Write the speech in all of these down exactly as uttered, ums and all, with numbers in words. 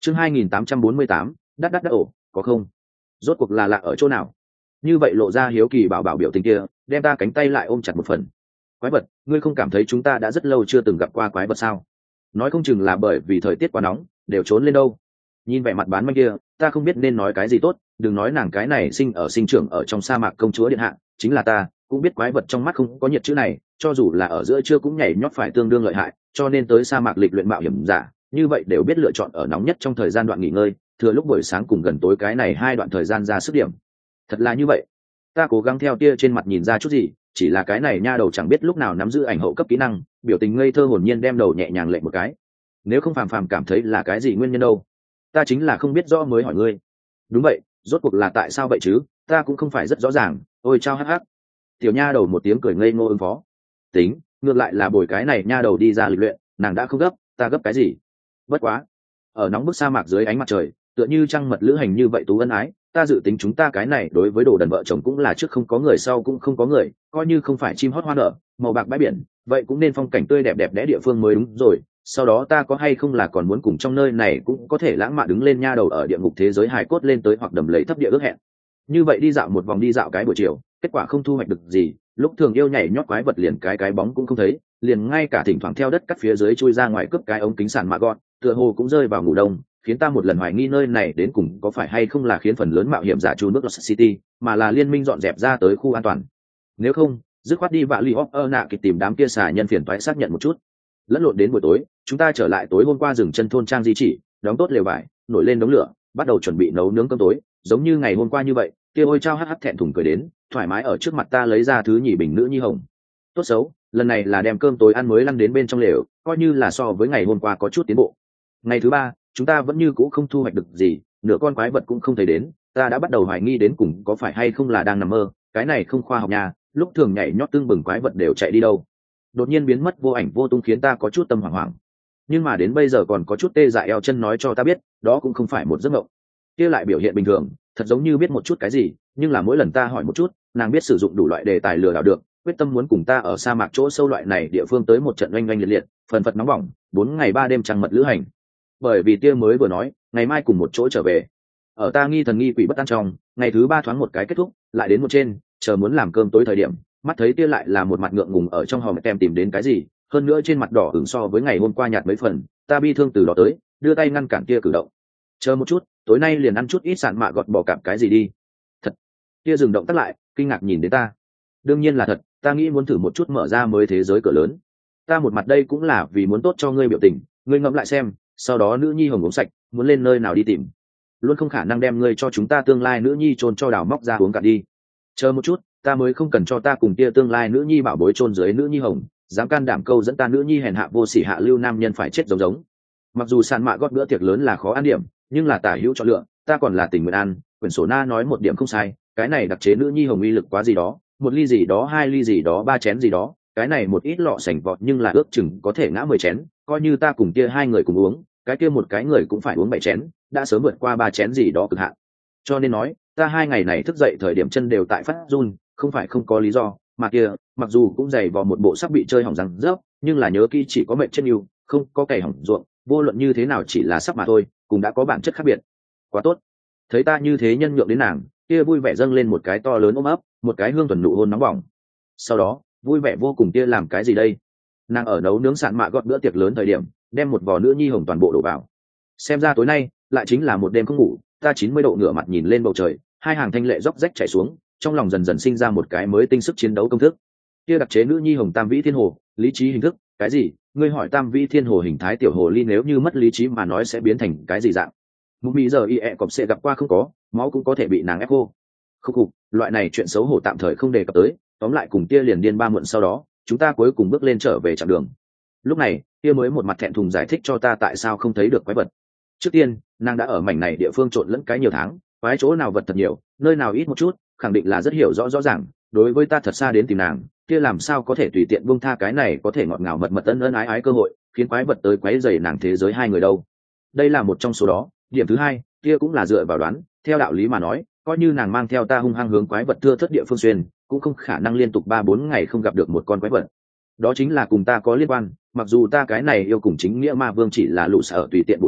chương hai nghìn tám trăm bốn mươi tám, đắt đắt đắt ổ có không, rốt cuộc là lạ ở chỗ nào? Như vậy lộ ra hiếu kỳ bảo bảo biểu tình kia, đem ta cánh tay lại ôm chặt một phần. Quái vật, ngươi không cảm thấy chúng ta đã rất lâu chưa từng gặp qua quái vật sao? Nói không chừng là bởi vì thời tiết quá nóng đều trốn lên đâu. Nhìn vẻ mặt bán manh kia, ta không biết nên nói cái gì tốt. Đừng nói nàng cái này sinh ở sinh trưởng ở trong sa mạc công chúa điện hạ, chính là ta cũng biết quái vật trong mắt không có nhiệt chữ này, cho dù là ở giữa trưa cũng nhảy nhót phải tương đương lợi hại, cho nên tới sa mạc lịch luyện mạo hiểm giả như vậy đều biết lựa chọn ở nóng nhất trong thời gian đoạn nghỉ ngơi, thừa lúc buổi sáng cùng gần tối cái này hai đoạn thời gian ra sức điểm. Thật là như vậy. Ta cố gắng theo tia trên mặt nhìn ra chút gì, chỉ là cái này nha đầu chẳng biết lúc nào nắm giữ ảnh hậu cấp kỹ năng, biểu tình ngây thơ hồn nhiên đem đầu nhẹ nhàng lệnh một cái. Nếu không phàm phàm cảm thấy là cái gì nguyên nhân đâu, ta chính là không biết rõ mới hỏi ngươi. Đúng vậy, rốt cuộc là tại sao vậy chứ, ta cũng không phải rất rõ ràng. Ôi chao hắc hắc. Tiểu nha đầu một tiếng cười ngây ngô ứng phó. Tính, ngược lại là bồi cái này nha đầu đi ra lịch luyện, nàng đã không gấp, ta gấp cái gì? Bất quá, ở nóng bức sa mạc dưới ánh mặt trời, tựa như trăng mật lữ hành như vậy tú ân ái, ta dự tính chúng ta cái này đối với đồ đần vợ chồng cũng là trước không có người sau cũng không có người, coi như không phải chim hót hoa nở màu bạc bãi biển, vậy cũng nên phong cảnh tươi đẹp đẹp đẽ địa phương mới đúng rồi. Sau đó ta có hay không là còn muốn cùng trong nơi này cũng có thể lãng mạn đứng lên nha đầu ở địa ngục thế giới hài cốt lên tới hoặc đầm lấy thấp địa ước hẹn. Như vậy đi dạo một vòng đi dạo cái buổi chiều, kết quả không thu hoạch được gì, lúc thường yêu nhảy nhót quái vật liền cái cái bóng cũng không thấy, liền ngay cả thỉnh thoảng theo đất cắt phía dưới chui ra ngoài cướp cái ống kính sàn mạ gọn, tựa hồ cũng rơi vào ngủ đông, khiến ta một lần hoài nghi nơi này đến cùng có phải hay không là khiến phần lớn mạo hiểm giả trốn bước Lost City, mà là liên minh dọn dẹp ra tới khu an toàn. Nếu không, dứt khoát đi vạ li óc ơ nạ kịp tìm đám kia xà nhân phiền toái xác nhận một chút. Lẫn lộn đến buổi tối, chúng ta trở lại tối hôm qua dừng chân thôn trang di chỉ, đóng tốt lều vải, nổi lên đống lửa, bắt đầu chuẩn bị nấu nướng cơm tối, giống như ngày hôm qua như vậy. Kia ôi trao hắc hắc thẹn thùng cười đến, thoải mái ở trước mặt ta lấy ra thứ nhì bình nữ nhi hồng. Tốt xấu, lần này là đem cơm tối ăn mới lăn đến bên trong lều, coi như là so với ngày hôm qua có chút tiến bộ. Ngày thứ ba, chúng ta vẫn như cũ không thu hoạch được gì, nửa con quái vật cũng không thấy đến, ta đã bắt đầu hoài nghi đến cùng có phải hay không là đang nằm mơ, cái này không khoa học nha, lúc thường nhảy nhót tương bừng quái vật đều chạy đi đâu. Đột nhiên biến mất vô ảnh vô tung khiến ta có chút tâm hoảng hoảng. Nhưng mà đến bây giờ còn có chút tê dại eo chân nói cho ta biết, đó cũng không phải một giấc mộng. Kia lại biểu hiện bình thường, thật giống như biết một chút cái gì, nhưng là mỗi lần ta hỏi một chút, nàng biết sử dụng đủ loại đề tài lừa đảo được, quyết tâm muốn cùng ta ở sa mạc chỗ sâu loại này địa phương tới một trận oanh oanh liệt liệt, phần phật nóng bỏng, bốn ngày ba đêm trăng mật lữ hành. Bởi vì tia mới vừa nói, ngày mai cùng một chỗ trở về. Ở ta nghi thần nghi quỷ bất an trong, ngày thứ ba thoáng một cái kết thúc, lại đến một trên, chờ muốn làm cơm tối thời điểm, mắt thấy tia lại là một mặt ngượng ngùng ở trong hòm tem tìm đến cái gì, hơn nữa trên mặt đỏ ửng so với ngày hôm qua nhạt mấy phần, ta bi thương từ đó tới, đưa tay ngăn cản tia cử động. Chờ một chút, tối nay liền ăn chút ít sạn mạ gọt bỏ cạp cái gì đi. Thật. Tia dừng động tắt lại, kinh ngạc nhìn đến ta. Đương nhiên là thật, ta nghĩ muốn thử một chút mở ra mới thế giới cửa lớn. Ta một mặt đây cũng là vì muốn tốt cho ngươi biểu tình, ngươi ngẫm lại xem, sau đó nữ nhi hồng uống sạch, muốn lên nơi nào đi tìm, luôn không khả năng đem ngươi cho chúng ta tương lai nữ nhi chôn cho đào móc ra uống cạn đi. Chờ một chút, ta mới không cần cho ta cùng tia tương lai nữ nhi bảo bối chôn dưới nữ nhi hồng, dám can đảm câu dẫn ta nữ nhi hèn hạ vô sỉ hạ lưu nam nhân phải chết giống giống. Mặc dù sàn mạ gót bữa tiệc lớn là khó ăn điểm, nhưng là tả hữu chọn lựa, ta còn là tình nguyện ăn. Quyển sổ na nói một điểm không sai, cái này đặc chế nữ nhi hồng uy lực quá gì đó, một ly gì đó, hai ly gì đó, ba chén gì đó, cái này một ít lọ sành vọt nhưng là ước chừng có thể ngã mười chén, coi như ta cùng kia hai người cùng uống, cái kia một cái người cũng phải uống bảy chén, đã sớm vượt qua ba chén gì đó cực hạn. Cho nên nói, ta hai ngày này thức dậy thời điểm chân đều tại phát run, không phải không có lý do, mà kia, mặc dù cũng dày vò một bộ sắp bị chơi hỏng răng rớp, nhưng là nhớ kỹ chỉ có mệnh chân yêu, không có cày hỏng ruộng, vô luận như thế nào chỉ là sắp mà thôi, cũng đã có bản chất khác biệt. Quá tốt. Thấy ta như thế nhân nhượng đến nàng, kia vui vẻ dâng lên một cái to lớn ôm ấp, một cái hương thuần nụ hôn nóng bỏng. Sau đó, vui vẻ vô cùng kia làm cái gì đây? Nàng ở nấu nướng sạn mạ gót bữa tiệc lớn thời điểm, đem một vò nữ nhi hồng toàn bộ đổ vào. Xem ra tối nay lại chính là một đêm không ngủ, ta chín mươi độ ngửa mặt nhìn lên bầu trời, hai hàng thanh lệ róc rách chảy xuống, trong lòng dần dần sinh ra một cái mới tinh sức chiến đấu công thức. Kia đặc chế nữ nhi hồng tam vĩ thiên hồ, lý trí hình thức, cái gì? Ngươi hỏi tam vĩ thiên hồ hình thái tiểu hồ ly nếu như mất lý trí mà nói sẽ biến thành cái gì dạng? Một mỹ giờ y ẹ cọp sẽ gặp qua không có, máu cũng có thể bị nàng ép khô. Khúc khục, loại này chuyện xấu hổ tạm thời không đề cập tới, tóm lại cùng kia liền điên ba muộn sau đó, chúng ta cuối cùng bước lên trở về chặng đường. Lúc này, kia mới một mặt thẹn thùng giải thích cho ta tại sao không thấy được quái vật. Trước tiên, nàng đã ở mảnh này địa phương trộn lẫn cái nhiều tháng, quái chỗ nào vật thật nhiều, nơi nào ít một chút, khẳng định là rất hiểu rõ rõ ràng. Đối với ta thật xa đến tìm nàng, kia làm sao có thể tùy tiện buông tha cái này có thể ngọt ngào mật mật ân ân ái ái cơ hội, khiến quái vật tới quấy rầy nàng thế giới hai người đâu. Đây là một trong số đó. Điểm thứ hai, kia cũng là dựa vào đoán, theo đạo lý mà nói, coi như nàng mang theo ta hung hăng hướng quái vật thưa thất địa phương xuyên, cũng không khả năng liên tục ba bốn ngày không gặp được một con quái vật. Đó chính là cùng ta có liên quan, mặc dù ta cái này yêu cùng chính nghĩa ma vương chỉ là lũ sở tùy tiện bổ nhiệm,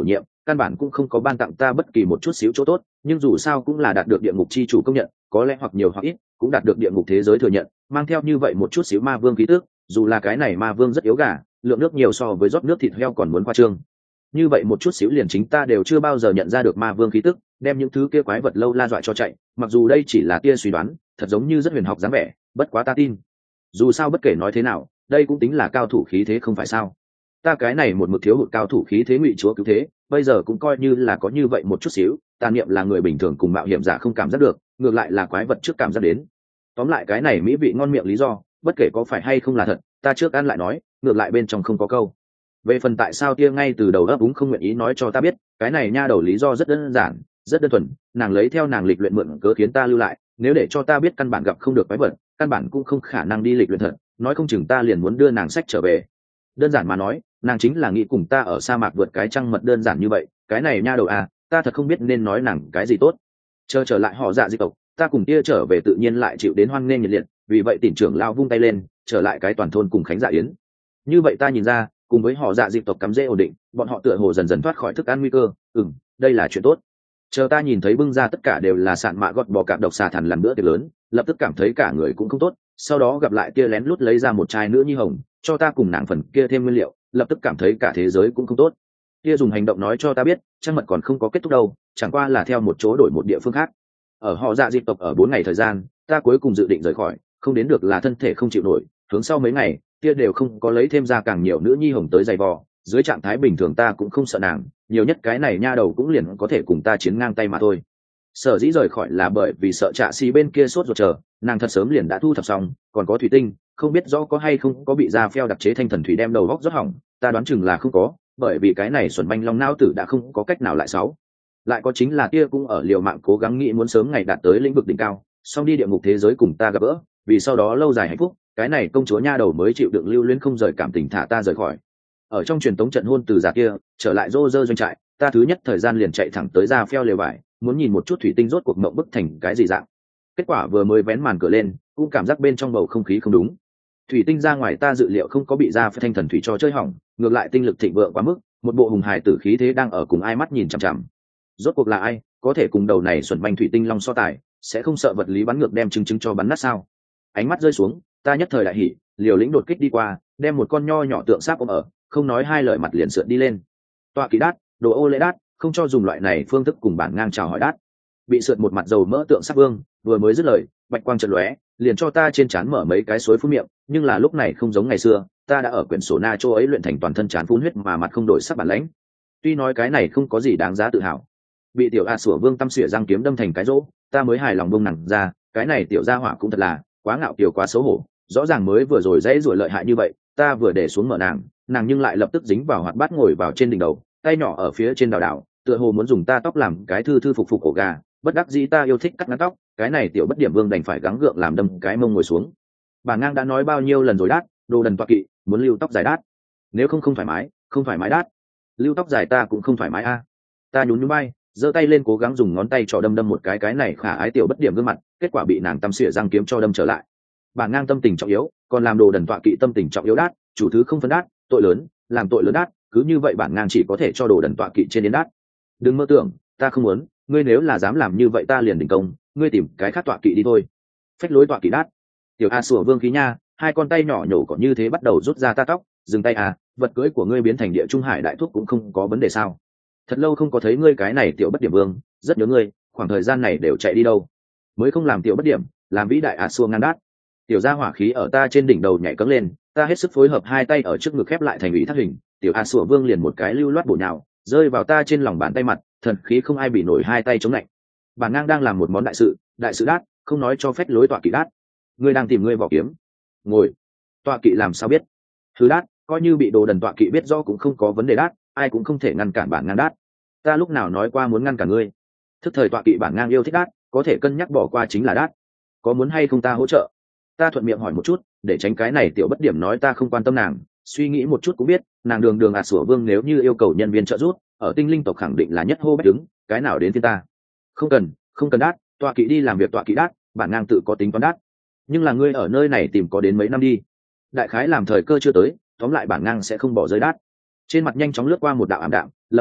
căn bản cũng không có ban tặng ta bất kỳ một chút xíu chỗ tốt, nhưng dù sao cũng là đạt được địa ngục chi chủ công nhận, có lẽ hoặc nhiều hoặc ít cũng đạt được địa ngục thế giới thừa nhận, mang theo như vậy một chút xíu ma vương khí tức, dù là cái này ma vương rất yếu gà, lượng nước nhiều so với rót nước thịt heo còn muốn khoa trương. Như vậy một chút xíu liền chính ta đều chưa bao giờ nhận ra được ma vương khí tức, đem những thứ kia quái vật lâu la dọa cho chạy, mặc dù đây chỉ là tia suy đoán, thật giống như rất huyền học dáng vẻ, bất quá ta tin. Dù sao bất kể nói thế nào, đây cũng tính là cao thủ khí thế không phải sao? Ta cái này một mực thiếu hụt cao thủ khí thế ngụy chúa cứu thế, bây giờ cũng coi như là có như vậy một chút xíu, tà niệm là người bình thường cùng mạo hiểm giả không cảm giác được, ngược lại là quái vật trước cảm giác đến. Tóm lại cái này mỹ vị ngon miệng lý do, bất kể có phải hay không là thật, ta trước ăn lại nói, ngược lại bên trong không có câu. Về phần tại sao tia ngay từ đầu ấp úng không nguyện ý nói cho ta biết, cái này nha đầu lý do rất đơn giản, rất đơn thuần, nàng lấy theo nàng lịch luyện mượn cớ khiến ta lưu lại, nếu để cho ta biết căn bản gặp không được quái vật, căn bản cũng không khả năng đi lịch luyện thật, nói không chừng ta liền muốn đưa nàng sách trở về. Đơn giản mà nói, nàng chính là nghĩ cùng ta ở sa mạc vượt cái trăng mật, đơn giản như vậy. Cái này nha đầu à, ta thật không biết nên nói nàng cái gì tốt. Chờ trở lại họ Dạ di tộc, ta cùng tia trở về tự nhiên lại chịu đến hoan nghênh nhiệt liệt, vì vậy tỉnh trưởng lao vung tay lên, trở lại cái toàn thôn cùng Khánh Dạ Yến. Như vậy ta nhìn ra, cùng với họ Dạ di tộc cắm rễ ổn định, bọn họ tựa hồ dần dần thoát khỏi thức ăn nguy cơ. Ừm, đây là chuyện tốt. Chờ ta nhìn thấy bưng ra tất cả đều là sạn mạ gọt bò cạp độc xà thằn làm bữa tiệc lớn, lập tức cảm thấy cả người cũng không tốt. Sau đó gặp lại kia lén lút lấy ra một chai nữa nhi hồng, cho ta cùng nàng phần kia thêm nguyên liệu, lập tức cảm thấy cả thế giới cũng không tốt. Kia dùng hành động nói cho ta biết, trăng mật còn không có kết thúc đâu, chẳng qua là theo một chỗ đổi một địa phương khác. Ở họ Dạ di tộc ở bốn ngày thời gian, ta cuối cùng dự định rời khỏi, không đến được là thân thể không chịu nổi, hướng sau mấy ngày, kia đều không có lấy thêm ra càng nhiều nữ nhi hồng tới giày vò. Dưới trạng thái bình thường ta cũng không sợ nàng, nhiều nhất cái này nha đầu cũng liền có thể cùng ta chiến ngang tay mà thôi. Sở dĩ rời khỏi là bởi vì sợ Trạ Xì bên kia sốt ruột chờ, nàng thật sớm liền đã thu thập xong, còn có thủy tinh, không biết rõ có hay không có bị ra phèo đặc chế thanh thần thủy đem đầu góc rót hỏng, ta đoán chừng là không có, bởi vì cái này xuẩn banh long nao tử đã không có cách nào lại sáu. Lại có chính là kia cũng ở liều mạng cố gắng nghĩ muốn sớm ngày đạt tới lĩnh vực đỉnh cao, xong đi địa ngục thế giới cùng ta gặp gỡ, vì sau đó lâu dài hạnh phúc, cái này công chúa nha đầu mới chịu đựng lưu luyến không rời cảm tình thả ta rời khỏi. Ở trong truyền tống trận hôn từ già kia trở lại rô rơ doanh trại, ta thứ nhất thời gian liền chạy thẳng tới ra phèo lều vải, muốn nhìn một chút thủy tinh rốt cuộc mộng bức thành cái gì dạng. Kết quả vừa mới vén màn cửa lên, cũng cảm giác bên trong bầu không khí không đúng. Thủy tinh ra ngoài ta dự liệu không có bị ra thanh thần thủy cho chơi hỏng, ngược lại tinh lực thịnh vượng quá mức, một bộ hùng hài tử khí thế đang ở cùng ai mắt nhìn chằm chằm. Rốt cuộc là ai có thể cùng đầu này xuẩn banh thủy tinh long so tài, sẽ không sợ vật lý bắn ngược đem chứng chứng cho bắn nát sao? Ánh mắt rơi xuống, ta nhất thời đại hỉ, liều lĩnh đột kích đi qua, đem một con nho nhỏ tượng sáp ôm ở, không nói hai lời mặt liền sượn đi lên. Tọa kỵ đát, đồ ô lễ đát, không cho dùng loại này phương thức cùng bản ngang chào hỏi đát. Bị sượt một mặt dầu mỡ tượng sáp vương, vừa mới dứt lời, bạch quang chợt lóe, liền cho ta trên trán mở mấy cái suối phun miệng, nhưng là lúc này không giống ngày xưa, ta đã ở quyển sổ na châu ấy luyện thành toàn thân trán phun huyết mà mặt không đổi sắc bản lãnh. Tuy nói cái này không có gì đáng giá tự hào. Bị tiểu a sủa vương tâm xỉa răng kiếm đâm thành cái rỗ, ta mới hài lòng bông nặng ra, cái này tiểu gia hỏa cũng thật là quá ngạo kiều quá xấu hổ, rõ ràng mới vừa rồi dãy rồi lợi hại như vậy, ta vừa để xuống mở nàng, nàng nhưng lại lập tức dính vào hoạt bát ngồi vào trên đỉnh đầu, tay nhỏ ở phía trên đào đảo, tựa hồ muốn dùng ta tóc làm cái thư thư phục phục cổ gà. Bất đắc dĩ ta yêu thích cắt ngắn tóc, cái này tiểu bất điểm vương đành phải gắng gượng làm đâm cái mông ngồi xuống. Bà ngang đã nói bao nhiêu lần rồi đát, đồ đần toạc kỵ, muốn lưu tóc dài đát, nếu không không thoải mái, không thoải mái đát, lưu tóc dài ta cũng không thoải mái a. Ta nhún nhún bay, giơ tay lên cố gắng dùng ngón tay trỏ đâm đâm một cái cái này khả ái tiểu bất điểm gương mặt, kết quả bị nàng tăm xỉa răng kiếm cho đâm trở lại. Bà ngang tâm tình trọng yếu, còn làm đồ đần toạc kỵ tâm tình trọng yếu đát, chủ thứ không phân đát, tội lớn, làm tội lớn đát, cứ như vậy bản ngang chỉ có thể cho đồ đần toạc kỵ trên đến đát. Đừng mơ tưởng, ta không muốn, ngươi nếu là dám làm như vậy ta liền đình công, ngươi tìm cái khác tọa kỵ đi thôi. Phách lối tọa kỵ đát. Tiểu a sủa vương khí nha, hai con tay nhỏ nhổ cỏ như thế bắt đầu rút ra ta tóc, dừng tay à, vật cưỡi của ngươi biến thành địa trung hải đại thúc cũng không có vấn đề sao? Thật lâu không có thấy ngươi cái này tiểu bất điểm vương, rất nhớ ngươi, khoảng thời gian này đều chạy đi đâu? Mới không làm tiểu bất điểm, làm vĩ đại a sủa ngang đát. Tiểu gia hỏa khí ở ta trên đỉnh đầu nhảy cẫng lên, ta hết sức phối hợp hai tay ở trước ngực khép lại thành ủy thác hình, tiểu a sủa vương liền một cái lưu loát bổ nhào, rơi vào ta trên lòng bàn tay mặt, thần khí không ai bị nổi hai tay chống lạnh. Bản ngang đang làm một món đại sự, đại sự đát, không nói cho phép lối tọa kỵ đát. Ngươi đang tìm ngươi vỏ kiếm. Ngồi. Tọa kỵ làm sao biết? Thứ đát, coi như bị đồ đần tọa kỵ biết rõ cũng không có vấn đề đát, ai cũng không thể ngăn cản bản ngang đát. Ta lúc nào nói qua muốn ngăn cản ngươi? Thức thời tọa kỵ bản ngang yêu thích đát, có thể cân nhắc bỏ qua chính là đát. Có muốn hay không ta hỗ trợ? Ta thuận miệng hỏi một chút, để tránh cái này tiểu bất điểm nói ta không quan tâm nàng, suy nghĩ một chút cũng biết, nàng đường đường ạt sủa vương nếu như yêu cầu nhân viên trợ giúp, ở tinh linh tộc khẳng định là nhất hô bách đứng, cái nào đến thiên ta. Không cần, không cần đát, tọa kỵ đi làm việc tọa kỵ đát, bản ngang tự có tính toán đát. Nhưng là ngươi ở nơi này tìm có đến mấy năm đi. Đại khái làm thời cơ chưa tới, tóm lại bản ngang sẽ không bỏ rơi đát. Trên mặt nhanh chóng lướt qua một đạo ảm đạm, lập tức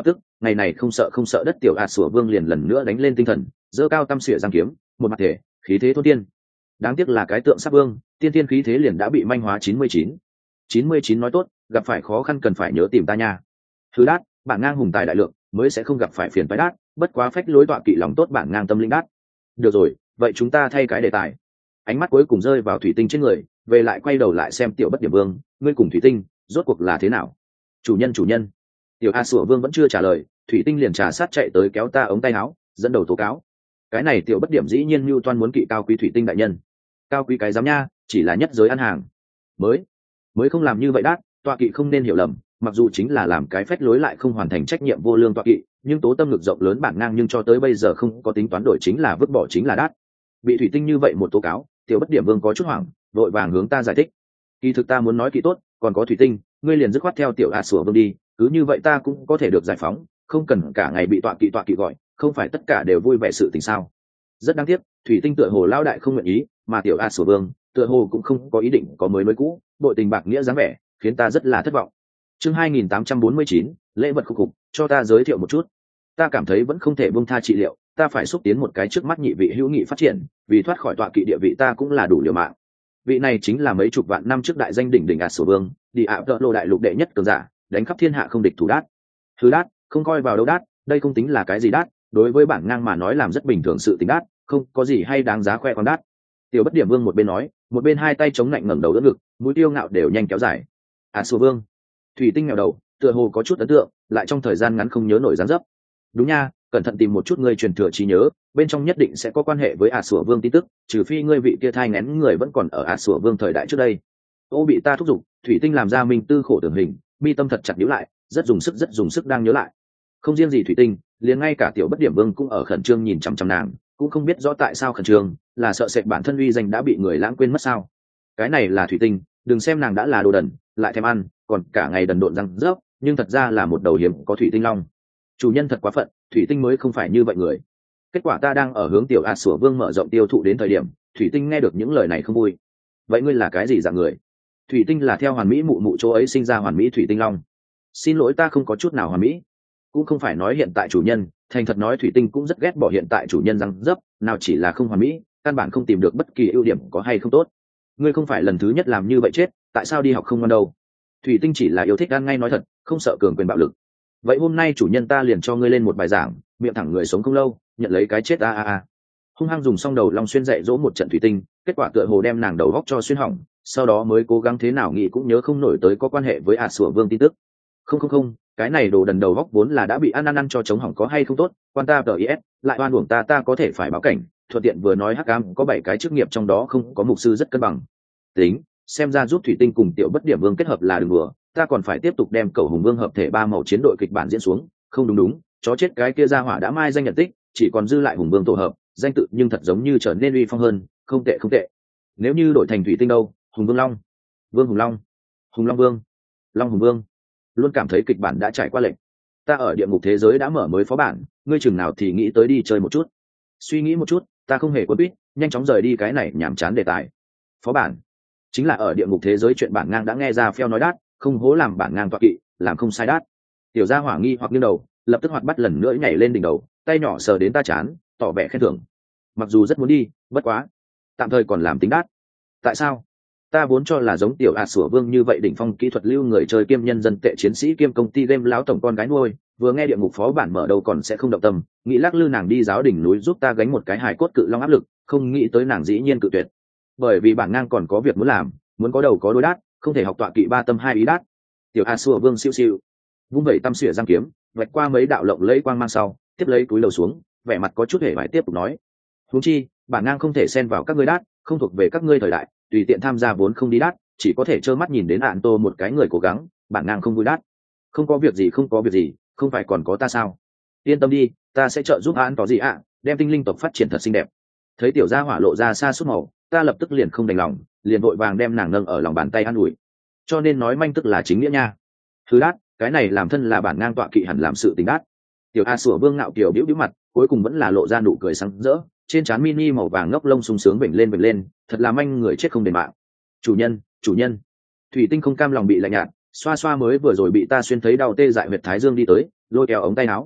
ngày này không sợ không sợ đất tiểu ạt sủa vương liền lần nữa đánh lên tinh thần, giơ cao tăm xỉa giang kiếm, một mặt thể khí thế thôn tiên. Đáng tiếc là cái tượng sắp vương, tiên tiên khí thế liền đã bị manh hóa chín mươi chín. chín mươi chín nói tốt, gặp phải khó khăn cần phải nhớ tìm ta nha. Thứ đát, bản ngang hùng tài đại lượng, mới sẽ không gặp phải phiền phái đát, bất quá phách lối tọa kỵ lòng tốt bản ngang tâm linh đát. Được rồi, vậy chúng ta thay cái đề tài. Ánh mắt cuối cùng rơi vào thủy tinh trên người, về lại quay đầu lại xem tiểu bất điểm vương, ngươi cùng thủy tinh rốt cuộc là thế nào? Chủ nhân chủ nhân. Tiểu a sủa vương vẫn chưa trả lời, thủy tinh liền trà sát chạy tới kéo ta ống tay áo, dẫn đầu tố cáo. Cái này tiểu bất điểm dĩ nhiên như toan muốn kỵ cao quý thủy tinh đại nhân. Cao quý cái dám nha, chỉ là nhất giới ăn hàng. Mới mới không làm như vậy đát, tọa kỵ không nên hiểu lầm, mặc dù chính là làm cái phách lối lại không hoàn thành trách nhiệm vô lương tọa kỵ, nhưng tố tâm ngực rộng lớn bản ngang nhưng cho tới bây giờ không có tính toán đổi chính là vứt bỏ chính là đát. Bị thủy tinh như vậy một tố cáo, tiểu bất điểm vương có chút hoảng, vội vàng hướng ta giải thích. Kỳ thực ta muốn nói kỵ tốt, còn có thủy tinh, ngươi liền dứt khoát theo tiểu a sủa vương đi, cứ như vậy ta cũng có thể được giải phóng, không cần cả ngày bị tọa kỵ tọa kỵ gọi, không phải tất cả đều vui vẻ sự tình sao? Rất đáng tiếc, thủy tinh tựa hồ lao đại không nguyện ý, mà tiểu a sủa vương tựa hồ cũng không có ý định có mới mới cũ, bội tình bạc nghĩa dáng vẻ, khiến ta rất là thất vọng. Chương hai nghìn tám trăm bốn mươi chín, lễ vật khúc khục, cho ta giới thiệu một chút. Ta cảm thấy vẫn không thể buông tha trị liệu, ta phải xúc tiến một cái trước mắt nhị vị hữu nghị phát triển, vì thoát khỏi tọa kỵ địa vị ta cũng là đủ liều mạng. Vị này chính là mấy chục vạn năm trước đại danh đỉnh đỉnh ạt sổ vương, đi ạ tợ lô đại lục đệ nhất cường giả, đánh khắp thiên hạ không địch thủ đát. Thứ đát, không coi vào đâu đát, đây không tính là cái gì đát, đối với bản ngang mà nói làm rất bình thường sự tính đát, không có gì hay đáng giá khoe con đát. Tiểu bất điểm vương một bên nói, một bên hai tay chống lạnh ngẩng đầu đỡ ngực, mũi tiêu ngạo đều nhanh kéo dài. ạt sổ vương. Thủy tinh nghèo đầu, tựa hồ có chút ấn tượng, lại trong thời gian ngắn không nhớ nổi dáng dấp. Đúng nha, cẩn thận tìm một chút ngươi truyền thừa trí nhớ, bên trong nhất định sẽ có quan hệ với ạt sủa vương tin tức, trừ phi ngươi vị kia thai nghén người vẫn còn ở ạt sủa vương thời đại trước đây. Ô bị ta thúc giục, thủy tinh làm ra minh tư khổ tưởng hình, mi tâm thật chặt nhíu lại, rất dùng sức rất dùng sức đang nhớ lại. Không riêng gì thủy tinh, liền ngay cả tiểu bất điểm vương cũng ở khẩn trương nhìn chằm chằm nàng, cũng không biết rõ tại sao khẩn trương, là sợ sệt bản thân uy danh đã bị người lãng quên mất sao? Cái này là thủy tinh, đừng xem nàng đã là đồ đần, lại thèm ăn, còn cả ngày đần độn răng rớp, nhưng thật ra là một đầu hiếm có thủy tinh long. Chủ nhân thật quá phận, thủy tinh mới không phải như vậy người. Kết quả ta đang ở hướng tiểu a sủa vương mở rộng tiêu thụ đến thời điểm, thủy tinh nghe được những lời này không vui. Vậy ngươi là cái gì dạng người? Thủy tinh là theo hoàn mỹ mụ mụ chỗ ấy sinh ra hoàn mỹ thủy tinh long. Xin lỗi ta không có chút nào hoàn mỹ. Cũng không phải nói hiện tại chủ nhân, thành thật nói thủy tinh cũng rất ghét bỏ hiện tại chủ nhân răng dấp, nào chỉ là không hoàn mỹ, căn bản không tìm được bất kỳ ưu điểm có hay không tốt. Ngươi không phải lần thứ nhất làm như vậy chết, tại sao đi học không ngon đâu? Thủy tinh chỉ là yêu thích ăn ngay nói thật, không sợ cường quyền bạo lực. Vậy hôm nay chủ nhân ta liền cho ngươi lên một bài giảng, miệng thẳng người sống không lâu, nhận lấy cái chết a a a. Hung hăng dùng xong đầu long xuyên dạy dỗ một trận thủy tinh, kết quả tựa hồ đem nàng đầu góc cho xuyên hỏng, sau đó mới cố gắng thế nào nghĩ cũng nhớ không nổi tới có quan hệ với ả sủa vương tin tức. Không không không, cái này đồ đần đầu góc vốn là đã bị ăn ăn ăn cho chống hỏng có hay không tốt, quan ta tờ is, lại oan uổng ta ta có thể phải báo cảnh, thuận tiện vừa nói hắc ám có bảy cái chức nghiệp trong đó không có mục sư rất cân bằng. Tính, xem ra giúp thủy tinh cùng tiểu bất điểm vương kết hợp là đừng vừa, ta còn phải tiếp tục đem cầu hùng vương hợp thể ba màu chiến đội kịch bản diễn xuống, không đúng đúng, chó chết cái kia ra hỏa đã mai danh nhận tích, chỉ còn dư lại hùng vương tổ hợp, danh tự nhưng thật giống như trở nên uy phong hơn, không tệ không tệ. Nếu như đổi thành thủy tinh đâu, hùng vương long, vương hùng long, hùng long vương, long hùng vương, luôn cảm thấy kịch bản đã trải qua lệnh. Ta ở địa ngục thế giới đã mở mới phó bản, ngươi chừng nào thì nghĩ tới đi chơi một chút. Suy nghĩ một chút, ta không hề quấn quýt, nhanh chóng rời đi cái này nhảm chán đề tài. Phó bản chính là ở địa ngục thế giới chuyện bản ngang đã nghe ra phèo nói đát, không hố làm bản ngang toạc kỵ, làm không sai đát. Tiểu gia hỏa nghi hoặc nghiêng đầu, lập tức hoạt bắt lần nữa nhảy lên đỉnh đầu, tay nhỏ sờ đến ta chán, tỏ vẻ khen thưởng. Mặc dù rất muốn đi, bất quá, tạm thời còn làm tính đát. Tại sao? Ta vốn cho là giống tiểu a sủa vương như vậy đỉnh phong kỹ thuật lưu người chơi kiêm nhân dân tệ chiến sĩ kiêm công ty game láo tổng con gái nuôi, vừa nghe địa ngục phó bản mở đầu còn sẽ không động tâm, nghĩ lắc lư nàng đi giáo đỉnh núi giúp ta gánh một cái hài cốt cự long áp lực, không nghĩ tới nàng dĩ nhiên cự tuyệt. Bởi vì bản ngang còn có việc muốn làm, muốn có đầu có đôi đát, không thể học tọa kỵ ba tâm hai ý đát. Tiểu a sủa vương siêu siêu vung vẩy tăm xỉa giang kiếm, vạch qua mấy đạo lộng lẫy quang mang sau, tiếp lấy túi lầu xuống, vẻ mặt có chút hề phải tiếp tục nói: huống chi bản ngang không thể xen vào các ngươi đát, không thuộc về các ngươi thời đại, tùy tiện tham gia vốn không đi đát, chỉ có thể trơ mắt nhìn đến ạn tô một cái người cố gắng, bản ngang không vui đát. Không có việc gì không có việc gì, không phải còn có ta sao? Yên tâm đi, ta sẽ trợ giúp ạn tỏ gì ạ, đem tinh linh tộc phát triển thật xinh đẹp. Thấy tiểu gia hỏa lộ ra xa suốt màu, ta lập tức liền không đành lòng, liền vội vàng đem nàng nâng ở lòng bàn tay an ủi. Cho nên nói manh tức là chính nghĩa nha. Thứ đát, cái này làm thân là bản ngang tọa kỵ hẳn làm sự tình đát. Tiểu a sủa vương ngạo kiều biểu biểu mặt, cuối cùng vẫn là lộ ra nụ cười sáng rỡ, trên trán mini màu vàng ngốc lông sung sướng vểnh lên vểnh lên, thật là manh người chết không đền mạng. Chủ nhân, chủ nhân. Thủy tinh không cam lòng bị lạnh nhạt, xoa xoa mới vừa rồi bị ta xuyên thấy đau tê dại huyệt thái dương đi tới, lôi kéo ống tay áo,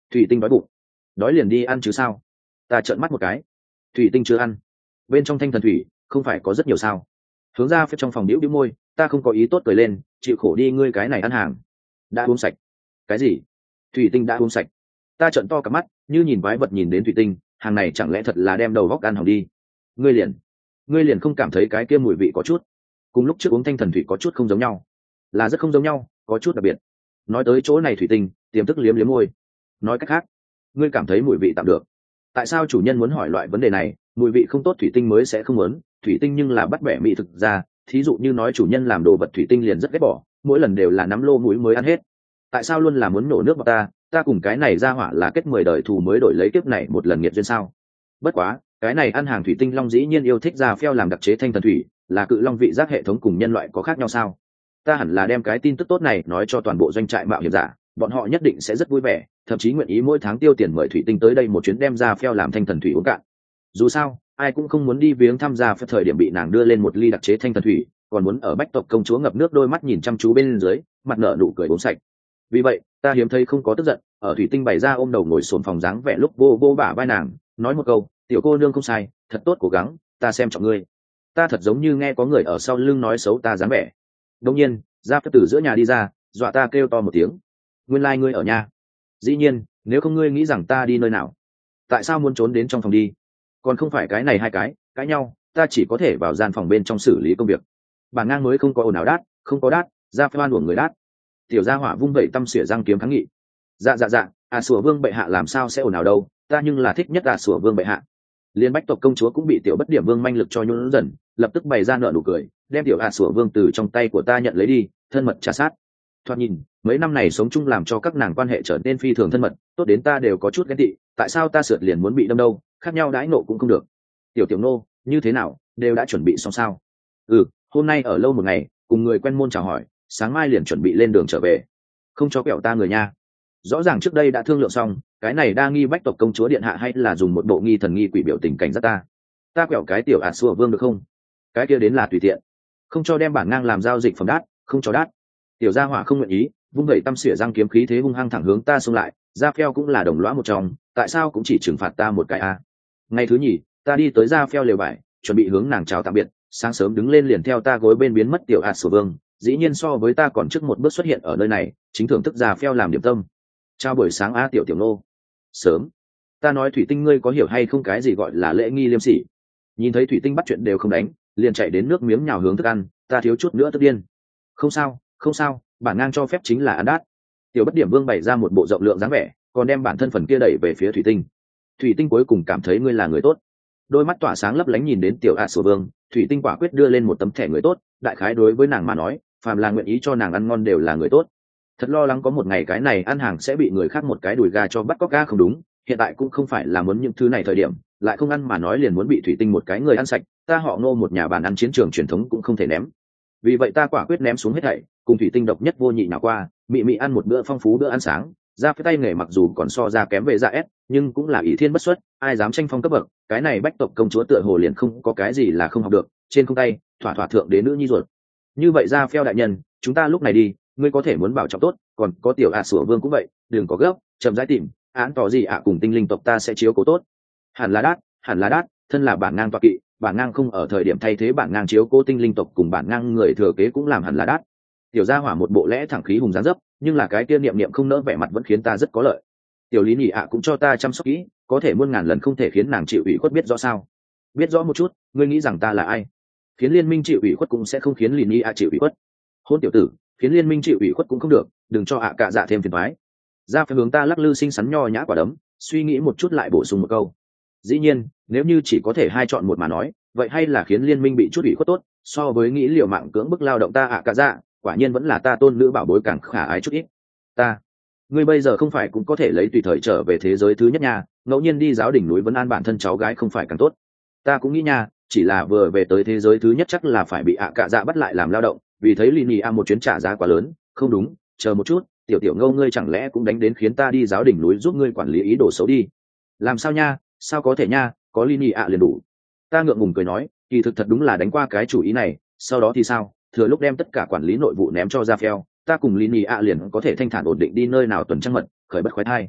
Thủy Tinh đói bụng, đói liền đi ăn chứ sao? Ta trợn mắt một cái. Thủy Tinh chưa ăn. Bên trong thanh thần thủy không phải có rất nhiều sao? Hướng ra phía trong phòng điếu điếu môi, ta không có ý tốt cười lên, chịu khổ đi ngươi cái này ăn hàng. Đã uống sạch. Cái gì? Thủy Tinh đã uống sạch. Ta trợn to cả mắt, như nhìn quái vật nhìn đến Thủy Tinh, hàng này chẳng lẽ thật là đem đầu góc ăn hỏng đi? Ngươi liền, ngươi liền không cảm thấy cái kia mùi vị có chút, cùng lúc trước uống thanh thần thủy có chút không giống nhau, là rất không giống nhau, có chút đặc biệt. Nói tới chỗ này Thủy Tinh tiềm thức liếm liếm môi. Nói cách khác, ngươi cảm thấy mùi vị tạm được. Tại sao chủ nhân muốn hỏi loại vấn đề này? Mùi vị không tốt Thủy Tinh mới sẽ không muốn. Thủy Tinh nhưng là bắt bẻ mỹ thực ra, thí dụ như nói chủ nhân làm đồ vật Thủy Tinh liền rất ghét bỏ, mỗi lần đều là nắm lô mũi mới ăn hết. Tại sao luôn là muốn nổ nước vào ta? Ta cùng cái này ra hỏa là kết mười đời thù mới đổi lấy kiếp này một lần nghiệt duyên sao? Bất quá, cái này ăn hàng Thủy Tinh Long dĩ nhiên yêu thích ra phèo làm đặc chế thanh thần thủy, là cự long vị giác hệ thống cùng nhân loại có khác nhau sao? Ta hẳn là đem cái tin tức tốt này nói cho toàn bộ doanh trại mạo hiểm giả, bọn họ nhất định sẽ rất vui vẻ, thậm chí nguyện ý mỗi tháng tiêu tiền mời Thủy Tinh tới đây một chuyến đem ra phèo làm thanh thần thủy uống cạn. Dù sao, ai cũng không muốn đi viếng tham gia phép thời điểm bị nàng đưa lên một ly đặc chế thanh thần thủy, còn muốn ở bách tộc công chúa ngập nước đôi mắt nhìn chăm chú bên dưới, mặt nở nụ cười uống sạch. Vì vậy, ta hiếm thấy không có tức giận, ở Thủy Tinh bày ra ôm đầu ngồi xổm phòng dáng vẻ lúc vô vô bả vai nàng, nói một câu, tiểu cô nương không sai, thật tốt cố gắng, ta xem trọng ngươi. Ta thật giống như nghe có người ở sau lưng nói xấu ta dáng vẻ. Đương nhiên, ra phép từ giữa nhà đi ra, dọa ta kêu to một tiếng. Nguyên lai like ngươi ở nhà. Dĩ nhiên, nếu không ngươi nghĩ rằng ta đi nơi nào? Tại sao muốn trốn đến trong phòng đi? Còn không phải cái này hai cái, cãi nhau, ta chỉ có thể vào gian phòng bên trong xử lý công việc. Bản ngang mới không có ồn ào đát, không có đát, ra phép oan của người đát. Tiểu gia hỏa vung vẩy tâm xỉa răng kiếm kháng nghị. Dạ dạ dạ, à sủa vương bệ hạ làm sao sẽ ồn ào đâu, ta nhưng là thích nhất à sủa vương bệ hạ. Liên bách tộc công chúa cũng bị tiểu bất điểm vương manh lực cho nhún dần, lập tức bày ra nợ nụ cười, đem tiểu à sủa vương từ trong tay của ta nhận lấy đi, thân mật trả sát. Thoạt nhìn, mấy năm này sống chung làm cho các nàng quan hệ trở nên phi thường thân mật, tốt đến ta đều có chút ghen tị, tại sao ta sượt liền muốn bị đâm đâu, khác nhau đãi nộ cũng không được. Tiểu tiểu nô, như thế nào, đều đã chuẩn bị xong sao? Ừ, hôm nay ở lâu một ngày, cùng người quen môn chào hỏi, sáng mai liền chuẩn bị lên đường trở về. Không cho kẹo ta người nha. Rõ ràng trước đây đã thương lượng xong, cái này đa nghi bách tộc công chúa điện hạ hay là dùng một bộ nghi thần nghi quỷ biểu tình cảnh giác ta. Ta quẹo cái tiểu ạt xua vương được không? Cái kia đến là tùy tiện, không cho đem bản ngang làm giao dịch phẩm đát, không cho đát. Tiểu gia hỏa không nguyện ý, vung vẩy tâm xỉa răng kiếm khí thế hung hăng thẳng hướng ta xông lại. Gia phèo cũng là đồng lõa một trong, tại sao cũng chỉ trừng phạt ta một cái a? Ngày thứ nhì, ta đi tới Gia phèo lều vải, chuẩn bị hướng nàng chào tạm biệt. Sáng sớm đứng lên liền theo ta gối bên biến mất tiểu ạt xua vương, dĩ nhiên so với ta còn trước một bước xuất hiện ở nơi này, chính thưởng thức Gia phèo làm điểm tâm. Chào buổi sáng a tiểu tiểu nô. Sớm. Ta nói Thủy Tinh ngươi có hiểu hay không cái gì gọi là lễ nghi liêm sỉ? Nhìn thấy Thủy Tinh bắt chuyện đều không đánh, liền chạy đến nước miếng nhào hướng thức ăn, ta thiếu chút nữa tức điên. Không sao, không sao, bản ngang cho phép chính là ăn đát. Tiểu bất điểm vương bày ra một bộ rộng lượng dáng vẻ, còn đem bản thân phần kia đẩy về phía Thủy Tinh. Thủy Tinh cuối cùng cảm thấy ngươi là người tốt, đôi mắt tỏa sáng lấp lánh nhìn đến tiểu a sổ vương. Thủy Tinh quả quyết đưa lên một tấm thẻ người tốt, đại khái đối với nàng mà nói, phàm là nguyện ý cho nàng ăn ngon đều là người tốt. Thật lo lắng có một ngày cái này ăn hàng sẽ bị người khác một cái đùi gà cho bắt cóc ga không đúng, hiện tại cũng không phải là muốn những thứ này thời điểm, lại không ăn mà nói liền muốn bị Thủy Tinh một cái người ăn sạch, ta họ Ngô một nhà bàn ăn chiến trường truyền thống cũng không thể ném. Vì vậy ta quả quyết ném xuống hết thảy, cùng Thủy Tinh độc nhất vô nhị nào qua, mị mị ăn một bữa phong phú bữa ăn sáng, ra cái tay nghề mặc dù còn so ra kém về dạ ép, nhưng cũng là ỷ thiên bất xuất, ai dám tranh phong cấp bậc, cái này bách tộc công chúa tựa hồ liền không có cái gì là không học được, trên không tay, thỏa thỏa thượng đến nữ nhi ruột. Như vậy ra phèo đại nhân, chúng ta lúc này đi, ngươi có thể muốn bảo trọng tốt, còn có tiểu ạ sủa vương cũng vậy, đừng có gấp, chậm rãi tìm, án tỏ gì ạ cùng tinh linh tộc ta sẽ chiếu cố tốt. Hẳn là đát, hẳn là đát, thân là bản ngang tọa kỵ, bản ngang không ở thời điểm thay thế bản ngang chiếu cố tinh linh tộc cùng bản ngang người thừa kế cũng làm hẳn là đát. Tiểu gia hỏa một bộ lẽ thẳng khí hùng dáng dấp, nhưng là cái kia niệm niệm không nỡ vẻ mặt vẫn khiến ta rất có lợi. Tiểu lý nhị ạ cũng cho ta chăm sóc kỹ, có thể muôn ngàn lần không thể khiến nàng chịu ủy khuất, biết rõ sao? Biết rõ một chút, ngươi nghĩ rằng ta là ai? Khiến liên minh chịu ủy khuất cũng sẽ không khiến lý nhị ạ chịu ủy khuất. Hôn tiểu tử, khiến liên minh chịu ủy khuất cũng không được, đừng cho ạ cạ dạ thêm phiền toái. Ra phải hướng ta lắc lư xinh xắn nho nhã quả đấm, suy nghĩ một chút lại bổ sung một câu. Dĩ nhiên, nếu như chỉ có thể hai chọn một mà nói, vậy hay là khiến liên minh bị chút ủy khuất tốt, so với nghĩ liều mạng cưỡng bức lao động ta ạ cạ dạ, quả nhiên vẫn là ta tôn nữ bảo bối càng khả ái chút ít. Ta, ngươi bây giờ không phải cũng có thể lấy tùy thời trở về thế giới thứ nhất nha, ngẫu nhiên đi giáo đỉnh núi vấn an bản thân cháu gái không phải càng tốt? Ta cũng nghĩ nha, chỉ là vừa về tới thế giới thứ nhất chắc là phải bị ạ cạ dạ bắt lại làm lao động, vì thấy Lini a một chuyến trả giá quá lớn. Không đúng, chờ một chút, tiểu tiểu ngâu ngươi chẳng lẽ cũng đánh đến khiến ta đi giáo đỉnh núi giúp ngươi quản lý ý đồ xấu đi? Làm sao nha, sao có thể nha, có Lini a liền đủ. Ta ngượng ngùng cười nói, kỳ thực thật đúng là đánh qua cái chủ ý này, sau đó thì sao, thừa lúc đem tất cả quản lý nội vụ ném cho Ra Phèo, ta cùng Lini a liền có thể thanh thản ổn định đi nơi nào tuần trăng mật, khởi bất khoái thai.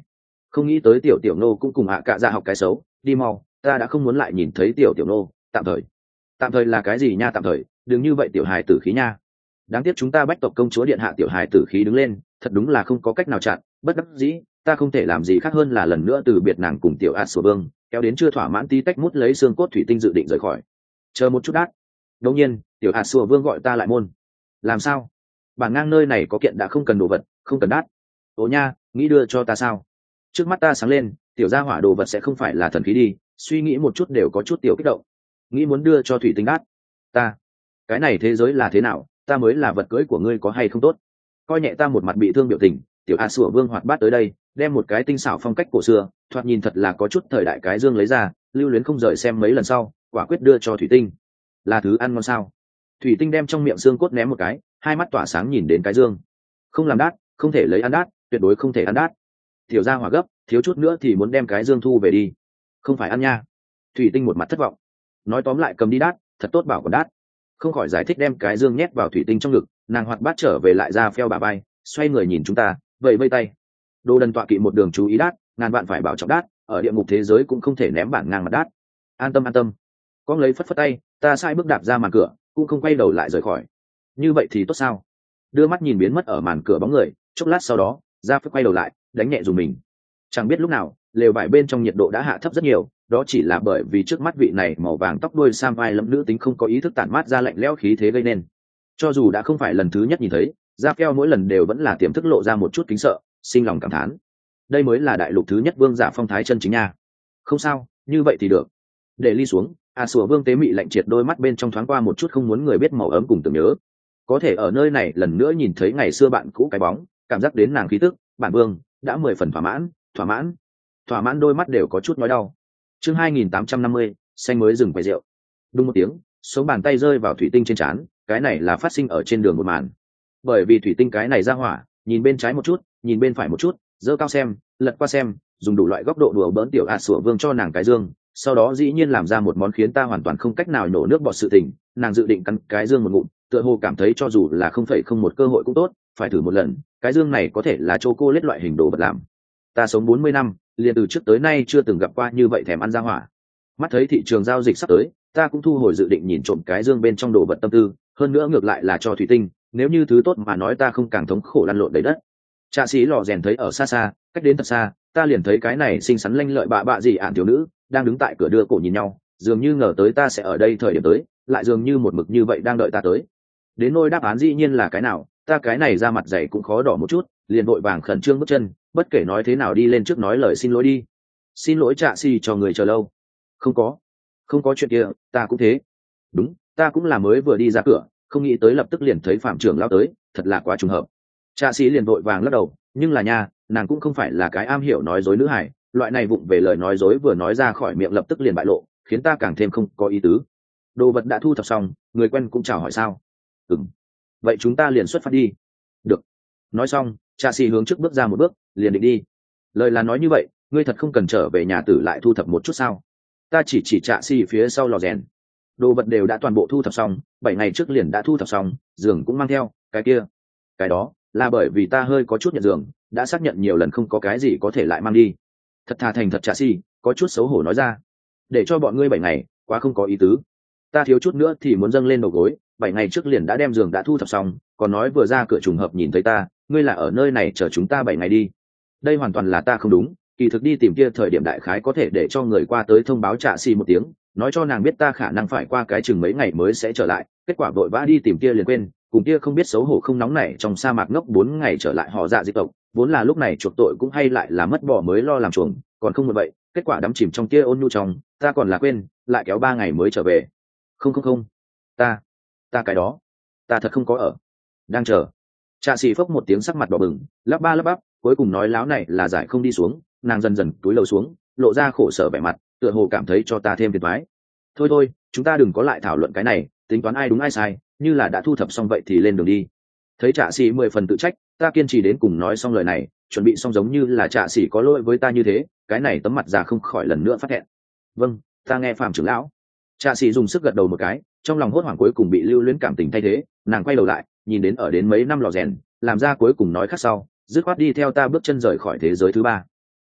không nghĩ tới tiểu tiểu nô cũng cùng ạ cạ dạ học cái xấu, đi mau, ta đã không muốn lại nhìn thấy tiểu tiểu nô. Tạm thời tạm thời là cái gì nha? Tạm thời đừng như vậy tiểu hài tử khí nha. Đáng tiếc chúng ta bách tộc công chúa điện hạ tiểu hài tử khí đứng lên, thật đúng là không có cách nào chặn. Bất đắc dĩ, ta không thể làm gì khác hơn là lần nữa từ biệt nàng cùng tiểu a sổ vương kéo đến chưa thỏa mãn tí tách mút lấy xương cốt thủy tinh dự định rời khỏi. Chờ một chút đát. Đột nhiên tiểu a sổ vương gọi ta lại môn. Làm sao? Bản ngang nơi này có kiện đã không cần đồ vật, không cần đát. Ồ nha, nghĩ đưa cho ta sao? Trước mắt ta sáng lên, tiểu gia hỏa đồ vật sẽ không phải là thần khí đi, suy nghĩ một chút đều có chút tiểu kích động. Nghĩ muốn đưa cho thủy tinh đát. Ta, cái này thế giới là thế nào? Ta mới là vật cưới của ngươi có hay không tốt? Coi nhẹ ta một mặt bị thương biểu tình, tiểu a sủa vương hoạt bát tới đây, đem một cái tinh xảo phong cách cổ xưa, thoạt nhìn thật là có chút thời đại cái dương lấy ra, lưu luyến không rời xem mấy lần sau, quả quyết đưa cho thủy tinh. Là thứ ăn ngon sao? Thủy tinh đem trong miệng xương cốt ném một cái, hai mắt tỏa sáng nhìn đến cái dương. Không làm đát, không thể lấy ăn đát, tuyệt đối không thể ăn đát. Tiểu gia hỏa gấp, thiếu chút nữa thì muốn đem cái dương thu về đi. Không phải ăn nha. Thủy tinh một mặt thất vọng. Nói tóm lại cầm đi đát, thật tốt bảo còn đát. Không khỏi giải thích đem cái dương nhét vào thủy tinh trong ngực, nàng hoạt bát trở về lại ra pheo bà bay, xoay người nhìn chúng ta, vậy vây tay. Đồ đần tọa kỵ một đường chú ý đát, ngàn bạn phải bảo trọng đát, ở địa ngục thế giới cũng không thể ném bản ngang mặt đát. An tâm an tâm. Con lấy phất phất tay, ta sai bước đạp ra màn cửa, cũng không quay đầu lại rời khỏi. Như vậy thì tốt sao? Đưa mắt nhìn biến mất ở màn cửa bóng người, chốc lát sau đó, ra phất quay đầu lại, đánh nhẹ dùng mình. Chẳng biết lúc nào, lều vải bên trong nhiệt độ đã hạ thấp rất nhiều, đó chỉ là bởi vì trước mắt vị này màu vàng tóc đuôi sam vai lẫm nữ tính không có ý thức tản mát ra lạnh lẽo khí thế gây nên. Cho dù đã không phải lần thứ nhất nhìn thấy, da keo mỗi lần đều vẫn là tiềm thức lộ ra một chút kính sợ, sinh lòng cảm thán. Đây mới là đại lục thứ nhất vương giả phong thái chân chính nha. Không sao, như vậy thì được. Để ly xuống, a sủa vương tế mị lạnh triệt đôi mắt bên trong thoáng qua một chút không muốn người biết màu ấm cùng tưởng nhớ. Có thể ở nơi này lần nữa nhìn thấy ngày xưa bạn cũ cái bóng, cảm giác đến nàng khí tức, bản vương đã mười phần thỏa mãn, thỏa mãn, thỏa mãn đôi mắt đều có chút nói đau. Chương hai nghìn tám trăm năm mươi, xanh mới dừng quầy rượu. Đúng một tiếng, sống bàn tay rơi vào thủy tinh trên trán, cái này là phát sinh ở trên đường một màn. Bởi vì thủy tinh cái này ra hỏa, nhìn bên trái một chút, nhìn bên phải một chút, dơ cao xem, lật qua xem, dùng đủ loại góc độ đùa bỡn tiểu a sủa vương cho nàng cái dương, sau đó dĩ nhiên làm ra một món khiến ta hoàn toàn không cách nào nổ nước bọt sự tình, nàng dự định cắn cái dương một ngụm, tựa hồ cảm thấy cho dù là không phải không một cơ hội cũng tốt, phải thử một lần, cái dương này có thể là chocolate loại hình đồ vật làm. Ta sống bốn mươi năm, liền từ trước tới nay chưa từng gặp qua như vậy thèm ăn ra hỏa. Mắt thấy thị trường giao dịch sắp tới, ta cũng thu hồi dự định nhìn trộm cái dương bên trong đồ vật tâm tư, hơn nữa ngược lại là cho thủy tinh, nếu như thứ tốt mà nói ta không càng thống khổ lăn lộn đầy đất. Trạ sĩ lò rèn thấy ở xa xa, cách đến thật xa, ta liền thấy cái này xinh xắn lanh lợi bạ bạ gì ạn thiếu nữ, đang đứng tại cửa đưa cổ nhìn nhau, dường như ngờ tới ta sẽ ở đây thời điểm tới, lại dường như một mực như vậy đang đợi ta tới. Đến nỗi đáp án dĩ nhiên là cái nào, ta cái này ra mặt dày cũng khó đỏ một chút, liền vội vàng khẩn trương bước chân, bất kể nói thế nào đi lên trước nói lời xin lỗi đi. Xin lỗi Trạ sĩ cho người chờ lâu. Không có, không có chuyện kia, ta cũng thế. Đúng, ta cũng là mới vừa đi ra cửa, không nghĩ tới lập tức liền thấy phạm trưởng lao tới, thật là quá trùng hợp. Trạ sĩ liền vội vàng lắc đầu, nhưng là nha, nàng cũng không phải là cái am hiểu nói dối nữ hải, loại này vụng về lời nói dối vừa nói ra khỏi miệng lập tức liền bại lộ, khiến ta càng thêm không có ý tứ. Đồ vật đã thu thập xong, người quen cũng chào hỏi sao? Ừm. Vậy chúng ta liền xuất phát đi. Được. Nói xong, Trạ sĩ hướng trước bước ra một bước, liền định đi. Lời là nói như vậy, ngươi thật không cần trở về nhà tử lại thu thập một chút sao? Ta chỉ chỉ Trạ sĩ phía sau lò rèn. Đồ vật đều đã toàn bộ thu thập xong, bảy ngày trước liền đã thu thập xong, giường cũng mang theo, cái kia. Cái đó, là bởi vì ta hơi có chút nhận giường, đã xác nhận nhiều lần không có cái gì có thể lại mang đi. Thật thà thành thật Trạ sĩ, có chút xấu hổ nói ra. Để cho bọn ngươi bảy ngày, quá không có ý tứ. Ta thiếu chút nữa thì muốn dâng lên đầu gối, bảy ngày trước liền đã đem giường đã thu thập xong, còn nói vừa ra cửa trùng hợp nhìn thấy ta, ngươi là ở nơi này chờ chúng ta bảy ngày đi. Đây hoàn toàn là ta không đúng, kỳ thực đi tìm kia thời điểm đại khái có thể để cho người qua tới thông báo Trạ sĩ một tiếng, nói cho nàng biết ta khả năng phải qua cái chừng mấy ngày mới sẽ trở lại, kết quả vội vã đi tìm kia liền quên, cùng kia không biết xấu hổ không nóng nảy trong sa mạc ngốc bốn ngày trở lại họ dạ di tộc, vốn là lúc này chuộc tội cũng hay lại là mất bỏ mới lo làm chuồng, còn không như vậy, kết quả đắm chìm trong kia ôn nhu trong, ta còn là quên, lại kéo ba ngày mới trở về. Không không không, ta, ta cái đó, ta thật không có ở, đang chờ. Trạ sĩ phốc một tiếng sắc mặt đỏ bừng, lắp ba lắp bắp, cuối cùng nói láo này là giải không đi xuống, nàng dần dần túi lầu xuống, lộ ra khổ sở vẻ mặt, tựa hồ cảm thấy cho ta thêm phiền toái. Thôi thôi, chúng ta đừng có lại thảo luận cái này, tính toán ai đúng ai sai, như là đã thu thập xong vậy thì lên đường đi. Thấy Trạ sĩ mười phần tự trách, ta kiên trì đến cùng nói xong lời này, chuẩn bị xong giống như là Trạ sĩ có lỗi với ta như thế, cái này tấm mặt già không khỏi lần nữa phát hiện. Vâng, ta nghe Phạm trưởng lão. Trạ sĩ dùng sức gật đầu một cái, trong lòng hốt hoảng cuối cùng bị lưu luyến cảm tình thay thế, nàng quay đầu lại, nhìn đến ở đến mấy năm lò rèn, làm ra cuối cùng nói khác sau, dứt khoát đi theo ta bước chân rời khỏi thế giới thứ ba.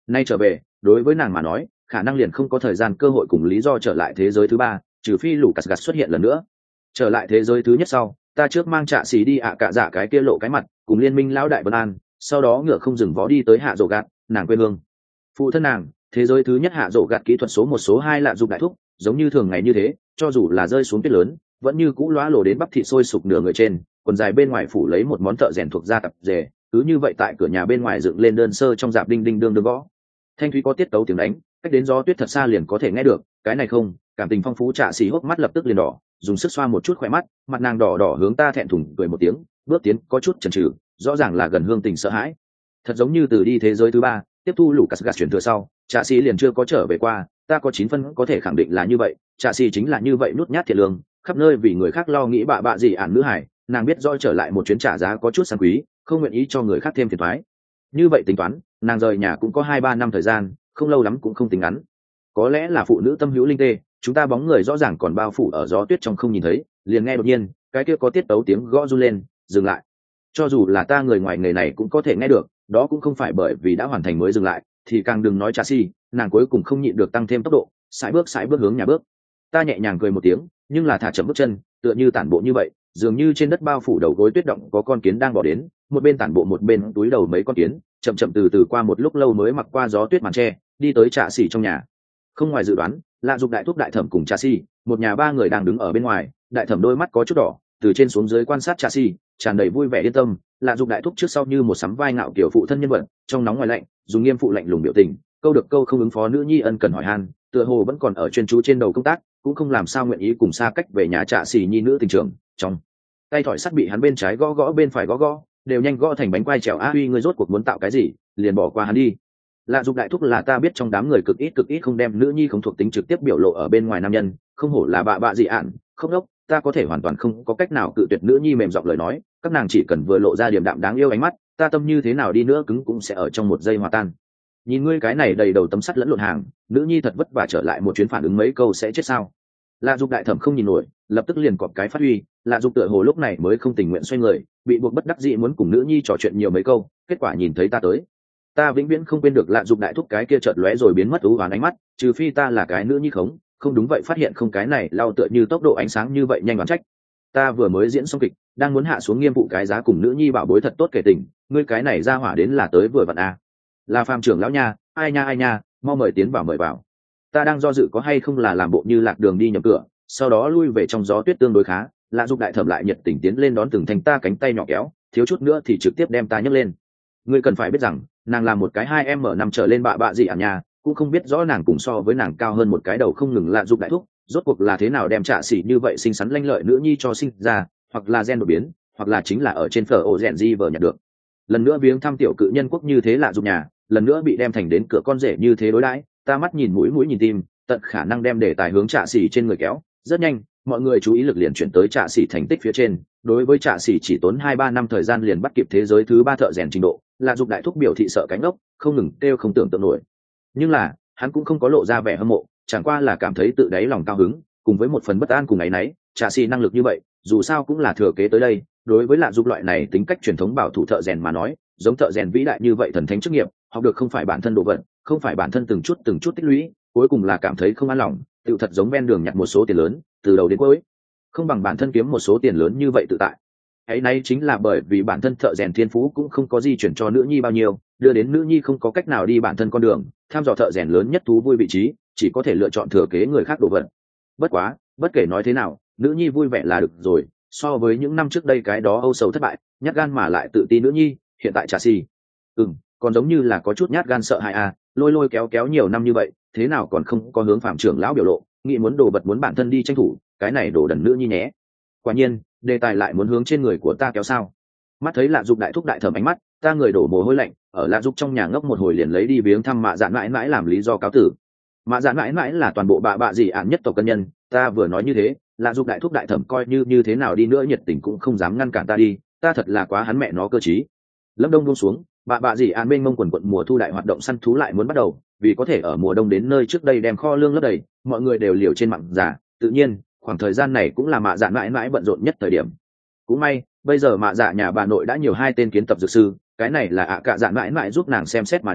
nay trở về đối với nàng mà nói khả năng liền không có thời gian cơ hội cùng lý do trở lại thế giới thứ ba, trừ phi lũ cắt gạt xuất hiện lần nữa. Trở lại thế giới thứ nhất sau, ta trước mang Trạ Xỉ đi ạ cạ dạ cái kia lộ cái mặt cùng liên minh lão đại Vân An, sau đó ngựa không dừng vó đi tới hạ rổ gạt, nàng quê hương. Phụ thân nàng, thế giới thứ nhất hạ rổ gạt kỹ thuật số một số hai lạ dục đại thúc, giống như thường ngày như thế, cho dù là rơi xuống tuyết lớn, vẫn như cũ lóa lổ đến bắp thịt sôi sục nửa người trên, quần dài bên ngoài phủ lấy một món thợ rèn thuộc da tập dề, cứ như vậy tại cửa nhà bên ngoài dựng lên đơn sơ trong dạp đinh đinh đương đương gõ. Thanh thúy có tiết tấu tiếng đánh, cách đến gió tuyết thật xa liền có thể nghe được, cái này không, cảm tình phong phú Trạ Xỉ hốc mắt lập tức liền đỏ, dùng sức xoa một chút khỏe mắt, mặt nàng đỏ đỏ hướng ta thẹn thùng cười một tiếng, bước tiến có chút chần chừ, rõ ràng là gần hương tình sợ hãi. Thật giống như từ đi thế giới thứ ba, tiếp thu lũ cắt gạt chuyển thừa sau, Trạ Xỉ liền chưa có trở về qua, ta có chín phân có thể khẳng định là như vậy, Trạ Xỉ chính là như vậy nút nhát thiệt lương, khắp nơi vì người khác lo nghĩ bạ bạ gì ản nữ hải, nàng biết do trở lại một chuyến trả giá có chút sang quý, không nguyện ý cho người khác thêm phiền toái. Như vậy tính toán, nàng rời nhà cũng có hai ba năm thời gian, không lâu lắm cũng không tính ngắn. Có lẽ là phụ nữ tâm hữu linh tê, chúng ta bóng người rõ ràng còn bao phủ ở gió tuyết trong không nhìn thấy, liền nghe đột nhiên cái kia có tiết tấu tiếng gõ run lên, dừng lại. Cho dù là ta người ngoài nghề này cũng có thể nghe được, đó cũng không phải bởi vì đã hoàn thành mới dừng lại, thì càng đừng nói Trạ Xỉ, nàng cuối cùng không nhịn được tăng thêm tốc độ, sải bước sải bước hướng nhà bước. Ta nhẹ nhàng cười một tiếng, nhưng là thả chậm bước chân, tựa như tản bộ như vậy, dường như trên đất bao phủ đầu gối tuyết động có con kiến đang bỏ đến, một bên tản bộ một bên túi đầu mấy con kiến, chậm chậm từ từ qua một lúc lâu mới mặc qua gió tuyết màn tre, đi tới Trạ Xỉ trong nhà. Không ngoài dự đoán, lạ dục đại thúc đại thẩm cùng Trạ Xỉ, một nhà ba người đang đứng ở bên ngoài, đại thẩm đôi mắt có chút đỏ, từ trên xuống dưới quan sát Trạ Xỉ, tràn đầy vui vẻ yên tâm. Lạ dục đại thúc trước sau như một sắm vai ngạo kiểu phụ thân nhân vật, trong nóng ngoài lạnh, dùng nghiêm phụ lạnh lùng biểu tình, câu được câu không ứng phó nữ nhi ân cần hỏi han, tựa hồ vẫn còn ở chuyên chú trên đầu công tác, cũng không làm sao nguyện ý cùng xa cách về nhà Trạ Xỉ nhi nữ tình trường. Trong tay thỏi sắt bị hắn bên trái gõ gõ bên phải gõ gõ, đều nhanh gõ thành bánh quai trèo. A Huy, ngươi rốt cuộc muốn tạo cái gì, liền bỏ qua hắn đi. Lạ dục đại thúc là ta biết trong đám người cực ít cực ít không đem nữ nhi không thuộc tính trực tiếp biểu lộ ở bên ngoài nam nhân, không hổ là bạ bạ dị ạn, không đốc, ta có thể hoàn toàn không có cách nào cự tuyệt nữ nhi mềm giọng lời nói, các nàng chỉ cần vừa lộ ra điềm đạm đáng yêu ánh mắt, ta tâm như thế nào đi nữa cứng cũng sẽ ở trong một giây hòa tan. Nhìn ngươi cái này đầy đầu tấm sắt lẫn lộn hàng, nữ nhi thật vất vả trở lại một chuyến phản ứng mấy câu sẽ chết sao? Lạ dục đại thẩm không nhìn nổi, lập tức liền cọp cái phát huy. Lạ dục tựa hồ lúc này mới không tình nguyện xoay người, bị buộc bất đắc dĩ muốn cùng nữ nhi trò chuyện nhiều mấy câu, kết quả nhìn thấy ta tới, ta vĩnh viễn không quên được lạ dục đại thúc cái kia chợt lóe rồi biến mất ú oán ánh mắt, trừ phi ta là cái nữ nhi khống, không đúng vậy phát hiện không cái này lao tựa như tốc độ ánh sáng như vậy nhanh đoán trách. Ta vừa mới diễn xong kịch, đang muốn hạ xuống nghiêm vụ cái giá cùng nữ nhi bảo bối thật tốt kể tình, ngươi cái này ra hỏa đến là tới vừa vặn à. Là Phạm trưởng lão nha, ai nha ai nha, mau mời tiến vào mời vào. Ta đang do dự có hay không là làm bộ như lạc đường đi nhầm cửa, sau đó lui về trong gió tuyết tương đối khá. Lạ dục đại thẩm lại nhiệt tình tiến lên đón từng thành ta cánh tay nhỏ kéo, thiếu chút nữa thì trực tiếp đem ta nhấc lên. Ngươi cần phải biết rằng, nàng là một cái hai m năm trở lên bạ bạ gì à nhà, cũng không biết rõ nàng cùng so với nàng cao hơn một cái đầu không ngừng. Lạ dục đại thúc rốt cuộc là thế nào đem Trạ Xỉ như vậy xinh xắn lanh lợi nữ nhi cho sinh ra, hoặc là gen đột biến, hoặc là chính là ở trên phở ổ rèn di vờ nhặt được. Lần nữa viếng thăm tiểu cự nhân quốc như thế lạ dục nhà, lần nữa bị đem thành đến cửa con rể như thế đối đãi, ta mắt nhìn mũi mũi nhìn tim, tận khả năng đem đề tài hướng Trạ Xỉ trên người kéo. Rất nhanh, mọi người chú ý lực liền chuyển tới Trạ Xỉ thành tích phía trên. Đối với Trạ Xỉ chỉ tốn hai ba năm thời gian liền bắt kịp thế giới thứ ba thợ rèn trình độ, Lạ dục đại thúc biểu thị sợ cánh ốc, không ngừng kêu không tưởng tượng nổi. Nhưng là hắn cũng không có lộ ra vẻ hâm mộ, chẳng qua là cảm thấy tự đáy lòng cao hứng, cùng với một phần bất an cùng ấy nấy. Trạ Xỉ năng lực như vậy, dù sao cũng là thừa kế tới đây. Đối với Lạ dục loại này tính cách truyền thống bảo thủ thợ rèn mà nói, giống thợ rèn vĩ đại như vậy thần thánh chức nghiệp, học được không phải bản thân đồ vật, không phải bản thân từng chút từng chút tích lũy, cuối cùng là cảm thấy không an lòng, tự thật giống ven đường nhặt một số tiền lớn, từ đầu đến cuối, không bằng bản thân kiếm một số tiền lớn như vậy tự tại. Ấy nay chính là bởi vì bản thân thợ rèn thiên phú cũng không có di chuyển cho nữ nhi bao nhiêu, đưa đến nữ nhi không có cách nào đi bản thân con đường, tham dò thợ rèn lớn nhất thú vui vị trí, chỉ có thể lựa chọn thừa kế người khác đồ vật. Bất quá, bất kể nói thế nào, nữ nhi vui vẻ là được rồi, so với những năm trước đây cái đó âu sầu thất bại, nhát gan mà lại tự ti nữ nhi, hiện tại Trạ Xỉ, ừm, còn giống như là có chút nhát gan sợ hãi à, lôi lôi kéo kéo nhiều năm như vậy, thế nào còn không có hướng Phạm trưởng lão biểu lộ, nghĩ muốn đồ vật muốn bản thân đi tranh thủ, cái này đồ đần nữ nhi nhé. Quả nhiên, đề tài lại muốn hướng trên người của ta kéo sao. Mắt thấy Lạ dục đại thúc đại thẩm ánh mắt, ta người đổ mồ hôi lạnh, ở Lạ dục trong nhà ngốc một hồi liền lấy đi viếng thăm Mạ Dạn mãi mãi làm lý do cáo tử. Mạ Dạn mãi mãi là toàn bộ bạ bạ gì ạn nhất tộc cân nhân, ta vừa nói như thế, Lạ dục đại thúc đại thẩm coi như như thế nào đi nữa nhiệt tình cũng không dám ngăn cản ta đi, ta thật là quá hắn mẹ nó cơ trí. Lâm đông buông xuống, bạ bạ gì ạn bên mông quần quận mùa thu đại hoạt động săn thú lại muốn bắt đầu, vì có thể ở mùa đông đến nơi trước đây đem kho lương lấp đầy, mọi người đều liều trên mặn giả, tự nhiên khoảng thời gian này cũng là Mạ Dạn mãi mãi bận rộn nhất thời điểm. Cũng may bây giờ Mạ Dạ nhà bà nội đã nhiều hai tên kiến tập dược sư, cái này là ạ cạ Dạn mãi mãi giúp nàng xem xét mà đến,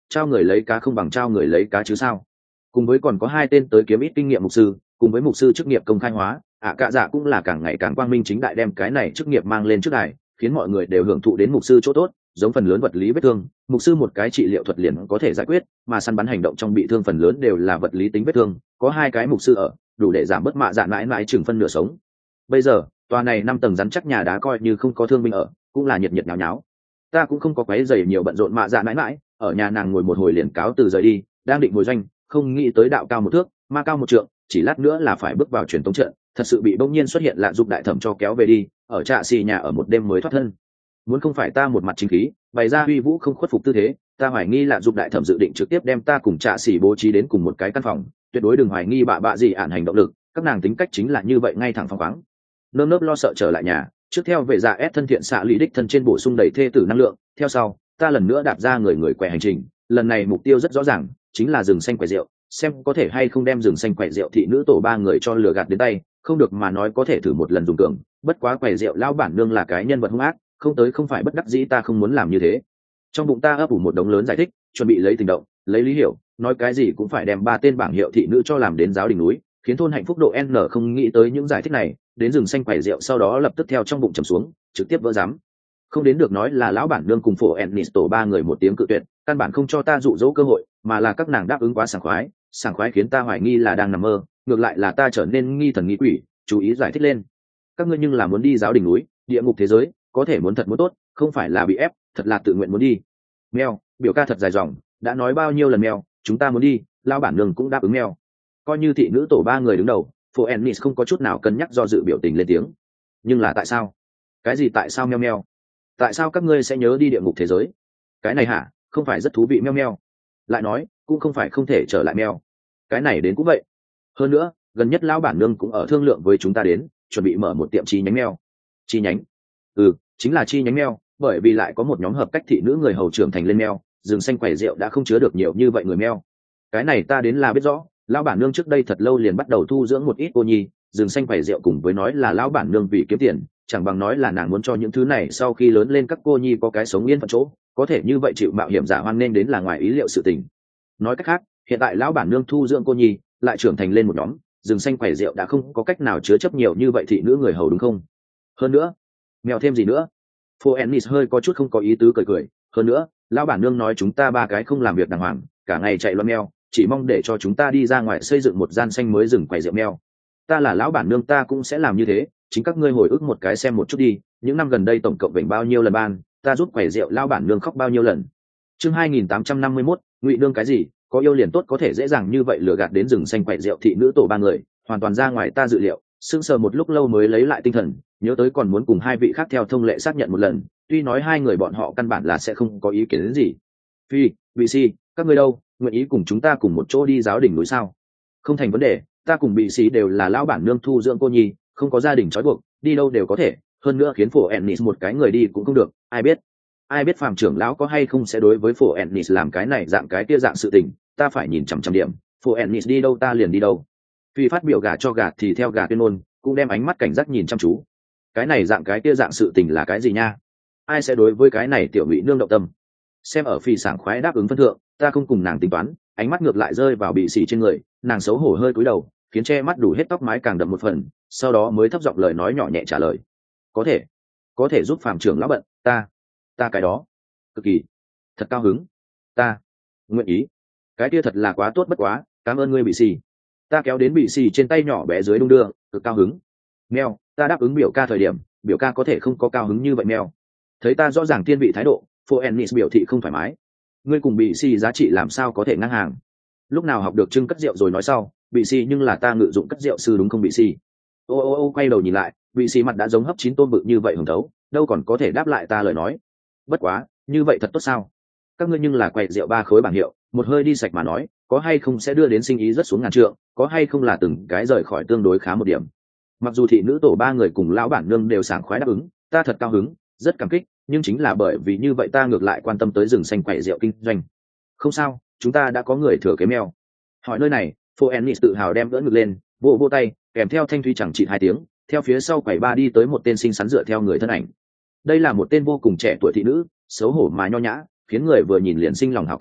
trao người lấy cá không bằng trao người lấy cá chứ sao. Cùng với còn có hai tên tới kiếm ít kinh nghiệm mục sư, cùng với mục sư chức nghiệp công khai hóa, ạ cạ dạ cũng là càng ngày càng quang minh chính đại đem cái này chức nghiệp mang lên trước đài, khiến mọi người đều hưởng thụ đến mục sư chỗ tốt. Giống phần lớn vật lý vết thương, mục sư một cái trị liệu thuật liền có thể giải quyết, mà săn bắn hành động trong bị thương phần lớn đều là vật lý tính vết thương, có hai cái mục sư ở, đủ để giảm bớt mạ dạ mãi mãi chừng phân nửa sống. Bây giờ tòa này năm tầng rắn chắc nhà đá coi như không có thương binh ở, cũng là nhiệt nhiệt nháo nháo. Ta cũng không có quấy rầy nhiều bận rộn mạ dạ mãi mãi, ở nhà nàng ngồi một hồi liền cáo từ rời đi, đang định ngồi doanh, không nghĩ tới đạo cao một thước, ma cao một trượng, chỉ lát nữa là phải bước vào truyền tống trận, thật sự bị bỗng nhiên xuất hiện lạ dục đại thẩm cho kéo về đi, ở trạ xì nhà ở một đêm mới thoát thân. Muốn không phải ta một mặt chính khí, bày ra uy vũ không khuất phục tư thế, ta hoài nghi lạ dục đại thẩm dự định trực tiếp đem ta cùng trạ xì bố trí đến cùng một cái căn phòng, tuyệt đối đừng hoài nghi bạ bạ gì ản hành động lực, các nàng tính cách chính là như vậy ngay thẳng phóng khoáng. Nơm nớp lo sợ trở lại nhà, trước theo về dạ ép thân thiện xạ lý đích thân trên bổ sung đầy thê tử năng lượng, theo sau ta lần nữa đạp ra người người quẻ hành trình, lần này mục tiêu rất rõ ràng, chính là rừng xanh quẻ rượu, xem có thể hay không đem rừng xanh quẻ rượu thị nữ tổ ba người cho lừa gạt đến tay, không được mà nói có thể thử một lần dùng cường, bất quá quẻ rượu lão bản nương là cái nhân vật hung ác, không tới không phải bất đắc dĩ, ta không muốn làm như thế. Trong bụng ta ấp ủ một đống lớn giải thích, chuẩn bị lấy tình động, lấy lý hiểu, nói cái gì cũng phải đem ba tên bảng hiệu thị nữ cho làm đến giáo đỉnh núi, khiến thôn hạnh phúc độ n không nghĩ tới những giải thích này, đến rừng xanh quẻ rượu sau đó lập tức theo trong bụng trầm xuống, trực tiếp vỡ rắm. Không đến được nói là lão bản nương cùng phổ ennis tổ ba người một tiếng cự tuyệt, căn bản không cho ta dụ dỗ cơ hội, mà là các nàng đáp ứng quá sảng khoái, sảng khoái khiến ta hoài nghi là đang nằm mơ, ngược lại là ta trở nên nghi thần nghi quỷ, chú ý giải thích lên. Các ngươi nhưng là muốn đi giáo đỉnh núi, địa ngục thế giới, có thể muốn thật muốn tốt, không phải là bị ép, thật là tự nguyện muốn đi. Meo, biểu ca thật dài dòng, đã nói bao nhiêu lần meo, chúng ta muốn đi, lão bản nương cũng đáp ứng meo. Coi như thị nữ tổ ba người đứng đầu, phổ ennis không có chút nào cân nhắc do dự biểu tình lên tiếng. Nhưng là tại sao? Cái gì tại sao meo meo? Tại sao các ngươi sẽ nhớ đi địa ngục thế giới? Cái này hả, không phải rất thú vị meo meo? Lại nói, cũng không phải không thể trở lại meo. Cái này đến cũng vậy. Hơn nữa, gần nhất lão bản nương cũng ở thương lượng với chúng ta đến, chuẩn bị mở một tiệm chi nhánh meo. Chi nhánh? Ừ, chính là chi nhánh meo, bởi vì lại có một nhóm hợp cách thị nữ người hầu trưởng thành lên meo, rừng xanh quẻ rượu đã không chứa được nhiều như vậy người meo. Cái này ta đến là biết rõ, lão bản nương trước đây thật lâu liền bắt đầu thu dưỡng một ít cô nhi, rừng xanh quẻ rượu cùng với nói là lão bản nương vì kiếm tiền, chẳng bằng nói là nàng muốn cho những thứ này sau khi lớn lên các cô nhi có cái sống yên phận chỗ, có thể như vậy chịu mạo hiểm giả hoan nên đến là ngoài ý liệu sự tình. Nói cách khác, hiện tại lão bản nương thu dưỡng cô nhi lại trưởng thành lên một nhóm, rừng xanh quẻ rượu đã không có cách nào chứa chấp nhiều như vậy thị nữ người hầu đúng không? Hơn nữa, mèo thêm gì nữa? Phô Ennis hơi có chút không có ý tứ cười cười, hơn nữa, lão bản nương nói chúng ta ba cái không làm việc đàng hoàng, cả ngày chạy loạn mèo, chỉ mong để cho chúng ta đi ra ngoài xây dựng một gian xanh mới rừng quẻ rượu mèo. Ta là lão bản nương ta cũng sẽ làm như thế, chính các ngươi hồi ức một cái xem một chút đi, những năm gần đây tổng cộng vểnh bao nhiêu lần ban, ta giúp quẻ rượu lão bản nương khóc bao nhiêu lần. Chương hai nghìn tám trăm năm mươi mốt, ngụy nương cái gì, có yêu liền tốt có thể dễ dàng như vậy lừa gạt đến rừng xanh quẻ rượu thị nữ tổ ba người, hoàn toàn ra ngoài ta dự liệu. Sững sờ một lúc lâu mới lấy lại tinh thần, nhớ tới còn muốn cùng hai vị khác theo thông lệ xác nhận một lần, tuy nói hai người bọn họ căn bản là sẽ không có ý kiến đến gì. Phi, vị si, các ngươi đâu, nguyện ý cùng chúng ta cùng một chỗ đi giáo đỉnh núi sao? Không thành vấn đề, ta cùng bị sĩ đều là lão bản nương thu dưỡng cô nhi, không có gia đình trói buộc, đi đâu đều có thể, hơn nữa khiến phổ ennis một cái người đi cũng không được, ai biết ai biết phàm trưởng lão có hay không sẽ đối với phổ ennis làm cái này dạng cái kia dạng sự tình, ta phải nhìn chằm chằm điểm, phổ ennis đi đâu ta liền đi đâu. Phi phát biểu gà cho gà thì theo gà tuyên ngôn, cũng đem ánh mắt cảnh giác nhìn chăm chú. Cái này dạng cái kia dạng sự tình là cái gì nha? Ai sẽ đối với cái này tiểu ngụy nương động tâm? Xem ở Phi sảng khoái đáp ứng phân thượng, ta không cùng nàng tính toán, ánh mắt ngược lại rơi vào bị xỉ trên người, nàng xấu hổ hơi cúi đầu, khiến che mắt đủ hết tóc mái càng đậm một phần, sau đó mới thấp giọng lời nói nhỏ nhẹ trả lời. Có thể, có thể giúp phàm trưởng lão bận, ta, ta cái đó, cực kỳ, thật cao hứng, ta, nguyện ý. Cái kia thật là quá tốt bất quá, cảm ơn ngươi bị xỉ. Ta kéo đến bị xì trên tay nhỏ bé dưới đung đưa, cực cao hứng. Mèo, ta đáp ứng biểu ca thời điểm, biểu ca có thể không có cao hứng như vậy mèo. Thấy ta rõ ràng thiên vị thái độ, Phô Ennis biểu thị không thoải mái. Ngươi cùng bị xì giá trị làm sao có thể ngang hàng? Lúc nào học được trưng cất rượu rồi nói sau, bị xì nhưng là ta ngự dụng cất rượu sư đúng không bị xì? Ô ô ô quay đầu nhìn lại, bị xì mặt đã giống hấp chín tôm bự như vậy hồng thấu, đâu còn có thể đáp lại ta lời nói. Bất quá, như vậy thật tốt sao? Các ngươi nhưng là quậy rượu ba khối bảng hiệu, một hơi đi sạch mà nói, có hay không sẽ đưa đến sinh ý rất xuống ngàn trượng, có hay không là từng cái rời khỏi tương đối khá một điểm. Mặc dù thị nữ tổ ba người cùng lão bản nương đều sảng khoái đáp ứng, ta thật cao hứng, rất cảm kích, nhưng chính là bởi vì như vậy ta ngược lại quan tâm tới rừng xanh quậy rượu kinh doanh. Không sao, chúng ta đã có người thừa kế mèo. Hỏi nơi này, Phô Ennis tự hào đem đỡ ngực lên, vỗ vỗ tay, kèm theo thanh thúy chẳng chỉ hai tiếng, theo phía sau quầy ba đi tới một tên xinh xắn dựa theo người thân ảnh. Đây là một tên vô cùng trẻ tuổi thị nữ, xấu hổ mà nho nhã, khiến người vừa nhìn liền sinh lòng hảo cảm,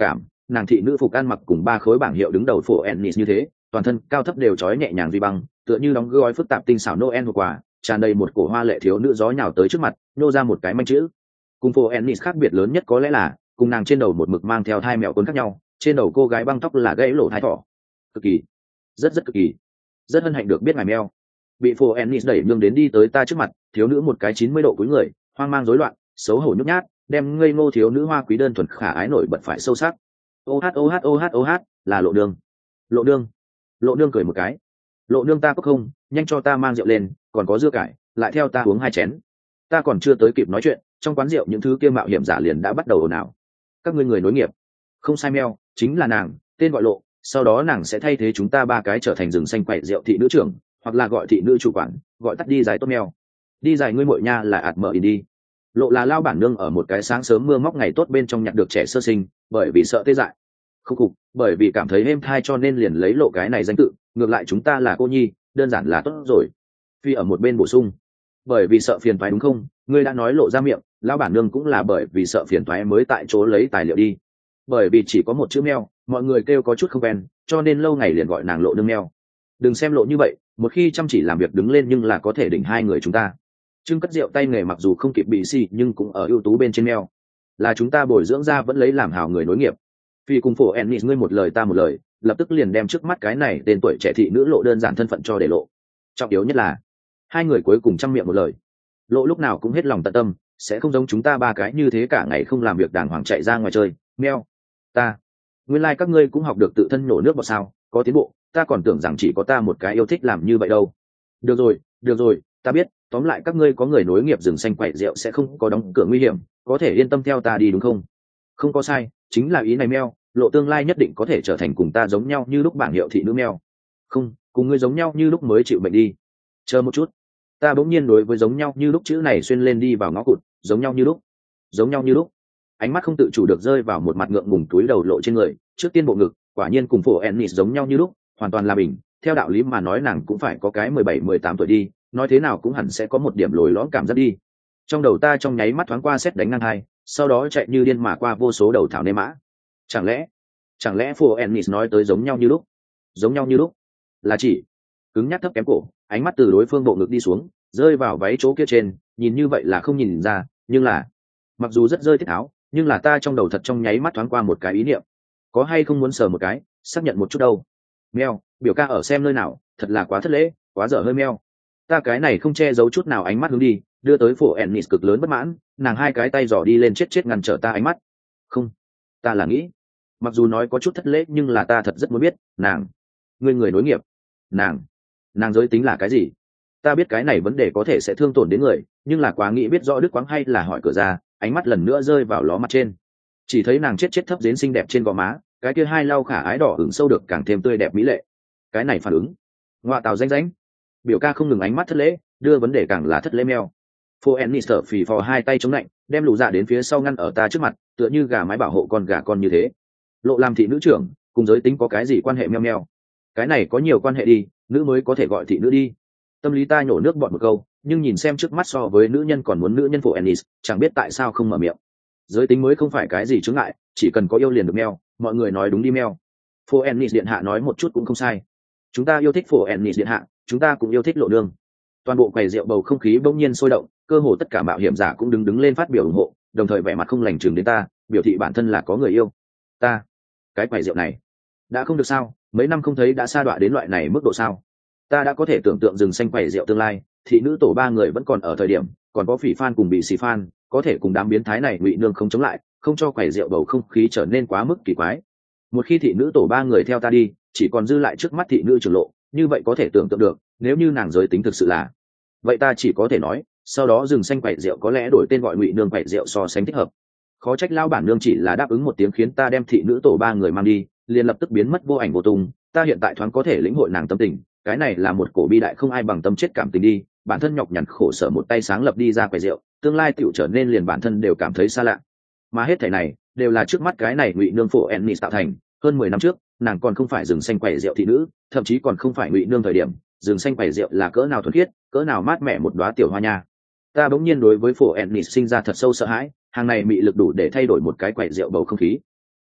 nàng thị nữ phục ăn mặc cùng ba khối bảng hiệu đứng đầu phổ ennis như thế, toàn thân cao thấp đều trói nhẹ nhàng duy băng, tựa như đóng gói phức tạp tinh xảo Noel hộp quà, tràn đầy một cổ hoa lệ thiếu nữ gió nhào tới trước mặt, nô ra một cái manh chữ. Cùng phổ ennis khác biệt lớn nhất có lẽ là cùng nàng trên đầu một mực mang theo thai mẹo cuốn khác nhau, trên đầu cô gái băng tóc là gãy lỗ thái thỏ. Cực kỳ, rất rất cực kỳ, rất hân hạnh được biết ngài meo. Bị phổ ennis đẩy nhường đến đi tới ta trước mặt, thiếu nữ một cái chín mươi độ cúi người, hoang mang rối loạn, xấu hổ nhút nhát, đem ngây ngô thiếu nữ hoa quý đơn thuần khả ái nổi bật phải sâu sắc. Ô hát ô hát ô hát ô hát, là lộ nương. Lộ nương. Lộ nương cười một cái. Lộ nương ta có không, nhanh cho ta mang rượu lên, còn có dưa cải, lại theo ta uống hai chén. Ta còn chưa tới kịp nói chuyện, trong quán rượu những thứ kia mạo hiểm giả liền đã bắt đầu ồn ào. Các ngươi người nối nghiệp. Không sai meo, chính là nàng, tên gọi Lộ, sau đó nàng sẽ thay thế chúng ta ba cái trở thành rừng xanh quậy rượu thị nữ trưởng, hoặc là gọi thị nữ chủ quản, gọi tắt đi dài tốt meo. Đi dài ngươi muội nha là ạt mở đi. Lộ là lao bản nương ở một cái sáng sớm mưa móc ngày tốt bên trong nhặt được trẻ sơ sinh, bởi vì sợ tê dại. Khúc cục, bởi vì cảm thấy êm thai cho nên liền lấy Lộ cái này danh tự, ngược lại chúng ta là cô nhi, đơn giản là tốt rồi. Phi ở một bên bổ sung, bởi vì sợ phiền toái đúng không? Ngươi đã nói Lộ ra miệng, lão bản nương cũng là bởi vì sợ phiền toái mới tại chỗ lấy tài liệu đi. Bởi vì chỉ có một chữ meo, mọi người kêu có chút không quen, cho nên lâu ngày liền gọi nàng Lộ nương meo. Đừng xem Lộ như vậy, một khi chăm chỉ làm việc đứng lên nhưng là có thể đỉnh hai người chúng ta. Trưng cất rượu tay nghề mặc dù không kịp bị xì nhưng cũng ở ưu tú bên trên meo, là chúng ta bồi dưỡng ra vẫn lấy làm hào người nối nghiệp. Vì cùng phổ ennis ngươi một lời ta một lời, lập tức liền đem trước mắt cái này tên tuổi trẻ thị nữ Lộ đơn giản thân phận cho để lộ. Trọng yếu nhất là hai người cuối cùng chăm miệng một lời. Lộ lúc nào cũng hết lòng tận tâm, sẽ không giống chúng ta ba cái như thế cả ngày không làm việc đàng hoàng chạy ra ngoài chơi. Meo, ta nguyên lai like các ngươi cũng học được tự thân nổ nước bọt sao, có tiến bộ, ta còn tưởng rằng chỉ có ta một cái yêu thích làm như vậy đâu. Được rồi, được rồi, ta biết, tóm lại các ngươi có người nối nghiệp rừng xanh quậy rượu sẽ không có đóng cửa nguy hiểm, có thể yên tâm theo ta đi đúng không? Không có sai, chính là ý này meo, Lộ tương lai nhất định có thể trở thành cùng ta giống nhau như lúc bảng hiệu thị nữ meo. Không, cùng ngươi giống nhau như lúc mới chịu bệnh đi. Chờ một chút, ta bỗng nhiên đối với giống nhau như lúc chữ này xuyên lên đi vào ngõ cụt, giống nhau như lúc, giống nhau như lúc. Ánh mắt không tự chủ được rơi vào một mặt ngượng ngùng túi đầu Lộ trên người, trước tiên bộ ngực, quả nhiên cùng phổ ennis giống nhau như lúc, hoàn toàn là bình. Theo đạo lý mà nói nàng cũng phải có cái mười bảy mười tám tuổi đi, nói thế nào cũng hẳn sẽ có một điểm lồi lõm cảm giác đi. Trong đầu ta trong nháy mắt thoáng qua xét đánh ngang hai, sau đó chạy như điên mà qua vô số đầu thảo nê mã. Chẳng lẽ, chẳng lẽ phổ ennis nói tới giống nhau như lúc, giống nhau như lúc, là chỉ cứng nhắc thấp kém cổ, ánh mắt từ đối phương bộ ngực đi xuống, rơi vào váy chỗ kia trên, nhìn như vậy là không nhìn ra, nhưng là, mặc dù rất rơi thiết áo, nhưng là ta trong đầu thật trong nháy mắt thoáng qua một cái ý niệm, có hay không muốn sờ một cái, xác nhận một chút đâu. Meo, biểu ca ở xem nơi nào, thật là quá thất lễ, quá dở hơi meo. Ta cái này không che giấu chút nào ánh mắt hướng đi, đưa tới phổ ennis cực lớn bất mãn, nàng hai cái tay giỏ đi lên chết chết ngăn trở ta ánh mắt. Không, ta là nghĩ, mặc dù nói có chút thất lễ nhưng là ta thật rất muốn biết, nàng, người người nối nghiệp, nàng, nàng giới tính là cái gì? Ta biết cái này vấn đề có thể sẽ thương tổn đến người, nhưng là quá nghĩ biết rõ đứt quãng hay là hỏi cửa ra, ánh mắt lần nữa rơi vào ló mặt trên, chỉ thấy nàng chết chết thấp dến xinh đẹp trên gò má, cái kia hai lau khả ái đỏ ửng sâu được càng thêm tươi đẹp mỹ lệ. Cái này phản ứng, ngoại tào danh danh. Biểu ca không ngừng ánh mắt thất lễ, đưa vấn đề càng là thất lễ meo. Phô ennis thở phì phò hai tay chống lạnh, đem lũ dạ đến phía sau ngăn ở ta trước mặt, tựa như gà mái bảo hộ con gà con như thế. Lộ làm thị nữ trưởng, cùng giới tính có cái gì quan hệ meo meo? Cái này có nhiều quan hệ đi, nữ mới có thể gọi thị nữ đi. Tâm lý ta nhổ nước bọt một câu, nhưng nhìn xem trước mắt so với nữ nhân còn muốn nữ nhân phổ ennis, chẳng biết tại sao không mở miệng. Giới tính mới không phải cái gì chướng ngại, chỉ cần có yêu liền được meo, mọi người nói đúng đi meo. Phổ ennis điện hạ nói một chút cũng không sai. Chúng ta yêu thích phổ ennis điện hạ, chúng ta cũng yêu thích Lộ nương. Toàn bộ quầy rượu bầu không khí bỗng nhiên sôi động, cơ hồ tất cả mạo hiểm giả cũng đứng đứng lên phát biểu ủng hộ, đồng thời vẻ mặt không lành chừng đến ta, biểu thị bản thân là có người yêu. Ta, cái quầy rượu này đã không được sao? Mấy năm không thấy đã sa đọa đến loại này mức độ sao? Ta đã có thể tưởng tượng rừng xanh quầy rượu tương lai, thị nữ tổ ba người vẫn còn ở thời điểm, còn có phỉ fan cùng bị xì fan, có thể cùng đám biến thái này ngụy nương không chống lại, không cho quầy rượu bầu không khí trở nên quá mức kỳ quái. Một khi thị nữ tổ ba người theo ta đi, chỉ còn dư lại trước mắt thị nữ trưởng Lộ, như vậy có thể tưởng tượng được, nếu như nàng giới tính thực sự là, vậy ta chỉ có thể nói, sau đó rừng xanh quậy rượu có lẽ đổi tên gọi ngụy nương quậy rượu so sánh thích hợp. Khó trách lao bản nương chỉ là đáp ứng một tiếng khiến ta đem thị nữ tổ ba người mang đi, liền lập tức biến mất vô ảnh vô tung. Ta hiện tại thoáng có thể lĩnh hội nàng tâm tình, cái này là một cổ bi đại không ai bằng tâm chết cảm tình đi, bản thân nhọc nhằn khổ sở một tay sáng lập đi ra quầy rượu, tương lai tựu trở nên liền bản thân đều cảm thấy xa lạ. Mà hết thảy này đều là trước mắt cái này ngụy nương phổ ennis tạo thành. Hơn mười năm trước, nàng còn không phải rừng xanh quầy rượu thị nữ, thậm chí còn không phải ngụy nương thời điểm, rừng xanh quầy rượu là cỡ nào thuần khiết, cỡ nào mát mẻ một đóa tiểu hoa nha. Ta bỗng nhiên đối với phổ ennis sinh ra thật sâu sợ hãi, hàng này mị lực đủ để thay đổi một cái quầy rượu bầu không khí. Không,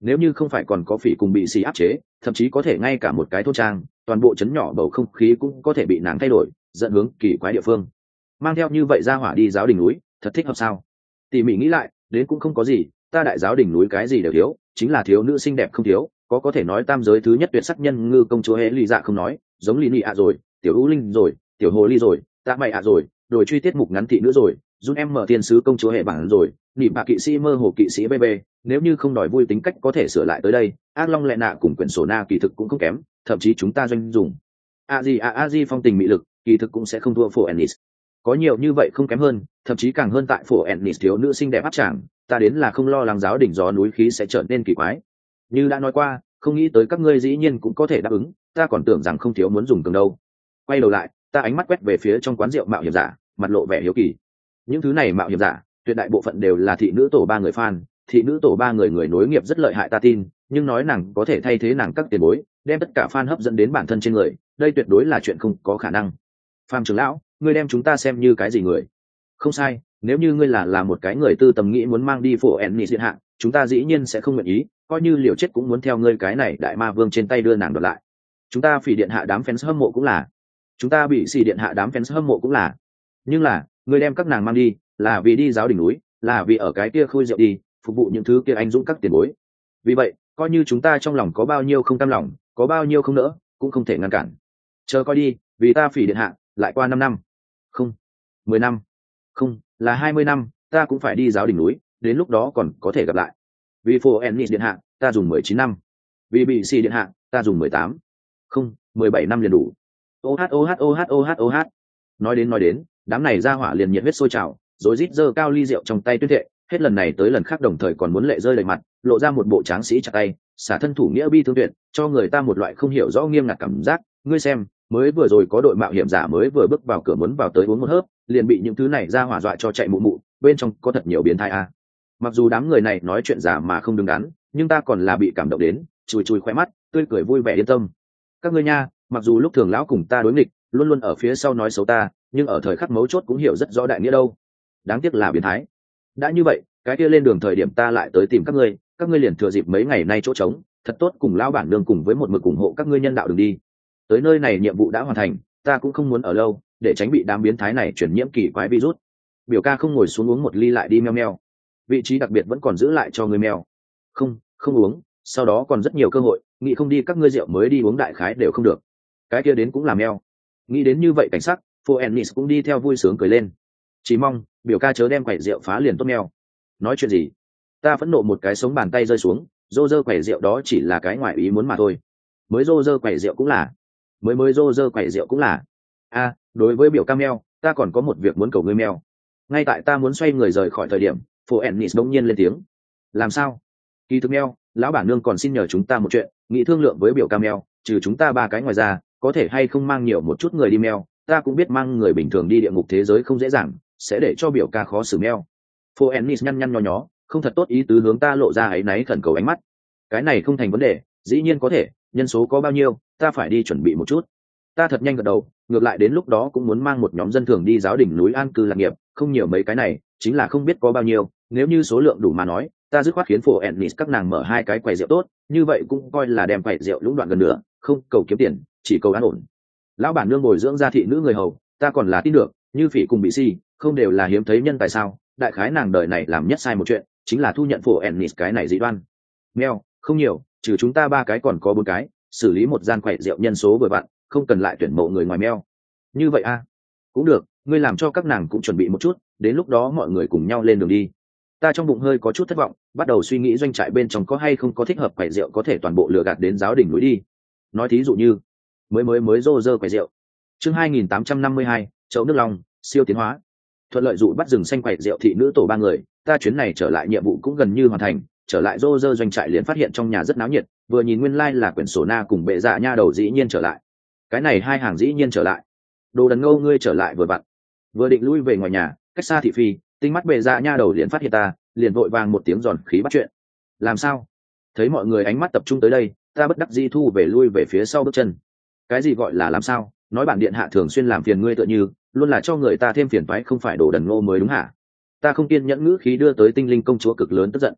nếu như không phải còn có phỉ cùng bị xì áp chế, thậm chí có thể ngay cả một cái thôn trang, toàn bộ trấn nhỏ bầu không khí cũng có thể bị nàng thay đổi, dẫn hướng kỳ quái địa phương. Mang theo như vậy ra hỏa đi giáo đỉnh núi, thật thích hợp sao? Tỉ mỉ nghĩ lại, đến cũng không có gì, ta đại giáo đỉnh núi cái gì đều thiếu, chính là thiếu nữ xinh đẹp không thiếu, có có thể nói tam giới thứ nhất tuyệt sắc nhân ngư công chúa hễ lì dạ không nói, giống lì nị ạ rồi, tiểu u linh rồi, tiểu hồ ly rồi, tạ mày ạ rồi, rồi truy tiết mục ngắn thị nữa rồi, Jun em mở thiên sứ công chúa hệ bản rồi, nị bạ kỵ sĩ mơ hồ kỵ sĩ bb, nếu như không đòi vui tính cách có thể sửa lại tới đây, ác long lệ nạ cùng quyển sổ na kỳ thực cũng không kém, thậm chí chúng ta doanh dùng a di a a di phong tình mỹ lực kỳ thực cũng sẽ không thua phổ ennis, có nhiều như vậy không kém hơn, thậm chí càng hơn tại phổ ennis thiếu nữ xinh đẹp áp tràng, ta đến là không lo lắng giáo đỉnh gió núi khí sẽ trở nên kỳ quái. Như đã nói qua, không nghĩ tới các ngươi dĩ nhiên cũng có thể đáp ứng, ta còn tưởng rằng không thiếu muốn dùng cường đâu. Quay đầu lại, ta ánh mắt quét về phía trong quán rượu mạo hiểm giả, mặt lộ vẻ hiếu kỳ. Những thứ này mạo hiểm giả, tuyệt đại bộ phận đều là thị nữ tổ ba người fan, thị nữ tổ ba người người nối nghiệp rất lợi hại ta tin, nhưng nói nàng có thể thay thế nàng các tiền bối, đem tất cả fan hấp dẫn đến bản thân trên người, đây tuyệt đối là chuyện không có khả năng. Phạm trưởng lão, ngươi đem chúng ta xem như cái gì người? Không sai, nếu như ngươi là là một cái người tư tầm nghĩ muốn mang đi phổ ennis điện hạ, chúng ta dĩ nhiên sẽ không nguyện ý, coi như liều chết cũng muốn theo ngươi cái này đại ma vương trên tay đưa nàng đoạt lại. Chúng ta phỉ điện hạ đám fans hâm mộ cũng là, chúng ta bị xì điện hạ đám fans hâm mộ cũng là, nhưng là ngươi đem các nàng mang đi là vì đi giáo đỉnh núi, là vì ở cái kia khôi rượu đi phục vụ những thứ kia anh dũng các tiền bối. Vì vậy coi như chúng ta trong lòng có bao nhiêu không cam lòng, có bao nhiêu không nỡ, cũng không thể ngăn cản. Chờ coi đi, vì ta phỉ điện hạ lại qua năm năm, không mười năm, không là hai mươi năm, ta cũng phải đi giáo đỉnh núi, đến lúc đó còn có thể gặp lại. Vì phổ ennis điện hạ ta dùng mười chín năm, vì bị xì điện hạ ta dùng mười tám, không mười bảy năm liền đủ. Oh oh oh oh oh oh. Nói đến nói đến, đám này ra hỏa liền nhiệt huyết sôi trào, rồi rít giơ cao ly rượu trong tay tuyên thệ, hết lần này tới lần khác đồng thời còn muốn lệ rơi đầy mặt, lộ ra một bộ tráng sĩ chặt tay, xả thân thủ nghĩa bi thương tuyệt, cho người ta một loại không hiểu rõ nghiêm ngặt cảm giác. Ngươi xem, mới vừa rồi có đội mạo hiểm giả mới vừa bước vào cửa muốn vào tới uống một hớp, liền bị những thứ này ra hỏa dọa cho chạy mụ mụ, bên trong có thật nhiều biến thái a. Mặc dù đám người này nói chuyện giả mà không đứng đắn, nhưng ta còn là bị cảm động đến, chùi chùi khóe mắt, tươi cười vui vẻ yên tâm. Các ngươi nha, mặc dù lúc thường lão cùng ta đối nghịch, luôn luôn ở phía sau nói xấu ta, nhưng ở thời khắc mấu chốt cũng hiểu rất rõ đại nghĩa đâu. Đáng tiếc là biến thái. Đã như vậy, cái kia lên đường thời điểm ta lại tới tìm các ngươi, các ngươi liền thừa dịp mấy ngày nay chỗ trống, thật tốt cùng lão bản nương cùng với một mực ủng hộ các ngươi nhân đạo đường đi. Tới nơi này nhiệm vụ đã hoàn thành, ta cũng không muốn ở lâu, để tránh bị đám biến thái này chuyển nhiễm kỳ quái virus. Biểu ca không ngồi xuống uống một ly lại đi meo meo. Vị trí đặc biệt vẫn còn giữ lại cho người meo. Không, không uống, sau đó còn rất nhiều cơ hội, nghĩ không đi các ngươi rượu mới đi uống đại khái đều không được. Cái kia đến cũng làm meo. Nghĩ đến như vậy cảnh sắc, Phô Ennis cũng đi theo vui sướng cười lên. Chỉ mong biểu ca chớ đem quẩy rượu phá liền tốt meo. Nói chuyện gì? Ta phẫn nộ một cái sống bàn tay rơi xuống, rô rơ quẩy rượu đó chỉ là cái ngoại ý muốn mà thôi. Mới rô rơ quẩy rượu cũng là, mới mới rô rơ quẩy rượu cũng là. A, à, đối với biểu ca meo, ta còn có một việc muốn cầu ngươi meo. Ngay tại ta muốn xoay người rời khỏi thời điểm, Phô Ennis bỗng nhiên lên tiếng. Làm sao? Kỳ thực meo, lão bản nương còn xin nhờ chúng ta một chuyện, nghĩ thương lượng với biểu ca meo, trừ chúng ta ba cái ngoài ra, có thể hay không mang nhiều một chút người đi meo, ta cũng biết mang người bình thường đi địa ngục thế giới không dễ dàng, sẽ để cho biểu ca khó xử meo. Phô Ennis nhăn nhăn nho nhó, không thật tốt ý tứ hướng ta lộ ra áy náy khẩn cầu ánh mắt. Cái này không thành vấn đề, dĩ nhiên có thể, nhân số có bao nhiêu, ta phải đi chuẩn bị một chút. Ta thật nhanh gật đầu, ngược lại đến lúc đó cũng muốn mang một nhóm dân thường đi giáo đỉnh núi an cư lạc nghiệp, không nhiều mấy cái này, chính là không biết có bao nhiêu, nếu như số lượng đủ mà nói, ta dứt khoát khiến Phô Ennis các nàng mở hai cái quầy rượu tốt, như vậy cũng coi là đem quầy rượu lũng đoạn gần nữa, không cầu kiếm tiền, chỉ cầu an ổn. Lão bản nương bồi dưỡng ra thị nữ người hầu, ta còn là tin được, như Phỉ cùng Bị Si, không đều là hiếm thấy nhân tài sao? Đại khái nàng đời này làm nhất sai một chuyện, chính là thu nhận Phổ Ennis cái này dị đoan. Meo, không nhiều, trừ chúng ta ba cái còn có bốn cái, xử lý một gian quầy rượu nhân số vừa vặn, không cần lại tuyển mộ người ngoài meo. Như vậy a, à? Cũng được, ngươi làm cho các nàng cũng chuẩn bị một chút, đến lúc đó mọi người cùng nhau lên đường đi. Ta trong bụng hơi có chút thất vọng, bắt đầu suy nghĩ doanh trại bên trong có hay không có thích hợp quầy rượu có thể toàn bộ lừa gạt đến giáo đỉnh núi đi. Nói thí dụ như mới mới mới rô rơ quầy rượu. Chương hai nghìn tám trăm năm mươi hai, chậu nước long, siêu tiến hóa. Thuận lợi dụ bắt rừng xanh quầy rượu thị nữ tổ ba người, ta chuyến này trở lại nhiệm vụ cũng gần như hoàn thành, trở lại rô rơ doanh trại liền phát hiện trong nhà rất náo nhiệt, vừa nhìn nguyên lai like là quyển sổ na cùng bệ dạ nha đầu dĩ nhiên trở lại. Cái này hai hàng dĩ nhiên trở lại. Đồ đần ngô ngươi trở lại vừa vặn. Vừa định lui về ngoài nhà, cách xa thị phi, tinh mắt bệ dạ nha đầu liền phát hiện ta, liền vội vàng một tiếng giòn khí bắt chuyện. Làm sao? Thấy mọi người ánh mắt tập trung tới đây, ta bất đắc dĩ thu về lui về phía sau bước chân. Cái gì gọi là làm sao? Nói bản điện hạ thường xuyên làm phiền ngươi tựa như luôn là cho người ta thêm phiền toái không phải đồ đần ngô mới đúng hả? Ta không kiên nhẫn ngữ khí đưa tới tinh linh công chúa cực lớn tức giận.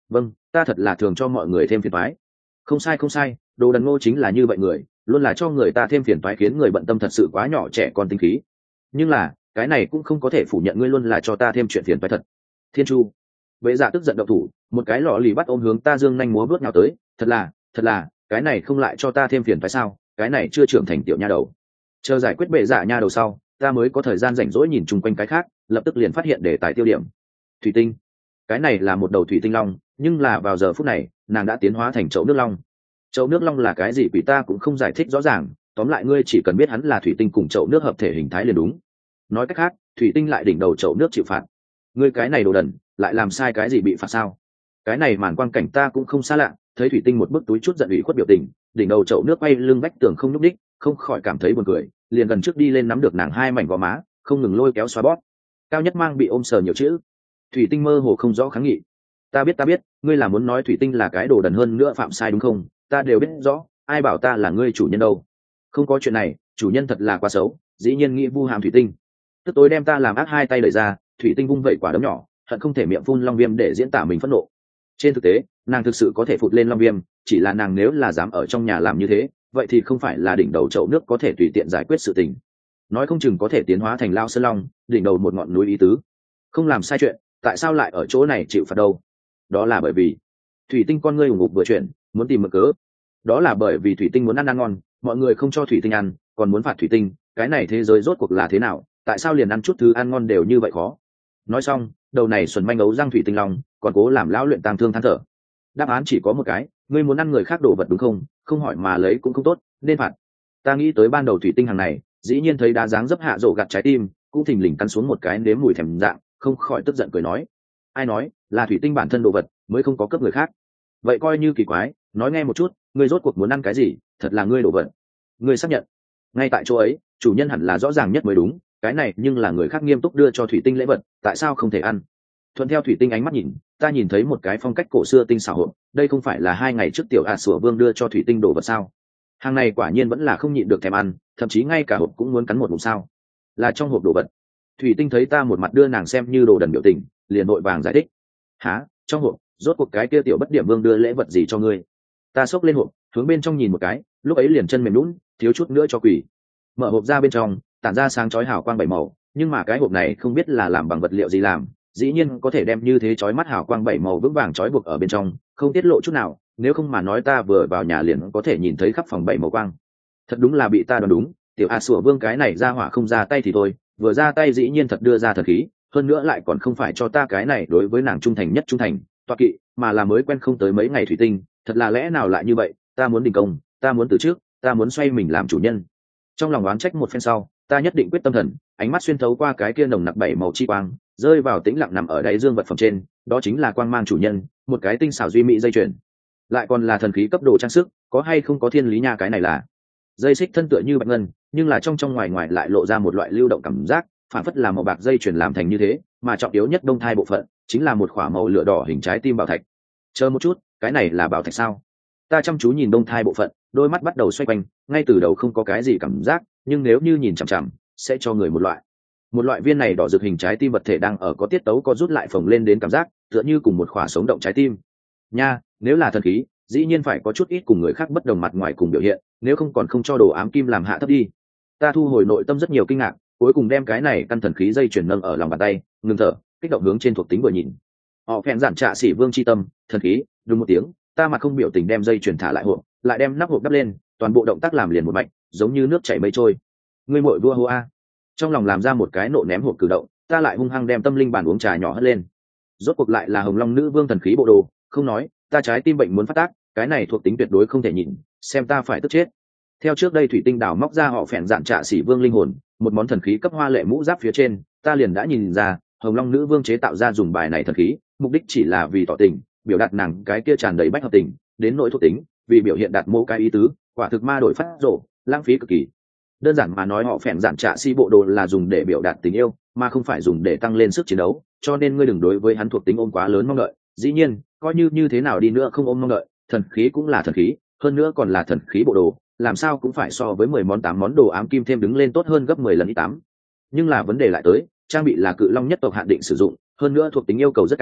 Vâng, ta thật là thường cho mọi người thêm phiền toái. Không sai không sai, đồ đần ngô chính là như vậy người, luôn là cho người ta thêm phiền toái, khiến người bận tâm thật sự quá nhỏ trẻ con tinh khí. Nhưng là cái này cũng không có thể phủ nhận ngươi luôn là cho ta thêm chuyện phiền toái thật. Thiên Chu, Bệ Dạ tức giận động thủ, một cái lọ lì bắt ôm hướng ta dương nhanh múa bước nào tới, thật là, thật là, cái này không lại cho ta thêm phiền phải sao? Cái này chưa trưởng thành tiểu nha đầu. Chờ giải quyết Bệ Dạ nha đầu sau, ta mới có thời gian rảnh rỗi nhìn chung quanh cái khác, lập tức liền phát hiện đề tài tiêu điểm. Thủy tinh. Cái này là một đầu thủy tinh long, nhưng là vào giờ phút này, nàng đã tiến hóa thành chậu nước long. Chậu nước long là cái gì quỷ ta cũng không giải thích rõ ràng, tóm lại ngươi chỉ cần biết hắn là thủy tinh cùng chậu nước hợp thể hình thái liền đúng. Nói cách khác, thủy tinh lại đỉnh đầu chậu nước chịu phạt. Ngươi cái này đồ đần, lại làm sai cái gì bị phạt sao? Cái này màn quang cảnh ta cũng không xa lạ, thấy thủy tinh một bức túi chút giận ủy khuất biểu tình, đỉnh đầu chậu nước quay lưng vách tường không nhúc đích, không khỏi cảm thấy buồn cười, liền gần trước đi lên nắm được nàng hai mảnh gò má, không ngừng lôi kéo xoa bóp. Cao Nhất Mang bị ôm sờ nhiều chữ. Thủy tinh mơ hồ không rõ kháng nghị. Ta biết ta biết, ngươi là muốn nói thủy tinh là cái đồ đần hơn nữa phạm sai đúng không? Ta đều biết rõ, ai bảo ta là ngươi chủ nhân đâu? Không có chuyện này, chủ nhân thật là quá xấu, dĩ nhiên nghĩ vu hàm thủy tinh. Tức tối đem ta làm ác hai tay đẩy ra, thủy tinh vung vẩy quả đấm nhỏ, hận không thể miệng phun long viêm để diễn tả mình phẫn nộ. Trên thực tế, nàng thực sự có thể phụt lên long viêm, chỉ là nàng nếu là dám ở trong nhà làm như thế, vậy thì không phải là đỉnh đầu chậu nước có thể tùy tiện giải quyết sự tình. Nói không chừng có thể tiến hóa thành lao sơn long, đỉnh đầu một ngọn núi ý tứ. Không làm sai chuyện, tại sao lại ở chỗ này chịu phạt đâu? Đó là bởi vì thủy tinh con ngươi ủng ngục vừa chuyện, muốn tìm mực cớ. Đó là bởi vì thủy tinh muốn ăn ăn ngon, mọi người không cho thủy tinh ăn, còn muốn phạt thủy tinh, cái này thế giới rốt cuộc là thế nào? Tại sao liền ăn chút thứ ăn ngon đều như vậy khó? Nói xong, đầu này xuẩn manh ấu răng thủy tinh long, còn cố làm lão luyện tang thương than thở. Đáp án chỉ có một cái, ngươi muốn ăn người khác đồ vật đúng không? Không hỏi mà lấy cũng không tốt, nên phạt. Ta nghĩ tới ban đầu thủy tinh hàng này, dĩ nhiên thấy đá dáng dấp hạ rổ gặt trái tim, cũng thình lình cắn xuống một cái nếm mùi thèm dạng, không khỏi tức giận cười nói: ai nói là thủy tinh bản thân đồ vật mới không có cướp người khác? Vậy coi như kỳ quái, nói nghe một chút, ngươi rốt cuộc muốn ăn cái gì? Thật là ngươi đồ vật. Ngươi xác nhận? Ngay tại chỗ ấy, chủ nhân hẳn là rõ ràng nhất mới đúng, cái này nhưng là người khác nghiêm túc đưa cho thủy tinh lễ vật, tại sao không thể ăn? Thuận theo thủy tinh ánh mắt nhìn, ta nhìn thấy một cái phong cách cổ xưa tinh xảo hộp, đây không phải là hai ngày trước tiểu a sủa vương đưa cho thủy tinh đồ vật sao? Hàng này quả nhiên vẫn là không nhịn được thèm ăn, thậm chí ngay cả hộp cũng muốn cắn một ngụm sao? Là trong hộp đồ vật. Thủy tinh thấy ta một mặt đưa nàng xem như đồ đần biểu tình, liền vội vàng giải thích: há, trong hộp, rốt cuộc cái kia tiểu bất điểm vương đưa lễ vật gì cho ngươi? Ta xốc lên hộp, hướng bên trong nhìn một cái, lúc ấy liền chân mềm lún, thiếu chút nữa cho quỷ. Mở hộp ra bên trong, tản ra sáng chói hào quang bảy màu, nhưng mà cái hộp này không biết là làm bằng vật liệu gì làm, dĩ nhiên có thể đem như thế chói mắt hào quang bảy màu vững vàng chói buộc ở bên trong, không tiết lộ chút nào, nếu không mà nói ta vừa vào nhà liền có thể nhìn thấy khắp phòng bảy màu quang. Thật đúng là bị ta đoán đúng, tiểu a sủa vương cái này ra hỏa không ra tay thì thôi, vừa ra tay dĩ nhiên thật đưa ra thần khí, hơn nữa lại còn không phải cho ta cái này đối với nàng trung thành nhất trung thành toa kỵ, mà là mới quen không tới mấy ngày thủy tinh, thật là lẽ nào lại như vậy? Ta muốn đình công, ta muốn từ trước, ta muốn xoay mình làm chủ nhân. Trong lòng oán trách một phen sau, ta nhất định quyết tâm thần, ánh mắt xuyên thấu qua cái kia nồng nặc bảy màu chi quang, rơi vào tĩnh lặng nằm ở đáy dương vật phẩm trên, đó chính là quang mang chủ nhân, một cái tinh xảo duy mỹ dây chuyền, lại còn là thần khí cấp đồ trang sức, có hay không có thiên lý nha? Cái này là dây xích thân tựa như bạch ngân, nhưng là trong trong ngoài ngoài lại lộ ra một loại lưu động cảm giác, phản phất là màu bạc dây chuyền làm thành như thế, mà trọng yếu nhất đông thai bộ phận chính là một khỏa màu lửa đỏ hình trái tim bảo thạch. Chờ một chút, cái này là bảo thạch sao? Ta chăm chú nhìn đông thai bộ phận, đôi mắt bắt đầu xoay quanh, ngay từ đầu không có cái gì cảm giác, nhưng nếu như nhìn chằm chằm, sẽ cho người một loại một loại viên này đỏ rực hình trái tim vật thể đang ở có tiết tấu có rút lại phồng lên đến cảm giác, tựa như cùng một khỏa sống động trái tim. Nha, nếu là thần khí, dĩ nhiên phải có chút ít cùng người khác bất đồng mặt ngoài cùng biểu hiện, nếu không còn không cho đồ ám kim làm hạ thấp đi. Ta thu hồi nội tâm rất nhiều kinh ngạc, cuối cùng đem cái này căn thần khí dây chuyển nâng ở lòng bàn tay, ngừng thở, kích động hướng trên thuộc tính vừa nhìn. Họ phèn giản trạ sĩ vương chi tâm, thần khí, đúng một tiếng, ta mặt không biểu tình đem dây chuyển thả lại hộp, lại đem nắp hộp đắp lên, toàn bộ động tác làm liền một mạch, giống như nước chảy mây trôi. Ngươi muội vua hô a. Trong lòng làm ra một cái nộ ném hộp cử động, ta lại hung hăng đem tâm linh bàn uống trà nhỏ hất lên. Rốt cuộc lại là Hồng Long nữ vương thần khí bộ đồ, không nói, ta trái tim bệnh muốn phát tác, cái này thuộc tính tuyệt đối không thể nhìn, xem ta phải tức chết. Theo trước đây thủy tinh đảo móc ra họ phèn dạn trạ sĩ vương linh hồn, một món thần khí cấp hoa lệ mũ giáp phía trên, ta liền đã nhìn ra, Hồng Long nữ vương chế tạo ra dùng bài này thần khí, mục đích chỉ là vì tỏ tình, biểu đạt nàng cái kia tràn đầy bách hợp tình, đến nỗi thuộc tính, vì biểu hiện đạt mô cái ý tứ, quả thực ma đổi phát rổ, lãng phí cực kỳ. Đơn giản mà nói họ phèn dạn trạ sĩ bộ đồ là dùng để biểu đạt tình yêu, mà không phải dùng để tăng lên sức chiến đấu, cho nên ngươi đừng đối với hắn thuộc tính ôm quá lớn mong đợi. Dĩ nhiên, coi như như thế nào đi nữa không ôm mong đợi, thần khí cũng là thần khí, hơn nữa còn là thần khí bộ đồ, làm sao cũng phải so với mười món tám món đồ ám kim thêm đứng lên tốt hơn gấp mười lần ít tám. Nhưng là vấn đề lại tới, trang bị là cự long nhất tộc hạn định sử dụng, hơn nữa thuộc tính yêu cầu rất cao,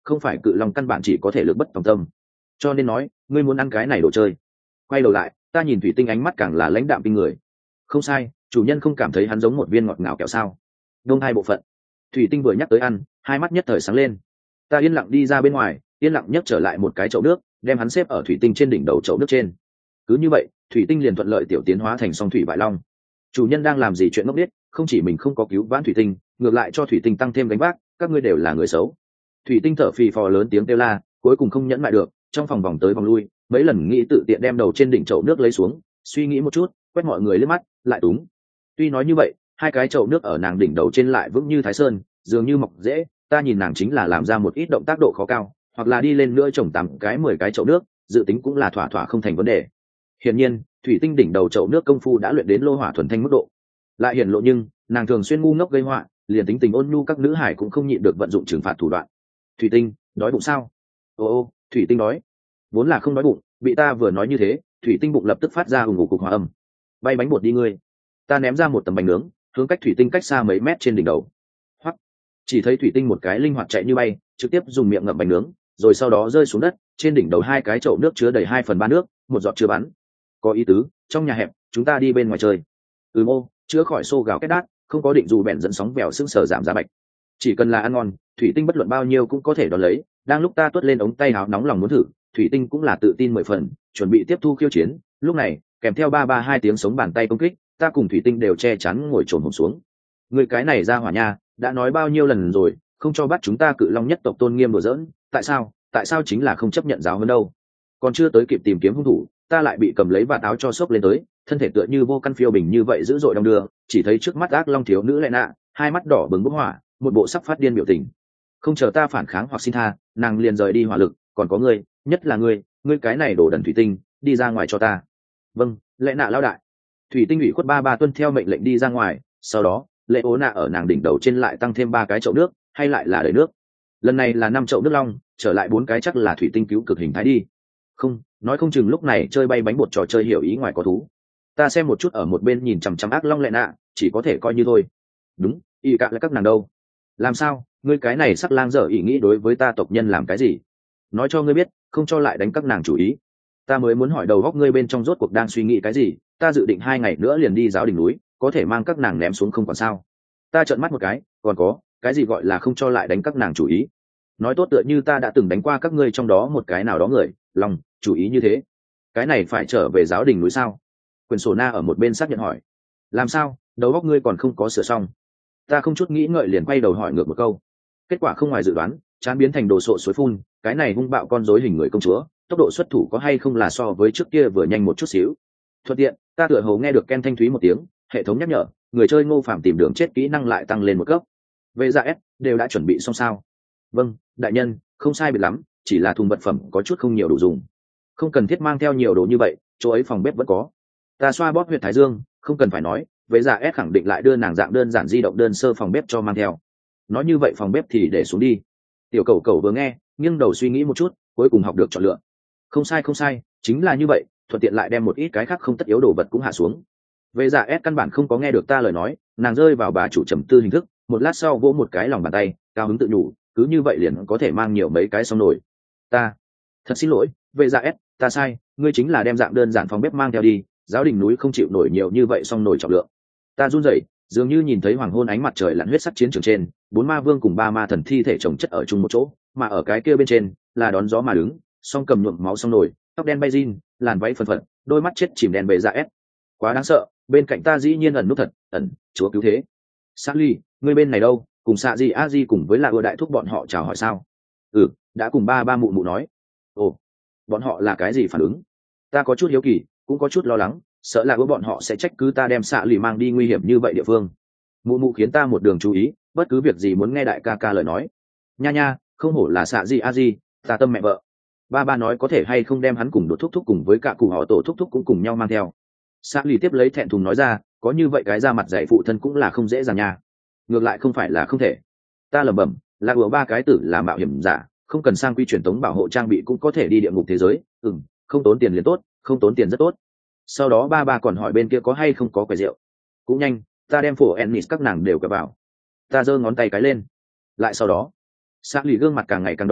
không phải cự long căn bản chỉ có thể lực bất tòng tâm. Cho nên nói ngươi muốn ăn cái này đồ chơi. Quay đầu lại ta nhìn thủy tinh ánh mắt càng là lãnh đạm kinh người. Không sai, chủ nhân không cảm thấy hắn giống một viên ngọt ngào kẹo sao? Đông hai bộ phận. Thủy tinh vừa nhắc tới ăn, hai mắt nhất thời sáng lên. Ta yên lặng đi ra bên ngoài, yên lặng nhấc trở lại một cái chậu nước, đem hắn xếp ở thủy tinh trên đỉnh đầu chậu nước trên. Cứ như vậy thủy tinh liền thuận lợi tiểu tiến hóa thành song thủy bại long. Chủ nhân đang làm gì chuyện ngốc nghếch, không chỉ mình không có cứu vãn thủy tinh, ngược lại cho thủy tinh tăng thêm gánh vác, các ngươi đều là người xấu. Thủy tinh thở phì phò lớn tiếng kêu la, cuối cùng không nhẫn lại được, trong phòng vòng tới vòng lui, mấy lần nghĩ tự tiện đem đầu trên đỉnh chậu nước lấy xuống, suy nghĩ một chút, quét mọi người liếc mắt, lại túng. Tuy nói như vậy, hai cái chậu nước ở nàng đỉnh đầu trên lại vững như thái sơn, dường như mọc dễ, ta nhìn nàng chính là làm ra một ít động tác độ khó cao, hoặc là đi lên nữa trồng tám cái mười cái chậu nước, dự tính cũng là thỏa thỏa không thành vấn đề. Hiển nhiên, thủy tinh đỉnh đầu chậu nước công phu đã luyện đến lô hỏa thuần thanh mức độ. Lại hiển lộ nhưng, nàng thường xuyên ngu ngốc gây họa, liền tính tình ôn nhu các nữ hải cũng không nhịn được vận dụng trừng phạt thủ đoạn. Thủy tinh, đói bụng sao? Ô ô, thủy tinh đói. Vốn là không đói bụng, bị ta vừa nói như thế, thủy tinh bụng lập tức phát ra ùng ục cục hòa âm. Bay bánh bột đi ngươi. Ta ném ra một tấm bánh nướng, hướng cách thủy tinh cách xa mấy mét trên đỉnh đầu. Hoắc. Chỉ thấy thủy tinh một cái linh hoạt chạy như bay, trực tiếp dùng miệng ngậm bánh nướng, rồi sau đó rơi xuống đất, trên đỉnh đầu hai cái chậu nước chứa đầy hai phần ba nước, một giọt chưa bắn. Có ý tứ, trong nhà hẹp, chúng ta đi bên ngoài chơi. Ừ mô, chữa khỏi xô gào kết đát, không có định dù bèn dẫn sóng bèo sững sờ giảm giá bạch. Chỉ cần là ăn ngon, thủy tinh bất luận bao nhiêu cũng có thể đón lấy. Đang lúc ta tuốt lên ống tay áo nóng lòng muốn thử, thủy tinh cũng là tự tin mười phần, chuẩn bị tiếp thu khiêu chiến. Lúc này, kèm theo ba ba hai tiếng sống bàn tay công kích, ta cùng thủy tinh đều che chắn ngồi trồn hổm xuống. Người cái này ra hỏa nha, đã nói bao nhiêu lần rồi, không cho bắt chúng ta cự long nhất tộc tôn nghiêm đùa giỡn. Tại sao? Tại sao chính là không chấp nhận giáo hơn đâu? Còn chưa tới kịp tìm kiếm hung thủ, ta lại bị cầm lấy vạt áo cho sốc lên tới, thân thể tựa như vô căn phiêu bình như vậy dữ dội đong đưa, chỉ thấy trước mắt ác long thiếu nữ lại nạ, hai mắt đỏ bừng bốc hỏa, một bộ sắp phát điên biểu tình. Không chờ ta phản kháng hoặc xin tha, nàng liền rời đi hỏa lực. Còn có ngươi, nhất là ngươi, ngươi cái này đổ đần thủy tinh, đi ra ngoài cho ta. Vâng, lệ nạ lao đại. Thủy tinh ủy khuất ba ba tuân theo mệnh lệnh đi ra ngoài, sau đó lệ ố nạ ở nàng đỉnh đầu trên lại tăng thêm ba cái chậu nước, hay lại là đầy nước. Lần này là năm chậu nước long, trở lại bốn cái chắc là thủy tinh cứu cực hình thái đi. Không, nói không chừng lúc này chơi bay bánh bột trò chơi hiểu ý ngoài có thú. Ta xem một chút ở một bên nhìn chằm chằm ác long lệ nạ, chỉ có thể coi như thôi. Đúng, y cạ là các nàng đâu? Làm sao, ngươi cái này sắc lang dở ý nghĩ đối với ta tộc nhân làm cái gì? Nói cho ngươi biết, không cho lại đánh các nàng chủ ý. Ta mới muốn hỏi đầu góc ngươi bên trong rốt cuộc đang suy nghĩ cái gì? Ta dự định hai ngày nữa liền đi giáo đỉnh núi, có thể mang các nàng ném xuống không còn sao? Ta trợn mắt một cái, còn có, cái gì gọi là không cho lại đánh các nàng chủ ý? Nói tốt tựa như ta đã từng đánh qua các ngươi trong đó một cái nào đó người, lòng, chủ ý như thế. Cái này phải trở về giáo đỉnh núi sao? Quyền sổ na ở một bên xác nhận hỏi. Làm sao, đầu góc ngươi còn không có sửa xong? Ta không chút nghĩ ngợi liền quay đầu hỏi ngược một câu. Kết quả không ngoài dự đoán, chán biến thành đồ sộ suối phun, cái này hung bạo con rối hình người công chúa, tốc độ xuất thủ có hay không là so với trước kia vừa nhanh một chút xíu. Thuận tiện, ta tựa hồ nghe được Ken thanh thúy một tiếng, hệ thống nhắc nhở, người chơi Ngô Phạm tìm đường chết kỹ năng lại tăng lên một cấp. Về dạ S, đều đã chuẩn bị xong sao? Vâng, đại nhân, không sai biệt lắm, chỉ là thùng vật phẩm có chút không nhiều đủ dùng. Không cần thiết mang theo nhiều đồ như vậy, chỗ ấy phòng bếp vẫn có. Ta xoa bóp huyệt thái dương, không cần phải nói, với dạ S khẳng định lại đưa nàng dạng đơn giản di động đơn sơ phòng bếp cho mang theo. Nói như vậy phòng bếp thì để xuống đi. Tiểu cầu cầu vừa nghe, nghiêng đầu suy nghĩ một chút, cuối cùng học được chọn lựa. Không sai không sai, chính là như vậy, thuận tiện lại đem một ít cái khác không tất yếu đồ vật cũng hạ xuống. Về dạ S căn bản không có nghe được ta lời nói, nàng rơi vào bà chủ trầm tư hình thức, một lát sau vỗ một cái lòng bàn tay, cao hứng tự nhủ, cứ như vậy liền có thể mang nhiều mấy cái xong nổi. Ta, thật xin lỗi, về dạ S, ta sai, ngươi chính là đem dạng đơn giản phòng bếp mang theo đi, giáo đình núi không chịu nổi nhiều như vậy xong nổi trọng lượng. Ta run rẩy, dường như nhìn thấy hoàng hôn ánh mặt trời lặn huyết sắc chiến trường trên, bốn ma vương cùng ba ma thần thi thể chồng chất ở chung một chỗ, mà ở cái kia bên trên là đón gió mà đứng, song cầm nhuộm máu xong nổi, tóc đen bay rin, làn váy phần phật, đôi mắt chết chìm đen bề dạ ép. Quá đáng sợ, bên cạnh ta dĩ nhiên ẩn nút thật, ẩn, chúa cứu thế. Sally, ngươi bên này đâu? Cùng xạ gì a di cùng với là ưa đại thúc bọn họ chào hỏi sao? Ừ, đã cùng ba ba mụ mụ nói. Ồ, bọn họ là cái gì phản ứng? Ta có chút hiếu kỳ, cũng có chút lo lắng, sợ là ưa bọn họ sẽ trách cứ ta đem xạ lì mang đi nguy hiểm như vậy địa phương. Mụ mụ khiến ta một đường chú ý, bất cứ việc gì muốn nghe đại ca ca lời nói. Nha nha, không hổ là xạ gì a di, ta tâm mẹ vợ. Ba ba nói có thể hay không đem hắn cùng đột thúc thúc cùng với cả cụ họ tổ thúc thúc cũng cùng nhau mang theo. Xạ lì tiếp lấy thẹn thùng nói ra, có như vậy cái ra mặt dạy phụ thân cũng là không dễ dàng nha. Ngược lại không phải là không thể. Ta lẩm bẩm, là ủa ba cái tử là mạo hiểm giả, không cần sang quy truyền tống bảo hộ trang bị cũng có thể đi địa ngục thế giới. Ừm, không tốn tiền liền tốt, không tốn tiền rất tốt. Sau đó ba ba còn hỏi bên kia có hay không có quầy rượu. Cũng nhanh, ta đem phổ ennis các nàng đều cả vào. Ta giơ ngón tay cái lên. Lại sau đó, Xác lì gương mặt càng ngày càng đỏ,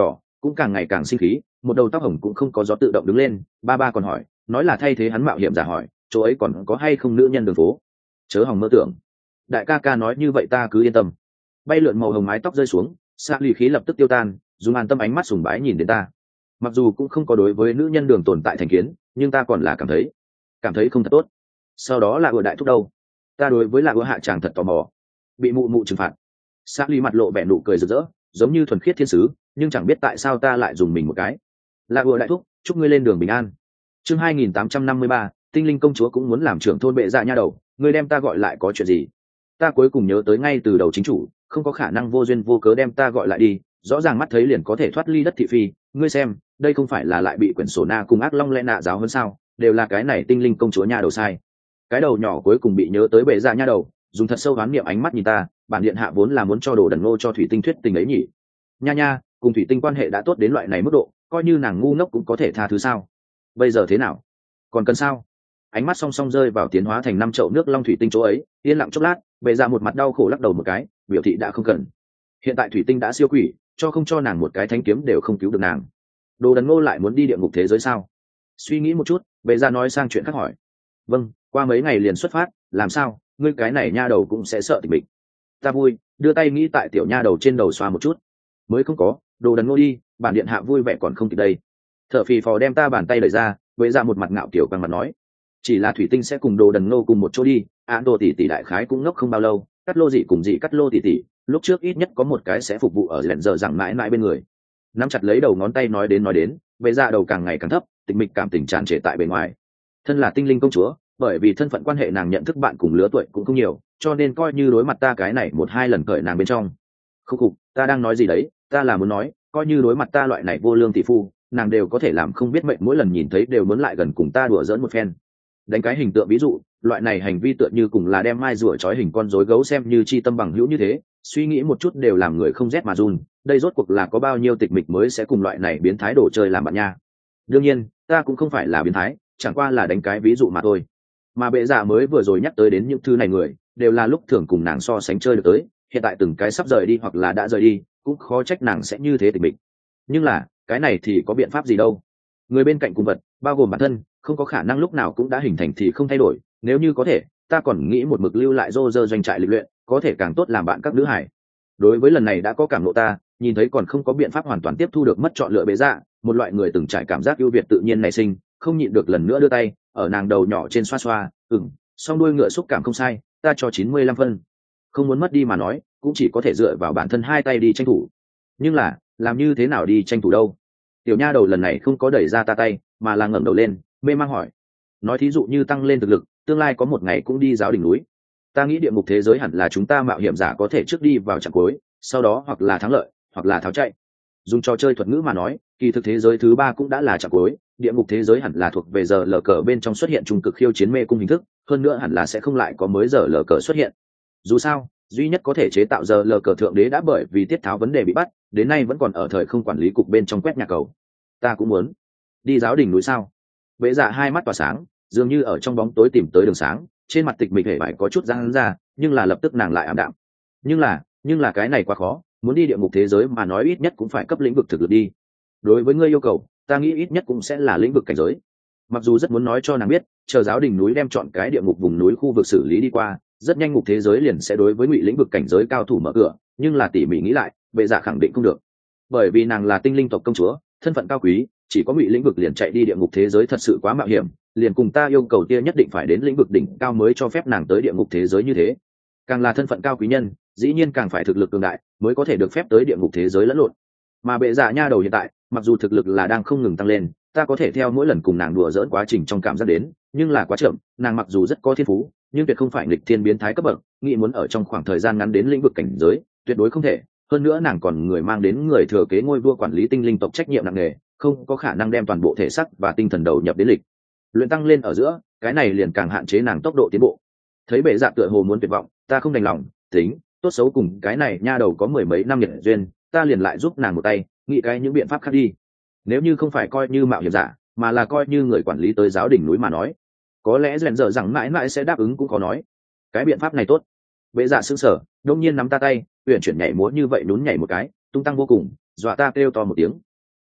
cũng càng ngày càng sinh khí, một đầu tóc hồng cũng không có gió tự động đứng lên. Ba ba còn hỏi, nói là thay thế hắn mạo hiểm giả hỏi chỗ ấy còn có hay không nữ nhân đường phố. Chớ hòng mơ tưởng, đại ca ca nói như vậy ta cứ yên tâm. Bay lượn màu hồng mái tóc rơi xuống, xa lì khí lập tức tiêu tan, dùng an tâm ánh mắt sùng bái nhìn đến ta. Mặc dù cũng không có đối với nữ nhân đường tồn tại thành kiến, nhưng ta còn là cảm thấy cảm thấy không thật tốt. Sau đó là ủa đại thúc đâu, ta đối với là ủa hạ chàng thật tò mò. Bị mụ mụ trừng phạt. Xa lì mặt lộ vẻ nụ cười rực rỡ, giống như thuần khiết thiên sứ, nhưng chẳng biết tại sao ta lại dùng mình một cái. Là ủa đại thúc, chúc ngươi lên đường bình an. Chương hai nghìn tám trăm năm mươi ba, tinh linh công chúa cũng muốn làm trưởng thôn bệ dạ nha đầu, ngươi đem ta gọi lại có chuyện gì? Ta cuối cùng nhớ tới ngay từ đầu chính chủ không có khả năng vô duyên vô cớ đem ta gọi lại đi, rõ ràng mắt thấy liền có thể thoát ly đất thị phi. Ngươi xem, đây không phải là lại bị quyển sổ na cùng ác long lẽ nạ giáo hơn sao? Đều là cái này tinh linh công chúa nha đầu sai. Cái đầu nhỏ cuối cùng bị nhớ tới bệ dạ nha đầu, dùng thật sâu đoán niệm ánh mắt nhìn ta. Bản điện hạ vốn là muốn cho đồ đần ngô cho thủy tinh thuyết tình ấy nhỉ? Nha nha, cùng thủy tinh quan hệ đã tốt đến loại này mức độ, coi như nàng ngu ngốc cũng có thể tha thứ sao? Bây giờ thế nào, còn cần sao? Ánh mắt song song rơi vào tiến hóa thành năm chậu nước long thủy tinh chỗ ấy, yên lặng chốc lát, bệ dạ một mặt đau khổ lắc đầu một cái, biểu thị đã không cần. Hiện tại thủy tinh đã siêu quỷ, cho không cho nàng một cái thanh kiếm đều không cứu được nàng. Đồ đần ngô lại muốn đi địa ngục thế giới sao? Suy nghĩ một chút, bệ dạ nói sang chuyện khác hỏi. Vâng, qua mấy ngày liền xuất phát. Làm sao, ngươi cái này nha đầu cũng sẽ sợ tịch mịch? Ta vui, đưa tay nghĩ tại tiểu nha đầu trên đầu xoa một chút. Mới không có, đồ đần ngô đi, bản điện hạ vui vẻ còn không kịp đây. Thở phì phò đem ta bàn tay đẩy ra, bệ dạ một mặt ngạo kiểu bằng mặt nói, chỉ là thủy tinh sẽ cùng đồ đần ngô cùng một chỗ đi. Án đồ tỷ tỷ đại khái cũng ngốc không bao lâu, cắt lô dị cùng dị cắt lô tỷ tỷ lúc trước ít nhất có một cái sẽ phục vụ ở lẹn giờ rằng mãi mãi bên người. Nắm chặt lấy đầu ngón tay nói đến nói đến, bệ dạ đầu càng ngày càng thấp, tịch mịch cảm tình tràn trề tại bề ngoài. Thân là tinh linh công chúa, bởi vì thân phận quan hệ nàng nhận thức bạn cùng lứa tuổi cũng không nhiều, cho nên coi như đối mặt ta cái này một hai lần cởi nàng bên trong. Khúc khục, ta đang nói gì đấy, ta là muốn nói, coi như đối mặt ta loại này vô lương tỷ phu, nàng đều có thể làm không biết mệnh, mỗi lần nhìn thấy đều muốn lại gần cùng ta đùa giỡn một phen. Đánh cái hình tượng ví dụ, loại này hành vi tựa như cùng là đem mai rùa trói hình con rối gấu xem như chi tâm bằng hữu như thế, suy nghĩ một chút đều làm người không rét mà run. Đây rốt cuộc là có bao nhiêu tịch mịch mới sẽ cùng loại này biến thái đồ chơi làm bạn nha. Đương nhiên, ta cũng không phải là biến thái, chẳng qua là đánh cái ví dụ mà thôi. Mà bệ dạ mới vừa rồi nhắc tới đến những thứ này người, đều là lúc thường cùng nàng so sánh chơi được tới, hiện tại từng cái sắp rời đi hoặc là đã rời đi, cũng khó trách nàng sẽ như thế tịch mịch. Nhưng là, cái này thì có biện pháp gì đâu? Người bên cạnh cùng vật, bao gồm bản thân, không có khả năng lúc nào cũng đã hình thành thì không thay đổi. Nếu như có thể, ta còn nghĩ một mực lưu lại rô rơ doanh trại lịch luyện, có thể càng tốt làm bạn các nữ hải. Đối với lần này đã có cảm ngộ ta, nhìn thấy còn không có biện pháp hoàn toàn tiếp thu được mất chọn lựa bệ dạ, một loại người từng trải cảm giác ưu việt tự nhiên nảy sinh, không nhịn được lần nữa đưa tay ở nàng đầu nhỏ trên xoa xoa. Ừm, song đuôi ngựa xúc cảm không sai, ta cho chín mươi lăm phân. Không muốn mất đi mà nói, cũng chỉ có thể dựa vào bản thân hai tay đi tranh thủ. Nhưng là, làm như thế nào đi tranh thủ đâu? Tiểu nha đầu lần này không có đẩy ra ta tay, mà là ngẩng đầu lên, mê mang hỏi. Nói thí dụ như tăng lên thực lực, tương lai có một ngày cũng đi giáo đỉnh núi. Ta nghĩ địa ngục thế giới hẳn là chúng ta mạo hiểm giả có thể trước đi vào trận cuối, sau đó hoặc là thắng lợi, hoặc là tháo chạy. Dùng trò chơi thuật ngữ mà nói, kỳ thực thế giới thứ ba cũng đã là trận cuối, địa ngục thế giới hẳn là thuộc về giờ lờ cờ bên trong xuất hiện trung cực khiêu chiến mê cung hình thức, hơn nữa hẳn là sẽ không lại có mới giờ lờ cờ xuất hiện. Dù sao, duy nhất có thể chế tạo giờ lờ cờ thượng đế đã bởi vì tiết tháo vấn đề bị bắt, đến nay vẫn còn ở thời không quản lý cục bên trong quét nhà cầu. Ta cũng muốn đi giáo đỉnh núi sao? Bệ dạ hai mắt tỏa sáng, dường như ở trong bóng tối tìm tới đường sáng, trên mặt tịch mịch hề phải có chút răng ra, nhưng là lập tức nàng lại ảm đạm. Nhưng là, nhưng là cái này quá khó, muốn đi địa ngục thế giới mà nói ít nhất cũng phải cấp lĩnh vực thực lực đi. Đối với ngươi yêu cầu, ta nghĩ ít nhất cũng sẽ là lĩnh vực cảnh giới. Mặc dù rất muốn nói cho nàng biết, chờ giáo đỉnh núi đem chọn cái địa ngục vùng núi khu vực xử lý đi qua, rất nhanh ngục thế giới liền sẽ đối với ngụy lĩnh vực cảnh giới cao thủ mở cửa, nhưng là tỉ mỉ nghĩ lại, bệ dạ khẳng định không được. Bởi vì nàng là tinh linh tộc công chúa, thân phận cao quý, chỉ có ngụy lĩnh vực liền chạy đi địa ngục thế giới thật sự quá mạo hiểm, liền cùng ta yêu cầu tia nhất định phải đến lĩnh vực đỉnh cao mới cho phép nàng tới địa ngục thế giới như thế. Càng là thân phận cao quý nhân, dĩ nhiên càng phải thực lực cường đại mới có thể được phép tới địa ngục thế giới lẫn lộn. Mà bệ dạ nha đầu hiện tại, mặc dù thực lực là đang không ngừng tăng lên, ta có thể theo mỗi lần cùng nàng đùa dỡn quá trình trong cảm giác đến, nhưng là quá chậm. Nàng mặc dù rất có thiên phú, nhưng tuyệt không phải nghịch thiên biến thái cấp bậc, nghĩ muốn ở trong khoảng thời gian ngắn đến lĩnh vực cảnh giới, tuyệt đối không thể. Hơn nữa nàng còn người mang đến người thừa kế ngôi vua quản lý tinh linh tộc trách nhiệm nặng nề, không có khả năng đem toàn bộ thể xác và tinh thần đầu nhập đến lịch luyện tăng lên ở giữa, cái này liền càng hạn chế nàng tốc độ tiến bộ. Thấy bệ dạ tựa hồ muốn tuyệt vọng, ta không đành lòng, tính tốt xấu cùng cái này nha đầu có mười mấy năm nhiệt duyên, ta liền lại giúp nàng một tay, nghĩ cái những biện pháp khác đi. Nếu như không phải coi như mạo hiểm giả, mà là coi như người quản lý tới giáo đỉnh núi mà nói, có lẽ rèn dở rằng mãi mãi sẽ đáp ứng cũng khó nói. Cái biện pháp này tốt. Bệ dạ sững sờ, đông nhiên nắm ta tay, uyển chuyển nhảy múa như vậy nhún nhảy một cái, tung tăng vô cùng, dọa ta kêu to một tiếng.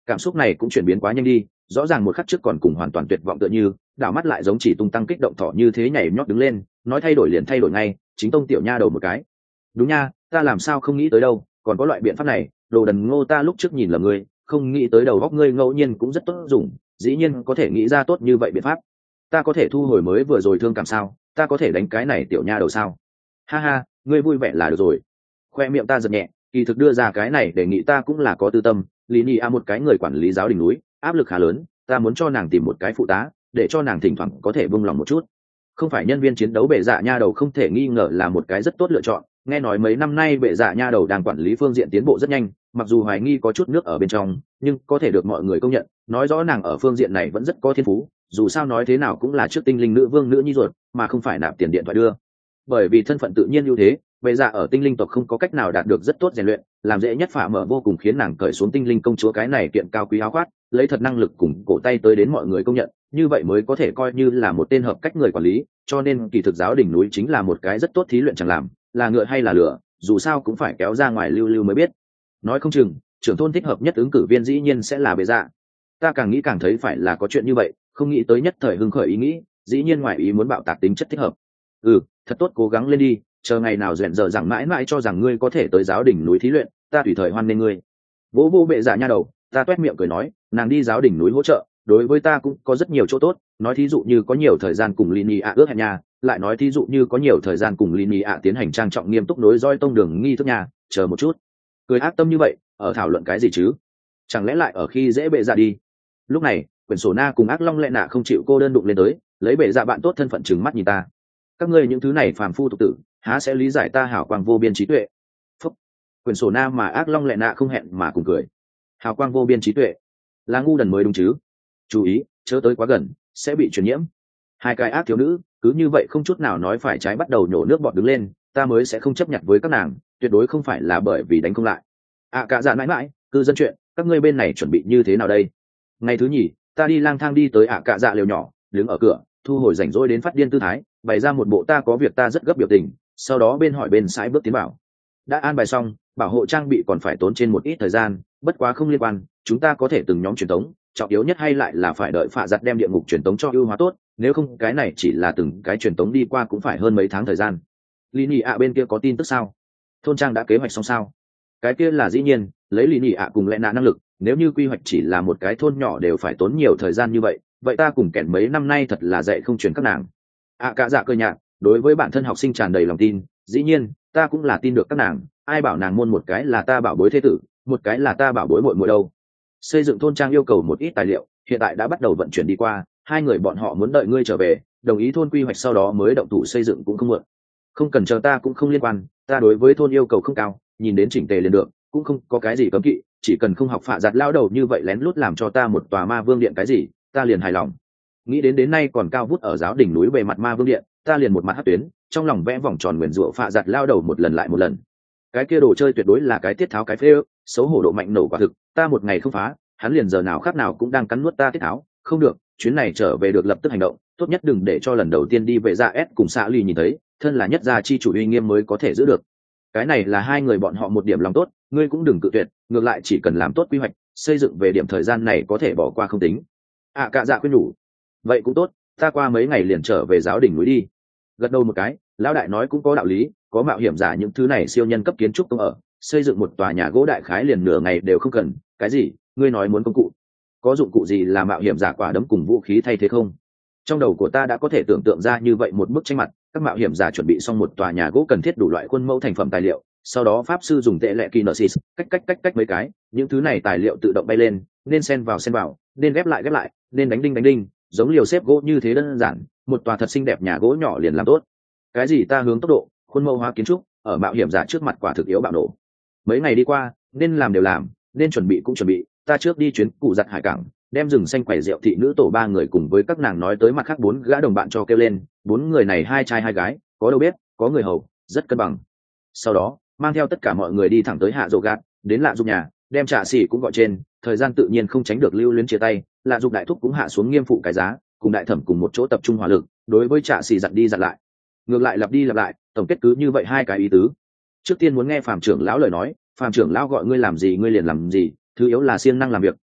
cảm xúc này cũng chuyển biến quá nhanh đi, rõ ràng một khắc trước còn cùng hoàn toàn tuyệt vọng tựa như, đảo mắt lại giống chỉ tung tăng kích động thỏ như thế nhảy nhót đứng lên, nói thay đổi liền thay đổi ngay, chính tông tiểu nha đầu một cái. Đúng nha, ta làm sao không nghĩ tới đâu, còn có loại biện pháp này, đồ đần ngô, ta lúc trước nhìn là ngươi, không nghĩ tới đầu góc ngươi ngẫu nhiên cũng rất tốt dùng, dĩ nhiên có thể nghĩ ra tốt như vậy biện pháp. Ta có thể thu hồi mới vừa rồi thương cảm sao, ta có thể đánh cái này tiểu nha đầu sao? Ha ha, ngươi vui vẻ là được rồi. Khoe miệng ta giật nhẹ, kỳ thực đưa ra cái này đề nghị ta cũng là có tư tâm. Lý Nhi a một cái người quản lý giáo đình núi, áp lực khá lớn, ta muốn cho nàng tìm một cái phụ tá, để cho nàng thỉnh thoảng có thể buông lòng một chút. Không phải nhân viên chiến đấu bệ dạ nha đầu không thể nghi ngờ là một cái rất tốt lựa chọn. Nghe nói mấy năm nay bệ dạ nha đầu đang quản lý phương diện tiến bộ rất nhanh, mặc dù hoài nghi có chút nước ở bên trong, nhưng có thể được mọi người công nhận, nói rõ nàng ở phương diện này vẫn rất có thiên phú. Dù sao nói thế nào cũng là trước tinh linh nữ vương nữ nhi ruột, mà không phải nạp tiền điện thoại đưa. Bởi vì thân phận tự nhiên ưu thế, bệ dạ ở tinh linh tộc không có cách nào đạt được rất tốt rèn luyện, làm dễ nhất phả mở vô cùng khiến nàng cởi xuống tinh linh công chúa cái này kiện cao quý áo khoác, lấy thật năng lực cùng cổ tay tới đến mọi người công nhận, như vậy mới có thể coi như là một tên hợp cách người quản lý. Cho nên kỳ thực giáo đỉnh núi chính là một cái rất tốt thí luyện chẳng làm, là ngựa hay là lửa, dù sao cũng phải kéo ra ngoài lưu lưu mới biết. Nói không chừng trưởng thôn thích hợp nhất ứng cử viên dĩ nhiên sẽ là bệ dạ. Ta càng nghĩ càng thấy phải là có chuyện như vậy, không nghĩ tới nhất thời hưng khởi ý nghĩ, dĩ nhiên ngoài ý muốn bạo tạc tính chất thích hợp. Ừ, thật tốt, cố gắng lên đi, chờ ngày nào rèn giờ rằng mãi mãi cho rằng ngươi có thể tới giáo đỉnh núi thí luyện, ta tùy thời hoan nghênh ngươi. Vỗ vô bệ dạ nha đầu, ta toét miệng cười nói, nàng đi giáo đỉnh núi hỗ trợ, đối với ta cũng có rất nhiều chỗ tốt. Nói thí dụ như có nhiều thời gian cùng Lini ạ ước hẹn nhà, lại nói thí dụ như có nhiều thời gian cùng Lini ạ tiến hành trang trọng nghiêm túc nối roi tông đường nghi thức nhà. Chờ một chút, cười ác tâm như vậy, ở thảo luận cái gì chứ? Chẳng lẽ lại ở khi dễ bệ dạ đi? Lúc này, quyển sổ na cùng ác long lệ nạ không chịu cô đơn đụng lên tới, lấy bệ dạ bạn tốt thân phận trừng mắt nhìn ta. Các ngươi những thứ này phàm phu tục tử, há sẽ lý giải ta hảo quang vô biên trí tuệ? Phúc. Quyển sổ na mà ác long lệ nạ không hẹn mà cùng cười. Hảo quang vô biên trí tuệ là ngu đần mới đúng chứ? Chú ý, chớ tới quá gần, sẽ bị truyền nhiễm. Hai cái ác thiếu nữ cứ như vậy không chút nào nói phải trái bắt đầu nhổ nước bọt đứng lên, ta mới sẽ không chấp nhận với các nàng, tuyệt đối không phải là bởi vì đánh không lại. À cả dạ mãi mãi, cư dân chuyện, các ngươi bên này chuẩn bị như thế nào đây? Ngày thứ nhì, ta đi lang thang đi tới ạ à cả dạ lều nhỏ, đứng ở cửa, thu hồi rảnh rỗi đến phát điên tư thái, bày ra một bộ ta có việc ta rất gấp biểu tình, sau đó bên hỏi bên sải bước tiến bảo. Đã an bài xong, bảo hộ trang bị còn phải tốn trên một ít thời gian, bất quá không liên quan, chúng ta có thể từng nhóm truyền tống, trọng yếu nhất hay lại là phải đợi phạ giặt đem địa ngục truyền tống cho ưu hóa tốt, nếu không cái này chỉ là từng cái truyền tống đi qua cũng phải hơn mấy tháng thời gian. Lini ạ bên kia có tin tức sao? Thôn trang đã kế hoạch xong sao? Cái kia là dĩ nhiên, lấy Lini ạ cùng lẽ nạ năng lực, nếu như quy hoạch chỉ là một cái thôn nhỏ đều phải tốn nhiều thời gian như vậy, vậy ta cùng kẻn mấy năm nay thật là dạy không truyền các nàng. ạ cả dạ cơ nhạt, đối với bản thân học sinh tràn đầy lòng tin, dĩ nhiên, ta cũng là tin được các nàng, ai bảo nàng môn một cái là ta bảo bối thế tử, một cái là ta bảo bối muội muội đâu. Xây dựng thôn trang yêu cầu một ít tài liệu, hiện tại đã bắt đầu vận chuyển đi qua, hai người bọn họ muốn đợi ngươi trở về, đồng ý thôn quy hoạch sau đó mới động thủ xây dựng cũng không muộn. Không cần chờ ta cũng không liên quan, ta đối với thôn yêu cầu không cao, nhìn đến chỉnh tề liền được, cũng không có cái gì cấm kỵ, chỉ cần không học phạ giặt lao đầu như vậy lén lút làm cho ta một tòa ma vương điện cái gì, ta liền hài lòng. Nghĩ đến đến nay còn cao vút ở giáo đỉnh núi bề mặt ma vương điện, ta liền một mặt hất tuyến, trong lòng vẽ vòng tròn nguyền rủa phạ giặt lao đầu một lần lại một lần. Cái kia đồ chơi tuyệt đối là cái tiết tháo cái phê ước, xấu hổ độ mạnh nổ quả thực, ta một ngày không phá, hắn liền giờ nào khác nào cũng đang cắn nuốt ta tiết tháo, không được, chuyến này trở về được lập tức hành động, tốt nhất đừng để cho lần đầu tiên đi về ra S cùng xạ ly nhìn thấy, thân là nhất gia chi chủ uy nghiêm mới có thể giữ được. Cái này là hai người bọn họ một điểm lòng tốt, ngươi cũng đừng cự tuyệt, ngược lại chỉ cần làm tốt quy hoạch, xây dựng về điểm thời gian này có thể bỏ qua không tính. À cả dạ khuyên nhủ, vậy cũng tốt, ta qua mấy ngày liền trở về giáo đỉnh núi đi. Gật đầu một cái, lão đại nói cũng có đạo lý, có mạo hiểm giả những thứ này siêu nhân cấp kiến trúc công ở, xây dựng một tòa nhà gỗ đại khái liền nửa ngày đều không cần. Cái gì? Ngươi nói muốn công cụ? Có dụng cụ gì là mạo hiểm giả quả đấm cùng vũ khí thay thế không? Trong đầu của ta đã có thể tưởng tượng ra như vậy một bức tranh mặt, các mạo hiểm giả chuẩn bị xong một tòa nhà gỗ cần thiết đủ loại khuôn mẫu thành phẩm tài liệu, sau đó pháp sư dùng tệ lệ kinesis, cách cách cách cách mấy cái, những thứ này tài liệu tự động bay lên, nên xen vào xen vào, nên ghép lại ghép lại, nên đánh đinh đánh đinh, giống liều xếp gỗ như thế đơn giản, một tòa thật xinh đẹp nhà gỗ nhỏ liền làm tốt. Cái gì ta hướng tốc độ, khuôn mẫu hóa kiến trúc, ở mạo hiểm giả trước mặt quả thực yếu bạo nổ. Mấy ngày đi qua, nên làm đều làm, nên chuẩn bị cũng chuẩn bị, ta trước đi chuyến cụ giặt hải cảng, đem rừng xanh quẩy rượu thị nữ tổ ba người cùng với các nàng nói tới mặt khác bốn gã đồng bạn cho kêu lên, bốn người này hai trai hai gái, có đầu bếp, có người hầu, rất cân bằng. Sau đó, mang theo tất cả mọi người đi thẳng tới hạ dỗ gạt, đến lạ dục nhà, đem trà xỉ cũng gọi trên, thời gian tự nhiên không tránh được lưu luyến chia tay, lạ dục đại thúc cũng hạ xuống nghiêm phụ cái giá, cùng đại thẩm cùng một chỗ tập trung hỏa lực, đối với trà xỉ dặn đi dặn lại. Ngược lại lặp đi lặp lại, tổng kết cứ như vậy hai cái ý tứ. Trước tiên muốn nghe phàm trưởng lão lời nói, phàm trưởng lão gọi ngươi làm gì ngươi liền làm gì, thứ yếu là siêng năng làm việc,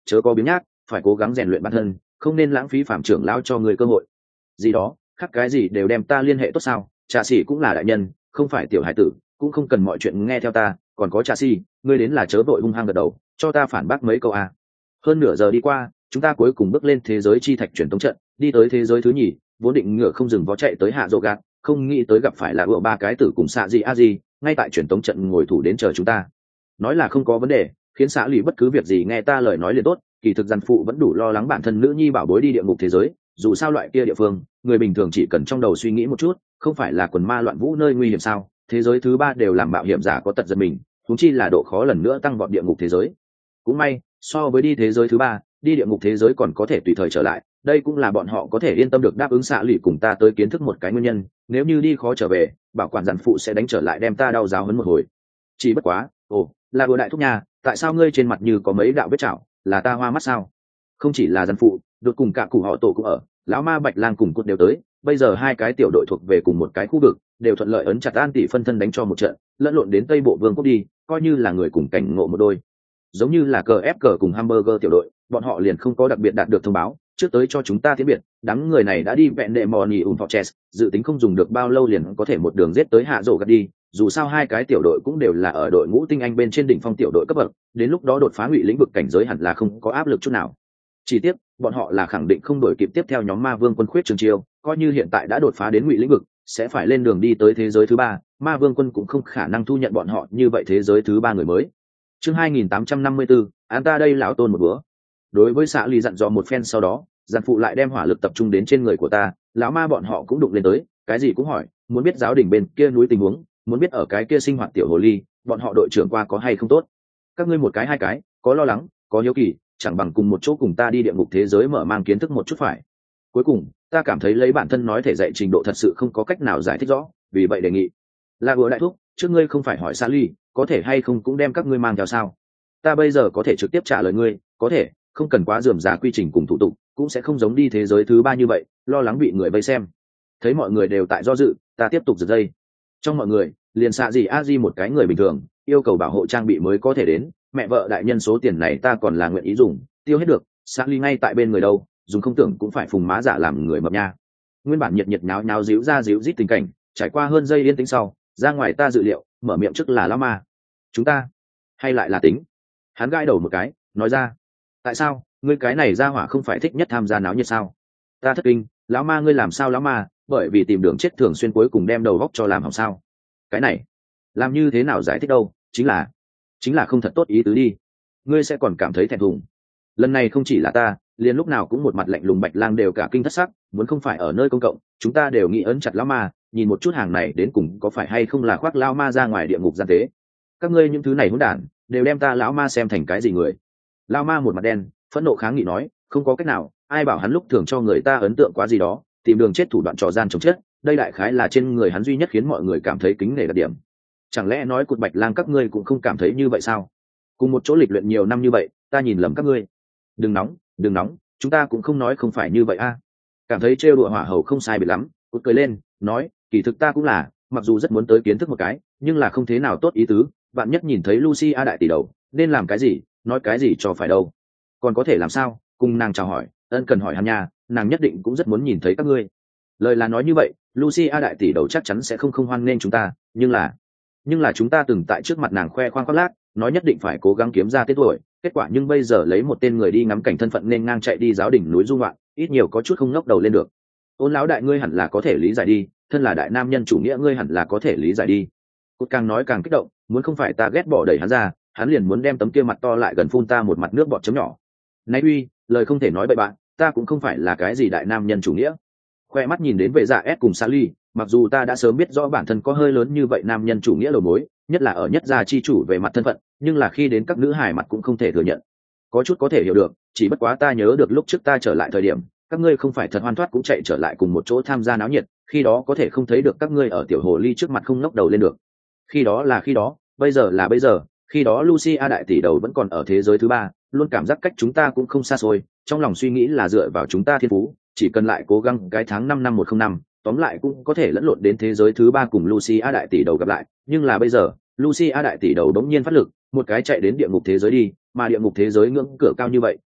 chớ có biếng nhác, phải cố gắng rèn luyện bản thân, không nên lãng phí phạm trưởng lão cho người cơ hội gì đó, khác cái gì đều đem ta liên hệ tốt sao? Trà sĩ cũng là đại nhân, không phải tiểu hải tử, cũng không cần mọi chuyện nghe theo ta. Còn có Trà sĩ, ngươi đến là chớ vội hung hăng gật đầu, cho ta phản bác mấy câu a. Hơn nửa giờ đi qua, chúng ta cuối cùng bước lên thế giới chi thạch truyền tống trận, đi tới thế giới thứ nhì, vốn định ngựa không dừng vó chạy tới hạ rộ gạt, không nghĩ tới gặp phải là ựa ba cái tử cùng xạ gì a gì, ngay tại truyền tống trận ngồi thủ đến chờ chúng ta. Nói là không có vấn đề, khiến xã lì bất cứ việc gì nghe ta lời nói liền tốt, kỳ thực giàn phụ vẫn đủ lo lắng bản thân nữ nhi bảo bối đi địa ngục thế giới, dù sao loại kia địa phương, người bình thường chỉ cần trong đầu suy nghĩ một chút, không phải là quần ma loạn vũ nơi nguy hiểm sao? Thế giới thứ ba đều làm mạo hiểm giả có tật giật mình, huống chi là độ khó lần nữa tăng vọt địa ngục thế giới. Cũng may, so với đi thế giới thứ ba, đi địa ngục thế giới còn có thể tùy thời trở lại, đây cũng là bọn họ có thể yên tâm được đáp ứng xạ lì cùng ta tới kiến thức một cái nguyên nhân. Nếu như đi khó trở về, bảo quản giàn phụ sẽ đánh trở lại đem ta đau giáo hấn một hồi. Chỉ bất quá, ồ, là vừa đại thúc nhà, tại sao ngươi trên mặt như có mấy đạo vết chảo, là ta hoa mắt sao? Không chỉ là giàn phụ, đột cùng cả cụ họ tổ cũng ở, lão ma bạch lang cùng cút đều tới, bây giờ hai cái tiểu đội thuộc về cùng một cái khu vực, đều thuận lợi ấn chặt an tỷ phân thân đánh cho một trận, lẫn lộn đến tây bộ vương quốc đi, coi như là người cùng cảnh ngộ một đôi. Giống như là cờ ép cờ cùng hamburger tiểu đội, bọn họ liền không có đặc biệt đạt được thông báo, trước tới cho chúng ta tiến biệt, đám người này đã đi vẹn đệ mò nhì ủng thọ chess, dự tính không dùng được bao lâu liền có thể một đường giết tới hạ rổ gạt đi, dù sao hai cái tiểu đội cũng đều là ở đội ngũ tinh anh bên trên đỉnh phong tiểu đội cấp bậc, đến lúc đó đột phá ngụy lĩnh vực cảnh giới hẳn là không có áp lực chút nào. Chỉ tiếc, bọn họ là khẳng định không đổi kịp tiếp theo nhóm ma vương quân khuyết trường chiêu, coi như hiện tại đã đột phá đến ngụy lĩnh vực, sẽ phải lên đường đi tới thế giới thứ ba, ma vương quân cũng không khả năng thu nhận bọn họ như vậy thế giới thứ ba người mới. Chương hai nghìn tám trăm năm mươi tư, án ta đây lão tôn một bữa. Đối với xã lì dặn dò một phen sau đó, giàn phụ lại đem hỏa lực tập trung đến trên người của ta, lão ma bọn họ cũng đụng lên tới, cái gì cũng hỏi, muốn biết giáo đình bên kia núi tình huống, muốn biết ở cái kia sinh hoạt tiểu hồ ly, bọn họ đội trưởng qua có hay không tốt. Các ngươi một cái hai cái, có lo lắng, có hiếu kỳ, chẳng bằng cùng một chỗ cùng ta đi địa ngục thế giới mở mang kiến thức một chút phải. Cuối cùng, ta cảm thấy lấy bản thân nói thể dạy trình độ thật sự không có cách nào giải thích rõ, vì vậy đề nghị. Là vừa đại thúc, trước ngươi không phải hỏi Sally, có thể hay không cũng đem các ngươi mang theo sao? Ta bây giờ có thể trực tiếp trả lời ngươi, có thể, không cần quá rườm rà quy trình cùng thủ tục, cũng sẽ không giống đi thế giới thứ ba như vậy, lo lắng bị người vây xem. Thấy mọi người đều tại do dự, ta tiếp tục giật dây. Trong mọi người, liền xạ gì a di một cái người bình thường, yêu cầu bảo hộ trang bị mới có thể đến, mẹ vợ đại nhân số tiền này ta còn là nguyện ý dùng, tiêu hết được, Sally ngay tại bên người đâu, dùng không tưởng cũng phải phùng má giả làm người mập nha. Nguyên bản nhiệt nhiệt nháo nháo díu ra díu rít tình cảnh, trải qua hơn giây yên tĩnh sau, ra ngoài ta dự liệu, mở miệng trước là lão ma. Chúng ta, hay lại là tính? Hắn gãi đầu một cái, nói ra. Tại sao, ngươi cái này ra hỏa không phải thích nhất tham gia náo nhiệt sao? Ta thất kinh, lão ma ngươi làm sao lão ma, bởi vì tìm đường chết thường xuyên cuối cùng đem đầu góc cho làm hỏng sao? Cái này, làm như thế nào giải thích đâu, chính là, chính là không thật tốt ý tứ đi. Ngươi sẽ còn cảm thấy thẹn thùng. Lần này không chỉ là ta, liền lúc nào cũng một mặt lạnh lùng bạch lang đều cả kinh thất sắc, muốn không phải ở nơi công cộng, chúng ta đều nghĩ ấn chặt lão ma, nhìn một chút hàng này đến cùng có phải hay không là khoác lão ma ra ngoài địa ngục gian tế. Các ngươi những thứ này hỗn đản, đều đem ta lão ma xem thành cái gì người? Lão ma một mặt đen, phẫn nộ kháng nghị nói, không có cách nào, ai bảo hắn lúc thường cho người ta ấn tượng quá gì đó, tìm đường chết thủ đoạn trò gian chống chết, đây đại khái là trên người hắn duy nhất khiến mọi người cảm thấy kính nể đặc điểm. Chẳng lẽ nói cụt bạch lang các ngươi cũng không cảm thấy như vậy sao? Cùng một chỗ lịch luyện nhiều năm như vậy, ta nhìn lầm các ngươi. Đừng nóng, đừng nóng, chúng ta cũng không nói không phải như vậy a. Cảm thấy trêu đùa hỏa hầu không sai biệt lắm, cụt cười lên, nói, kỳ thực ta cũng là, mặc dù rất muốn tới kiến thức một cái, nhưng là không thế nào tốt ý tứ, bạn nhất nhìn thấy Lucy a đại tỷ đầu, nên làm cái gì, nói cái gì cho phải đâu. Còn có thể làm sao, cùng nàng chào hỏi, ân cần hỏi hắn nha, nàng nhất định cũng rất muốn nhìn thấy các ngươi. Lời là nói như vậy, Lucy a đại tỷ đầu chắc chắn sẽ không không hoan nghênh chúng ta, nhưng là nhưng là chúng ta từng tại trước mặt nàng khoe khoang khoác lác, nói nhất định phải cố gắng kiếm ra tên tuổi, kết quả nhưng bây giờ lấy một tên người đi ngắm cảnh thân phận nên ngang chạy đi giáo đỉnh núi du ngoạn, ít nhiều có chút không ngóc đầu lên được. Ôn lão đại ngươi hẳn là có thể lý giải đi, thân là đại nam nhân chủ nghĩa ngươi hẳn là có thể lý giải đi. Cốt càng nói càng kích động, muốn không phải ta ghét bỏ đẩy hắn ra, hắn liền muốn đem tấm kia mặt to lại gần phun ta một mặt nước bọt chấm nhỏ. Này uy, lời không thể nói bậy bạn, ta cũng không phải là cái gì đại nam nhân chủ nghĩa. Khoe mắt nhìn đến vệ dạ S cùng Sally, mặc dù ta đã sớm biết rõ bản thân có hơi lớn như vậy nam nhân chủ nghĩa đầu mối, nhất là ở nhất gia chi chủ về mặt thân phận, nhưng là khi đến các nữ hài mặt cũng không thể thừa nhận. Có chút có thể hiểu được, chỉ bất quá ta nhớ được lúc trước ta trở lại thời điểm, các ngươi không phải thật hoan thoát cũng chạy trở lại cùng một chỗ tham gia náo nhiệt, khi đó có thể không thấy được các ngươi ở tiểu hồ ly trước mặt không ngóc đầu lên được. Khi đó là khi đó, bây giờ là bây giờ, khi đó Lucy a đại tỷ đầu vẫn còn ở thế giới thứ ba, luôn cảm giác cách chúng ta cũng không xa xôi, trong lòng suy nghĩ là dựa vào chúng ta thiên phú, chỉ cần lại cố gắng cái tháng năm năm một không năm, tóm lại cũng có thể lẫn lộn đến thế giới thứ ba cùng Lucy a đại tỷ đầu gặp lại, nhưng là bây giờ, Lucy a đại tỷ đầu đống nhiên phát lực, một cái chạy đến địa ngục thế giới đi, mà địa ngục thế giới ngưỡng cửa cao như vậy,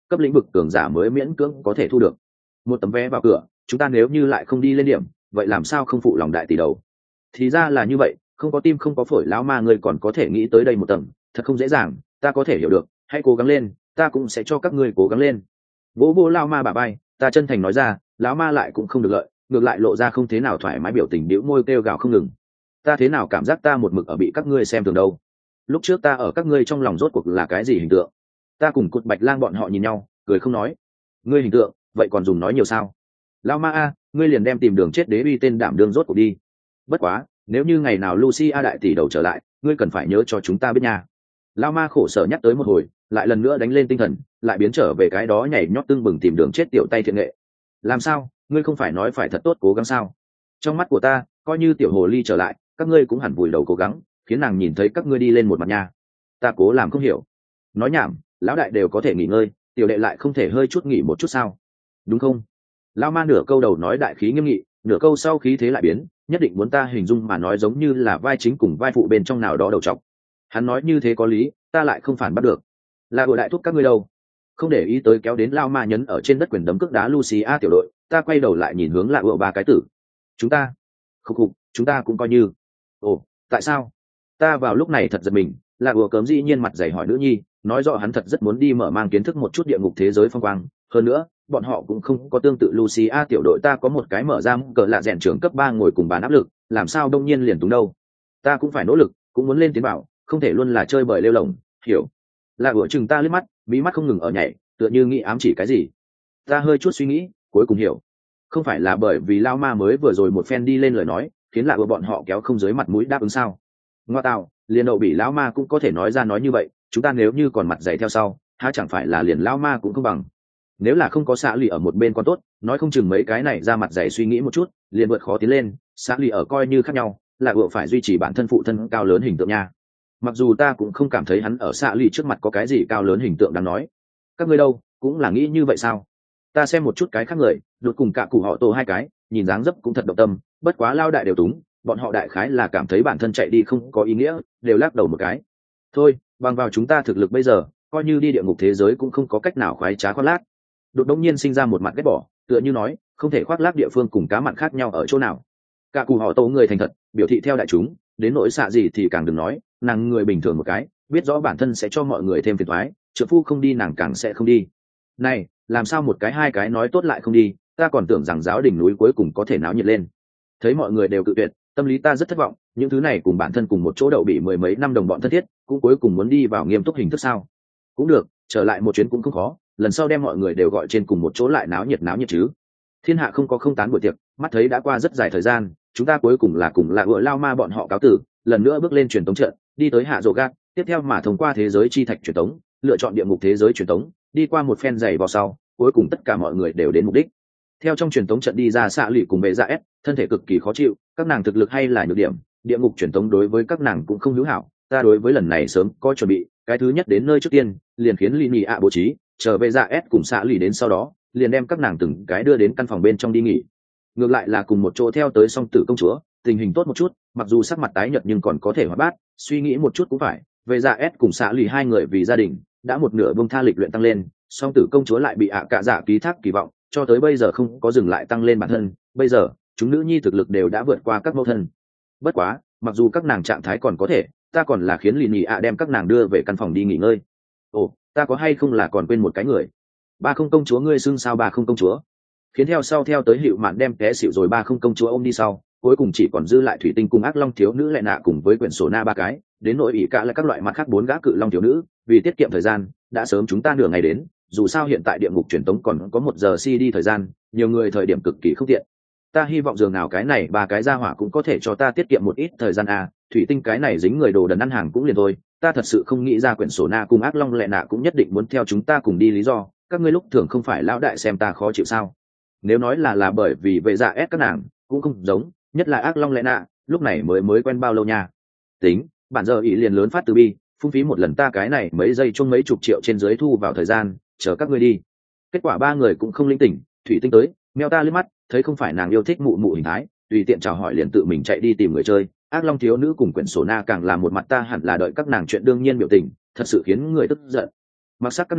cấp lĩnh vực cường giả mới miễn cưỡng có thể thu được một tấm vé vào cửa. Chúng ta nếu như lại không đi lên điểm, vậy làm sao không phụ lòng đại tỷ đầu? Thì ra là như vậy, không có tim không có phổi, lão ma ngươi còn có thể nghĩ tới đây một tầng, thật không dễ dàng. Ta có thể hiểu được, hãy cố gắng lên, ta cũng sẽ cho các ngươi cố gắng lên. Vỗ vỗ lão ma bả vai, ta chân thành nói ra. Lão ma lại cũng không được lợi, ngược lại lộ ra không thế nào thoải mái biểu tình, bĩu môi kêu gào không ngừng. Ta thế nào cảm giác ta một mực ở bị các ngươi xem thường đâu? Lúc trước ta ở các ngươi trong lòng rốt cuộc là cái gì hình tượng? Ta cùng Cụt Bạch Lang bọn họ nhìn nhau, cười không nói. Ngươi hình tượng, vậy còn dùng nói nhiều sao? Lão ma a, ngươi liền đem tìm đường chết đế uy tên đảm đương rốt cuộc đi. Bất quá, nếu như ngày nào Lucy a đại tỷ đầu trở lại, ngươi cần phải nhớ cho chúng ta biết nha. Lão ma khổ sở nhắc tới một hồi, lại lần nữa đánh lên tinh thần, lại biến trở về cái đó nhảy nhót tưng bừng tìm đường chết tiểu tay thiện nghệ. Làm sao, ngươi không phải nói phải thật tốt cố gắng sao? Trong mắt của ta, coi như tiểu hồ ly trở lại, các ngươi cũng hẳn vùi đầu cố gắng, khiến nàng nhìn thấy các ngươi đi lên một mặt nha. Ta cố làm không hiểu. Nói nhảm, lão đại đều có thể nghỉ ngơi, tiểu đệ lại không thể hơi chút nghỉ một chút sao? Đúng không? Lão ma nửa câu đầu nói đại khí nghiêm nghị, nửa câu sau khí thế lại biến, nhất định muốn ta hình dung mà nói giống như là vai chính cùng vai phụ bên trong nào đó đầu trọc. Hắn nói như thế có lý, ta lại không phản bắt được. Là bộ đại thúc các ngươi đâu? Không để ý tới kéo đến Lão ma nhấn ở trên đất quyền đấm cước đá Lucy a tiểu đội, ta quay đầu lại nhìn hướng Lạ Ựa ba cái tử. Chúng ta, khục khục, chúng ta cũng coi như. Ồ, tại sao? Ta vào lúc này thật giật mình, Lạ Ựa cấm dĩ nhiên mặt dày hỏi nữ nhi, nói rõ hắn thật rất muốn đi mở mang kiến thức một chút địa ngục thế giới phong quang. Hơn nữa, bọn họ cũng không có tương tự Lucy a tiểu đội, ta có một cái mở ra cờ lạ rèn trưởng cấp ba ngồi cùng bàn áp lực, làm sao đông nhiên liền túng đâu? Ta cũng phải nỗ lực, cũng muốn lên tiến bảo, không thể luôn là chơi bời lêu lồng, hiểu? Lạ Ựa chừng ta liếc mắt, mí mắt không ngừng ở nhảy, tựa như nghĩ ám chỉ cái gì. Ta hơi chút suy nghĩ, cuối cùng hiểu. Không phải là bởi vì Lao Ma mới vừa rồi một phen đi lên lời nói, khiến Lạ Ựa bọn họ kéo không dưới mặt mũi đáp ứng sao? Ngoa tạo, liền đậu bị Lão Ma cũng có thể nói ra nói như vậy, chúng ta nếu như còn mặt dày theo sau, há chẳng phải là liền Lão Ma cũng không bằng. Nếu là không có xã lì ở một bên còn tốt, nói không chừng mấy cái này ra mặt dày suy nghĩ một chút, liền vượt khó tiến lên. Xã lì ở coi như khác nhau, Lạ Ựa phải duy trì bản thân phụ thân cao lớn hình tượng nha. Mặc dù ta cũng không cảm thấy hắn ở xã lì trước mặt có cái gì cao lớn hình tượng đáng nói. Các ngươi đâu, cũng là nghĩ như vậy sao? Ta xem một chút cái khác người, đột cùng cả cụ họ Tô hai cái, nhìn dáng dấp cũng thật động tâm, bất quá lao đại đều túng, bọn họ đại khái là cảm thấy bản thân chạy đi không có ý nghĩa, đều lắc đầu một cái. Thôi, bằng vào chúng ta thực lực bây giờ, coi như đi địa ngục thế giới cũng không có cách nào khoái trá khoác lác. Đột đống nhiên sinh ra một mặt ghét bỏ, tựa như nói, không thể khoác lác địa phương cùng cá mặn khác nhau ở chỗ nào. Cả cụ họ Tô người thành thật, biểu thị theo đại chúng, đến nỗi xạ gì thì càng đừng nói, nàng người bình thường một cái, biết rõ bản thân sẽ cho mọi người thêm phiền toái, trượng phu không đi nàng càng sẽ không đi. Này, làm sao một cái hai cái nói tốt lại không đi, ta còn tưởng rằng giáo đỉnh núi cuối cùng có thể náo nhiệt lên. Thấy mọi người đều cự tuyệt, tâm lý ta rất thất vọng, những thứ này cùng bản thân cùng một chỗ đậu bị mười mấy năm đồng bọn thân thiết, cũng cuối cùng muốn đi vào nghiêm túc hình thức sao? Cũng được, trở lại một chuyến cũng không khó, lần sau đem mọi người đều gọi trên cùng một chỗ lại náo nhiệt náo nhiệt chứ. Thiên hạ không có không tán buổi tiệc, mắt thấy đã qua rất dài thời gian, chúng ta cuối cùng là cùng là Ựa Lao Ma bọn họ cáo tử, lần nữa bước lên truyền tống trận, đi tới Hạ Dỗ Gác, tiếp theo mà thông qua thế giới chi thạch truyền tống, lựa chọn địa ngục thế giới truyền tống, đi qua một phen dày vào sau, cuối cùng tất cả mọi người đều đến mục đích. Theo trong truyền tống trận đi ra xạ lụy cùng bệ dạ s, thân thể cực kỳ khó chịu, các nàng thực lực hay là nhược điểm, địa ngục truyền tống đối với các nàng cũng không hữu hảo. Ta đối với lần này sớm có chuẩn bị, cái thứ nhất đến nơi trước tiên, liền khiến Lini ạ bố trí, chờ bệ dạ s cùng xạ lụy đến sau đó, liền đem các nàng từng cái đưa đến căn phòng bên trong đi nghỉ. Ngược lại là cùng một chỗ theo tới song tử công chúa, tình hình tốt một chút, mặc dù sắc mặt tái nhợt nhưng còn có thể hoạt bát, suy nghĩ một chút cũng phải. Về dạ s cùng xạ lụy hai người vì gia đình đã một nửa bông tha lịch luyện tăng lên, song tử công chúa lại bị ạ cạ dạ ký thác kỳ vọng, cho tới bây giờ không có dừng lại tăng lên bản thân. Bây giờ chúng nữ nhi thực lực đều đã vượt qua các mẫu thân. Bất quá, mặc dù các nàng trạng thái còn có thể, ta còn là khiến lì nhì ạ đem các nàng đưa về căn phòng đi nghỉ ngơi. Ồ, ta có hay không là còn quên một cái người? Ba không công chúa ngươi xưng sao ba không công chúa? Khiến theo sau theo tới hiệu mạn đem té xỉu rồi ba không công chúa ôm đi sau, cuối cùng chỉ còn dư lại thủy tinh cùng ác long thiếu nữ lệ nạ cùng với quyển sổ na ba cái, đến nội ỷ cả là các loại mặt khác bốn gã cự long thiếu nữ. Vì tiết kiệm thời gian, đã sớm chúng ta nửa ngày đến, dù sao hiện tại địa ngục truyền tống còn có một giờ xê đê thời gian, nhiều người thời điểm cực kỳ không tiện. Ta hy vọng dường nào cái này ba cái gia hỏa cũng có thể cho ta tiết kiệm một ít thời gian à, thủy tinh cái này dính người đồ đần ăn hàng cũng liền thôi. Ta thật sự không nghĩ ra quyển sổ na cùng ác long lệ nạ cũng nhất định muốn theo chúng ta cùng đi lý do, các ngươi lúc thường không phải lão đại xem ta khó chịu sao? Nếu nói là là bởi vì vệ dạ ép các nàng cũng không giống, nhất là ác long lệ nạ, lúc này mới mới quen bao lâu nha. Tính, bản giờ ý liền lớn phát từ bi, phung phí một lần ta cái này mấy giây chung mấy chục triệu trên dưới thu vào thời gian, chờ các ngươi đi. Kết quả ba người cũng không linh tỉnh, thủy tinh tới, meo ta liếc mắt, thấy không phải nàng yêu thích mụ mụ hình thái, tùy tiện chào hỏi liền tự mình chạy đi tìm người chơi. Ác long thiếu nữ cùng quyển sổ na càng là một mặt ta hẳn là đợi các nàng chuyện đương nhiên biểu tình, thật sự khiến người tức giận. Mặc sắc các nàng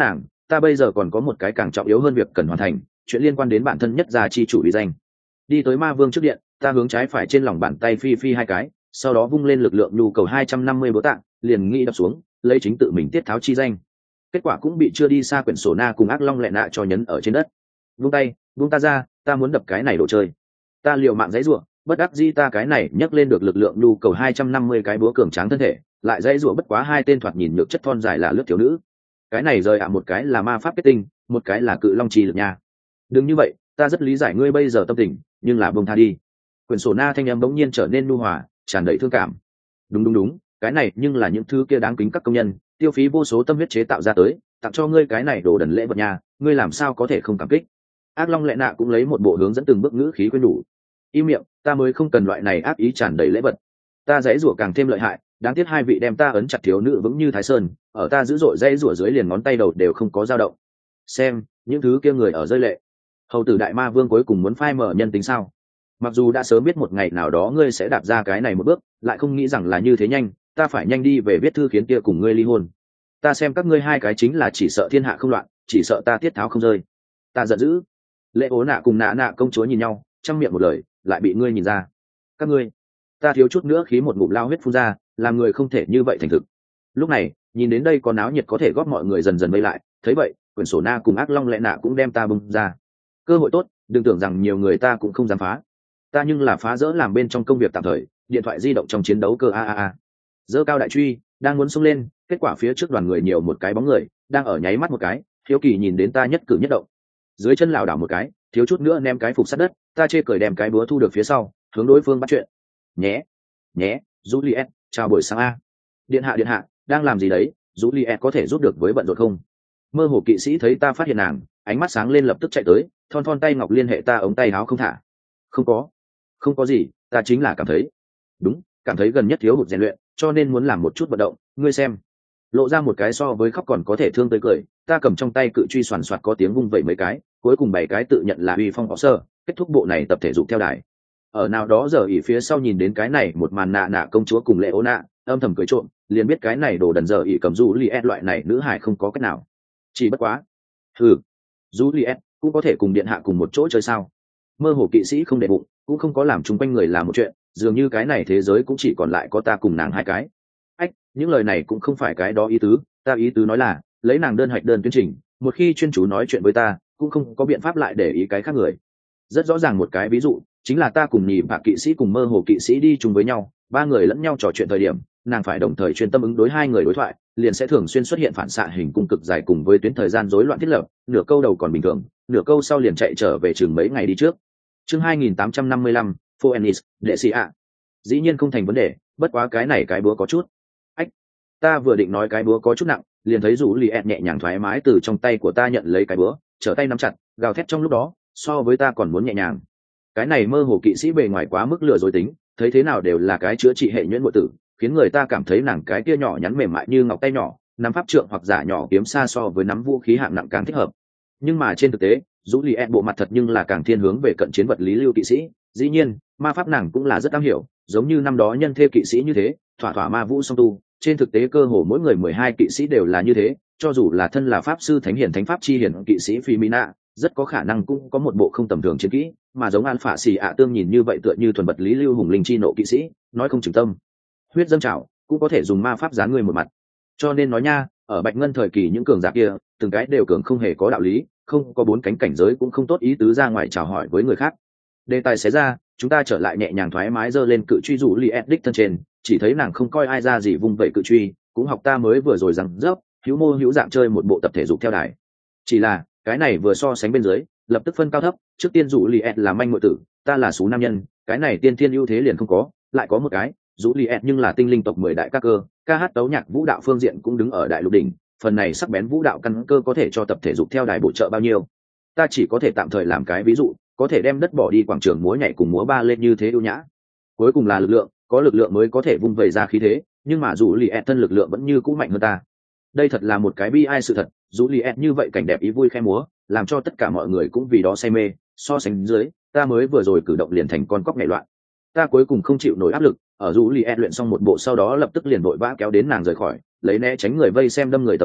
ta bây giờ còn có một cái càng trọng yếu hơn việc cần hoàn thành, chuyện liên quan đến bản thân nhất gia chi chủ uy danh. Đi tới ma vương trước điện, ta hướng trái phải trên lòng bàn tay phi phi hai cái, sau đó vung lên lực lượng nhu cầu hai trăm năm mươi búa tạ, liền nghĩ đập xuống, lấy chính tự mình tiết tháo chi danh. Kết quả cũng bị chưa đi xa quyển sổ na cùng ác long lẹ nạ cho nhấn ở trên đất. Vung tay, vung ta ra, ta muốn đập cái này đồ chơi. Ta liều mạng dãy rủa, bất đắc dĩ ta cái này nhấc lên được lực lượng nhu cầu hai trăm năm mươi cái búa cường tráng thân thể, lại dãy rủa bất quá hai tên thoạt nhìn nhược chất thon dài là lướt thiếu nữ. Cái này rời ạ một cái là ma pháp kết tinh, một cái là cự long trì lực nha. Đừng như vậy, ta rất lý giải ngươi bây giờ tâm tình, nhưng là buông tha đi. Quyển sổ na thanh âm bỗng nhiên trở nên nhu hòa, tràn đầy thương cảm. Đúng đúng đúng, cái này nhưng là những thứ kia đáng kính các công nhân, tiêu phí vô số tâm huyết chế tạo ra tới, tặng cho ngươi cái này đồ đần lễ vật nha, ngươi làm sao có thể không cảm kích. Ác long lệ nạ cũng lấy một bộ hướng dẫn từng bước ngữ khí quyến đủ. Im miệng, ta mới không cần loại này ác ý tràn đầy lễ vật. Ta dãy rủa càng thêm lợi hại, đáng tiếc hai vị đem ta ấn chặt thiếu nữ vững như thái sơn, ở ta dữ dội dãy rủa dưới liền ngón tay đầu đều không có dao động. Xem, những thứ kia người ở rơi lệ. Hầu tử đại ma vương cuối cùng muốn phai mở nhân tính sao? Mặc dù đã sớm biết một ngày nào đó ngươi sẽ đạp ra cái này một bước, lại không nghĩ rằng là như thế nhanh, ta phải nhanh đi về viết thư khiến kia cùng ngươi ly hôn. Ta xem các ngươi hai cái chính là chỉ sợ thiên hạ không loạn, chỉ sợ ta tiết tháo không rơi. Ta giận dữ. Lệ ố nạ cùng nạ nạ công chúa nhìn nhau, chăm miệng một lời, lại bị ngươi nhìn ra. Các ngươi, ta thiếu chút nữa khí một ngụm lao huyết phun ra, làm người không thể như vậy thành thực. Lúc này, nhìn đến đây có náo nhiệt có thể góp mọi người dần dần vây lại, thấy vậy, quyển sổ na cùng ác long lệ nạ cũng đem ta bung ra. Cơ hội tốt, đừng tưởng rằng nhiều người ta cũng không dám phá. Ta nhưng là phá rỡ làm bên trong công việc tạm thời, điện thoại di động trong chiến đấu cơ a a a. Giơ cao đại truy, đang muốn xông lên, kết quả phía trước đoàn người nhiều một cái bóng người, đang ở nháy mắt một cái, thiếu kỳ nhìn đến ta nhất cử nhất động. Dưới chân lảo đảo một cái, thiếu chút nữa ném cái phục sát đất, ta chê cười đem cái búa thu được phía sau, hướng đối phương bắt chuyện. Nhé, nhé, Juliet, chào buổi sáng a. Điện hạ điện hạ, đang làm gì đấy, Juliet có thể giúp được với bận rộn không? Mơ hồ kỵ sĩ thấy ta phát hiện nàng, ánh mắt sáng lên lập tức chạy tới, thon thon tay ngọc liên hệ ta ống tay áo không thả. Không có, không có gì, ta chính là cảm thấy, đúng, cảm thấy gần nhất thiếu hụt rèn luyện, cho nên muốn làm một chút vận động, ngươi xem. Lộ ra một cái so với khóc còn có thể thương tới cười, ta cầm trong tay cự truy xoàn xoạt có tiếng vung vẩy mấy cái, cuối cùng bảy cái tự nhận là uy phong võ sơ, kết thúc bộ này tập thể dục theo đài. Ở nào đó giờ ỉ phía sau nhìn đến cái này một màn nạ nạ công chúa cùng lệ ố nạ, âm thầm cười trộm, liền biết cái này đồ đần giờ ỉ cầm Juliet loại này nữ hải không có cách nào. Chỉ bất quá, ừ, Juliet cũng có thể cùng điện hạ cùng một chỗ chơi sao? Mơ hồ kỵ sĩ không để bụng, cũng không có làm chung quanh người làm một chuyện, dường như cái này thế giới cũng chỉ còn lại có ta cùng nàng hai cái. Ách, những lời này cũng không phải cái đó ý tứ, ta ý tứ nói là lấy nàng đơn hoạch đơn tuyên trình, một khi chuyên chú nói chuyện với ta, cũng không có biện pháp lại để ý cái khác người. Rất rõ ràng một cái ví dụ, chính là ta cùng nhì bạc kỵ sĩ cùng mơ hồ kỵ sĩ đi chung với nhau, ba người lẫn nhau trò chuyện thời điểm, nàng phải đồng thời chuyên tâm ứng đối hai người đối thoại, liền sẽ thường xuyên xuất hiện phản xạ hình cung cực dài cùng với tuyến thời gian rối loạn thiết lập, nửa câu đầu còn bình thường, nửa câu sau liền chạy trở về chừng mấy ngày đi trước. Chương hai nghìn tám trăm năm mươi lăm, Phoenix, đệ sĩ ạ. Dĩ nhiên không thành vấn đề, bất quá cái này cái búa có chút. Ách, ta vừa định nói cái búa có chút nặng, liền thấy rủ lì ẹt nhẹ nhàng thoải mái từ trong tay của ta nhận lấy cái búa, trở tay nắm chặt, gào thét trong lúc đó, so với ta còn muốn nhẹ nhàng. Cái này mơ hồ kỵ sĩ bề ngoài quá mức lừa dối tính, thấy thế nào đều là cái chữa trị hệ nhuyễn muội tử, khiến người ta cảm thấy nàng cái kia nhỏ nhắn mềm mại như ngọc tay nhỏ, nắm pháp trượng hoặc giả nhỏ kiếm xa so với nắm vũ khí hạng nặng càng thích hợp. Nhưng mà trên thực tế, rủ lì ẹt bộ mặt thật nhưng là càng thiên hướng về cận chiến vật lý lưu kỵ sĩ, dĩ nhiên ma pháp nàng cũng là rất am hiểu, giống như năm đó nhân thê kỵ sĩ như thế, thỏa thỏa ma vũ song tu. Trên thực tế cơ hồ mỗi người mười hai kỵ sĩ đều là như thế, cho dù là thân là pháp sư thánh hiển thánh pháp chi hiển kỵ sĩ phi mina, rất có khả năng cũng có một bộ không tầm thường chiến kỹ, mà giống Alpha xì ạ tương nhìn như vậy tựa như thuần vật lý lưu hùng linh chi nộ kỵ sĩ, nói không chừng tâm huyết dâng trào, cũng có thể dùng ma pháp dán người một mặt. Cho nên nói nha, ở Bạch Ngân thời kỳ những cường giả kia, từng cái đều cường không hề có đạo lý, không có bốn cánh cảnh giới cũng không tốt ý tứ ra ngoài chào hỏi với người khác. Đề tài xé ra, chúng ta trở lại nhẹ nhàng thoải mái giơ lên cự truy rủ li eddic thân trên, chỉ thấy nàng không coi ai ra gì vung vẩy cự truy, cũng học ta mới vừa rồi rằng dốc, hữu mô hữu dạng chơi một bộ tập thể dục theo đài. Chỉ là cái này vừa so sánh bên dưới, lập tức phân cao thấp, trước tiên rủ li ed là manh muội tử, ta là số nam nhân, cái này tiên thiên ưu thế liền không có, lại có một cái, rủ li ed nhưng là tinh linh tộc mười đại các cơ, ca hát tấu nhạc vũ đạo phương diện cũng đứng ở đại lục đỉnh, phần này sắc bén vũ đạo căn cơ có thể cho tập thể dục theo đài bổ trợ bao nhiêu. Ta chỉ có thể tạm thời làm cái ví dụ, có thể đem đất bỏ đi quảng trường múa nhảy cùng múa ba lên như thế ưu nhã. Cuối cùng là lực lượng, có lực lượng mới có thể vung vẩy ra khí thế, nhưng mà dù Liệt thân lực lượng vẫn như cũ mạnh hơn ta. Đây thật là một cái bi ai sự thật, dù Liệt như vậy cảnh đẹp ý vui khoe múa, làm cho tất cả mọi người cũng vì đó say mê, so sánh dưới, ta mới vừa rồi cử động liền thành con cóc nhảy loạn. Ta cuối cùng không chịu nổi áp lực, ở dù Liệt luyện xong một bộ sau đó lập tức liền vội vã kéo đến nàng rời khỏi, lấy né tránh người vây xem đâm người tầm mắt,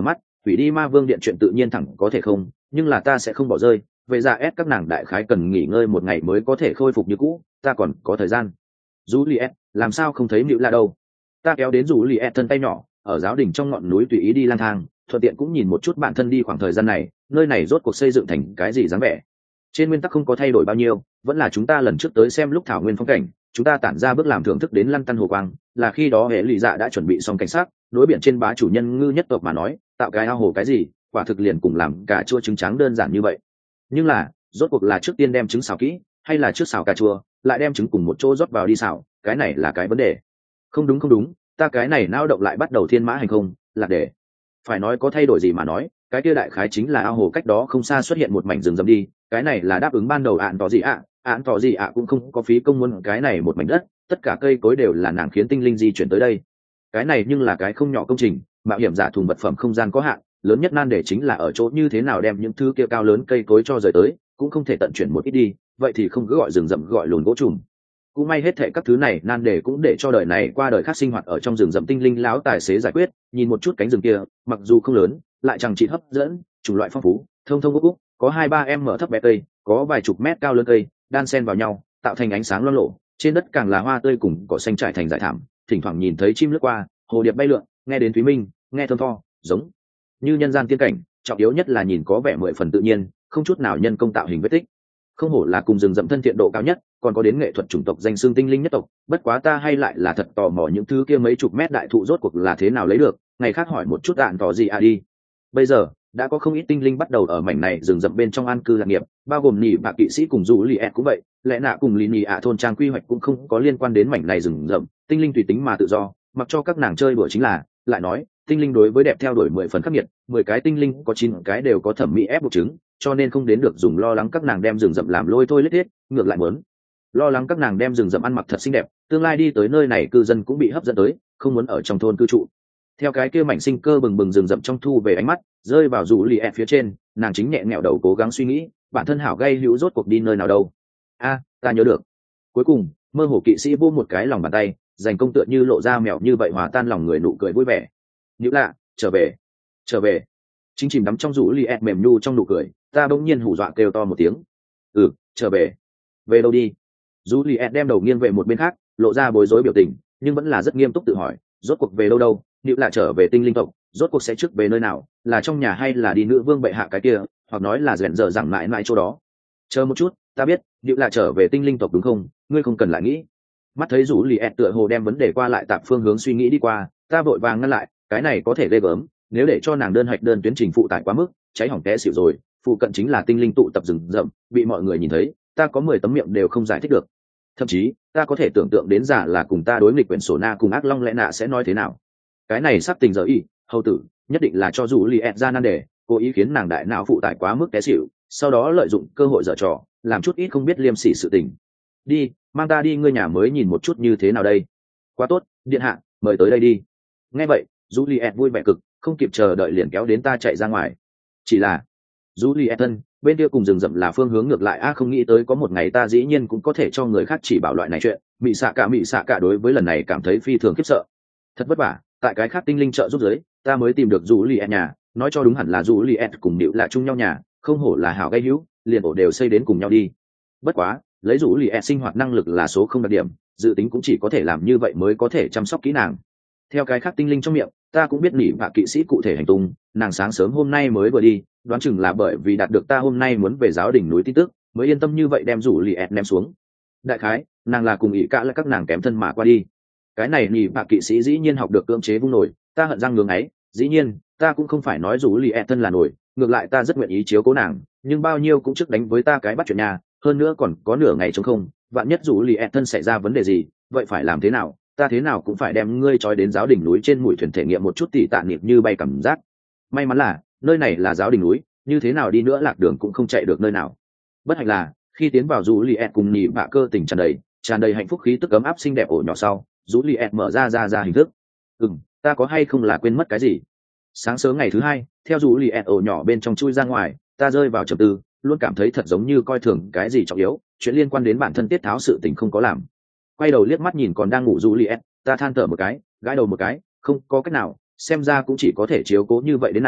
hủy đi ma vương điện chuyện tự nhiên thẳng có thể không, nhưng là ta sẽ không bỏ rơi. Vậy ra ép các nàng đại khái cần nghỉ ngơi một ngày mới có thể khôi phục như cũ, ta còn có thời gian. Juliet, làm sao không thấy Nữu là đâu? Ta kéo đến Juliet thân tay nhỏ, ở giáo đình trong ngọn núi tùy ý đi lang thang, thuận tiện cũng nhìn một chút bản thân đi khoảng thời gian này, nơi này rốt cuộc xây dựng thành cái gì dáng vẻ. Trên nguyên tắc không có thay đổi bao nhiêu, vẫn là chúng ta lần trước tới xem lúc thảo nguyên phong cảnh, chúng ta tản ra bước làm thưởng thức đến lăn tăn hồ quang, là khi đó hệ lụy dạ đã chuẩn bị xong cảnh sát, đối biển trên bá chủ nhân ngư nhất tộc mà nói, tạo cái ao hồ cái gì, quả thực liền cùng làm cà chua trứng trắng đơn giản như vậy. Nhưng là, rốt cuộc là trước tiên đem trứng xào kỹ, hay là trước xào cà chua, lại đem trứng cùng một chỗ rót vào đi xào, cái này là cái vấn đề. Không đúng không đúng, ta cái này nao động lại bắt đầu thiên mã hành không, lạc để. Phải nói có thay đổi gì mà nói, cái kia đại khái chính là ao hồ cách đó không xa xuất hiện một mảnh rừng rậm đi, cái này là đáp ứng ban đầu ạn tỏ gì ạ, ạn tỏ gì ạ cũng không có phí công muốn cái này một mảnh đất, tất cả cây cối đều là nàng khiến tinh linh di chuyển tới đây. Cái này nhưng là cái không nhỏ công trình, mạo hiểm giả thùng vật phẩm không gian có hạn, lớn nhất nan đề chính là ở chỗ như thế nào đem những thứ kia cao lớn cây cối cho rời tới, cũng không thể tận chuyển một ít đi, vậy thì không cứ gọi rừng rậm gọi lùn gỗ trùm. Cũng may hết thệ các thứ này nan đề cũng để cho đời này qua đời khác sinh hoạt ở trong rừng rậm tinh linh lão tài xế giải quyết. Nhìn một chút cánh rừng kia, mặc dù không lớn, lại chẳng chỉ hấp dẫn, chủng loại phong phú, thông thông úc úc, có hai ba em mở thấp bé cây, có vài chục mét cao lớn cây, đan xen vào nhau, tạo thành ánh sáng loang lổ. Trên đất càng là hoa tươi cùng cỏ xanh trải thành dải thảm, thỉnh thoảng nhìn thấy chim lướt qua, hồ điệp bay lượn, nghe đến thúy minh, nghe thơm tho, giống như nhân gian tiên cảnh. Trọng yếu nhất là nhìn có vẻ mười phần tự nhiên, không chút nào nhân công tạo hình vết tích. Không hổ là cùng rừng rậm thân thiện độ cao nhất, còn có đến nghệ thuật chủng tộc danh xương tinh linh nhất tộc. Bất quá ta hay lại là thật tò mò những thứ kia mấy chục mét đại thụ rốt cuộc là thế nào lấy được, ngày khác hỏi một chút đạn tỏ gì à đi. Bây giờ đã có không ít tinh linh bắt đầu ở mảnh này rừng rậm bên trong an cư lạc nghiệp, bao gồm nhị bạc kỵ sĩ cùng dù lì ẹt cũng vậy. Lẽ nạ cùng lì nhị ạ thôn trang quy hoạch cũng không có liên quan đến mảnh này rừng rậm, tinh linh tùy tính mà tự do, mặc cho các nàng chơi đùa chính là. Lại nói tinh linh đối với đẹp theo đuổi mười phần khắc nghiệt, mười cái tinh linh có chín cái đều có thẩm mỹ ép buộc chứng, cho nên không đến được dùng lo lắng các nàng đem rừng rậm làm lôi thôi lết hết, ngược lại muốn lo lắng các nàng đem rừng rậm ăn mặc thật xinh đẹp, tương lai đi tới nơi này cư dân cũng bị hấp dẫn tới, không muốn ở trong thôn cư trụ. Theo cái kia mảnh sinh cơ bừng bừng rừng rậm trong thu về ánh mắt rơi vào rủ lì ẹt phía trên, nàng chính nhẹ nghẹo đầu cố gắng suy nghĩ bản thân hảo gây hữu rốt cuộc đi nơi nào đâu. A, ta nhớ được. Cuối cùng mơ hồ kỵ sĩ vô một cái lòng bàn tay, dành công tựa như lộ ra mèo như vậy hòa tan lòng người nụ cười vui vẻ. Nhữ lạ, trở về, trở về. Chính chìm đắm trong rủ lì ẹt mềm nhu trong nụ cười, ta bỗng nhiên hù dọa kêu to một tiếng. Ừ, trở về. Về đâu đi? Juliet đem đầu nghiêng về một bên khác, lộ ra bối rối biểu tình, nhưng vẫn là rất nghiêm túc tự hỏi, rốt cuộc về đâu đâu? Nếu là trở về tinh linh tộc, rốt cuộc sẽ trước về nơi nào? Là trong nhà hay là đi nữ vương bệ hạ cái kia, hoặc nói là rèn dở rằng mãi mãi chỗ đó? Chờ một chút, ta biết, nếu là trở về tinh linh tộc đúng không? Ngươi không cần lại nghĩ. Mắt thấy Juliet tựa hồ đem vấn đề qua lại tạp phương hướng suy nghĩ đi qua, ta vội vàng ngăn lại, cái này có thể ghê gớm, nếu để cho nàng đơn hạch đơn tuyến trình phụ tải quá mức, cháy hỏng té xỉu rồi. Phụ cận chính là tinh linh tụ tập rừng rậm, bị mọi người nhìn thấy, ta có mười tấm miệng đều không giải thích được. Thậm chí ta có thể tưởng tượng đến giả là cùng ta đối nghịch quyển sổ na cùng ác long lẽ nạ sẽ nói thế nào. Cái này sắp tình giờ y hầu tử nhất định là cho dù li ẹt ra nan đề, cố ý khiến nàng đại não phụ tải quá mức té xỉu, sau đó lợi dụng cơ hội dở trò làm chút ít không biết liêm sỉ sự tình. Đi, mang ta đi ngươi nhà mới nhìn một chút như thế nào đây. Quá tốt, điện hạ mời tới đây đi. Nghe vậy Juliet vui vẻ cực, không kịp chờ đợi liền kéo đến ta chạy ra ngoài. Chỉ là Juliet thân bên kia cùng rừng rậm là phương hướng ngược lại, a không nghĩ tới có một ngày ta dĩ nhiên cũng có thể cho người khác chỉ bảo loại này chuyện. Mị xạ cả mị xạ cả đối với lần này cảm thấy phi thường khiếp sợ. Thật vất vả, tại cái khác tinh linh trợ giúp giới, ta mới tìm được Juliet nhà, nói cho đúng hẳn là Juliet cùng Điệu là chung nhau nhà, không hổ là hảo gây hữu, liền ổ đều xây đến cùng nhau đi. Bất quá, lấy Juliet sinh hoạt năng lực là số không đặc điểm, dự tính cũng chỉ có thể làm như vậy mới có thể chăm sóc kỹ nàng. Theo cái khác tinh linh trong miệng, ta cũng biết nỉ và kỵ sĩ cụ thể hành tung, nàng sáng sớm hôm nay mới vừa đi, đoán chừng là bởi vì đạt được ta hôm nay muốn về giáo đỉnh núi tin tức, mới yên tâm như vậy đem rủ lì ẹt ném xuống. Đại khái, nàng là cùng ý cả là các nàng kém thân mà qua đi. Cái này nỉ và kỵ sĩ dĩ nhiên học được cưỡng chế vung nổi, ta hận răng ngưỡng ấy. Dĩ nhiên, ta cũng không phải nói rủ lì ẹt thân là nổi, ngược lại ta rất nguyện ý chiếu cố nàng, nhưng bao nhiêu cũng trước đánh với ta cái bắt chuyện nhà, hơn nữa còn có nửa ngày trống không, vạn nhất rủ lì ẹt thân xảy ra vấn đề gì, vậy phải làm thế nào? Ta thế nào cũng phải đem ngươi trói đến giáo đỉnh núi trên mũi thuyền thể nghiệm một chút tỉ tạ niệm như bay cảm giác. May mắn là nơi này là giáo đỉnh núi, như thế nào đi nữa lạc đường cũng không chạy được nơi nào. Bất hạnh là khi tiến vào rủ lì ẹt cùng nhị bạ cơ tình tràn đầy tràn đầy hạnh phúc khí tức ấm áp xinh đẹp ổ nhỏ sau, rủ lì ẹt mở ra ra ra hình thức. Ừm, ta có hay không là quên mất cái gì? Sáng sớm ngày thứ hai, theo rủ lì ẹt ổ nhỏ bên trong chui ra ngoài, ta rơi vào trầm tư, luôn cảm thấy thật giống như coi thường cái gì trọng yếu, chuyện liên quan đến bản thân tiết tháo sự tình không có làm. Quay đầu liếc mắt nhìn còn đang ngủ Juliet, ta than thở một cái, gãi đầu một cái, không có cách nào, xem ra cũng chỉ có thể chiếu cố như vậy đến nàng,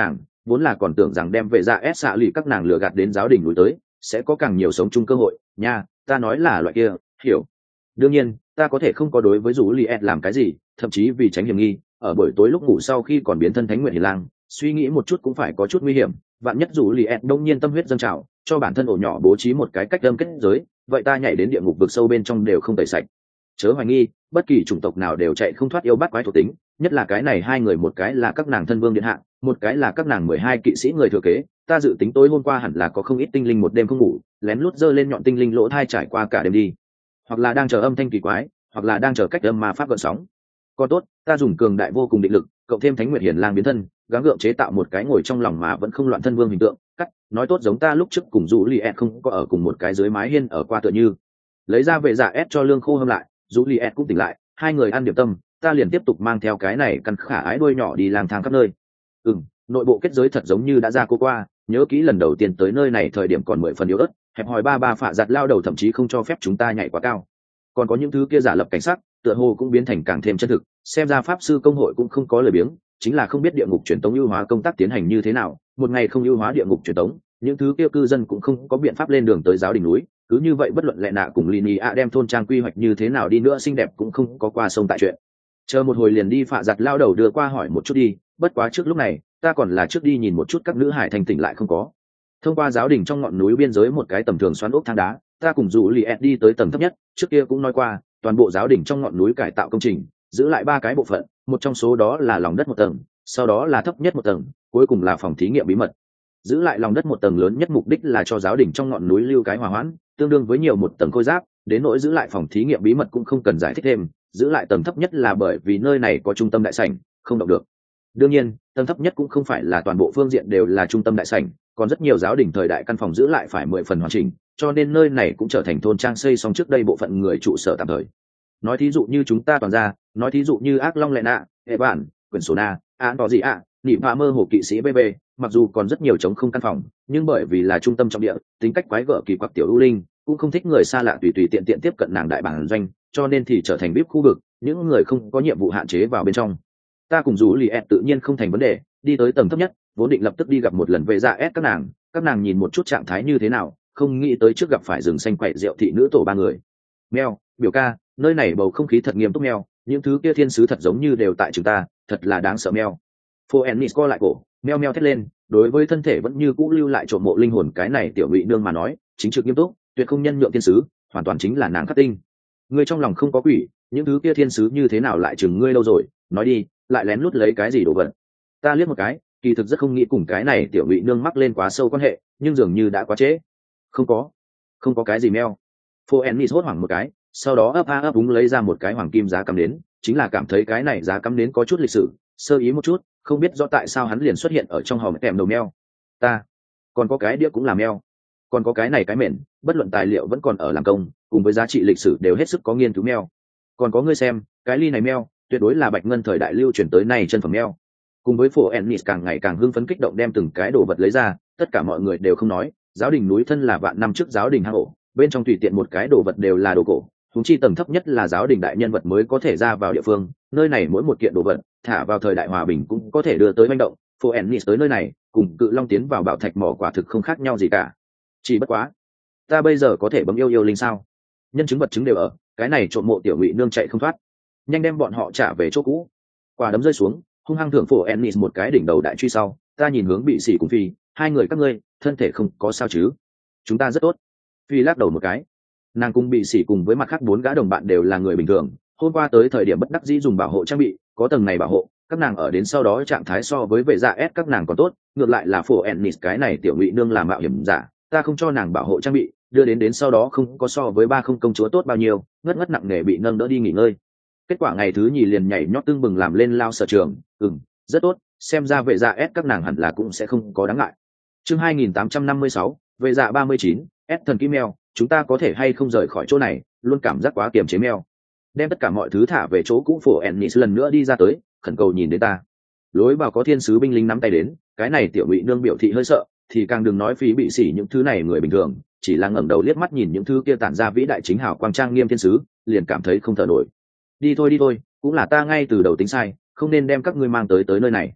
vốn là còn tưởng rằng đem vệ dạ ép xạ lì các nàng lừa gạt đến giáo đình núi tới sẽ có càng nhiều sống chung cơ hội nha, ta nói là loại kia, hiểu. Đương nhiên ta có thể không có đối với dù li ed làm cái gì, thậm chí vì tránh hiểm nghi ở buổi tối lúc ngủ sau khi còn biến thân thánh nguyện hiền lang suy nghĩ một chút cũng phải có chút nguy hiểm, vạn nhất dù li ed đông nhiên tâm huyết dâng trào cho bản thân ổ nhỏ bố trí một cái cách đâm kết giới, vậy ta nhảy đến địa ngục vực sâu bên trong đều không tẩy sạch. Chớ hoài nghi, bất kỳ chủng tộc nào đều chạy không thoát yêu bắt quái thuộc tính, nhất là cái này hai người, một cái là các nàng thân vương điện hạ, một cái là các nàng mười hai kỵ sĩ người thừa kế. Ta dự tính tối hôm qua hẳn là có không ít tinh linh một đêm không ngủ, lén lút giơ lên nhọn tinh linh lỗ thai trải qua cả đêm đi, hoặc là đang chờ âm thanh kỳ quái, hoặc là đang chờ cách âm ma pháp gợn sóng. Còn tốt, ta dùng cường đại vô cùng định lực, cộng thêm thánh nguyệt hiền lang biến thân, gắng gượng chế tạo một cái ngồi trong lòng mà vẫn không loạn thân vương hình tượng. Cắt, nói tốt giống ta lúc trước cùng dù li ed không có ở cùng một cái dưới mái hiên ở qua tựa như. Lấy ra vệ dạ ép cho lương khô hâm lại, dù li ed cũng tỉnh lại, hai người ăn điểm tâm, ta liền tiếp tục mang theo cái này căn khả ái đuôi nhỏ đi lang thang khắp nơi. Ừm, nội bộ kết giới thật giống như đã ra cô qua, nhớ kỹ lần đầu tiên tới nơi này thời điểm còn mười phần yếu ớt, hẹp hòi ba ba phạ giặt lao đầu thậm chí không cho phép chúng ta nhảy quá cao. Còn có những thứ kia giả lập cảnh sát, tựa hồ cũng biến thành càng thêm chân thực, xem ra pháp sư công hội cũng không có lời biếng, chính là không biết địa ngục truyền tống ưu hóa công tác tiến hành như thế nào, một ngày không ưu hóa địa ngục truyền tống, những thứ kia cư dân cũng không có biện pháp lên đường tới giáo đỉnh núi, cứ như vậy bất luận lệ nạ cùng Lini ạ đem thôn trang quy hoạch như thế nào đi nữa xinh đẹp cũng không có qua sông tại chuyện. Chờ một hồi liền đi phạ giặt lao đầu đưa qua hỏi một chút đi, bất quá trước lúc này, ta còn là trước đi nhìn một chút các nữ hải thành tỉnh lại không có. Thông qua giáo đình trong ngọn núi biên giới một cái tầm thường xoắn ốc thang đá, ta cùng dù Liệt đi tới tầng thấp nhất, trước kia cũng nói qua, toàn bộ giáo đình trong ngọn núi cải tạo công trình, giữ lại ba cái bộ phận, một trong số đó là lòng đất một tầng, sau đó là thấp nhất một tầng, cuối cùng là phòng thí nghiệm bí mật. Giữ lại lòng đất một tầng lớn nhất mục đích là cho giáo đình trong ngọn núi lưu cái hòa hoãn, tương đương với nhiều một tầng khôi giáp, đến nỗi giữ lại phòng thí nghiệm bí mật cũng không cần giải thích thêm, giữ lại tầng thấp nhất là bởi vì nơi này có trung tâm đại sảnh, không động được. Đương nhiên, tầng thấp nhất cũng không phải là toàn bộ phương diện đều là trung tâm đại sảnh, còn rất nhiều giáo đình thời đại căn phòng giữ lại phải mười phần hoàn chỉnh, cho nên nơi này cũng trở thành thôn trang xây xong trước đây bộ phận người trụ sở tạm thời. Nói thí dụ như chúng ta toàn ra, nói thí dụ như ác long lệ nạ, hệ bản, quyển sổ na, án có gì ạ, nị vạ mơ hồ kỵ sĩ bê bê, mặc dù còn rất nhiều trống không căn phòng, nhưng bởi vì là trung tâm trọng địa, tính cách quái gở kỳ quặc tiểu ưu linh, cũng không thích người xa lạ tùy tùy tiện tiện tiếp cận nàng đại bản doanh, cho nên thì trở thành vê i pê khu vực, những người không có nhiệm vụ hạn chế vào bên trong. Ta cùng dù lì ẹt tự nhiên không thành vấn đề, đi tới tầng thấp nhất, vốn định lập tức đi gặp một lần về dạ ép các nàng, các nàng nhìn một chút trạng thái như thế nào, không nghĩ tới trước gặp phải rừng xanh quậy rượu thị nữ tổ ba người. Meo, biểu ca, nơi này bầu không khí thật nghiêm túc meo, những thứ kia thiên sứ thật giống như đều tại chúng ta, thật là đáng sợ meo. Phô Ennis co lại cổ, meo meo thét lên, đối với thân thể vẫn như cũ lưu lại trộm mộ linh hồn cái này tiểu ngụy nương mà nói, chính trực nghiêm túc, tuyệt không nhân nhượng thiên sứ, hoàn toàn chính là nàng khắc tinh. Ngươi trong lòng không có quỷ, những thứ kia thiên sứ như thế nào lại chừng ngươi lâu rồi, nói đi, lại lén lút lấy cái gì đồ vật. Ta liếc một cái, kỳ thực rất không nghĩ cùng cái này tiểu ngụy nương mắc lên quá sâu quan hệ, nhưng dường như đã quá trễ. Không có, không có cái gì meo. Phô Ennis hốt hoảng một cái, sau đó ấp a ấp úng lấy ra một cái hoàng kim giá cắm nến, chính là cảm thấy cái này giá cắm nến có chút lịch sử, sơ ý một chút, không biết rõ tại sao hắn liền xuất hiện ở trong hòm kèm đầu meo. Ta, còn có cái đĩa cũng là meo, còn có cái này cái mền, bất luận tài liệu vẫn còn ở làm công, cùng với giá trị lịch sử đều hết sức có nghiên cứu meo. Còn có ngươi xem, cái ly này meo, tuyệt đối là bạch ngân thời đại lưu truyền tới nay chân phẩm meo. Cùng với Phổ Ennis càng ngày càng hưng phấn kích động đem từng cái đồ vật lấy ra, tất cả mọi người đều không nói, giáo đình núi thân là vạn năm trước giáo đình hang ổ, bên trong tùy tiện một cái đồ vật đều là đồ cổ, chúng chi tầng thấp nhất là giáo đình đại nhân vật mới có thể ra vào địa phương, nơi này mỗi một kiện đồ vật thả vào thời đại hòa bình cũng có thể đưa tới manh động. Phổ Ennis tới nơi này, cùng Cự Long tiến vào bảo thạch mỏ quả thực không khác nhau gì cả. Chỉ bất quá, ta bây giờ có thể bấm yêu yêu linh sao? Nhân chứng vật chứng đều ở, cái này trộm mộ tiểu ngụy nương chạy không thoát, nhanh đem bọn họ trả về chỗ cũ. Quả đấm rơi xuống, hung hăng thưởng Phổ Ennis một cái đỉnh đầu đại truy sau, ta nhìn hướng bị sỉ cùng phi, hai người các ngươi thân thể không có sao chứ? Chúng ta rất tốt. Phi lắc đầu một cái, nàng cũng bị sỉ cùng với mặt khác bốn gã đồng bạn đều là người bình thường, hôm qua tới thời điểm bất đắc dĩ dùng bảo hộ trang bị, có tầng này bảo hộ, các nàng ở đến sau đó trạng thái so với vệ dạ ép các nàng còn tốt, ngược lại là Phổ Ennis cái này tiểu ngụy nương làm mạo hiểm giả, ta không cho nàng bảo hộ trang bị, đưa đến đến sau đó không có so với ba không công chúa tốt bao nhiêu, ngất ngất nặng nề bị nâng đỡ đi nghỉ ngơi. Kết quả ngày thứ nhì liền nhảy nhót tương bừng làm lên lao sở trường, ừm, rất tốt, xem ra vệ dạ ép các nàng hẳn là cũng sẽ không có đáng ngại. Chương hai nghìn tám trăm năm mươi sáu, vệ dạ ba mươi chín, S thần kim mèo, chúng ta có thể hay không rời khỏi chỗ này, luôn cảm giác quá kiềm chế mèo. Đem tất cả mọi thứ thả về chỗ cũ. Phổ Ennis lần nữa đi ra tới, khẩn cầu nhìn đến ta. Lối vào có thiên sứ binh lính nắm tay đến, cái này tiểu ngụy nương biểu thị hơi sợ, thì càng đừng nói phí bị sỉ những thứ này người bình thường, chỉ là ngẩng đầu liếc mắt nhìn những thứ kia tản ra vĩ đại chính hào quang trang nghiêm thiên sứ, liền cảm thấy không thở nổi. Đi thôi đi thôi, cũng là ta ngay từ đầu tính sai, không nên đem các ngươi mang tới tới nơi này.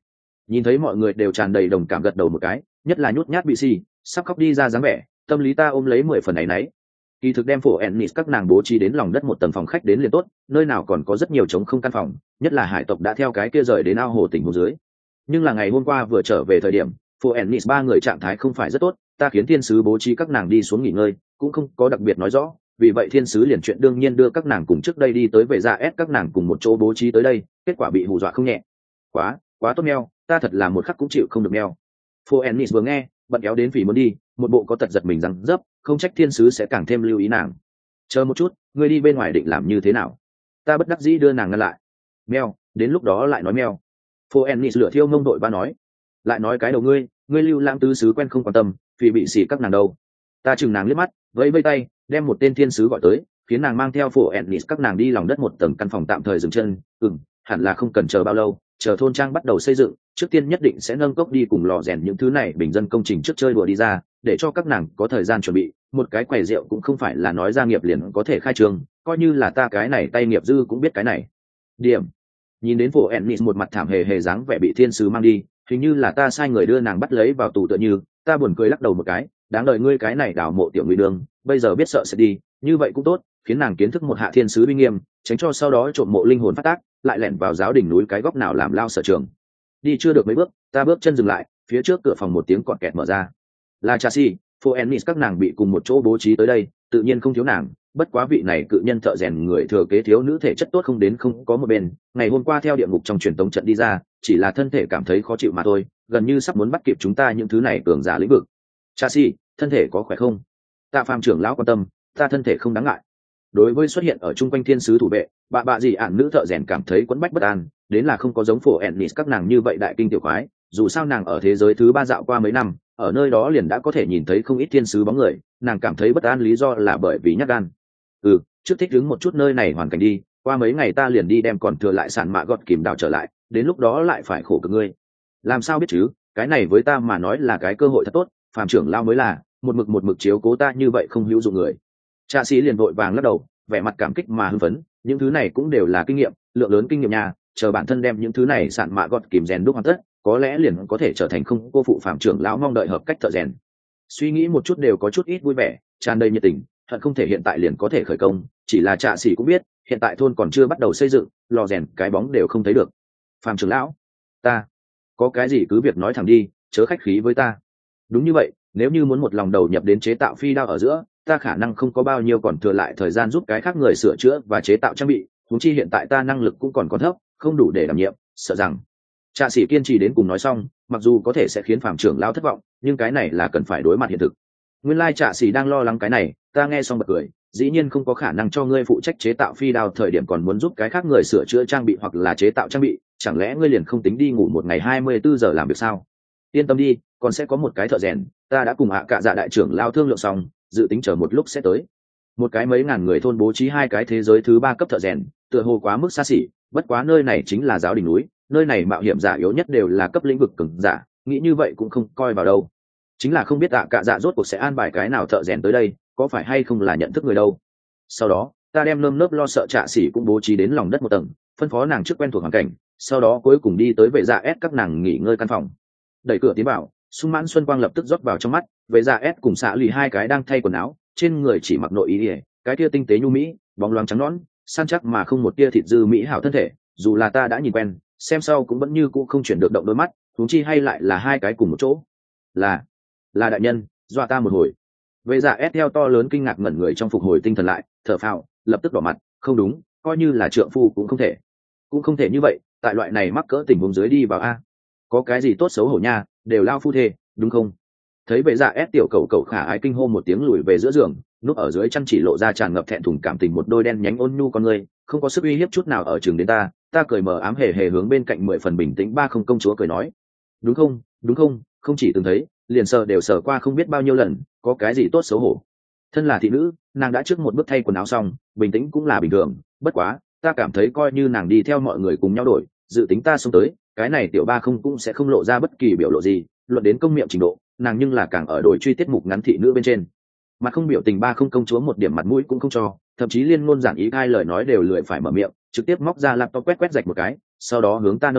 Nhìn thấy mọi người đều tràn đầy đồng cảm gật đầu một cái, nhất là nhút nhát bị si sắp khóc đi ra dáng vẻ, tâm lý ta ôm lấy mười phần áy náy. Kỳ thực đem phổ ennis các nàng bố trí đến lòng đất một tầng phòng khách đến liền tốt, nơi nào còn có rất nhiều trống không căn phòng, nhất là hải tộc đã theo cái kia rời đến ao hồ tỉnh hồ dưới. Nhưng là ngày hôm qua vừa trở về thời điểm phổ ennis ba người trạng thái không phải rất tốt, ta khiến thiên sứ bố trí các nàng đi xuống nghỉ ngơi, cũng không có đặc biệt nói rõ, vì vậy thiên sứ liền chuyện đương nhiên đưa các nàng cùng trước đây đi tới về ra ép các nàng cùng một chỗ bố trí tới đây, kết quả bị hù dọa không nhẹ. Quá, quá tốt meo, ta thật là một khắc cũng chịu không được meo. Phổ ennis vừa nghe bận kéo đến vì muốn đi, một bộ có tật giật mình răng dấp, không trách thiên sứ sẽ càng thêm lưu ý nàng. Chờ một chút, ngươi đi bên ngoài định làm như thế nào? Ta bất đắc dĩ đưa nàng ngăn lại. Meo, đến lúc đó lại nói meo. Phổ ennis lửa thiêu ngông đội ba nói, lại nói cái đầu ngươi, ngươi lưu lãng tứ sứ quen không quan tâm, vì bị xỉ các nàng đâu. Ta chừng nàng liếc mắt, vẫy vây tay, đem một tên thiên sứ gọi tới, khiến nàng mang theo phổ ennis các nàng đi lòng đất một tầng căn phòng tạm thời dừng chân. Ừm, hẳn là không cần chờ bao lâu, chờ thôn trang bắt đầu xây dựng, trước tiên nhất định sẽ nâng cốc đi cùng lò rèn những thứ này bình dân công trình trước chơi đùa đi ra, để cho các nàng có thời gian chuẩn bị. Một cái quầy rượu cũng không phải là nói ra nghiệp liền có thể khai trương, coi như là ta cái này tay nghiệp dư cũng biết cái này. Điểm. Nhìn đến phổ ennis một mặt thảm hề hề dáng vẻ bị thiên sứ mang đi, hình như là ta sai người đưa nàng bắt lấy vào tù tựa như, ta buồn cười lắc đầu một cái, đáng đời ngươi cái này đào mộ tiểu nguy đường, bây giờ biết sợ sẽ đi, như vậy cũng tốt, khiến nàng kiến thức một hạ thiên sứ uy nghiêm, tránh cho sau đó trộm mộ linh hồn phát tác, lại lẻn vào giáo đỉnh núi cái góc nào làm lao sở trường. Đi chưa được mấy bước, ta bước chân dừng lại, phía trước cửa phòng một tiếng cọt kẹt mở ra. Là Chasi, Phoenix các nàng bị cùng một chỗ bố trí tới đây, tự nhiên không thiếu nàng, bất quá vị này cự nhân thợ rèn người thừa kế thiếu nữ thể chất tốt không đến không có một bên, ngày hôm qua theo địa ngục trong truyền tống trận đi ra, chỉ là thân thể cảm thấy khó chịu mà thôi, gần như sắp muốn bắt kịp chúng ta những thứ này cường giả lĩnh vực. Chasi, thân thể có khỏe không? Tạ Phàm trưởng lão quan tâm, ta thân thể không đáng ngại. Đối với xuất hiện ở chung quanh thiên sứ thủ vệ, bà bà gì ản nữ thợ rèn cảm thấy quẫn bách bất an, đến là không có giống phổ ennis các nàng như vậy đại kinh tiểu khoái, dù sao nàng ở thế giới thứ ba dạo qua mấy năm, ở nơi đó liền đã có thể nhìn thấy không ít thiên sứ bóng người, nàng cảm thấy bất an lý do là bởi vì nhát gan. Ừ, trước thích đứng một chút nơi này hoàn cảnh đi, qua mấy ngày ta liền đi đem còn thừa lại sản mạ gọt kìm đào trở lại, đến lúc đó lại phải khổ cực ngươi. Làm sao biết chứ, cái này với ta mà nói là cái cơ hội thật tốt, Phàm trưởng lao mới là một mực một mực chiếu cố ta như vậy không hữu dụng người. Trạ sĩ liền vội vàng lắc đầu, vẻ mặt cảm kích mà hưng phấn, những thứ này cũng đều là kinh nghiệm, lượng lớn kinh nghiệm nhà, chờ bản thân đem những thứ này sản mạ gọt kìm rèn đúc hoàn tất, có lẽ liền có thể trở thành không cô phụ Phạm trưởng lão mong đợi hợp cách thợ rèn. Suy nghĩ một chút đều có chút ít vui vẻ, tràn đầy nhiệt tình, hận không thể hiện tại liền có thể khởi công, chỉ là Trạ sĩ cũng biết, hiện tại thôn còn chưa bắt đầu xây dựng, lò rèn cái bóng đều không thấy được. Phạm trưởng lão, ta có cái gì cứ việc nói thẳng đi, chớ khách khí với ta. Đúng như vậy, nếu như muốn một lòng đầu nhập đến chế tạo phi đao ở giữa, ta khả năng không có bao nhiêu còn thừa lại thời gian giúp cái khác người sửa chữa và chế tạo trang bị, huống chi hiện tại ta năng lực cũng còn còn thấp, không đủ để đảm nhiệm, sợ rằng. Trạ sĩ kiên trì đến cùng nói xong, mặc dù có thể sẽ khiến Phạm trưởng lão thất vọng, nhưng cái này là cần phải đối mặt hiện thực. Nguyên lai Trạ sĩ đang lo lắng cái này, ta nghe xong bật cười, dĩ nhiên không có khả năng cho ngươi phụ trách chế tạo phi đao thời điểm còn muốn giúp cái khác người sửa chữa trang bị hoặc là chế tạo trang bị, chẳng lẽ ngươi liền không tính đi ngủ một ngày hai mươi bốn giờ làm việc sao? Yên tâm đi, còn sẽ có một cái thợ rèn, ta đã cùng hạ cả dạ đại trưởng lao thương lượng xong, dự tính chờ một lúc sẽ tới. Một cái mấy ngàn người thôn bố trí hai cái thế giới thứ ba cấp thợ rèn, tựa hồ quá mức xa xỉ, bất quá nơi này chính là giáo đỉnh núi, nơi này mạo hiểm giả yếu nhất đều là cấp lĩnh vực cường giả, nghĩ như vậy cũng không coi vào đâu. Chính là không biết hạ cả dạ rốt cuộc sẽ an bài cái nào thợ rèn tới đây, có phải hay không là nhận thức người đâu. Sau đó, ta đem nơm nớp lo sợ Trạ sĩ cũng bố trí đến lòng đất một tầng, phân phó nàng trước quen thuộc hoàn cảnh, sau đó cuối cùng đi tới vệ dạ ép các nàng nghỉ ngơi căn phòng. Đẩy cửa tiến vào, sung mãn xuân quang lập tức rót vào trong mắt, vệ dạ ép cùng xạ lì hai cái đang thay quần áo, trên người chỉ mặc nội y ỉa, cái tia tinh tế nhu mỹ, bóng loáng trắng nõn, săn chắc mà không một tia thịt dư mỹ hảo thân thể, dù là ta đã nhìn quen, xem sau cũng vẫn như cũ không chuyển được động đôi mắt, huống chi hay lại là hai cái cùng một chỗ. Là, là đại nhân, dọa ta một hồi. Vệ dạ ép theo to lớn kinh ngạc ngẩn người trong phục hồi tinh thần lại, thở phào, lập tức đỏ mặt, không đúng, coi như là trượng phu cũng không thể, cũng không thể như vậy, tại loại này mắc cỡ tình huống dưới đi vào a. Có cái gì tốt xấu hổ nha, đều lao phu thê, đúng không? Thấy vệ dạ ép tiểu cầu cầu khả ái kinh hô một tiếng lùi về giữa giường, núp ở dưới chăn chỉ lộ ra tràn ngập thẹn thùng cảm tình một đôi đen nhánh ôn nhu con người, không có sức uy hiếp chút nào ở trường đến ta, ta cười mờ ám hề hề hướng bên cạnh mười phần bình tĩnh ba không công chúa cười nói, đúng không, đúng không, không chỉ từng thấy, liền sờ đều sờ qua không biết bao nhiêu lần, có cái gì tốt xấu hổ. Thân là thị nữ, nàng đã trước một bước thay quần áo xong, bình tĩnh cũng là bình thường, bất quá, ta cảm thấy coi như nàng đi theo mọi người cùng nhau đổi, dự tính ta xông tới, cái này tiểu ba không cũng sẽ không lộ ra bất kỳ biểu lộ gì, luận đến công miệng trình độ, nàng nhưng là càng ở đổi truy tiết mục ngắn thị nữ bên trên. Mà không biểu tình ba không công chúa một điểm mặt mũi cũng không cho, thậm chí liên ngôn giản ý hai lời nói đều lười phải mở miệng, trực tiếp móc ra laptop quét quét rạch một cái, sau đó hướng ta nâng lên,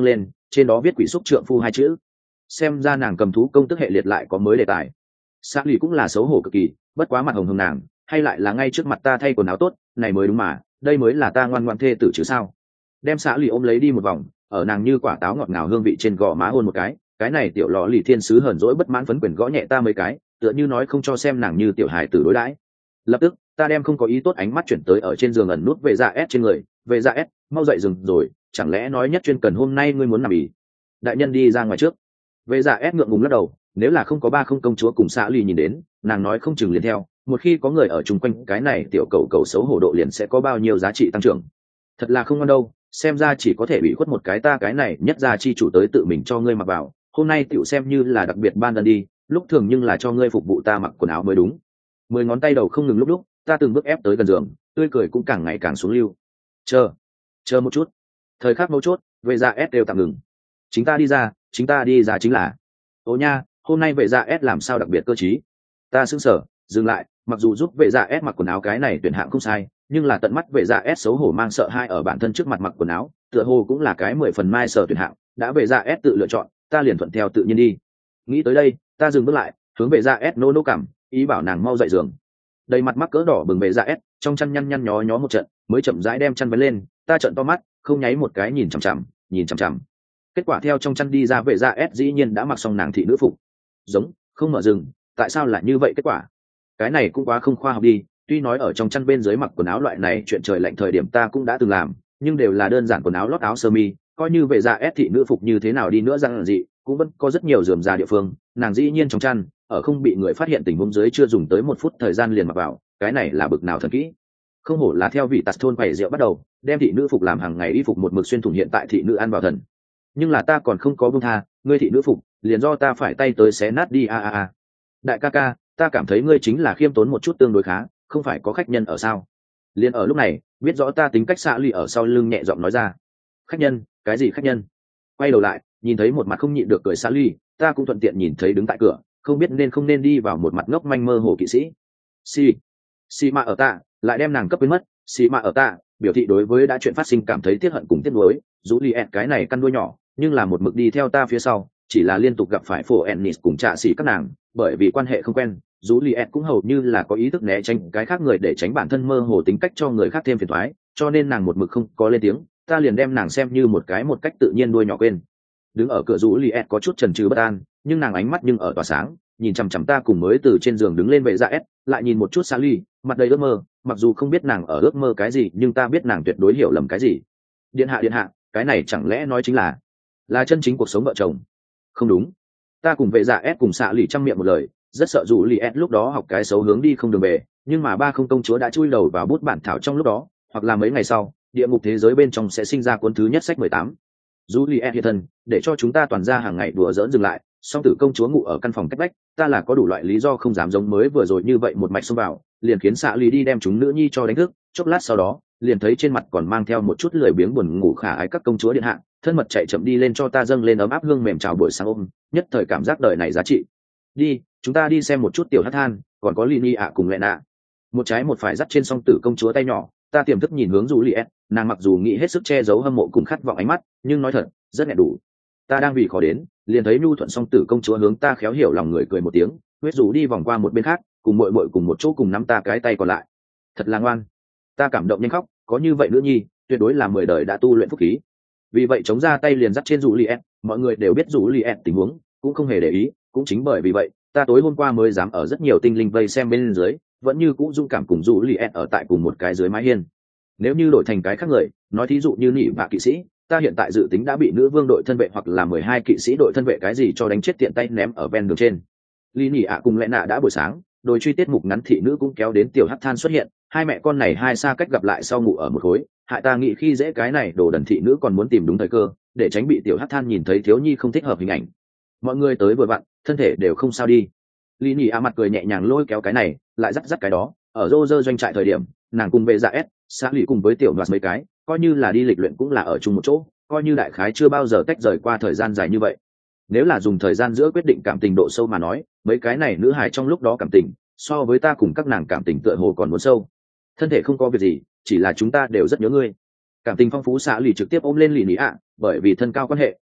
trên đó viết quỷ xúc trượng phu hai chữ. Xem ra nàng cầm thú công tức hệ liệt lại có mới đề tài. Xã lì cũng là xấu hổ cực kỳ, bất quá mặt hồng hồng nàng hay lại là ngay trước mặt ta thay quần áo tốt này mới đúng mà, đây mới là ta ngoan ngoan thê tử chứ sao. Đem xã lì ôm lấy đi một vòng, ở nàng như quả táo ngọt ngào hương vị trên gò má hôn một cái, cái này tiểu lọ lì thiên sứ hờn dỗi bất mãn phấn quyền gõ nhẹ ta mấy cái, tựa như nói không cho xem nàng như tiểu hài tử đối đãi. Lập tức ta đem không có ý tốt ánh mắt chuyển tới ở trên giường ẩn nút về dạ s trên người. Về dạ s mau dậy dừng rồi, chẳng lẽ nói nhất chuyên cần hôm nay ngươi muốn nằm ỉ. Đại nhân đi ra ngoài trước. Về dạ s ngượng ngùng lắc đầu, nếu là không có ba không công chúa cùng xã lì nhìn đến, nàng nói không chừng liền theo, một khi có người ở chung quanh cái này tiểu cầu cầu xấu hổ độ liền sẽ có bao nhiêu giá trị tăng trưởng. Thật là không ngon đâu, xem ra chỉ có thể bị khuất một cái ta cái này nhất gia chi chủ tới tự mình cho ngươi mặc vào, hôm nay tiểu xem như là đặc biệt ban ân đi, lúc thường nhưng là cho ngươi phục vụ ta mặc quần áo mới đúng. Mười ngón tay đầu không ngừng lúc lúc, ta từng bước ép tới gần giường, tươi cười cũng càng ngày càng xuống lưu. Chờ, chờ một chút. Thời khắc mấu chốt, vệ dạ S đều tạm ngừng. Chính ta đi ra, chính ta đi ra chính là. Ô nha, hôm nay vệ dạ S làm sao đặc biệt cơ trí? Ta sững sờ, dừng lại, mặc dù giúp vệ dạ S mặc quần áo cái này tuyển hạng không sai, nhưng là tận mắt vệ dạ S xấu hổ mang sợ hai ở bản thân trước mặt mặc quần áo, tựa hồ cũng là cái mười phần mai sở tuyển hạng, đã vệ dạ S tự lựa chọn, ta liền thuận theo tự nhiên đi. Nghĩ tới đây, ta dừng bước lại, hướng vệ dạ S nô nô cảm, ý bảo nàng mau dậy giường. Đầy mặt mắc cỡ đỏ bừng vệ dạ S, trong chăn nhăn nhăn nhó nhó một trận, mới chậm rãi đem chăn vén lên, ta trợn to mắt, không nháy một cái nhìn chằm chằm, nhìn chằm chằm. Kết quả theo trong chăn đi ra vệ dạ S dĩ nhiên đã mặc xong nàng thị nữ phục. Giống, không mở rừng, tại sao lại như vậy kết quả? Cái này cũng quá không khoa học đi, tuy nói ở trong chăn bên dưới mặc quần áo loại này chuyện trời lạnh thời điểm ta cũng đã từng làm, nhưng đều là đơn giản quần áo lót áo sơ mi, coi như vệ dạ S thị nữ phục như thế nào đi nữa răng gì, cũng vẫn có rất nhiều rườm rà địa phương, nàng dĩ nhiên trong chăn, ở không bị người phát hiện tình huống dưới chưa dùng tới một phút thời gian liền mặc vào, cái này là bực nào thần kỹ. Không hổ là theo vị tạt thôn quầy rượu bắt đầu, đem thị nữ phục làm hàng ngày y phục một mực xuyên thủng hiện tại thị nữ ăn vào thần. Nhưng là ta còn không có buông tha, ngươi thị nữ phục, liền do ta phải tay tới xé nát đi a a a. Đại ca ca, ta cảm thấy ngươi chính là khiêm tốn một chút tương đối khá, không phải có khách nhân ở sao? Liền ở lúc này, biết rõ ta tính cách xạ lì ở sau lưng nhẹ giọng nói ra. Khách nhân? Cái gì khách nhân? Quay đầu lại, nhìn thấy một mặt không nhịn được cười xạ lì, ta cũng thuận tiện nhìn thấy đứng tại cửa, không biết nên không nên đi vào một mặt ngốc manh mơ hồ kỵ sĩ. Si, si mà ở ta, lại đem nàng cấp quên mất, si mà ở ta, biểu thị đối với đã chuyện phát sinh cảm thấy tiếc hận cùng tiếc nuối, dù li ẹt cái này căn đuôi nhỏ, nhưng là một mực đi theo ta phía sau, chỉ là liên tục gặp phải phổ ennis cùng trạ xỉ các nàng, bởi vì quan hệ không quen, dù li ẹt cũng hầu như là có ý thức né tránh cái khác người để tránh bản thân mơ hồ tính cách cho người khác thêm phiền toái, cho nên nàng một mực không có lên tiếng, ta liền đem nàng xem như một cái một cách tự nhiên đuôi nhỏ quên. Đứng ở cửa dù li ẹt có chút chần chừ bất an, nhưng nàng ánh mắt nhưng ở tỏa sáng, nhìn chằm chằm ta cùng mới từ trên giường đứng lên vệ dạ s, lại nhìn một chút Sally, mặt đầy ước mơ, mặc dù không biết nàng ở ước mơ cái gì, nhưng ta biết nàng tuyệt đối hiểu lầm cái gì. Điện hạ điện hạ, cái này chẳng lẽ nói chính là là chân chính cuộc sống vợ chồng? Không đúng. Ta cùng vệ dạ s cùng xạ lì trăm miệng một lời, rất sợ dù lì s lúc đó học cái xấu hướng đi không đường về, nhưng mà ba không công chúa đã chui đầu vào bút bản thảo trong lúc đó, hoặc là mấy ngày sau, địa ngục thế giới bên trong sẽ sinh ra cuốn thứ nhất sách mười tám. Dù lì s hiện thân, để cho chúng ta toàn ra hàng ngày đùa giỡn dừng lại, song tử công chúa ngủ ở căn phòng cách vách, ta là có đủ loại lý do không dám giống mới vừa rồi như vậy một mạch xông vào, liền khiến xạ lì đi đem chúng nữ nhi cho đánh thức, chốc lát sau đó, liền thấy trên mặt còn mang theo một chút lười biếng buồn ngủ khả ái các công chúa điện hạ, thân mật chạy chậm đi lên cho ta dâng lên ấm áp hương mềm chào buổi sáng ôm, nhất thời cảm giác đời này giá trị. Đi, chúng ta đi xem một chút tiểu hắc than, còn có Lini ạ cùng Lena. Một trái một phải dắt trên song tử công chúa tay nhỏ, ta tiềm thức nhìn hướng Juliet, nàng mặc dù nghĩ hết sức che giấu hâm mộ cùng khát vọng ánh mắt, nhưng nói thật, rất nghẹn đủ. Ta đang vì khó đến, liền thấy nhu thuận song tử công chúa hướng ta khéo hiểu lòng người cười một tiếng, huyết rủ đi vòng qua một bên khác, cùng muội muội cùng một chỗ cùng nắm ta cái tay còn lại. Thật là ngoan. Ta cảm động nhanh khóc, có như vậy nữ nhi, tuyệt đối là mười đời đã tu luyện phúc khí. Vì vậy chống ra tay liền dắt trên Juliet, mọi người đều biết Juliet tình huống, cũng không hề để ý, cũng chính bởi vì vậy, ta tối hôm qua mới dám ở rất nhiều tinh linh vây xem bên dưới, vẫn như cũ dung cảm cùng Juliet ở tại cùng một cái dưới mái hiên. Nếu như đổi thành cái khác người, nói thí dụ như nị và kỵ sĩ, ta hiện tại dự tính đã bị nữ vương đội thân vệ hoặc là mười hai kỵ sĩ đội thân vệ cái gì cho đánh chết tiện tay ném ở ven đường trên. Lý nị ạ cùng lẽ nạ đã buổi sáng, đôi truy tiết mục ngắn thị nữ cũng kéo đến tiểu hắc than xuất hiện, hai mẹ con này hai xa cách gặp lại sau ngủ ở một khối, hại ta nghĩ khi dễ cái này đồ đần thị nữ còn muốn tìm đúng thời cơ, để tránh bị tiểu hắc than nhìn thấy thiếu nhi không thích hợp hình ảnh. Mọi người tới vừa vặn, thân thể đều không sao đi. Lý nị ạ mặt cười nhẹ nhàng lôi kéo cái này, lại dắt dắt cái đó, ở rô rơ doanh trại thời điểm, nàng cùng về dạ s, xã lì cùng với tiểu đoạt mấy cái, coi như là đi lịch luyện cũng là ở chung một chỗ, coi như đại khái chưa bao giờ tách rời qua thời gian dài như vậy. Nếu là dùng thời gian giữa quyết định cảm tình độ sâu mà nói, mấy cái này nữ hài trong lúc đó cảm tình, so với ta cùng các nàng cảm tình tựa hồ còn muốn sâu. Thân thể không có việc gì, chỉ là chúng ta đều rất nhớ ngươi. Cảm tình phong phú xã lì trực tiếp ôm lên lì nỉ ạ, bởi vì thân cao quan hệ,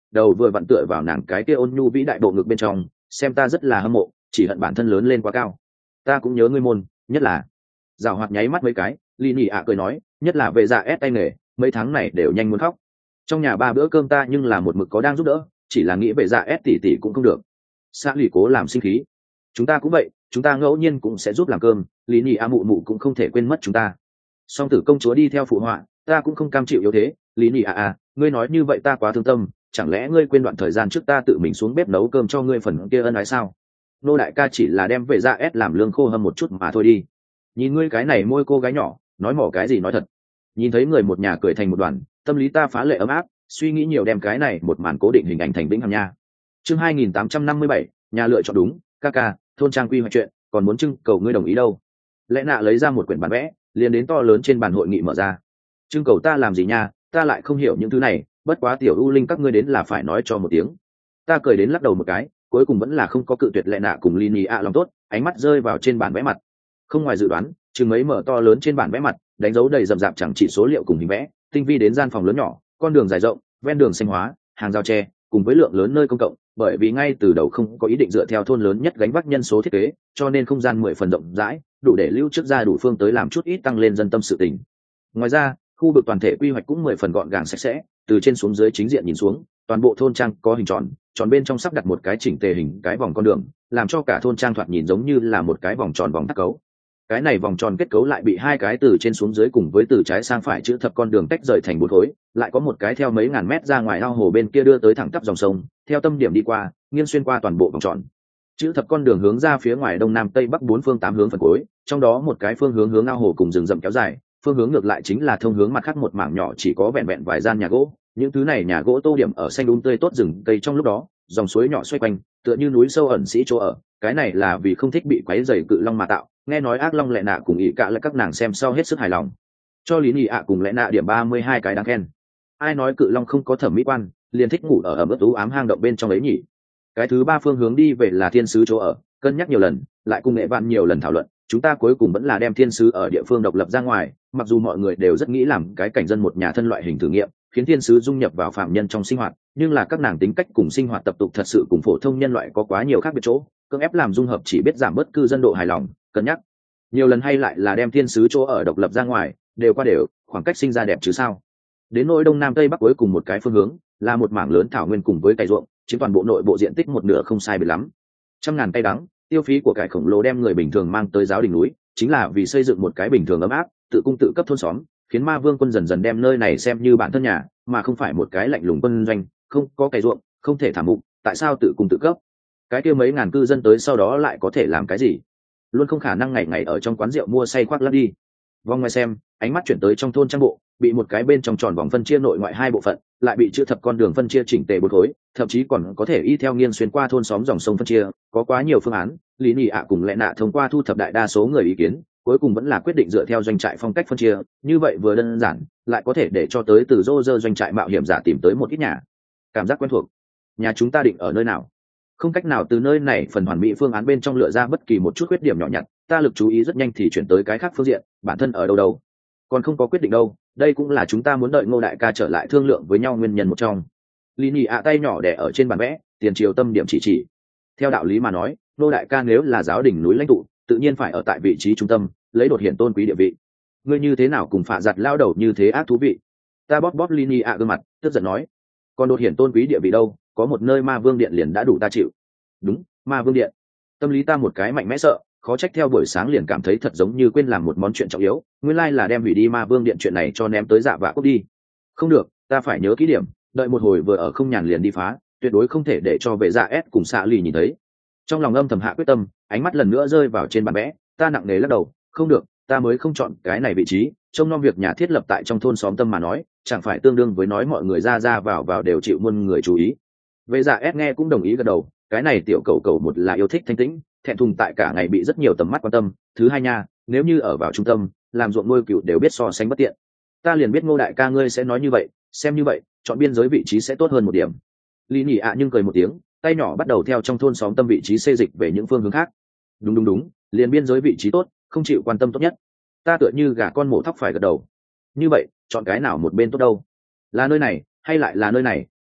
đầu vừa vặn tựa vào nàng cái kia ôn nhu vĩ đại bộ ngực bên trong, xem ta rất là hâm mộ, chỉ hận bản thân lớn lên quá cao. Ta cũng nhớ ngươi môn, nhất là Giảo Hoạt nháy mắt mấy cái, Lý Nhị ạ cười nói, nhất là về dạ ép tay nghề, mấy tháng này đều nhanh muốn khóc. Trong nhà ba bữa cơm ta nhưng là một mực có đang giúp đỡ, chỉ là nghĩ về dạ ép tỷ tỷ cũng không được. Xã lì cố làm sinh khí. Chúng ta cũng vậy, chúng ta ngẫu nhiên cũng sẽ giúp làm cơm, Lý Nhị ạ mụ mụ cũng không thể quên mất chúng ta. Song tử công chúa đi theo phụ họa, ta cũng không cam chịu yếu thế, Lý Nhị ạ à, ngươi nói như vậy ta quá thương tâm, chẳng lẽ ngươi quên đoạn thời gian trước ta tự mình xuống bếp nấu cơm cho ngươi phần kia ân ái sao? Nô đại ca chỉ là đem về dạ ép làm lương khô hâm một chút mà thôi đi. Nhìn ngươi cái này môi cô gái nhỏ, nói mỏ cái gì nói thật. Nhìn thấy người một nhà cười thành một đoàn, tâm lý ta phá lệ ấm áp, suy nghĩ nhiều đem cái này một màn cố định hình ảnh thành vĩnh hằng nha. Chương hai nghìn tám trăm năm mươi bảy, nhà lựa chọn đúng, ca ca, thôn trang quy hoạch chuyện, còn muốn trưng cầu ngươi đồng ý đâu. Lẽ nạ lấy ra một quyển bản vẽ, liền đến to lớn trên bàn hội nghị mở ra. Trưng cầu ta làm gì nha, ta lại không hiểu những thứ này, bất quá tiểu u linh các ngươi đến là phải nói cho một tiếng. Ta cười đến lắc đầu một cái, cuối cùng vẫn là không có cự tuyệt Lẽ nạ cùng Lini ạ lòng tốt, ánh mắt rơi vào trên bản vẽ mặt. Không ngoài dự đoán, chừng mấy mở to lớn trên bản vẽ mặt, đánh dấu đầy rậm rạp chẳng chỉ số liệu cùng hình vẽ, tinh vi đến gian phòng lớn nhỏ, con đường dài rộng, ven đường xanh hóa, hàng rào tre, cùng với lượng lớn nơi công cộng, bởi vì ngay từ đầu không có ý định dựa theo thôn lớn nhất gánh vác nhân số thiết kế, cho nên không gian mười phần rộng rãi, đủ để lưu trước ra đủ phương tới làm chút ít tăng lên dân tâm sự tình. Ngoài ra, khu vực toàn thể quy hoạch cũng mười phần gọn gàng sạch sẽ, từ trên xuống dưới chính diện nhìn xuống, toàn bộ thôn trang có hình tròn, tròn bên trong sắp đặt một cái chỉnh tề hình cái vòng con đường, làm cho cả thôn trang thoạt nhìn giống như là một cái vòng tròn vòng tắc cấu. Cái này vòng tròn kết cấu lại bị hai cái từ trên xuống dưới cùng với từ trái sang phải chữ thập con đường tách rời thành bốn khối, lại có một cái theo mấy ngàn mét ra ngoài ao hồ bên kia đưa tới thẳng tắp dòng sông, theo tâm điểm đi qua, nghiêng xuyên qua toàn bộ vòng tròn. Chữ thập con đường hướng ra phía ngoài đông nam tây bắc bốn phương tám hướng phần cuối, trong đó một cái phương hướng hướng ao hồ cùng rừng rậm kéo dài, phương hướng ngược lại chính là thông hướng mặt khác một mảng nhỏ chỉ có vẹn vẹn vài gian nhà gỗ. Những thứ này nhà gỗ tô điểm ở xanh um tươi tốt rừng cây trong lúc đó, dòng suối nhỏ xoay quanh, tựa như núi sâu ẩn sĩ chỗ ở. Cái này là vì không thích bị quấy rầy cự long mà tạo. Nghe nói ác long Lẽ nạ cùng ỷ cả lại các nàng xem sau hết sức hài lòng, cho Lý Nhị ạ cùng Lẽ nạ điểm ba mươi hai cái đáng khen. Ai nói cự long không có thẩm mỹ quan, liền thích ngủ ở ẩm ướt u ám hang động bên trong ấy nhỉ? Cái thứ ba phương hướng đi về là thiên sứ chỗ ở, cân nhắc nhiều lần, lại cùng nghệ vạn nhiều lần thảo luận, chúng ta cuối cùng vẫn là đem thiên sứ ở địa phương độc lập ra ngoài. Mặc dù mọi người đều rất nghĩ làm cái cảnh dân một nhà thân loại hình thử nghiệm, khiến thiên sứ dung nhập vào phạm nhân trong sinh hoạt, nhưng là các nàng tính cách cùng sinh hoạt tập tục thật sự cùng phổ thông nhân loại có quá nhiều khác biệt chỗ, cưỡng ép làm dung hợp chỉ biết giảm bớt cư dân độ hài lòng. Cân nhắc nhiều lần hay lại là đem thiên sứ chỗ ở độc lập ra ngoài, đều qua đều, khoảng cách sinh ra đẹp chứ sao. Đến nỗi đông nam tây bắc cuối cùng một cái phương hướng là một mảng lớn thảo nguyên cùng với cày ruộng, chiếm toàn bộ nội bộ diện tích một nửa không sai biệt lắm. Trăm ngàn tay đắng, tiêu phí của cải khổng lồ đem người bình thường mang tới giáo đỉnh núi, chính là vì xây dựng một cái bình thường ấm áp, tự cung tự cấp thôn xóm, khiến ma vương quân dần dần đem nơi này xem như bản thân nhà, mà không phải một cái lạnh lùng quân doanh, không có cày ruộng, không thể thả mục, tại sao tự cung tự cấp? Cái kia mấy ngàn cư dân tới sau đó lại có thể làm cái gì? Luôn không khả năng ngày ngày ở trong quán rượu mua say khoác lắc đi. Vòng ngoài xem, ánh mắt chuyển tới trong thôn trang bộ, bị một cái bên trong tròn vòng phân chia nội ngoại hai bộ phận, lại bị chữ thập con đường phân chia chỉnh tề bốn khối, thậm chí còn có thể y theo nghiêng xuyên qua thôn xóm dòng sông phân chia, có quá nhiều phương án. Lý Nhị ạ cùng Lẽ nạ thông qua thu thập đại đa số người ý kiến, cuối cùng vẫn là quyết định dựa theo doanh trại phong cách phân chia, như vậy vừa đơn giản, lại có thể để cho tới từ rô rơ doanh trại mạo hiểm giả tìm tới một ít nhà. Cảm giác quen thuộc. Nhà chúng ta định ở nơi nào? Không cách nào từ nơi này phần hoàn mỹ phương án bên trong lựa ra bất kỳ một chút khuyết điểm nhỏ nhặt, ta lực chú ý rất nhanh thì chuyển tới cái khác phương diện, bản thân ở đâu đâu, còn không có quyết định đâu. Đây cũng là chúng ta muốn đợi Ngô đại ca trở lại thương lượng với nhau nguyên nhân một trong. Lý Nhị ạ tay nhỏ đè ở trên bàn vẽ, tiền triều tâm điểm chỉ chỉ. Theo đạo lý mà nói, Ngô đại ca nếu là giáo đình núi lãnh tụ, tự nhiên phải ở tại vị trí trung tâm, lấy đột hiển tôn quý địa vị. Ngươi như thế nào cùng phạ giặt lao đầu như thế ác thú vị? Ta bóp bóp Lý Nhị ạ gương mặt, tức giận nói. Còn đột hiển tôn quý địa vị đâu, có một nơi ma vương điện liền đã đủ ta chịu. Đúng, ma vương điện. Tâm lý ta một cái mạnh mẽ sợ, khó trách theo buổi sáng liền cảm thấy thật giống như quên làm một món chuyện trọng yếu, nguyên lai là đem hủy đi ma vương điện chuyện này cho ném tới Dạ Vạ Quốc đi. Không được, ta phải nhớ kỹ điểm, đợi một hồi vừa ở không nhàn liền đi phá, tuyệt đối không thể để cho vệ Dạ S cùng xạ lì nhìn thấy. Trong lòng âm thầm hạ quyết tâm, ánh mắt lần nữa rơi vào trên bàn vẽ, ta nặng nề lắc đầu, không được, ta mới không chọn cái này vị trí, trông nom việc nhà thiết lập tại trong thôn xóm tâm mà nói, chẳng phải tương đương với nói mọi người ra ra vào vào đều chịu muôn người chú ý. Vệ Dạ S nghe cũng đồng ý gật đầu, cái này tiểu cầu cầu một là yêu thích thanh tĩnh, thẹn thùng tại cả ngày bị rất nhiều tầm mắt quan tâm, thứ hai nha, nếu như ở vào trung tâm, làm ruộng nuôi cừu đều biết so sánh bất tiện. Ta liền biết Ngô đại ca ngươi sẽ nói như vậy, xem như vậy, chọn biên giới vị trí sẽ tốt hơn một điểm. Lý Nhị ạ nhưng cười một tiếng, tay nhỏ bắt đầu theo trong thôn xóm tâm vị trí xê dịch về những phương hướng khác. Đúng đúng đúng, liền biên giới vị trí tốt, không chịu quan tâm tốt nhất. Ta tựa như gà con mổ thóc phải gật đầu. Như vậy, chọn cái nào một bên tốt đâu? Là nơi này, hay lại là nơi này?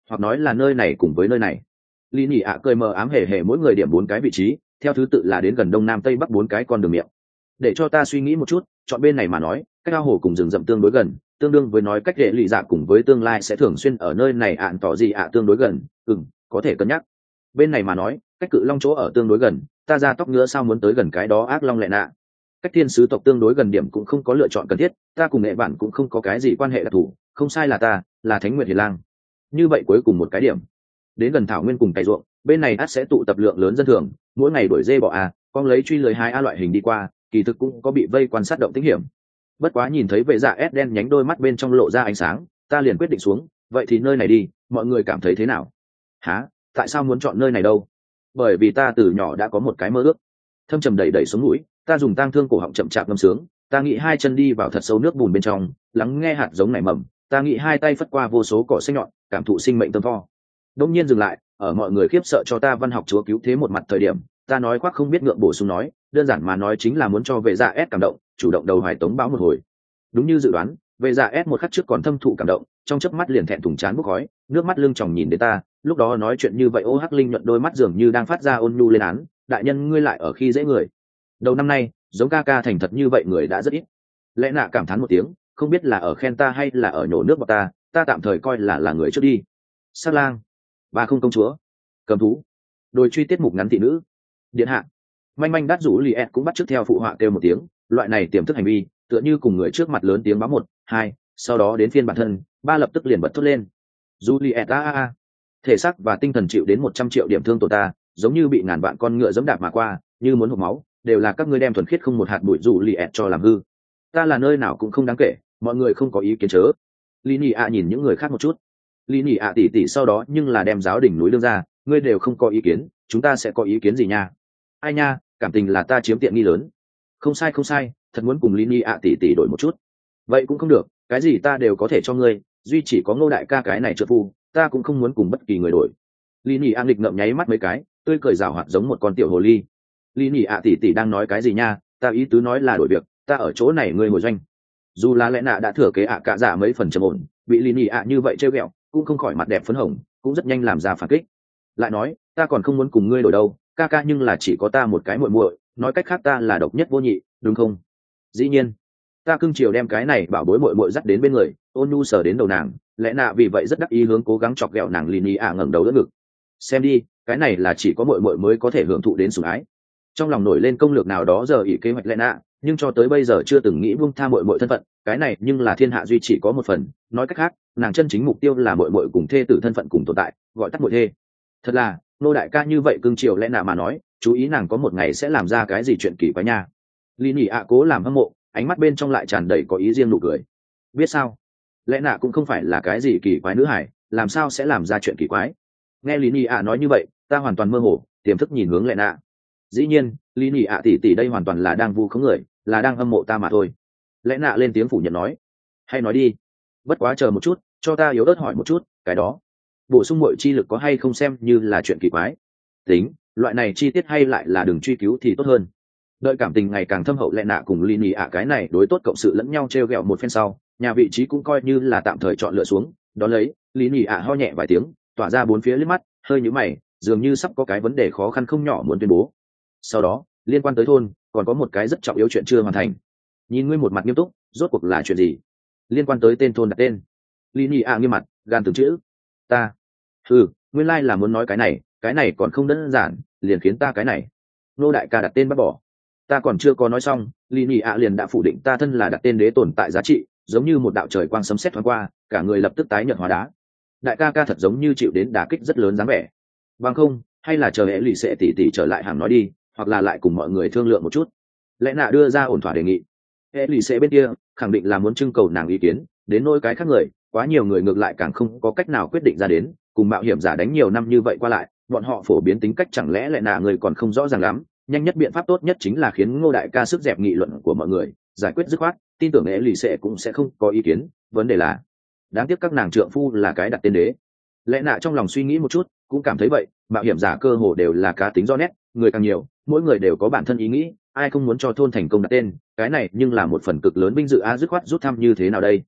hoặc nói là nơi này cùng với nơi này. Lý nhị ạ cười mờ ám hề hề mỗi người điểm bốn cái vị trí, theo thứ tự là đến gần đông nam tây bắc bốn cái con đường miệng. Để cho ta suy nghĩ một chút, chọn bên này mà nói, cách ao hồ cùng rừng rậm tương đối gần, tương đương với nói cách hệ lụy dạ cùng với tương lai sẽ thường xuyên ở nơi này ạn tỏ gì ạ tương đối gần, ừm, có thể cân nhắc. Bên này mà nói, cách cự long chỗ ở tương đối gần, ta ra tóc ngựa sao muốn tới gần cái đó ác long lệ nạ. Cách thiên sứ tộc tương đối gần điểm cũng không có lựa chọn cần thiết, ta cùng nghệ bản cũng không có cái gì quan hệ đặc thù, không sai là ta, là Thánh Nguyệt Hiền Lang. Như vậy cuối cùng một cái điểm, đến gần thảo nguyên cùng cày ruộng, bên này ắt sẽ tụ tập lượng lớn dân thường, mỗi ngày đuổi dê bọ a, con lấy truy lưới hai a loại hình đi qua, kỳ thực cũng có bị vây quan sát động tính hiểm. Bất quá nhìn thấy vệ dạ ép đen nhánh đôi mắt bên trong lộ ra ánh sáng, ta liền quyết định xuống, vậy thì nơi này đi, mọi người cảm thấy thế nào? Hả? Tại sao muốn chọn nơi này đâu? Bởi vì ta từ nhỏ đã có một cái mơ ước. Thâm trầm đẩy đẩy xuống mũi, ta dùng tang thương cổ họng chậm chạp ngâm sướng, ta nghĩ hai chân đi vào thật sâu nước bùn bên trong, lắng nghe hạt giống nảy mầm, ta nghĩ hai tay phất qua vô số cỏ xanh nhọn, cảm thụ sinh mệnh tâm tho. Đông nhiên dừng lại, ở mọi người khiếp sợ cho ta văn học chúa cứu thế một mặt thời điểm, ta nói khoác không biết ngượng bổ sung nói, đơn giản mà nói chính là muốn cho vệ dạ ép cảm động, chủ động đầu hoài tống báo một hồi. Đúng như dự đoán, vệ dạ ép một khắc trước còn thâm thụ cảm động, trong chớp mắt liền thẹn thùng chán bốc khói, nước mắt lưng tròng nhìn đến ta, lúc đó nói chuyện như vậy ô hắc linh nhuận đôi mắt dường như đang phát ra ôn nhu lên án, đại nhân ngươi lại ở khi dễ người. Đầu năm nay, giống ca ca thành thật như vậy người đã rất ít. Lẽ nạ cảm thán một tiếng, không biết là ở khen ta hay là ở nhổ nước bọt ta, ta tạm thời coi là là người trước đi. Sát lang, ba không công chúa, cầm thú, đôi truy tiết mục ngắn thị nữ, điện hạ, manh manh đắt rủ liệt cũng bắt chước theo phụ họa kêu một tiếng, loại này tiềm thức hành vi tựa như cùng người trước mặt lớn tiếng báo một hai, sau đó đến phiên bản thân ba lập tức liền bật thốt lên. Juliet a a a, thể xác và tinh thần chịu đến một trăm triệu điểm thương tổ ta, giống như bị ngàn vạn con ngựa dẫm đạp mà qua, như muốn hộc máu, đều là các ngươi đem thuần khiết không một hạt bụi Juliet cho làm hư. Ta là nơi nào cũng không đáng kể, mọi người không có ý kiến chớ. Lini a nhìn những người khác một chút. Lini a tỉ tỉ sau đó nhưng là đem giáo đỉnh núi lương ra, ngươi đều không có ý kiến, chúng ta sẽ có ý kiến gì nha? Ai nha, cảm tình là ta chiếm tiện nghi lớn. Không sai không sai, thật muốn cùng Lini a tỉ tỉ đổi một chút. Vậy cũng không được, cái gì ta đều có thể cho ngươi, duy chỉ có Ngô đại ca cái này trợ phu, ta cũng không muốn cùng bất kỳ người đổi. Lini a nghịch ngậm nháy mắt mấy cái, tươi cười rào hoạt giống một con tiểu hồ ly. Lini a tỉ tỉ đang nói cái gì nha? Ta ý tứ nói là đổi việc, ta ở chỗ này ngươi hồi doanh. Dù là lẽ nạ đã thừa kế ạ cả giả mấy phần trầm ổn, bị Lini a như vậy trêu ghẹo, cũng không khỏi mặt đẹp phấn hồng, cũng rất nhanh làm ra phản kích. Lại nói, ta còn không muốn cùng ngươi đổi đâu, ca ca nhưng là chỉ có ta một cái muội muội, nói cách khác ta là độc nhất vô nhị, đúng không? Dĩ nhiên, ta cưng chiều đem cái này bảo bối muội muội dắt đến bên người, ôn nhu sờ đến đầu nàng, lẽ nạ vì vậy rất đắc ý hướng cố gắng chọc ghẹo nàng Lini a ngẩng đầu đỡ ngực. Xem đi, cái này là chỉ có muội muội mới có thể hưởng thụ đến sủng ái. Trong lòng nổi lên công lược nào đó giờ ỷ kế hoạch lẽ nạ, nhưng cho tới bây giờ chưa từng nghĩ buông tha muội muội thân phận, cái này nhưng là thiên hạ duy chỉ có một phần, nói cách khác, nàng chân chính mục tiêu là muội muội cùng thê tử thân phận cùng tồn tại, gọi tắt muội thê. Thật là, nô đại ca như vậy cưng chiều lẽ nạ mà nói, chú ý nàng có một ngày sẽ làm ra cái gì chuyện kỳ quái nha. Lini a cố làm hâm mộ, ánh mắt bên trong lại tràn đầy có ý riêng nụ cười. Biết sao? Lẽ nạ cũng không phải là cái gì kỳ quái nữ hải, làm sao sẽ làm ra chuyện kỳ quái? Nghe Lini a nói như vậy, ta hoàn toàn mơ hồ, tiềm thức nhìn hướng lẽ nạ. Dĩ nhiên, Lini a tỷ tỷ đây hoàn toàn là đang vu khống người, là đang hâm mộ ta mà thôi. Lẽ nạ lên tiếng phủ nhận nói. Hay nói đi. Bất quá chờ một chút, cho ta yếu ớt hỏi một chút, cái đó. Bổ sung muội chi lực có hay không xem như là chuyện kỳ quái? Tính, loại này chi tiết hay lại là đừng truy cứu thì tốt hơn. Đợi cảm tình ngày càng thâm hậu lẽ nạ cùng Lini a cái này đối tốt cộng sự lẫn nhau trêu ghẹo một phen sau, nhà vị trí cũng coi như là tạm thời chọn lựa xuống, đón lấy, Lini a ho nhẹ vài tiếng, tỏa ra bốn phía liếc mắt, hơi nhíu mày, dường như sắp có cái vấn đề khó khăn không nhỏ muốn tuyên bố. Sau đó, liên quan tới thôn, còn có một cái rất trọng yếu chuyện chưa hoàn thành. Nhìn ngươi một mặt nghiêm túc, rốt cuộc là chuyện gì? Liên quan tới tên thôn đặt tên. Lini a nghiêm mặt, gan từng chữ. Ta. Ừ, nguyên lai là muốn nói cái này, cái này còn không đơn giản, liền khiến ta cái này. Nô đại ca đặt tên bắt bỏ. Ta còn chưa có nói xong, Lini a liền đã phủ định ta thân là đặt tên đế tồn tại giá trị, giống như một đạo trời quang sấm sét thoáng qua, cả người lập tức tái nhợt hóa đá. Đại ca ca thật giống như chịu đến đả kích rất lớn dáng vẻ. Bằng không, hay là chờ hệ lụy sẽ tỉ tỉ trở lại hàng nói đi, hoặc là lại cùng mọi người thương lượng một chút. Lẽ nạ đưa ra ổn thỏa đề nghị. Hệ lụy sẽ bên kia khẳng định là muốn trưng cầu nàng ý kiến, đến nỗi cái khác người, quá nhiều người ngược lại càng không có cách nào quyết định ra đến, cùng mạo hiểm giả đánh nhiều năm như vậy qua lại, bọn họ phổ biến tính cách chẳng lẽ lẽ nạ người còn không rõ ràng lắm. Nhanh nhất biện pháp tốt nhất chính là khiến Ngô đại ca sức dẹp nghị luận của mọi người, giải quyết dứt khoát, tin tưởng hệ lụy sẽ cũng sẽ không có ý kiến. Vấn đề là, đáng tiếc các nàng trượng phu là cái đặt tên đế. Lẽ nạ trong lòng suy nghĩ một chút, cũng cảm thấy vậy, mạo hiểm giả cơ hồ đều là cá tính do nét, người càng nhiều, mỗi người đều có bản thân ý nghĩ, ai không muốn cho thôn thành công đặt tên, cái này nhưng là một phần cực lớn vinh dự a, dứt khoát rút thăm như thế nào đây?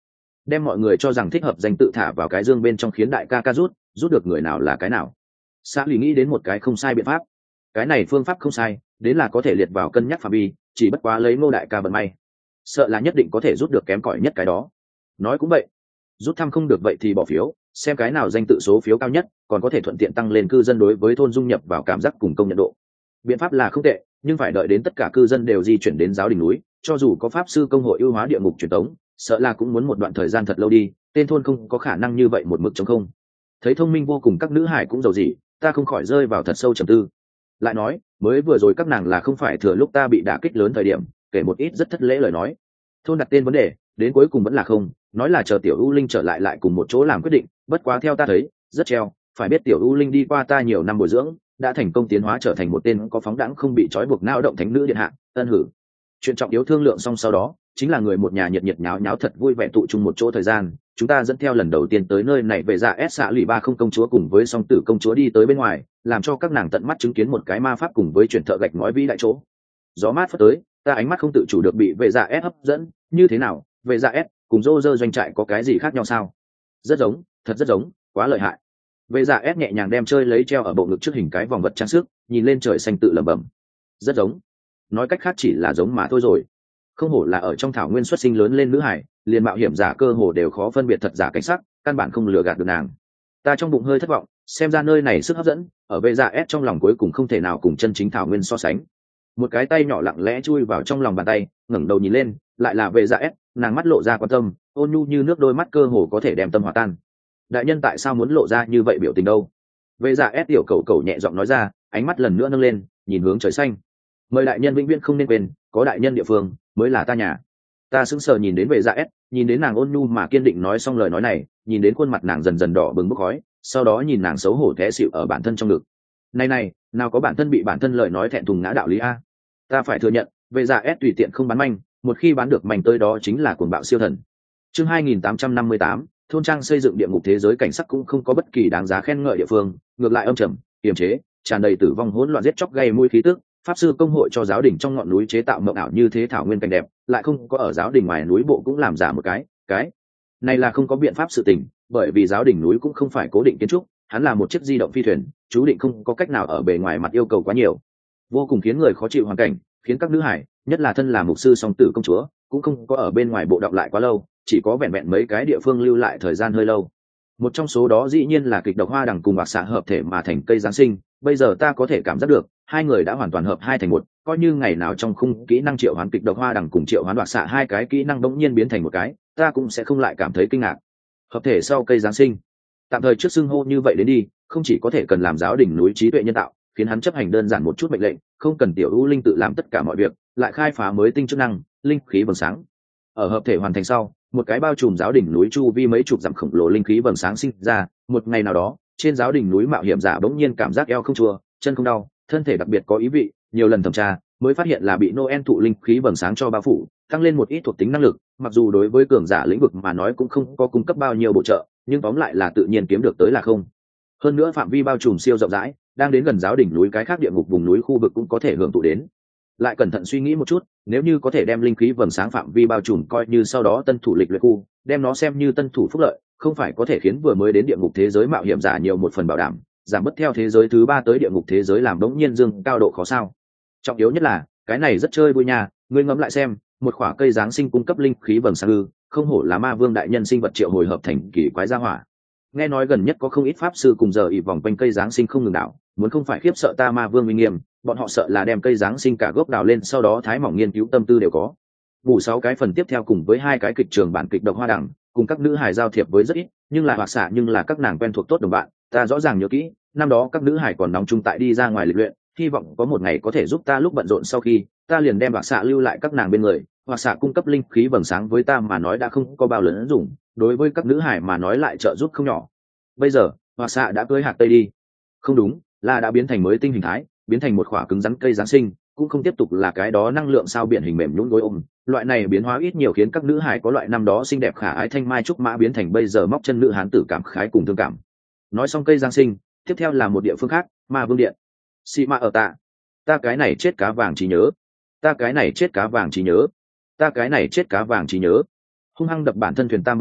đem mọi người cho rằng thích hợp danh tự thả vào cái dương bên trong khiến đại ca ca rút rút được người nào là cái nào. Xã lì nghĩ đến một cái không sai biện pháp. Cái này phương pháp không sai, đến là có thể liệt vào cân nhắc phạm vi, chỉ bất quá lấy Ngô đại ca vận may, sợ là nhất định có thể rút được kém cỏi nhất cái đó. Nói cũng vậy, rút thăm không được vậy thì bỏ phiếu, xem cái nào danh tự số phiếu cao nhất, còn có thể thuận tiện tăng lên cư dân đối với thôn dung nhập vào cảm giác cùng công nhận độ. Biện pháp là không tệ, nhưng phải đợi đến tất cả cư dân đều di chuyển đến giáo đỉnh núi, cho dù có pháp sư công hội ưu hóa địa ngục truyền tống, sợ là cũng muốn một đoạn thời gian thật lâu đi, tên thôn không có khả năng như vậy một mực trống không. Thấy thông minh vô cùng các nữ hải cũng giàu gì, ta không khỏi rơi vào thật sâu trầm tư. Lại nói, mới vừa rồi các nàng là không phải thừa lúc ta bị đả kích lớn thời điểm, kể một ít rất thất lễ lời nói. Thôn đặt tên vấn đề, đến cuối cùng vẫn là không, nói là chờ tiểu U Linh trở lại lại cùng một chỗ làm quyết định, bất quá theo ta thấy, rất treo, phải biết tiểu U Linh đi qua ta nhiều năm bồi dưỡng, đã thành công tiến hóa trở thành một tên có phóng đãng không bị trói buộc não động thánh nữ điện hạ, ân hử. Chuyện trọng yếu thương lượng xong sau đó, chính là người một nhà nhiệt nhiệt nháo nháo thật vui vẻ tụ chung một chỗ thời gian, chúng ta dẫn theo lần đầu tiên tới nơi này về dạ ép xạ lụy ba không công chúa cùng với song tử công chúa đi tới bên ngoài, làm cho các nàng tận mắt chứng kiến một cái ma pháp cùng với chuyển thợ gạch ngói vĩ đại chỗ. Gió mát phất tới, ta ánh mắt không tự chủ được bị về dạ ép hấp dẫn, như thế nào, về dạ ép cùng rô rơ doanh trại có cái gì khác nhau sao? Rất giống, thật rất giống, quá lợi hại. Về dạ ép nhẹ nhàng đem chơi lấy treo ở bộ ngực trước hình cái vòng vật trang sức, nhìn lên trời xanh tự lẩm bẩm. Rất giống. Nói cách khác chỉ là giống mà thôi rồi. Không hổ là ở trong thảo nguyên xuất sinh lớn lên nữ hải, liền mạo hiểm giả cơ hồ đều khó phân biệt thật giả cảnh sắc, căn bản không lừa gạt được nàng. Ta trong bụng hơi thất vọng, xem ra nơi này sức hấp dẫn, ở về dạ ép trong lòng cuối cùng không thể nào cùng chân chính thảo nguyên so sánh. Một cái tay nhỏ lặng lẽ chui vào trong lòng bàn tay, ngẩng đầu nhìn lên, lại là về dạ ép, nàng mắt lộ ra quan tâm, ôn nhu như nước đôi mắt cơ hồ có thể đem tâm hòa tan. Đại nhân tại sao muốn lộ ra như vậy biểu tình đâu? Về dạ ép tiểu cầu cầu nhẹ giọng nói ra, ánh mắt lần nữa nâng lên, nhìn hướng trời xanh. Mời đại nhân vĩnh viễn không nên quên, có đại nhân địa phương mới là ta nhà. Ta sững sờ nhìn đến về dạ ép, nhìn đến nàng ôn nhu mà kiên định nói xong lời nói này, nhìn đến khuôn mặt nàng dần dần đỏ bừng bốc khói, sau đó nhìn nàng xấu hổ té xịu ở bản thân trong ngực. Này này, nào có bản thân bị bản thân lời nói thẹn thùng ngã đạo lý a. Ta phải thừa nhận, về dạ ép tùy tiện không bán manh, một khi bán được mảnh tới đó chính là cuồng bạo siêu thần. Chương hai nghìn tám trăm năm mươi tám, thôn trang xây dựng địa ngục thế giới cảnh sắc cũng không có bất kỳ đáng giá khen ngợi địa phương, ngược lại âm trầm, kiềm chế, tràn đầy tử vong hỗn loạn giết chóc gây mũi khí tức. Pháp sư công hội cho giáo đình trong ngọn núi chế tạo mộng ảo như thế thảo nguyên cảnh đẹp, lại không có ở giáo đình ngoài núi bộ cũng làm giả một cái, cái này là không có biện pháp sự tình, bởi vì giáo đình núi cũng không phải cố định kiến trúc, hắn là một chiếc di động phi thuyền, chú định không có cách nào ở bề ngoài mặt yêu cầu quá nhiều, vô cùng khiến người khó chịu hoàn cảnh, khiến các nữ hải, nhất là thân là mục sư song tử công chúa, cũng không có ở bên ngoài bộ đọc lại quá lâu, chỉ có vẹn vẹn mấy cái địa phương lưu lại thời gian hơi lâu. Một trong số đó dĩ nhiên là kịch độc hoa đằng cùng bạc xạ hợp thể mà thành cây giáng sinh, bây giờ ta có thể cảm giác được hai người đã hoàn toàn hợp hai thành một, coi như ngày nào trong khung kỹ năng triệu hoán kịch độc hoa đằng cùng triệu hoán bạc xạ hai cái kỹ năng bỗng nhiên biến thành một cái, ta cũng sẽ không lại cảm thấy kinh ngạc. Hợp thể sau cây giáng sinh, tạm thời trước xưng hô như vậy đến đi, không chỉ có thể cần làm giáo đỉnh núi trí tuệ nhân tạo, khiến hắn chấp hành đơn giản một chút mệnh lệnh, không cần tiểu u linh tự làm tất cả mọi việc, lại khai phá mới tinh chức năng linh khí vầng sáng. Ở hợp thể hoàn thành sau, một cái bao trùm giáo đỉnh núi chu vi mấy chục dặm khổng lồ linh khí vầng sáng sinh ra. Một ngày nào đó, trên giáo đỉnh núi mạo hiểm giả bỗng nhiên cảm giác eo không chua, chân không đau, thân thể đặc biệt có ý vị, nhiều lần thẩm tra mới phát hiện là bị Noel thụ linh khí vầng sáng cho bao phủ, tăng lên một ít thuộc tính năng lực, mặc dù đối với cường giả lĩnh vực mà nói cũng không có cung cấp bao nhiêu bổ trợ, nhưng tóm lại là tự nhiên kiếm được tới là không. Hơn nữa phạm vi bao trùm siêu rộng rãi, đang đến gần giáo đỉnh núi cái khác địa ngục vùng núi khu vực cũng có thể hưởng thụ đến. Lại cẩn thận suy nghĩ một chút, nếu như có thể đem linh khí vầng sáng phạm vi bao trùm coi như sau đó tân thủ lịch luyện khu, đem nó xem như tân thủ phúc lợi, không phải có thể khiến vừa mới đến địa ngục thế giới mạo hiểm giả nhiều một phần bảo đảm, giảm bớt theo thế giới thứ ba tới địa ngục thế giới làm đống nhiên dương cao độ khó sao. Trọng yếu nhất là cái này rất chơi vui nha, ngươi ngẫm lại xem, một quả cây giáng sinh cung cấp linh khí vầng sáng ư, không hổ là ma vương đại nhân sinh vật triệu hồi hợp thành kỳ quái gia hỏa. Nghe nói gần nhất có không ít pháp sư cùng giờ ỉ vòng quanh cây giáng sinh không ngừng đảo, muốn không phải khiếp sợ ta ma vương uy nghiêm, bọn họ sợ là đem cây giáng sinh cả gốc đào lên sau đó thái mỏng nghiên cứu tâm tư đều có. Bù sáu cái phần tiếp theo cùng với hai cái kịch trường bản kịch độc hoa đằng, cùng các nữ hài giao thiệp với rất ít, nhưng là hoạt xạ nhưng là các nàng quen thuộc tốt đồng bạn, ta rõ ràng nhớ kỹ, năm đó các nữ hài còn nóng chung tại đi ra ngoài lịch luyện, hy vọng có một ngày có thể giúp ta lúc bận rộn sau khi, ta liền đem hoạt xạ lưu lại các nàng bên người, hoạt xạ cung cấp linh khí vầng sáng với ta mà nói đã không có bao lớn ứng dụng, đối với các nữ hài mà nói lại trợ giúp không nhỏ. Bây giờ, hoạt xạ đã cưới hạt tây đi. Không đúng, là đã biến thành mới tinh hình thái, biến thành một khỏa cứng rắn cây giáng sinh, cũng không tiếp tục là cái đó năng lượng sao biển hình mềm nhũn gối ôm. Loại này biến hóa ít nhiều khiến các nữ hài có loại năm đó xinh đẹp khả ái thanh mai trúc mã biến thành bây giờ móc chân nữ hán tử cảm khái cùng thương cảm. Nói xong cây giáng sinh, tiếp theo là một địa phương khác, ma vương điện. Xị ma ở tạ, ta cái này chết cá vàng trí nhớ, ta cái này chết cá vàng trí nhớ, ta cái này chết cá vàng trí nhớ. Hung hăng đập bản thân thuyền tam bản gạch,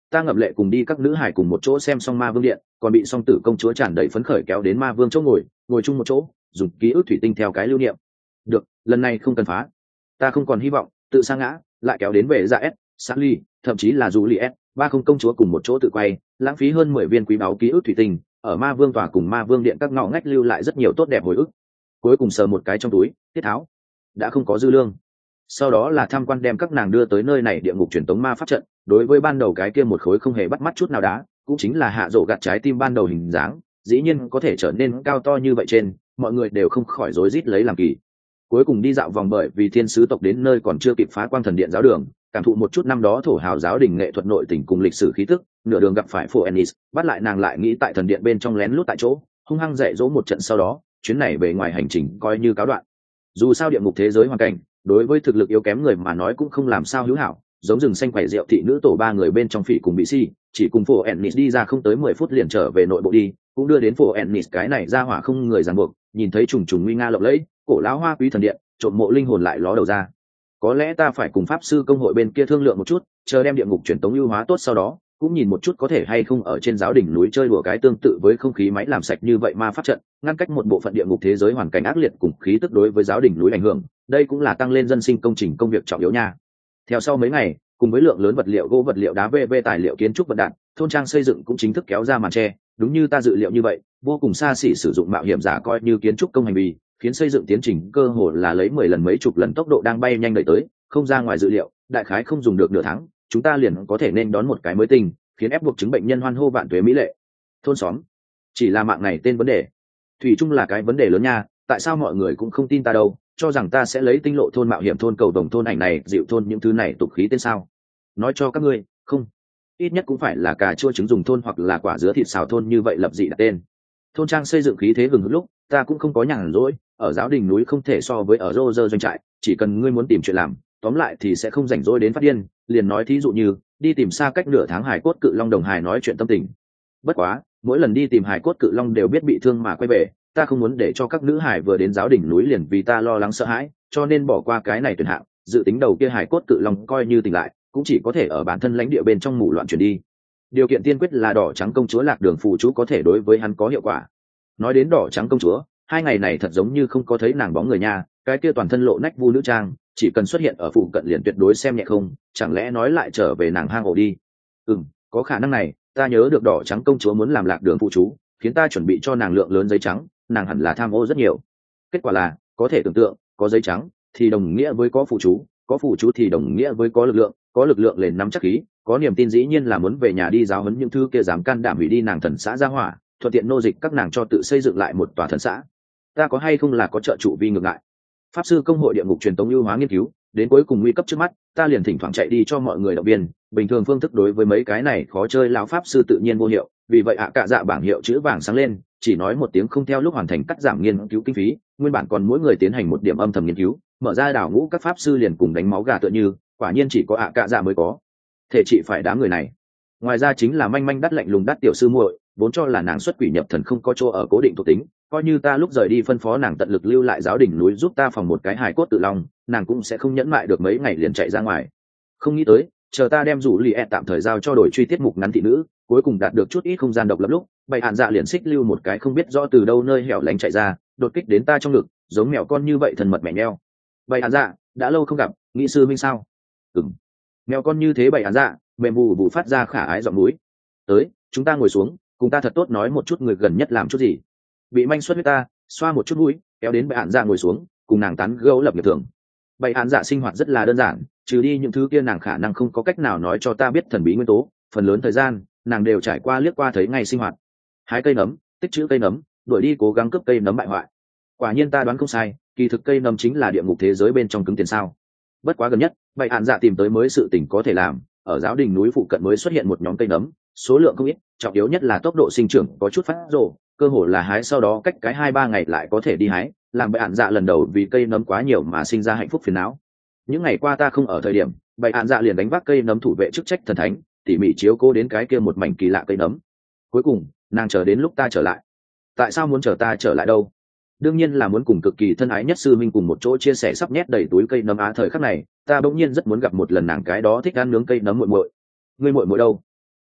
ta ngậm lệ cùng đi các nữ hải cùng một chỗ xem xong ma vương điện, còn bị song tử công chúa tràn đầy phấn khởi kéo đến ma vương chỗ ngồi, ngồi chung một chỗ, dùng ký ức thủy tinh theo cái lưu niệm. Được, lần này không cần phá. Ta không còn hy vọng tự sa ngã, lại kéo đến về dạ s, Sally, thậm chí là Juliet, ba không công chúa cùng một chỗ tự quay, lãng phí hơn mười viên quý báu ký ức thủy tinh, ở ma vương tòa cùng ma vương điện các ngõ ngách lưu lại rất nhiều tốt đẹp hồi ức. Cuối cùng sờ một cái trong túi, tiết tháo, đã không có dư lương. Sau đó là tham quan đem các nàng đưa tới nơi này địa ngục truyền tống ma pháp trận. Đối với ban đầu cái kia một khối không hề bắt mắt chút nào đá, cũng chính là hạ rổ gạt trái tim ban đầu hình dáng, dĩ nhiên có thể trở nên cao to như vậy trên, mọi người đều không khỏi rối rít lấy làm kỳ. Cuối cùng đi dạo vòng bởi vì thiên sứ tộc đến nơi còn chưa kịp phá quang thần điện giáo đường, cảm thụ một chút năm đó thổ hào giáo đình nghệ thuật nội tình cùng lịch sử khí tức, nửa đường gặp phải Phổ Ennis, bắt lại nàng lại nghĩ tại thần điện bên trong lén lút tại chỗ, hung hăng dạy dỗ một trận sau đó, chuyến này bề ngoài hành trình coi như cáo đoạn. Dù sao địa ngục thế giới hoàn cảnh, đối với thực lực yếu kém người mà nói cũng không làm sao hữu hảo, giống rừng xanh quẩy rượu thị nữ tổ ba người bên trong phỉ cùng bị si, chỉ cùng Phổ Ennis đi ra không tới mười phút liền trở về nội bộ đi, cũng đưa đến Phổ Ennis cái này ra hỏa không người ràng buộc, nhìn thấy trùng trùng nguy nga lộng lẫy, cổ lão hoa quý thần điện, trộm mộ linh hồn lại ló đầu ra. Có lẽ ta phải cùng pháp sư công hội bên kia thương lượng một chút, chờ đem địa ngục truyền tống ưu hóa tốt sau đó, cũng nhìn một chút có thể hay không ở trên giáo đỉnh núi chơi đùa cái tương tự với không khí máy làm sạch như vậy ma pháp trận, ngăn cách một bộ phận địa ngục thế giới hoàn cảnh ác liệt cùng khí tức đối với giáo đỉnh núi ảnh hưởng, đây cũng là tăng lên dân sinh công trình công việc trọng yếu nha. Theo sau mấy ngày, cùng với lượng lớn vật liệu gỗ vật liệu đá vê vê tài liệu kiến trúc vật đạn, thôn trang xây dựng cũng chính thức kéo ra màn che, đúng như ta dự liệu như vậy, vô cùng xa xỉ sử dụng mạo hiểm giả coi như kiến trúc công hành vi, khiến xây dựng tiến trình cơ hồ là lấy mười lần mấy chục lần tốc độ đang bay nhanh đẩy tới, không ra ngoài dự liệu, đại khái không dùng được nửa tháng, chúng ta liền có thể nên đón một cái mới tình, khiến ép buộc chứng bệnh nhân hoan hô vạn tuế mỹ lệ. Thôn xóm, chỉ là mạng này tên vấn đề, thủy chung là cái vấn đề lớn nha, tại sao mọi người cũng không tin ta đâu, cho rằng ta sẽ lấy tinh lộ thôn mạo hiểm thôn cầu đồng thôn ảnh này dịu thôn những thứ này tục khí tên sao? Nói cho các ngươi, không, ít nhất cũng phải là cà chua trứng dùng thôn hoặc là quả dứa thịt xào thôn như vậy lập dị đặt tên. Thôn trang xây dựng khí thế hừng hực lúc, ta cũng không có nhàn rỗi, ở giáo đình núi không thể so với ở rô rơ doanh trại, chỉ cần ngươi muốn tìm chuyện làm, tóm lại thì sẽ không rảnh rỗi đến phát điên, liền nói thí dụ như đi tìm xa cách nửa tháng hải cốt cự long đồng hải nói chuyện tâm tình. Bất quá, mỗi lần đi tìm hải cốt cự long đều biết bị thương mà quay về, ta không muốn để cho các nữ hải vừa đến giáo đỉnh núi liền vì ta lo lắng sợ hãi, cho nên bỏ qua cái này tuyển hạng, dự tính đầu kia hải cốt cự long coi như tỉnh lại, cũng chỉ có thể ở bản thân lãnh địa bên trong mù loạn chuyển đi. Điều kiện tiên quyết là đỏ trắng công chúa lạc đường phù chú có thể đối với hắn có hiệu quả. Nói đến đỏ trắng công chúa, hai ngày này thật giống như không có thấy nàng bóng người nha, cái kia toàn thân lộ nách vu nữ trang, chỉ cần xuất hiện ở phụ cận liền tuyệt đối xem nhẹ không, chẳng lẽ nói lại trở về nàng hang ổ đi. Ừm, có khả năng này, ta nhớ được đỏ trắng công chúa muốn làm lạc đường phụ chú, khiến ta chuẩn bị cho nàng lượng lớn giấy trắng, nàng hẳn là tham ô rất nhiều. Kết quả là, có thể tưởng tượng, có giấy trắng thì đồng nghĩa với có phụ chú, có phụ chú thì đồng nghĩa với có lực lượng, có lực lượng lên nắm chắc khí, có niềm tin dĩ nhiên là muốn về nhà đi giáo huấn những thứ kia dám can đảm hủy đi nàng thần xã gia hỏa, thuận tiện nô dịch các nàng cho tự xây dựng lại một tòa thần xã. Ta có hay không là có trợ trụ vi ngược lại. Pháp sư công hội địa ngục truyền tống ưu hóa nghiên cứu, đến cuối cùng nguy cấp trước mắt, ta liền thỉnh thoảng chạy đi cho mọi người động viên, bình thường phương thức đối với mấy cái này khó chơi lão pháp sư tự nhiên vô hiệu, vì vậy ạ à, cả dạ bảng hiệu chữ vàng sáng lên, chỉ nói một tiếng không theo lúc hoàn thành cắt giảm nghiên cứu kinh phí, nguyên bản còn mỗi người tiến hành một điểm âm thầm nghiên cứu, mở ra đảo ngũ các pháp sư liền cùng đánh máu gà tựa như, quả nhiên chỉ có ạ à, cả dạ mới có thể trị phải đám người này. Ngoài ra chính là manh manh đắt lạnh lùng đắt tiểu sư muội, vốn cho là nàng xuất quỷ nhập thần không có chỗ ở cố định thuộc tính, coi như ta lúc rời đi phân phó nàng tận lực lưu lại giáo đỉnh núi giúp ta phòng một cái hài cốt tự long, nàng cũng sẽ không nhẫn mại được mấy ngày liền chạy ra ngoài. Không nghĩ tới, chờ ta đem rủ lì ẹ tạm thời giao cho đổi truy tiết mục ngắn thị nữ, cuối cùng đạt được chút ít không gian độc lập lúc, bầy hạn dạ liền xích lưu một cái không biết rõ từ đâu nơi hẻo lánh chạy ra, đột kích đến ta trong ngực, giống mèo con như vậy thần mật mẻ nheo. Bầy hạn dạ, đã lâu không gặp, nghĩ sư minh sao? Ừm. Mèo con như thế bầy hạn dạ, mềm bù bù phát ra khả ái giọng núi. Tới, chúng ta ngồi xuống, cùng ta thật tốt nói một chút người gần nhất làm chút gì. Bị manh xuất với ta, xoa một chút mũi, kéo đến bầy hạn dạ ngồi xuống, cùng nàng tán gẫu lập nghiệp thường. Bầy hạn dạ sinh hoạt rất là đơn giản, trừ đi những thứ kia nàng khả năng không có cách nào nói cho ta biết thần bí nguyên tố, phần lớn thời gian nàng đều trải qua liếc qua thấy ngay sinh hoạt. Hái cây nấm, tích trữ cây nấm, đuổi đi cố gắng cướp cây nấm bại hoại. Quả nhiên ta đoán không sai, kỳ thực cây nấm chính là địa ngục thế giới bên trong cứng tiền sao. Bất quá gần nhất bầy hạn dạ tìm tới mới sự tình có thể làm, ở giáo đình núi phụ cận mới xuất hiện một nhóm cây nấm, số lượng không ít, trọng yếu nhất là tốc độ sinh trưởng có chút phát rồ, cơ hồ là hái sau đó cách cái hai ba ngày lại có thể đi hái, làm bầy hạn dạ lần đầu vì cây nấm quá nhiều mà sinh ra hạnh phúc phiền não. Những ngày qua ta không ở thời điểm, bầy hạn dạ liền đánh vác cây nấm thủ vệ chức trách thần thánh, tỉ mỉ chiếu cố đến cái kia một mảnh kỳ lạ cây nấm. Cuối cùng nàng chờ đến lúc ta trở lại. Tại sao muốn chờ ta trở lại đâu? Đương nhiên là muốn cùng cực kỳ thân ái nhất sư minh cùng một chỗ chia sẻ sắp nhét đầy túi cây nấm á. Thời khắc này ta bỗng nhiên rất muốn gặp một lần nàng cái đó thích ăn nướng cây nấm muội muội. Ngươi muội muội đâu?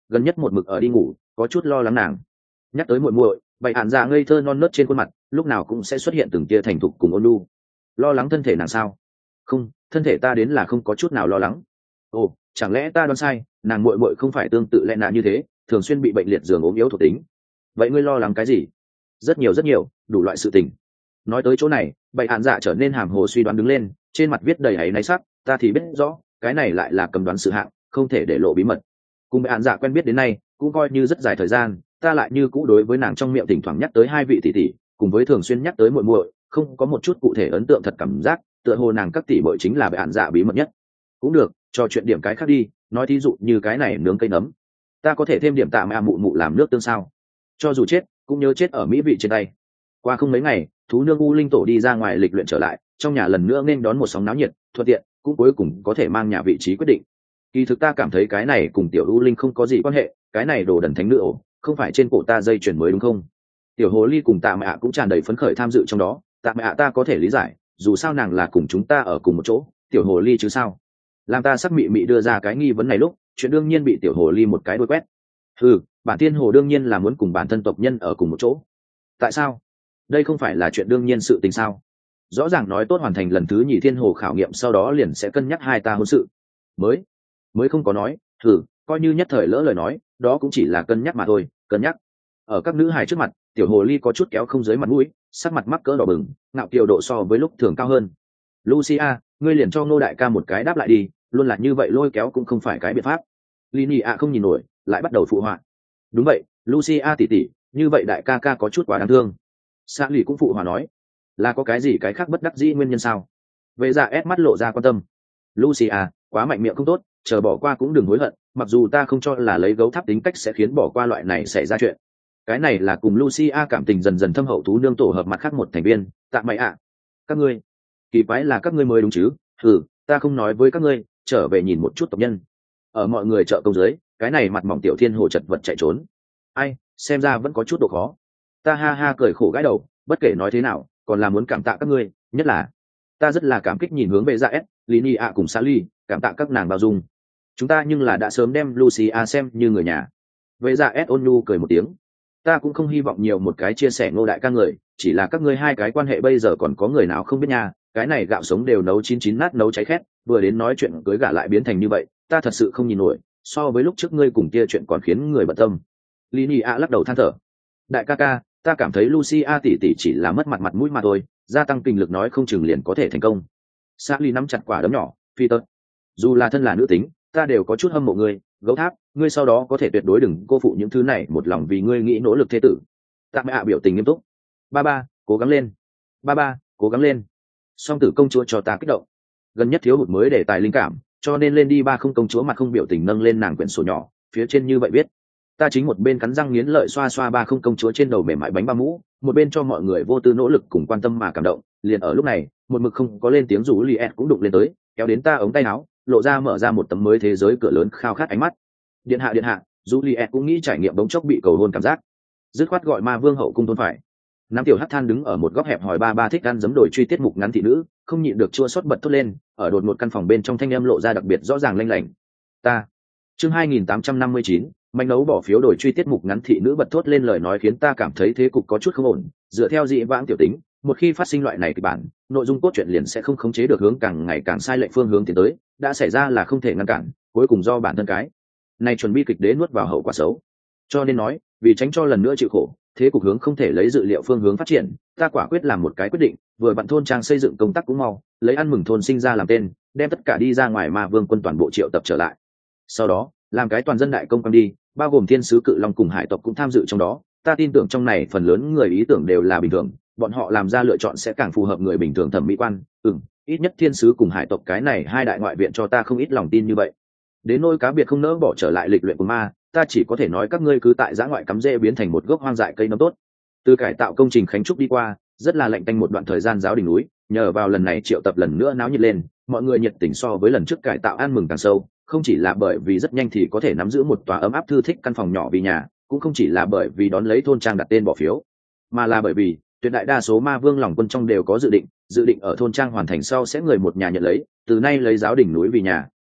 gần nhất một mực ở đi ngủ, có chút lo lắng nàng. Nhắc tới muội muội, bày ạn dạ ngây thơ non nớt trên khuôn mặt lúc nào cũng sẽ xuất hiện từng tia thành thục cùng ôn nhu. Lo lắng thân thể nàng sao? Không, thân thể ta đến là không có chút nào lo lắng. Ồ, chẳng lẽ ta đoán sai, nàng muội muội không phải tương tự lẽ nạ như thế, thường xuyên bị bệnh liệt giường ốm yếu thuộc tính. Vậy ngươi lo lắng cái gì? Rất nhiều rất nhiều, đủ loại sự tình. Nói tới chỗ này, bày ạn dạ trở nên hàm hồ suy đoán đứng lên, trên mặt viết đầy áy náy sắc, ta thì biết rõ, cái này lại là cầm đoán sự hạng, không thể để lộ bí mật. Cùng bày ạn dạ quen biết đến nay, cũng coi như rất dài thời gian, ta lại như cũ đối với nàng trong miệng thỉnh thoảng nhắc tới hai vị tỷ tỷ, cùng với thường xuyên nhắc tới muội muội, không có một chút cụ thể ấn tượng thật cảm giác, tựa hồ nàng các tỷ muội chính là bày ạn dạ bí mật nhất. Cũng được, trò chuyện điểm cái khác đi, nói thí dụ như cái này nướng cây nấm, ta có thể thêm điểm tạ mẹ mụ mụ làm nước tương sao? Cho dù chết, cũng nhớ chết ở mỹ vị trên tay. Qua không mấy ngày, thú nương u linh tổ đi ra ngoài lịch luyện trở lại, trong nhà lần nữa nên đón một sóng náo nhiệt, thuận tiện cũng cuối cùng có thể mang nhà vị trí quyết định. Kỳ thực ta cảm thấy cái này cùng tiểu u linh không có gì quan hệ, cái này đồ đần thánh nữ ổ, không phải trên cổ ta dây chuyền mới đúng không? Tiểu hồ ly cùng tạ mẹ cũng tràn đầy phấn khởi tham dự trong đó, tạ mẹ ta có thể lý giải, dù sao nàng là cùng chúng ta ở cùng một chỗ, tiểu hồ ly chứ sao? Làm ta sắc mị mị đưa ra cái nghi vấn này lúc, chuyện đương nhiên bị tiểu hồ ly một cái đuôi quét. Ừ, bản thiên hồ đương nhiên là muốn cùng bản thân tộc nhân ở cùng một chỗ. Tại sao? Đây không phải là chuyện đương nhiên sự tình sao? Rõ ràng nói tốt hoàn thành lần thứ nhì thiên hồ khảo nghiệm sau đó liền sẽ cân nhắc hai ta hôn sự. Mới, mới không có nói, thử, coi như nhất thời lỡ lời nói, đó cũng chỉ là cân nhắc mà thôi, cân nhắc. Ở các nữ hài trước mặt, tiểu hồ ly có chút kéo không dưới mặt mũi, sắc mặt mắc cỡ đỏ bừng, ngạo kiều độ so với lúc thường cao hơn. Lucia, ngươi liền cho Ngô đại ca một cái đáp lại đi, luôn là như vậy lôi kéo cũng không phải cái biện pháp. Lini ạ không nhìn nổi, lại bắt đầu phụ họa. Đúng vậy, Lucia tỷ tỷ, như vậy đại ca ca có chút quá đáng thương. Sa lì cũng phụ họa nói, là có cái gì cái khác bất đắc dĩ nguyên nhân sao? Vệ dạ ép mắt lộ ra quan tâm. Lucia, quá mạnh miệng không tốt, chờ bỏ qua cũng đừng hối hận, mặc dù ta không cho là lấy gấu tháp tính cách sẽ khiến bỏ qua loại này xảy ra chuyện. Cái này là cùng Lucia cảm tình dần dần thâm hậu thú nương tổ hợp mặt khác một thành viên, tạ mày ạ. Các ngươi, kỳ quái là các ngươi mới đúng chứ? Ừ, ta không nói với các ngươi, trở về nhìn một chút tộc nhân. Ở mọi người chợ công dưới, cái này mặt mỏng tiểu thiên hồ chật vật chạy trốn. Ai, xem ra vẫn có chút độ khó. Ta ha ha cười khổ gãi đầu, bất kể nói thế nào, còn là muốn cảm tạ các ngươi, nhất là ta rất là cảm kích nhìn hướng về dạ s, Lini ạ cùng Sally, cảm tạ các nàng bao dung. Chúng ta nhưng là đã sớm đem Lucia xem như người nhà. Về dạ s ôn nhu cười một tiếng. Ta cũng không hy vọng nhiều một cái chia sẻ Ngô đại ca người, chỉ là các ngươi hai cái quan hệ bây giờ còn có người nào không biết nha, cái này gạo sống đều nấu chín chín nát nấu cháy khét, vừa đến nói chuyện cưới gả lại biến thành như vậy, ta thật sự không nhìn nổi, so với lúc trước ngươi cùng kia chuyện còn khiến người bận tâm. Lini ạ lắc đầu than thở. Đại ca ca, ta cảm thấy Lucia tỷ tỷ chỉ là mất mặt mặt mũi mà thôi, gia tăng kinh lực nói không chừng liền có thể thành công. Sally nắm chặt quả đấm nhỏ, phi tật. Dù là thân là nữ tính, ta đều có chút hâm mộ ngươi, gấu tháp, ngươi sau đó có thể tuyệt đối đừng cô phụ những thứ này, một lòng vì ngươi nghĩ nỗ lực thế tử. Tạ mẹ ạ biểu tình nghiêm túc. Ba ba, cố gắng lên. Ba ba, cố gắng lên. Song tử công chúa cho ta kích động. Gần nhất thiếu hụt mới để tài linh cảm, cho nên lên đi ba không công chúa mặt không biểu tình nâng lên nàng quyển sổ nhỏ, phía trên như vậy viết. Ta chính một bên cắn răng nghiến lợi xoa xoa ba không công chúa trên đầu mềm mại bánh ba mũ, một bên cho mọi người vô tư nỗ lực cùng quan tâm mà cảm động. Liền ở lúc này, một mực không có lên tiếng rủ Liet cũng đụng lên tới, kéo đến ta ống tay áo, lộ ra mở ra một tấm mới thế giới cửa lớn khao khát ánh mắt. Điện hạ điện hạ, Juliet cũng nghĩ trải nghiệm bóng chốc bị cầu hôn cảm giác, dứt khoát gọi ma vương hậu cung thôn phải. Nam tiểu hắc than đứng ở một góc hẹp hỏi ba ba thích ăn giấm đồi truy tiết mục ngắn thị nữ, không nhịn được chua xót bật thốt lên, ở đột một căn phòng bên trong thanh âm lộ ra đặc biệt rõ ràng lanh lảnh. Ta. Chương hai nghìn tám trăm năm mươi chín, manh nấu bỏ phiếu đổi truy tiết mục ngắn thị nữ bật thốt lên lời nói khiến ta cảm thấy thế cục có chút không ổn, dựa theo dị vãng tiểu tính, một khi phát sinh loại này kịch bản, nội dung cốt truyện liền sẽ không khống chế được hướng càng ngày càng sai lệch phương hướng tiến tới, đã xảy ra là không thể ngăn cản, cuối cùng do bản thân cái này chuẩn bị kịch đế nuốt vào hậu quả xấu. Cho nên nói, vì tránh cho lần nữa chịu khổ, thế cục hướng không thể lấy dự liệu phương hướng phát triển, ta quả quyết làm một cái quyết định, vừa bạn thôn trang xây dựng công tác cũng mau, lấy ăn mừng thôn sinh ra làm tên, đem tất cả đi ra ngoài ma vương quân toàn bộ triệu tập trở lại. Sau đó, làm cái toàn dân đại công quang đi, bao gồm thiên sứ cự long cùng hải tộc cũng tham dự trong đó. Ta tin tưởng trong này phần lớn người ý tưởng đều là bình thường, bọn họ làm ra lựa chọn sẽ càng phù hợp người bình thường thẩm mỹ quan. Ừm, ít nhất thiên sứ cùng hải tộc cái này hai đại ngoại viện cho ta không ít lòng tin như vậy. Đến nỗi cá biệt không nỡ bỏ trở lại lịch luyện của ma, ta chỉ có thể nói các ngươi cứ tại giã ngoại cắm rễ biến thành một gốc hoang dại cây nấm tốt. Từ cải tạo công trình khánh trúc đi qua, rất là lạnh tanh một đoạn thời gian giáo đỉnh núi, nhờ vào lần này triệu tập lần nữa náo nhiệt lên, mọi người nhiệt tình so với lần trước cải tạo ăn mừng càng sâu, không chỉ là bởi vì rất nhanh thì có thể nắm giữ một tòa ấm áp thư thích căn phòng nhỏ vì nhà, cũng không chỉ là bởi vì đón lấy thôn trang đặt tên bỏ phiếu, mà là bởi vì tuyệt đại đa số ma vương lòng quân trong đều có dự định, dự định ở thôn trang hoàn thành sau sẽ người một nhà nhận lấy, từ nay lấy giáo đỉnh núi vì nhà,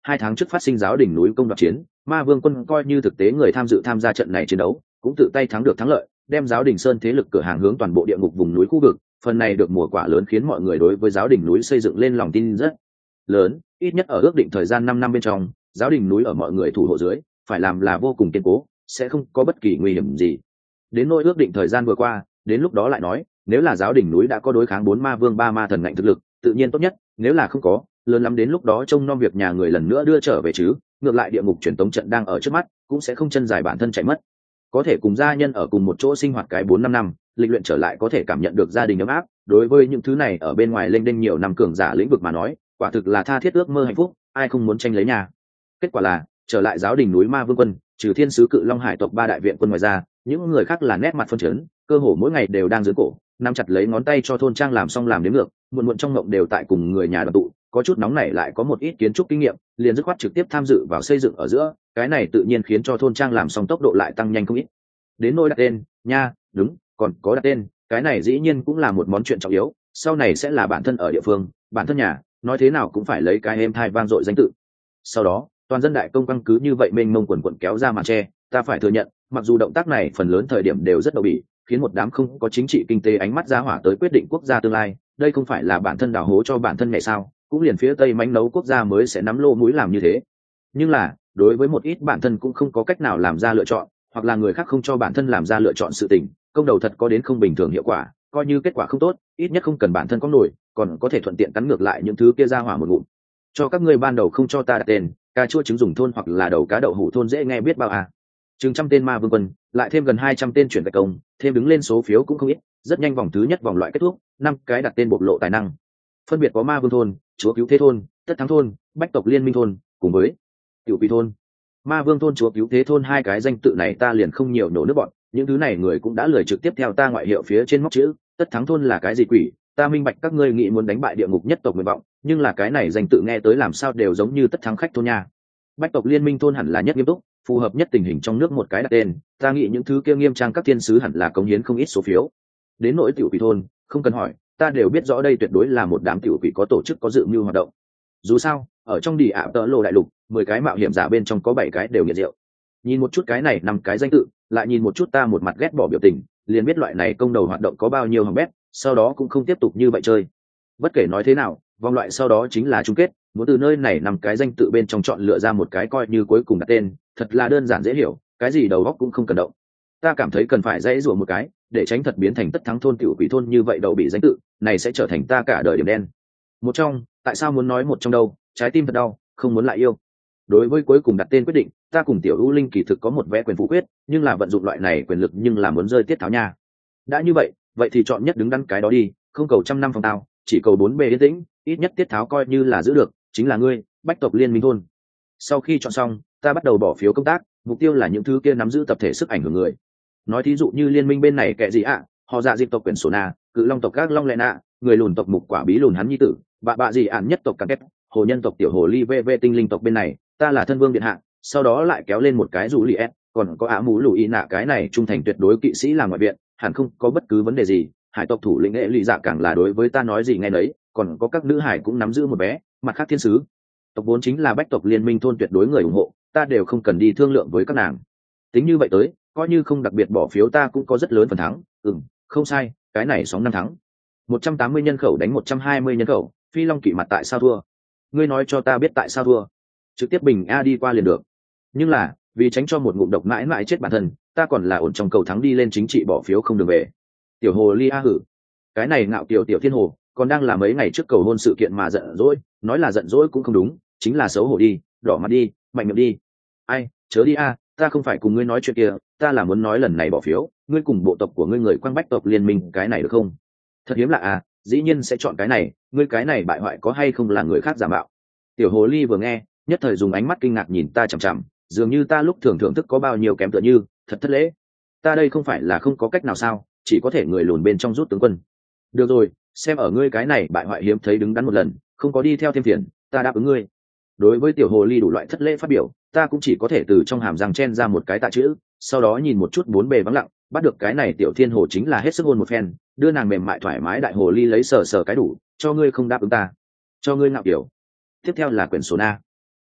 hai tháng trước phát sinh giáo đỉnh núi công đoạt chiến, ma vương quân coi như thực tế người tham dự tham gia trận này chiến đấu cũng tự tay thắng được thắng lợi, đem giáo đỉnh sơn thế lực cửa hàng hướng toàn bộ địa ngục vùng núi khu vực. Phần này được mùa quả lớn khiến mọi người đối với giáo đỉnh núi xây dựng lên lòng tin rất lớn, ít nhất ở ước định thời gian năm năm bên trong, giáo đỉnh núi ở mọi người thủ hộ dưới phải làm là vô cùng kiên cố, sẽ không có bất kỳ nguy hiểm gì. Đến nỗi ước định thời gian vừa qua, đến lúc đó lại nói, nếu là giáo đỉnh núi đã có đối kháng bốn ma vương ba ma thần ngạnh thực lực, tự nhiên tốt nhất, nếu là không có, lớn lắm đến lúc đó trông nom việc nhà người lần nữa đưa trở về chứ, ngược lại địa ngục truyền tống trận đang ở trước mắt, cũng sẽ không chân dài bản thân chạy mất. Có thể cùng gia nhân ở cùng một chỗ sinh hoạt cái bốn năm năm, lịch luyện trở lại có thể cảm nhận được gia đình ấm áp, đối với những thứ này ở bên ngoài lênh đênh nhiều năm cường giả lĩnh vực mà nói, quả thực là tha thiết ước mơ hạnh phúc, ai không muốn tranh lấy nhà. Kết quả là, trở lại giáo đình núi ma vương quân, trừ thiên sứ cự long hải tộc ba đại viện quân ngoài ra, những người khác là nét mặt phân chấn, cơ hồ mỗi ngày đều đang giữ cổ nắm chặt lấy ngón tay cho thôn trang làm xong làm đến ngược, muộn muộn trong ngộng đều tại cùng người nhà đoàn tụ, có chút nóng này lại có một ít kiến trúc kinh nghiệm, liền dứt khoát trực tiếp tham dự vào xây dựng ở giữa, cái này tự nhiên khiến cho thôn trang làm xong tốc độ lại tăng nhanh không ít. Đến nỗi đặt tên nha, đúng, còn có đặt tên, cái này dĩ nhiên cũng là một món chuyện trọng yếu, sau này sẽ là bản thân ở địa phương, bản thân nhà, nói thế nào cũng phải lấy cái êm thai vang dội danh tự. Sau đó toàn dân đại công căn cứ như vậy mênh mông quần quần kéo ra màn tre, ta phải thừa nhận, mặc dù động tác này phần lớn thời điểm đều rất đau bỉ, khiến một đám không có chính trị kinh tế ánh mắt ra hỏa tới quyết định quốc gia tương lai, đây không phải là bản thân đào hố cho bản thân ngày sao, cũng liền phía tây mánh nấu quốc gia mới sẽ nắm lô mũi làm như thế. Nhưng là đối với một ít bản thân cũng không có cách nào làm ra lựa chọn, hoặc là người khác không cho bản thân làm ra lựa chọn sự tình, công đầu thật có đến không bình thường hiệu quả, coi như kết quả không tốt, ít nhất không cần bản thân có nổi, còn có thể thuận tiện cắn ngược lại những thứ kia ra hỏa một ngụm. Cho các ngươi ban đầu không cho ta đặt tên, cà chua trứng dùng thôn hoặc là đầu cá đậu hủ thôn dễ nghe biết bao à. Chừng trăm tên ma vương quân, lại thêm gần hai trăm tên chuyển gạch công, thêm đứng lên số phiếu cũng không ít, rất nhanh vòng thứ nhất vòng loại kết thúc, năm cái đặt tên bộc lộ tài năng. Phân biệt có ma vương thôn, chúa cứu thế thôn, tất thắng thôn, bách tộc liên minh thôn, cùng với tiểu quỷ thôn. Ma vương thôn chúa cứu thế thôn hai cái danh tự này ta liền không nhiều nổ nước bọn, những thứ này người cũng đã lười trực tiếp theo ta ngoại hiệu phía trên móc chữ, tất thắng thôn là cái gì quỷ, ta minh bạch các ngươi nghĩ muốn đánh bại địa ngục nhất tộc nguyện vọng, nhưng là cái này danh tự nghe tới làm sao đều giống như tất thắng khách thôn nha. Bách tộc liên minh thôn hẳn là nhất nghiêm túc, phù hợp nhất tình hình trong nước một cái đặt tên, ta nghĩ những thứ kia nghiêm trang các thiên sứ hẳn là cống hiến không ít số phiếu. Đến nỗi tiểu quỷ thôn, không cần hỏi, ta đều biết rõ đây tuyệt đối là một đám tiểu quỷ có tổ chức có dự mưu hoạt động. Dù sao, ở trong đi ạ tợ lộ đại lục, mười cái mạo hiểm giả bên trong có bảy cái đều nghiện rượu. Nhìn một chút cái này năm cái danh tự, lại nhìn một chút ta một mặt ghét bỏ biểu tình, liền biết loại này công đầu hoạt động có bao nhiêu hỏng bét, sau đó cũng không tiếp tục như vậy chơi. Bất kể nói thế nào, vòng loại sau đó chính là chung kết, muốn từ nơi này nằm cái danh tự bên trong chọn lựa ra một cái coi như cuối cùng đặt tên, thật là đơn giản dễ hiểu, cái gì đầu óc cũng không cần động. Ta cảm thấy cần phải dễ dụa một cái, để tránh thật biến thành tất thắng thôn tiểu quỷ thôn như vậy đầu bị danh tự, này sẽ trở thành ta cả đời điểm đen. Một trong, tại sao muốn nói một trong đâu, trái tim thật đau, không muốn lại yêu. Đối với cuối cùng đặt tên quyết định, ta cùng tiểu U Linh kỳ thực có một vé quyền phủ quyết, nhưng là vận dụng loại này quyền lực nhưng là muốn rơi tiết tháo nha. Đã như vậy, vậy thì chọn nhất đứng đắn cái đó đi, không cầu trăm năm phòng tao, chỉ cầu bốn bề yên tĩnh, ít nhất tiết tháo coi như là giữ được, chính là ngươi, bách tộc liên minh thôn. Sau khi chọn xong, ta bắt đầu bỏ phiếu công tác, mục tiêu là những thứ kia nắm giữ tập thể sức ảnh hưởng người. Nói thí dụ như liên minh bên này kệ gì ạ, à, họ dạ dịp tộc quyển sổ na, cự long tộc các long lệ nạ, người lùn tộc mục quả bí lùn hắn nhi tử, bạ bạ gì ạn nhất tộc càn kép, hồ nhân tộc tiểu hồ ly vv tinh linh tộc bên này, ta là thân vương điện hạ, sau đó lại kéo lên một cái rủ li s, còn có ả mũ lù ý nạ cái này trung thành tuyệt đối kỵ sĩ làm ngoại viện, hẳn không có bất cứ vấn đề gì. Hải tộc thủ lĩnh nghệ lụy dạ càng là đối với ta nói gì nghe nấy, còn có các nữ hải cũng nắm giữ một bé, mặt khác thiên sứ tộc vốn chính là bách tộc liên minh thôn tuyệt đối người ủng hộ, ta đều không cần đi thương lượng với các nàng. Tính như vậy tới, coi như không đặc biệt bỏ phiếu ta cũng có rất lớn phần thắng. Ừm, không sai, cái này sóng năm thắng. Một trăm tám mươi nhân khẩu đánh một trăm hai mươi nhân khẩu, Phi Long kỵ mặt tại sao thua? Ngươi nói cho ta biết tại sao thua? Trực tiếp bình a đi qua liền được. Nhưng là, vì tránh cho một ngụm độc mãi mãi chết bản thân, ta còn là ổn trong cầu thắng đi lên chính trị bỏ phiếu không đường về. Tiểu hồ ly a hử, cái này ngạo kiều tiểu thiên hồ còn đang là mấy ngày trước cầu hôn sự kiện mà giận dỗi, nói là giận dỗi cũng không đúng, chính là xấu hổ đi, đỏ mặt đi, mạnh miệng đi. Ai, chớ đi a, ta không phải cùng ngươi nói chuyện kia, ta là muốn nói lần này bỏ phiếu, ngươi cùng bộ tộc của ngươi người quang bách tộc liên minh cái này được không? Thật hiếm lạ à, dĩ nhiên sẽ chọn cái này, ngươi cái này bại hoại có hay không là người khác giả mạo? Tiểu hồ ly vừa nghe, nhất thời dùng ánh mắt kinh ngạc nhìn ta chằm chằm, dường như ta lúc thường thưởng thức có bao nhiêu kém tựa như, thật thất lễ. Ta đây không phải là không có cách nào sao, chỉ có thể người lùn bên trong rút tướng quân. Được rồi, xem ở ngươi cái này bại hoại hiếm thấy đứng đắn một lần, không có đi theo thêm phiền, ta đáp ứng ngươi. Đối với tiểu hồ ly đủ loại thất lễ phát biểu, ta cũng chỉ có thể từ trong hàm răng chen ra một cái tạ chữ, sau đó nhìn một chút bốn bề vắng lặng, bắt được cái này tiểu thiên hồ chính là hết sức hôn một phen, đưa nàng mềm mại thoải mái đại hồ ly lấy sờ sờ cái đủ, cho ngươi không đáp ứng ta, cho ngươi ngạo kiểu. Tiếp theo là quyển sổ na.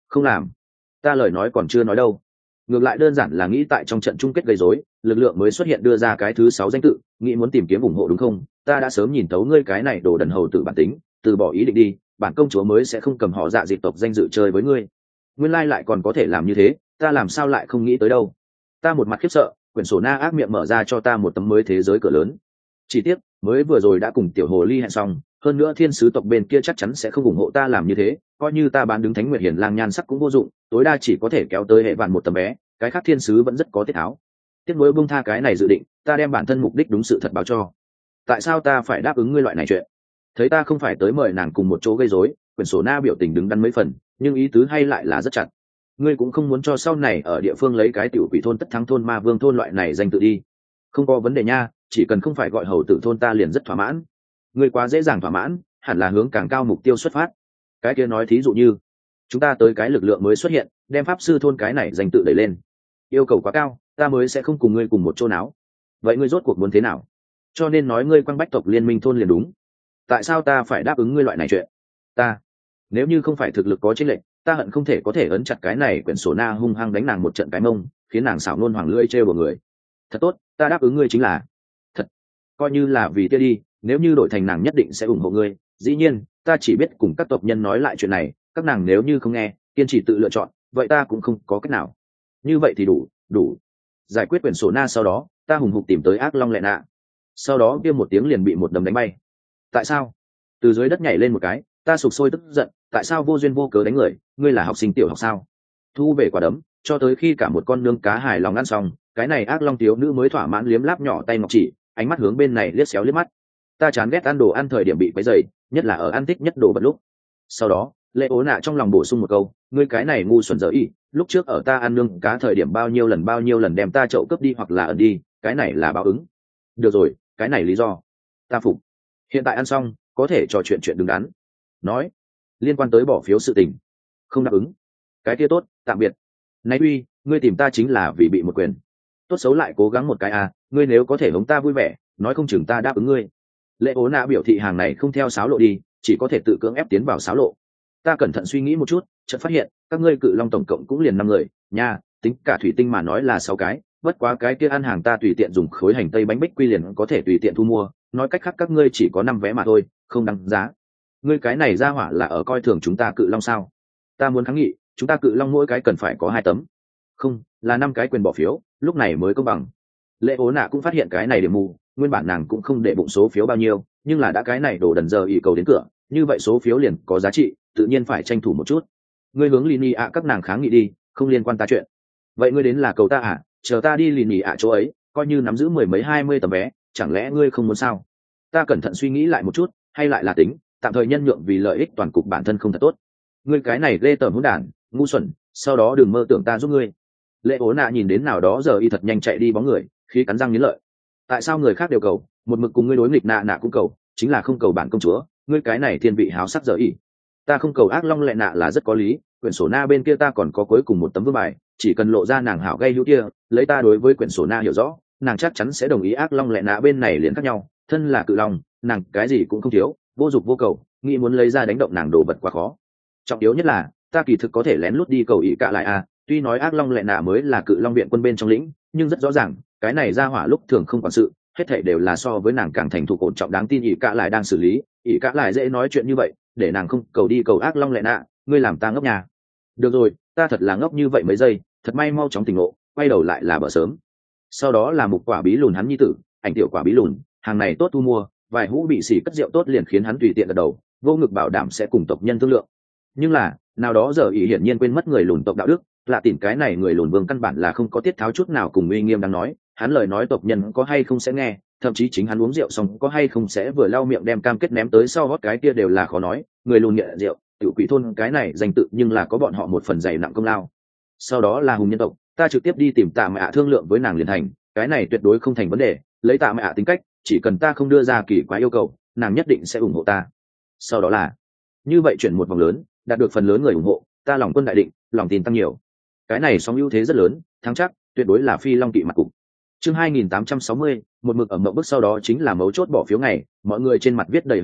Không làm. Ta lời nói còn chưa nói đâu. Ngược lại đơn giản là nghĩ tại trong trận chung kết gây rối, lực lượng mới xuất hiện đưa ra cái thứ sáu danh tự, nghĩ muốn tìm kiếm ủng hộ đúng không? Ta đã sớm nhìn thấu ngươi cái này đồ đần hầu tử bản tính, từ bỏ ý định đi, bản công chúa mới sẽ không cầm họ Dạ Dịp tộc danh dự chơi với ngươi. Nguyên lai lại còn có thể làm như thế, ta làm sao lại không nghĩ tới đâu. Ta một mặt khiếp sợ, quyển sổ na ác miệng mở ra cho ta một tấm mới thế giới cửa lớn. Chỉ tiếc, mới vừa rồi đã cùng tiểu hồ ly hẹn xong, hơn nữa thiên sứ tộc bên kia chắc chắn sẽ không ủng hộ ta làm như thế, coi như ta bán đứng Thánh Nguyệt Hiền Lang nhan sắc cũng vô dụng, tối đa chỉ có thể kéo tới hệ vạn một tấm vé, cái khác thiên sứ vẫn rất có tiết tháo. Tiếc nuối buông tha cái này dự định, ta đem bản thân mục đích đúng sự thật báo cho. Tại sao ta phải đáp ứng ngươi loại này chuyện? Thấy ta không phải tới mời nàng cùng một chỗ gây rối, quyển sổ na biểu tình đứng đắn mấy phần, nhưng ý tứ hay lại là rất chặt. Ngươi cũng không muốn cho sau này ở địa phương lấy cái tiểu quỷ thôn tất thắng thôn ma vương thôn loại này danh tự đi. Không có vấn đề nha, chỉ cần không phải gọi hầu tử thôn ta liền rất thỏa mãn. Ngươi quá dễ dàng thỏa mãn, hẳn là hướng càng cao mục tiêu xuất phát. Cái kia nói thí dụ như chúng ta tới cái lực lượng mới xuất hiện, đem pháp sư thôn cái này danh tự đẩy lên. Yêu cầu quá cao, ta mới sẽ không cùng ngươi cùng một chỗ nào. Vậy ngươi rốt cuộc muốn thế nào? Cho nên nói ngươi quăng bách tộc liên minh thôn liền đúng. Tại sao ta phải đáp ứng ngươi loại này chuyện? Ta, nếu như không phải thực lực có chênh lệch, ta hận không thể có thể ấn chặt cái này quyển sổ na hung hăng đánh nàng một trận cái mông, khiến nàng xảo nôn hoàng lưỡi trêu vào người. Thật tốt, ta đáp ứng ngươi chính là thật. Coi như là vì tia đi, nếu như đổi thành nàng nhất định sẽ ủng hộ ngươi. Dĩ nhiên, ta chỉ biết cùng các tộc nhân nói lại chuyện này, các nàng nếu như không nghe, kiên trì tự lựa chọn, vậy ta cũng không có cách nào. Như vậy thì đủ, đủ. Giải quyết quyển sổ na sau đó, ta hùng hục tìm tới ác long lệ nạ. Sau đó kia một tiếng liền bị một đấm đánh bay. Tại sao? Từ dưới đất nhảy lên một cái, ta sục sôi tức giận, tại sao vô duyên vô cớ đánh người, ngươi là học sinh tiểu học sao? Thu về quả đấm, cho tới khi cả một con nương cá hài lòng ăn xong, cái này ác long thiếu nữ mới thỏa mãn liếm láp nhỏ tay ngọc chỉ, ánh mắt hướng bên này liếc xéo liếc mắt. Ta chán ghét ăn đồ ăn thời điểm bị quấy rầy, nhất là ở ăn thích nhất đồ vật lúc. Sau đó, Lệ Ố Nạ trong lòng bổ sung một câu, ngươi cái này ngu xuẩn dở ý, lúc trước ở ta ăn nương cá thời điểm bao nhiêu lần bao nhiêu lần đem ta chậu cướp đi hoặc là ẩn đi, cái này là báo ứng. Được rồi, cái này lý do, ta phục. Hiện tại ăn xong, có thể trò chuyện chuyện đứng đắn. Nói, liên quan tới bỏ phiếu sự tình, không đáp ứng. Cái kia tốt, tạm biệt. Này uy, ngươi tìm ta chính là vì bị một quyền. Tốt xấu lại cố gắng một cái à, ngươi nếu có thể hống ta vui vẻ, nói không chừng ta đáp ứng ngươi. Lệ Ố Nạ biểu thị hàng này không theo sáo lộ đi, chỉ có thể tự cưỡng ép tiến vào sáo lộ. Ta cẩn thận suy nghĩ một chút, chợt phát hiện các ngươi cự long tổng cộng cũng liền năm người nha, tính cả thủy tinh mà nói là sáu cái, bất quá cái kia ăn hàng ta tùy tiện dùng khối hành tây bánh bích quy liền có thể tùy tiện thu mua, nói cách khác các ngươi chỉ có năm vé mà thôi, không đáng giá. Ngươi cái này ra hỏa là ở coi thường chúng ta cự long sao? Ta muốn kháng nghị, chúng ta cự long mỗi cái cần phải có hai tấm, không là năm cái quyền bỏ phiếu, lúc này mới công bằng. Lệ Ố Nạ cũng phát hiện cái này điểm mù, nguyên bản nàng cũng không để bụng số phiếu bao nhiêu, nhưng là đã cái này đổ đần giờ ý cầu đến cửa, như vậy số phiếu liền có giá trị, tự nhiên phải tranh thủ một chút. Ngươi hướng Lini ạ các nàng kháng nghị đi, không liên quan ta chuyện. Vậy ngươi đến là cầu ta à? Chờ ta đi Lini ạ chỗ ấy, coi như nắm giữ mười mấy hai mươi tấm vé, chẳng lẽ ngươi không muốn sao? Ta cẩn thận suy nghĩ lại một chút, hay lại là tính, tạm thời nhân nhượng vì lợi ích toàn cục bản thân không thật tốt. Ngươi cái này ghê tởm hỗn đản, ngu xuẩn, sau đó đừng mơ tưởng ta giúp ngươi. Lệ Ố Nạ nhìn đến nào đó giờ y thật nhanh chạy đi bóng người, khí cắn răng nghiến lợi. Tại sao người khác đều cầu, một mực cùng ngươi đối nghịch nạ nạ cũng cầu, chính là không cầu bản công chúa, ngươi cái này thiên vị háo sắc giờ y. Ta không cầu ác long lệ nạ là rất có lý, quyển sổ na bên kia ta còn có cuối cùng một tấm vương bài, chỉ cần lộ ra nàng hảo gây hữu kia, lấy ta đối với quyển sổ na hiểu rõ, nàng chắc chắn sẽ đồng ý ác long lệ nạ bên này liền khác nhau, thân là cự long, nàng cái gì cũng không thiếu, vô dục vô cầu, nghĩ muốn lấy ra đánh động nàng đồ vật quá khó. Trọng yếu nhất là, ta kỳ thực có thể lén lút đi cầu ý cạ lại à, tuy nói ác long lệ nạ mới là cự long viện quân bên trong lĩnh, nhưng rất rõ ràng, cái này ra hỏa lúc thường không quản sự, hết thảy đều là so với nàng càng thành thục ổn trọng đáng tin ý cạ lại đang xử lý, ý cạ lại dễ nói chuyện như vậy, để nàng không cầu đi cầu ác long lệ nạ, ngươi làm ta ngốc nhà. Được rồi, ta thật là ngốc như vậy mấy giây, thật may mau chóng tỉnh ngộ, quay đầu lại là bờ sớm. Sau đó là mục quả bí lùn hắn nhi tử, ảnh tiểu quả bí lùn, hàng này tốt thu mua, vài hũ bị xỉ cất rượu tốt liền khiến hắn tùy tiện gật đầu, vô ngực bảo đảm sẽ cùng tộc nhân thương lượng. Nhưng là, nào đó giờ ý hiển nhiên quên mất người lùn tộc đạo đức, là tìm cái này người lùn vương căn bản là không có tiết tháo chút nào cùng uy nghiêm đang nói, hắn lời nói tộc nhân có hay không sẽ nghe, thậm chí chính hắn uống rượu xong có hay không sẽ vừa lau miệng đem cam kết ném tới sau hót cái kia đều là khó nói, người lùn nghiện rượu, tiểu quỷ thôn cái này danh tự nhưng là có bọn họ một phần dày nặng công lao. Sau đó là hùng nhân tộc, ta trực tiếp đi tìm tạ mẹ ạ thương lượng với nàng liền thành, cái này tuyệt đối không thành vấn đề, lấy tạ mẹ ạ tính cách, chỉ cần ta không đưa ra kỳ quái yêu cầu, nàng nhất định sẽ ủng hộ ta. Sau đó là như vậy chuyển một vòng lớn, đạt được phần lớn người ủng hộ, ta lòng quân đại định, lòng tin tăng nhiều. Cái này song ưu thế rất lớn, thắng chắc, tuyệt đối là phi long kỵ mặt cục. Chương hai nghìn tám trăm sáu mươi, một mực ở mộng bước sau đó chính là mấu chốt bỏ phiếu ngày, mọi người trên mặt viết đầy hưng phấn,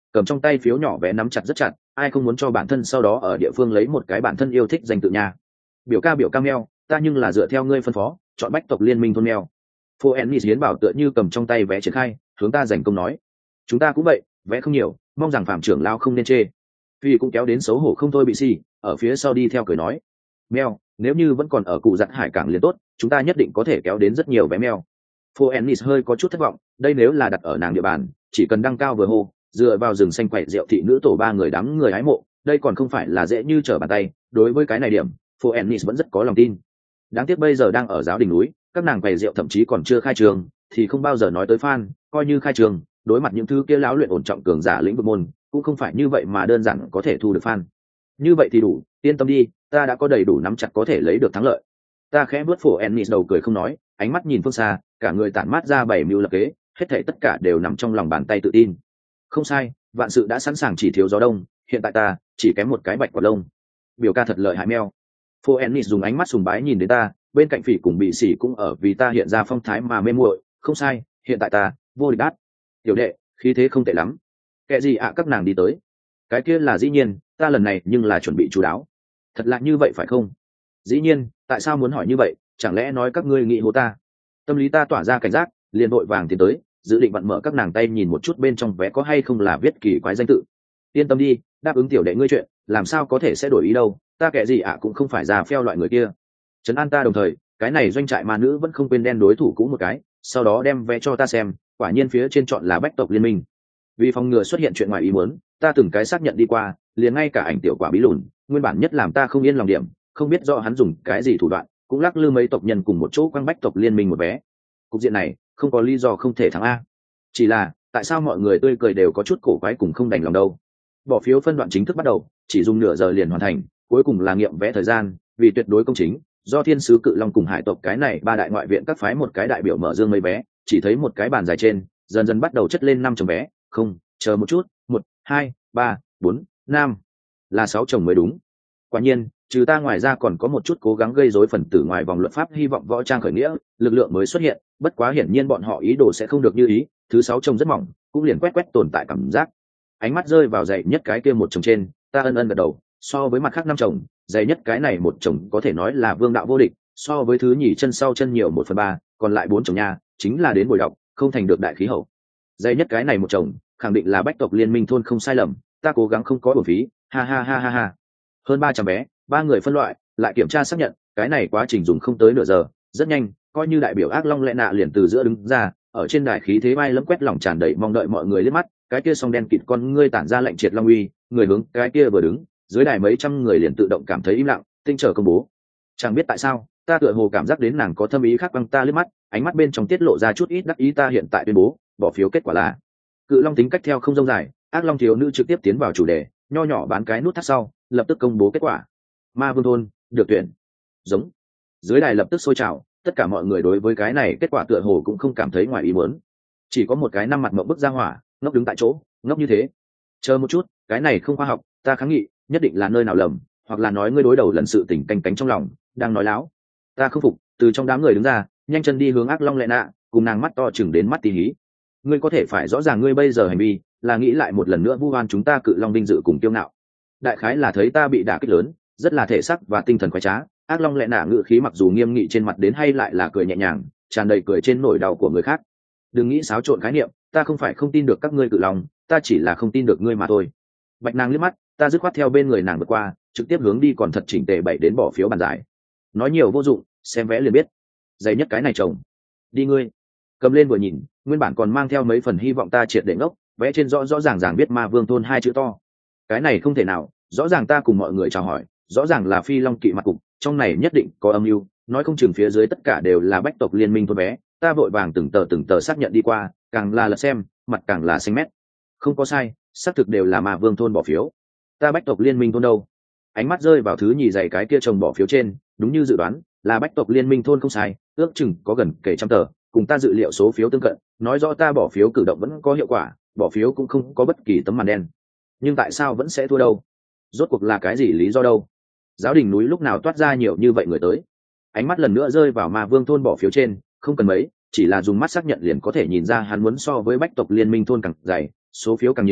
cầm trong tay phiếu nhỏ vé nắm chặt rất chặt, ai không muốn cho bản thân sau đó ở địa phương lấy một cái bản thân yêu thích danh tự nhà. Biểu ca biểu ca meo, ta nhưng là dựa theo ngươi phân phó chọn bách tộc liên minh thôn meo. Phố Ennis hiến bảo tựa như cầm trong tay vé triển khai hướng ta giành công nói, chúng ta cũng vậy, vé không nhiều, mong rằng phạm trưởng lao không nên chê. Phi cũng kéo đến xấu hổ không thôi bị xì, ở phía sau đi theo cười nói, meo, nếu như vẫn còn ở cụ giặt hải cảng liền tốt, chúng ta nhất định có thể kéo đến rất nhiều vé meo. Phố Ennis hơi có chút thất vọng, đây nếu là đặt ở nàng địa bàn, chỉ cần đăng cao vừa hô, dựa vào rừng xanh quậy rượu thị nữ tổ ba người đám người hái mộ, đây còn không phải là dễ như trở bàn tay. Đối với cái này điểm, Phố Ennis vẫn rất có lòng tin. Đáng tiếc bây giờ đang ở giáo đỉnh núi, các nàng quầy rượu thậm chí còn chưa khai trường, thì không bao giờ nói tới fan, coi như khai trường, đối mặt những thứ kia lão luyện ổn trọng cường giả lĩnh vực môn, cũng không phải như vậy mà đơn giản có thể thu được fan. Như vậy thì đủ, yên tâm đi, ta đã có đầy đủ nắm chặt có thể lấy được thắng lợi. Ta khẽ bước Phố Ennis đầu cười không nói, ánh mắt nhìn phương xa, cả người tản mát ra bảy mưu lập kế, hết thảy tất cả đều nằm trong lòng bàn tay tự tin. Không sai, vạn sự đã sẵn sàng, chỉ thiếu gió đông, hiện tại ta chỉ kém một cái bạch quả lông. Biểu ca thật lợi hại meo. Phố Ennis dùng ánh mắt sùng bái nhìn đến ta, bên cạnh Phỉ cùng Bị Sỉ cũng ở vì ta hiện ra phong thái mà mê muội. Không sai, hiện tại ta vô địch đát. Tiểu đệ, khí thế không tệ lắm. Kệ gì ạ, các nàng đi tới. Cái kia là dĩ nhiên, ta lần này nhưng là chuẩn bị chú đáo. Thật là như vậy phải không? Dĩ nhiên, tại sao muốn hỏi như vậy, chẳng lẽ nói các ngươi nghĩ hố ta? Tâm lý ta tỏa ra cảnh giác, liền vội vàng tiến tới, dự định vặn mở các nàng tay nhìn một chút bên trong vé có hay không là viết kỳ quái danh tự. Yên tâm đi, đáp ứng tiểu đệ ngươi chuyện, làm sao có thể sẽ đổi ý đâu, ta kệ gì ạ cũng không phải già phèo loại người kia. Trấn an ta đồng thời, cái này doanh trại ma nữ vẫn không quên đen đối thủ cũ một cái, sau đó đem vé cho ta xem, quả nhiên phía trên chọn là bách tộc liên minh. Vì phòng ngừa xuất hiện chuyện ngoài ý muốn, ta từng cái xác nhận đi qua, liền ngay cả ảnh tiểu quả bí lùn, nguyên bản nhất làm ta không yên lòng điểm, không biết rõ hắn dùng cái gì thủ đoạn, cũng lắc lư mấy tộc nhân cùng một chỗ quăng bách tộc liên minh một vé. Cục diện này không có lý do không thể thắng a, chỉ là tại sao mọi người tươi cười đều có chút cổ quái cùng không đành lòng đâu. Bỏ phiếu phân đoạn chính thức bắt đầu, chỉ dùng nửa giờ liền hoàn thành, cuối cùng là nghiệm vé thời gian, vì tuyệt đối công chính, do thiên sứ cự long cùng hải tộc cái này ba đại ngoại viện các phái một cái đại biểu mở dương mấy vé, chỉ thấy một cái bàn dài trên dần dần bắt đầu chất lên năm chồng vé. Không, chờ một chút, một hai ba bốn năm là sáu chồng mới đúng. Quả nhiên, trừ ta ngoài ra còn có một chút cố gắng gây rối phần tử ngoài vòng luật pháp hy vọng võ trang khởi nghĩa lực lượng mới xuất hiện, bất quá hiển nhiên bọn họ ý đồ sẽ không được như ý. Thứ sáu chồng rất mỏng, cũng liền quét quét tồn tại cảm giác. Ánh mắt rơi vào dày nhất cái kia một chồng trên, ta ân ân gật đầu, so với mặt khác năm chồng, dày nhất cái này một chồng có thể nói là vương đạo vô địch, so với thứ nhì chân sau chân nhiều một phần ba, còn lại bốn chồng nha chính là đến bồi đọc không thành được đại khí hậu. Dày nhất cái này một chồng khẳng định là bách tộc liên minh thôn không sai lầm, ta cố gắng không có uổng phí, ha ha ha ha ha. Hơn ba trăm vé, ba người phân loại, lại kiểm tra xác nhận, cái này quá trình dùng không tới nửa giờ, rất nhanh, coi như đại biểu ác long lẽ nạ liền từ giữa đứng ra, ở trên đài khí thế bay lấm quét lòng tràn đầy mong đợi mọi người liếc mắt, cái kia song đen kịt con ngươi tản ra lệnh triệt long uy, người hướng cái kia vừa đứng, dưới đài mấy trăm người liền tự động cảm thấy im lặng, tinh chờ công bố. Chẳng biết tại sao, ta tựa hồ cảm giác đến nàng có thâm ý khác băng ta liếc mắt, ánh mắt bên trong tiết lộ ra chút ít đắc ý. Ta hiện tại tuyên bố, bỏ phiếu kết quả là cự long tính cách theo không rông dài, ác long thiếu nữ trực tiếp tiến vào chủ đề, nho nhỏ bán cái nút thắt sau, lập tức công bố kết quả. Ma vương thôn được tuyển. Giống. Dưới đài lập tức sôi trào, tất cả mọi người đối với cái này kết quả tựa hồ cũng không cảm thấy ngoài ý muốn. Chỉ có một cái năm mặt mộng bức ra hỏa, ngốc đứng tại chỗ, ngốc như thế. Chờ một chút, cái này không khoa học, ta kháng nghị, nhất định là nơi nào lầm, hoặc là nói ngươi đối đầu lần sự tình canh cánh trong lòng, đang nói láo. Ta không phục, từ trong đám người đứng ra, nhanh chân đi hướng ác long lệ nạ, cùng nàng mắt to chừng đến mắt tí hí. Ngươi có thể phải rõ ràng ngươi bây giờ hành vi là nghĩ lại một lần nữa vu oan chúng ta cự long vinh dự cùng kiêu ngạo. Đại khái là thấy ta bị đả kích lớn, rất là thể xác và tinh thần khoái trá, ác long lệ nạ ngự khí mặc dù nghiêm nghị trên mặt đến hay lại là cười nhẹ nhàng, tràn đầy cười trên nỗi đau của người khác. Đừng nghĩ xáo trộn khái niệm, ta không phải không tin được các ngươi cự long, ta chỉ là không tin được ngươi mà thôi. Bạch nàng liếc mắt, ta dứt khoát theo bên người nàng vượt qua, trực tiếp hướng đi còn thật chỉnh tề bảy đến bỏ phiếu bàn giải. Nói nhiều vô dụng, xem vẽ liền biết. Dày nhất cái này chồng. Đi ngươi. Cầm lên vừa nhìn, nguyên bản còn mang theo mấy phần hy vọng ta triệt để ngốc, vẽ trên rõ rõ ràng ràng biết ma vương thôn hai chữ to. Cái này không thể nào, rõ ràng ta cùng mọi người chào hỏi, rõ ràng là phi long kỵ mặt cục, trong này nhất định có âm mưu, nói không chừng phía dưới tất cả đều là bách tộc liên minh thôn vé. Ta vội vàng từng tờ từng tờ xác nhận đi qua, càng là lật xem, mặt càng là xanh mét. Không có sai, xác thực đều là ma vương thôn bỏ phiếu. Ta bách tộc liên minh thôn đâu? Ánh mắt rơi vào thứ nhì dày cái kia chồng bỏ phiếu trên, đúng như dự đoán, là bách tộc liên minh thôn không sai, ước chừng có gần kể trăm tờ, cùng ta dự liệu số phiếu tương cận, nói rõ ta bỏ phiếu cử động vẫn có hiệu quả, bỏ phiếu cũng không có bất kỳ tấm màn đen. Nhưng tại sao vẫn sẽ thua đâu? Rốt cuộc là cái gì lý do đâu? Giáo đình núi lúc nào toát ra nhiều như vậy người tới? Ánh mắt lần nữa rơi vào ma vương thôn bỏ phiếu trên, không cần mấy, chỉ là dùng mắt xác nhận liền có thể nhìn ra hắn muốn so với bách tộc liên minh thôn càng dày, số phiếu càng nhiều,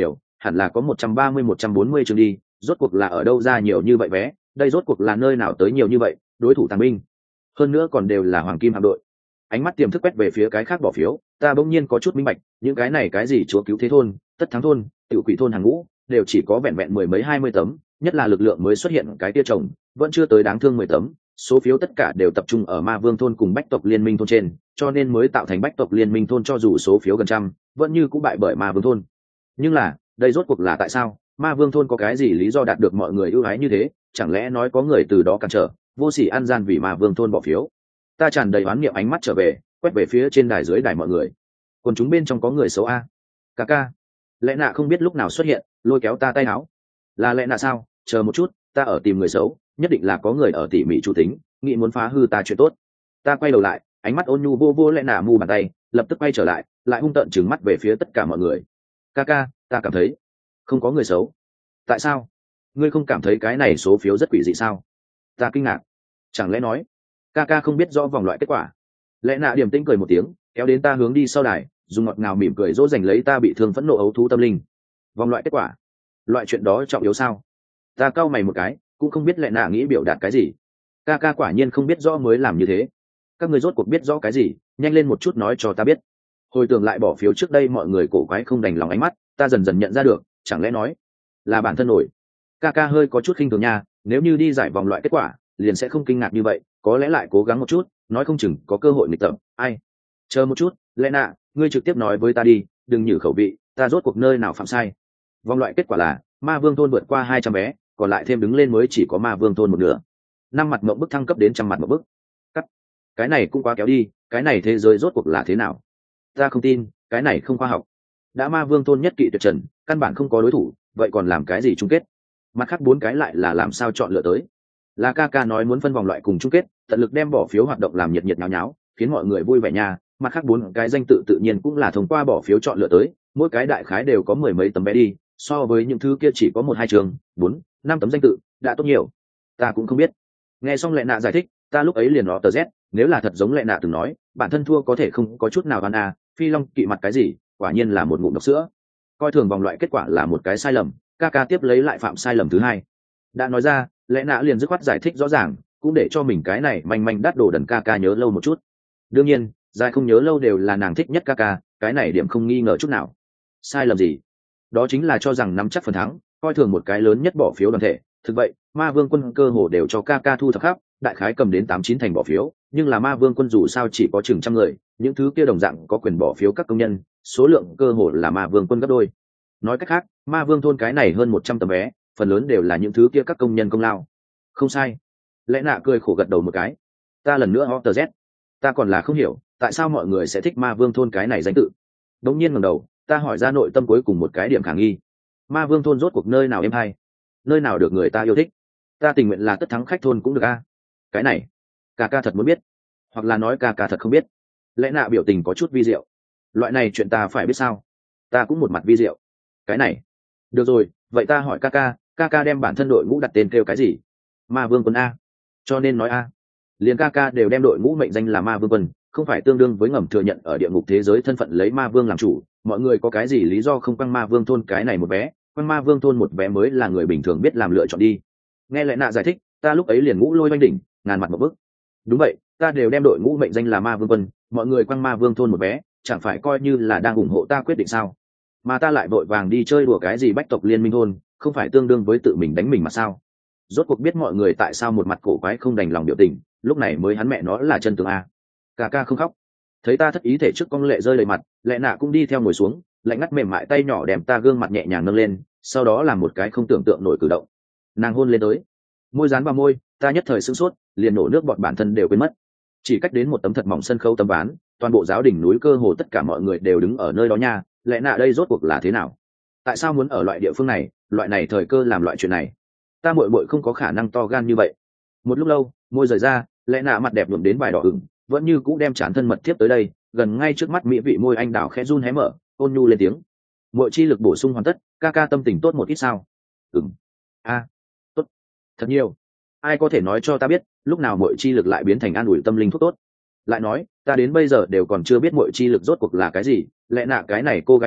hẳn là có một trăm ba mươi một trăm bốn mươi chương đi, rốt cuộc là ở đâu ra nhiều như vậy vé, đây rốt cuộc là nơi nào tới nhiều như vậy, đối thủ tàng binh hơn nữa còn đều là hoàng kim hạm đội. Ánh mắt tiềm thức quét về phía cái khác bỏ phiếu, ta bỗng nhiên có chút minh bạch, những cái này cái gì chúa cứu thế thôn, tất thắng thôn, tiểu quỷ thôn hàng ngũ, đều chỉ có vẹn vẹn mười mấy hai mươi tấm, nhất là lực lượng mới xuất hiện cái tia chồng, vẫn chưa tới đáng thương mười tấm, số phiếu tất cả đều tập trung ở ma vương thôn cùng bách tộc liên minh thôn trên, cho nên mới tạo thành bách tộc liên minh thôn cho dù số phiếu gần trăm, vẫn như cũng bại bởi ma vương thôn. Nhưng là, đây rốt cuộc là tại sao? Ma vương thôn có cái gì lý do đạt được mọi người ưu ái như thế? Chẳng lẽ nói có người từ đó cản trở, vô sỉ ăn gian vì ma vương thôn bỏ phiếu? Ta tràn đầy oán niệm ánh mắt trở về, quét về phía trên đài dưới đài mọi người. Còn chúng bên trong có người xấu a. Ca ca. Lẽ nạ không biết lúc nào xuất hiện, lôi kéo ta tay áo. Là lẽ nạ sao? Chờ một chút, ta ở tìm người xấu, nhất định là có người ở tỉ mỉ chủ tính, nghĩ muốn phá hư ta chuyện tốt. Ta quay đầu lại, ánh mắt ôn nhu vô vô lẽ nạ mu bàn tay, lập tức quay trở lại, lại hung tợn trừng mắt về phía tất cả mọi người. Ca ca, ta cảm thấy không có người xấu. Tại sao? Ngươi không cảm thấy cái này số phiếu rất quỷ dị sao? Ta kinh ngạc. Chẳng lẽ nói ca ca không biết rõ vòng loại kết quả? Lẽ nạ điềm tĩnh cười một tiếng, kéo đến ta hướng đi sau đài, dùng ngọt ngào mỉm cười dỗ dành lấy ta bị thương phẫn nộ ấu thú tâm linh. Vòng loại kết quả? Loại chuyện đó trọng yếu sao? Ta cau mày một cái, cũng không biết lẽ nạ nghĩ biểu đạt cái gì. Ca ca quả nhiên không biết rõ mới làm như thế. Các người rốt cuộc biết rõ cái gì, nhanh lên một chút nói cho ta biết. Hồi tưởng lại bỏ phiếu trước đây mọi người cổ quái không đành lòng ánh mắt, ta dần dần nhận ra được, chẳng lẽ nói là bản thân nổi. Ca ca hơi có chút khinh thường nha, nếu như đi giải vòng loại kết quả liền sẽ không kinh ngạc như vậy, có lẽ lại cố gắng một chút, nói không chừng có cơ hội nghịch tập. Ai? Chờ một chút, lẽ nạ, ngươi trực tiếp nói với ta đi, đừng nhử khẩu vị, ta rốt cuộc nơi nào phạm sai. Vòng loại kết quả là ma vương thôn vượt qua hai trăm vé, còn lại thêm đứng lên mới chỉ có ma vương thôn một nửa. Năm mặt mộng bức thăng cấp đến trăm mặt mộng bức. Cắt. Cái này cũng quá kéo đi, cái này thế giới rốt cuộc là thế nào? Ta không tin, cái này không khoa học. Đã ma vương thôn nhất kỵ tuyệt trần, căn bản không có đối thủ, vậy còn làm cái gì chung kết? Mặt khác bốn cái lại là làm sao chọn lựa tới? Là ca ca nói muốn phân vòng loại cùng chung kết, tận lực đem bỏ phiếu hoạt động làm nhiệt nhiệt nháo nháo, khiến mọi người vui vẻ nha. Mặt khác bốn cái danh tự tự nhiên cũng là thông qua bỏ phiếu chọn lựa tới, mỗi cái đại khái đều có mười mấy tấm vé đi, so với những thứ kia chỉ có một hai trường, bốn, năm tấm danh tự, đã tốt nhiều. Ta cũng không biết. Nghe xong lệ nạ giải thích, ta lúc ấy liền nó tờ z, nếu là thật giống lệ nạ từng nói, bản thân thua có thể không có chút nào oan à, phi long kỵ mặt cái gì, quả nhiên là một ngụm độc sữa. Coi thường vòng loại kết quả là một cái sai lầm, ca ca tiếp lấy lại phạm sai lầm thứ hai. Đã nói ra, lẽ nạ liền dứt khoát giải thích rõ ràng, cũng để cho mình cái này manh manh đắt đồ đần ca ca nhớ lâu một chút. Đương nhiên, dài không nhớ lâu đều là nàng thích nhất ca ca, cái này điểm không nghi ngờ chút nào. Sai lầm gì? Đó chính là cho rằng nắm chắc phần thắng, coi thường một cái lớn nhất bỏ phiếu đoàn thể. Thực vậy, ma vương quân cơ hồ đều cho ca ca thu thập khắp, đại khái cầm đến tám chín thành bỏ phiếu, nhưng là ma vương quân dù sao chỉ có chừng trăm người, những thứ kia đồng dạng có quyền bỏ phiếu các công nhân, số lượng cơ hồ là ma vương quân gấp đôi. Nói cách khác, ma vương thôn cái này hơn một trăm tấm vé, phần lớn đều là những thứ kia các công nhân công lao. Không sai. Lẽ nạ cười khổ gật đầu một cái. Ta lần nữa ho tờ z. Ta còn là không hiểu, tại sao mọi người sẽ thích ma vương thôn cái này danh tự. Đống nhiên ngẩng đầu, ta hỏi ra nội tâm cuối cùng một cái điểm khả nghi. Ma vương thôn rốt cuộc nơi nào êm hay? Nơi nào được người ta yêu thích? Ta tình nguyện là tất thắng khách thôn cũng được a. Cái này, ca ca thật muốn biết, hoặc là nói ca ca thật không biết. Lẽ nạ biểu tình có chút vi diệu. Loại này chuyện ta phải biết sao? Ta cũng một mặt vi diệu. Cái này, được rồi, vậy ta hỏi ca ca, ca ca đem bản thân đội ngũ đặt tên kêu cái gì? Ma vương quân a. Cho nên nói a. Liền ca ca đều đem đội ngũ mệnh danh là ma vương quân, không phải tương đương với ngầm thừa nhận ở địa ngục thế giới thân phận lấy ma vương làm chủ. Mọi người có cái gì lý do không quăng ma vương thôn cái này một vé, quăng ma vương thôn một vé mới là người bình thường biết làm lựa chọn đi. Nghe lại nạ giải thích, ta lúc ấy liền ngũ lôi oanh đỉnh, ngàn mặt một bức. Đúng vậy, ta đều đem đội ngũ mệnh danh là ma vương quân, mọi người quăng ma vương thôn một vé, chẳng phải coi như là đang ủng hộ ta quyết định sao? Mà ta lại vội vàng đi chơi đùa cái gì bách tộc liên minh thôn, không phải tương đương với tự mình đánh mình mà sao? Rốt cuộc biết mọi người tại sao một mặt cổ quái không đành lòng biểu tình, lúc này mới hắn mẹ nó là chân tường a. Ca ca không khóc. Thấy ta thất ý thể trước con lệ rơi đầy mặt, lệ nạ cũng đi theo ngồi xuống, lạnh ngắt mềm mại tay nhỏ đem ta gương mặt nhẹ nhàng nâng lên, sau đó làm một cái không tưởng tượng nổi cử động. Nàng hôn lên tới, môi dán vào môi, ta nhất thời sửng sốt, liền nổ nước bọt bản thân đều quên mất. Chỉ cách đến một tấm thật mỏng sân khấu tấm ván, toàn bộ giáo đỉnh núi cơ hồ tất cả mọi người đều đứng ở nơi đó nha, lẽ nạ đây rốt cuộc là thế nào? Tại sao muốn ở loại địa phương này, loại này thời cơ làm loại chuyện này? Ta muội muội không có khả năng to gan như vậy. Một lúc lâu, môi rời ra, lẽ nạ mặt đẹp nhuộm đến vài đỏ ửng, vẫn như cũ đem chán thân mật tiếp tới đây, gần ngay trước mắt mỹ vị môi anh đào khẽ run hé mở, ôn nhu lên tiếng. Muội chi lực bổ sung hoàn tất, ca ca tâm tình tốt một ít sao? Ừm. A, tốt, thật nhiều. Ai có thể nói cho ta biết, lúc nào muội chi lực lại biến thành an ủi tâm linh thuốc tốt? Lại nói, ta đến bây giờ đều còn chưa biết muội chi lực rốt cuộc là cái gì, lẽ nạ cái này cô gái nhỏ,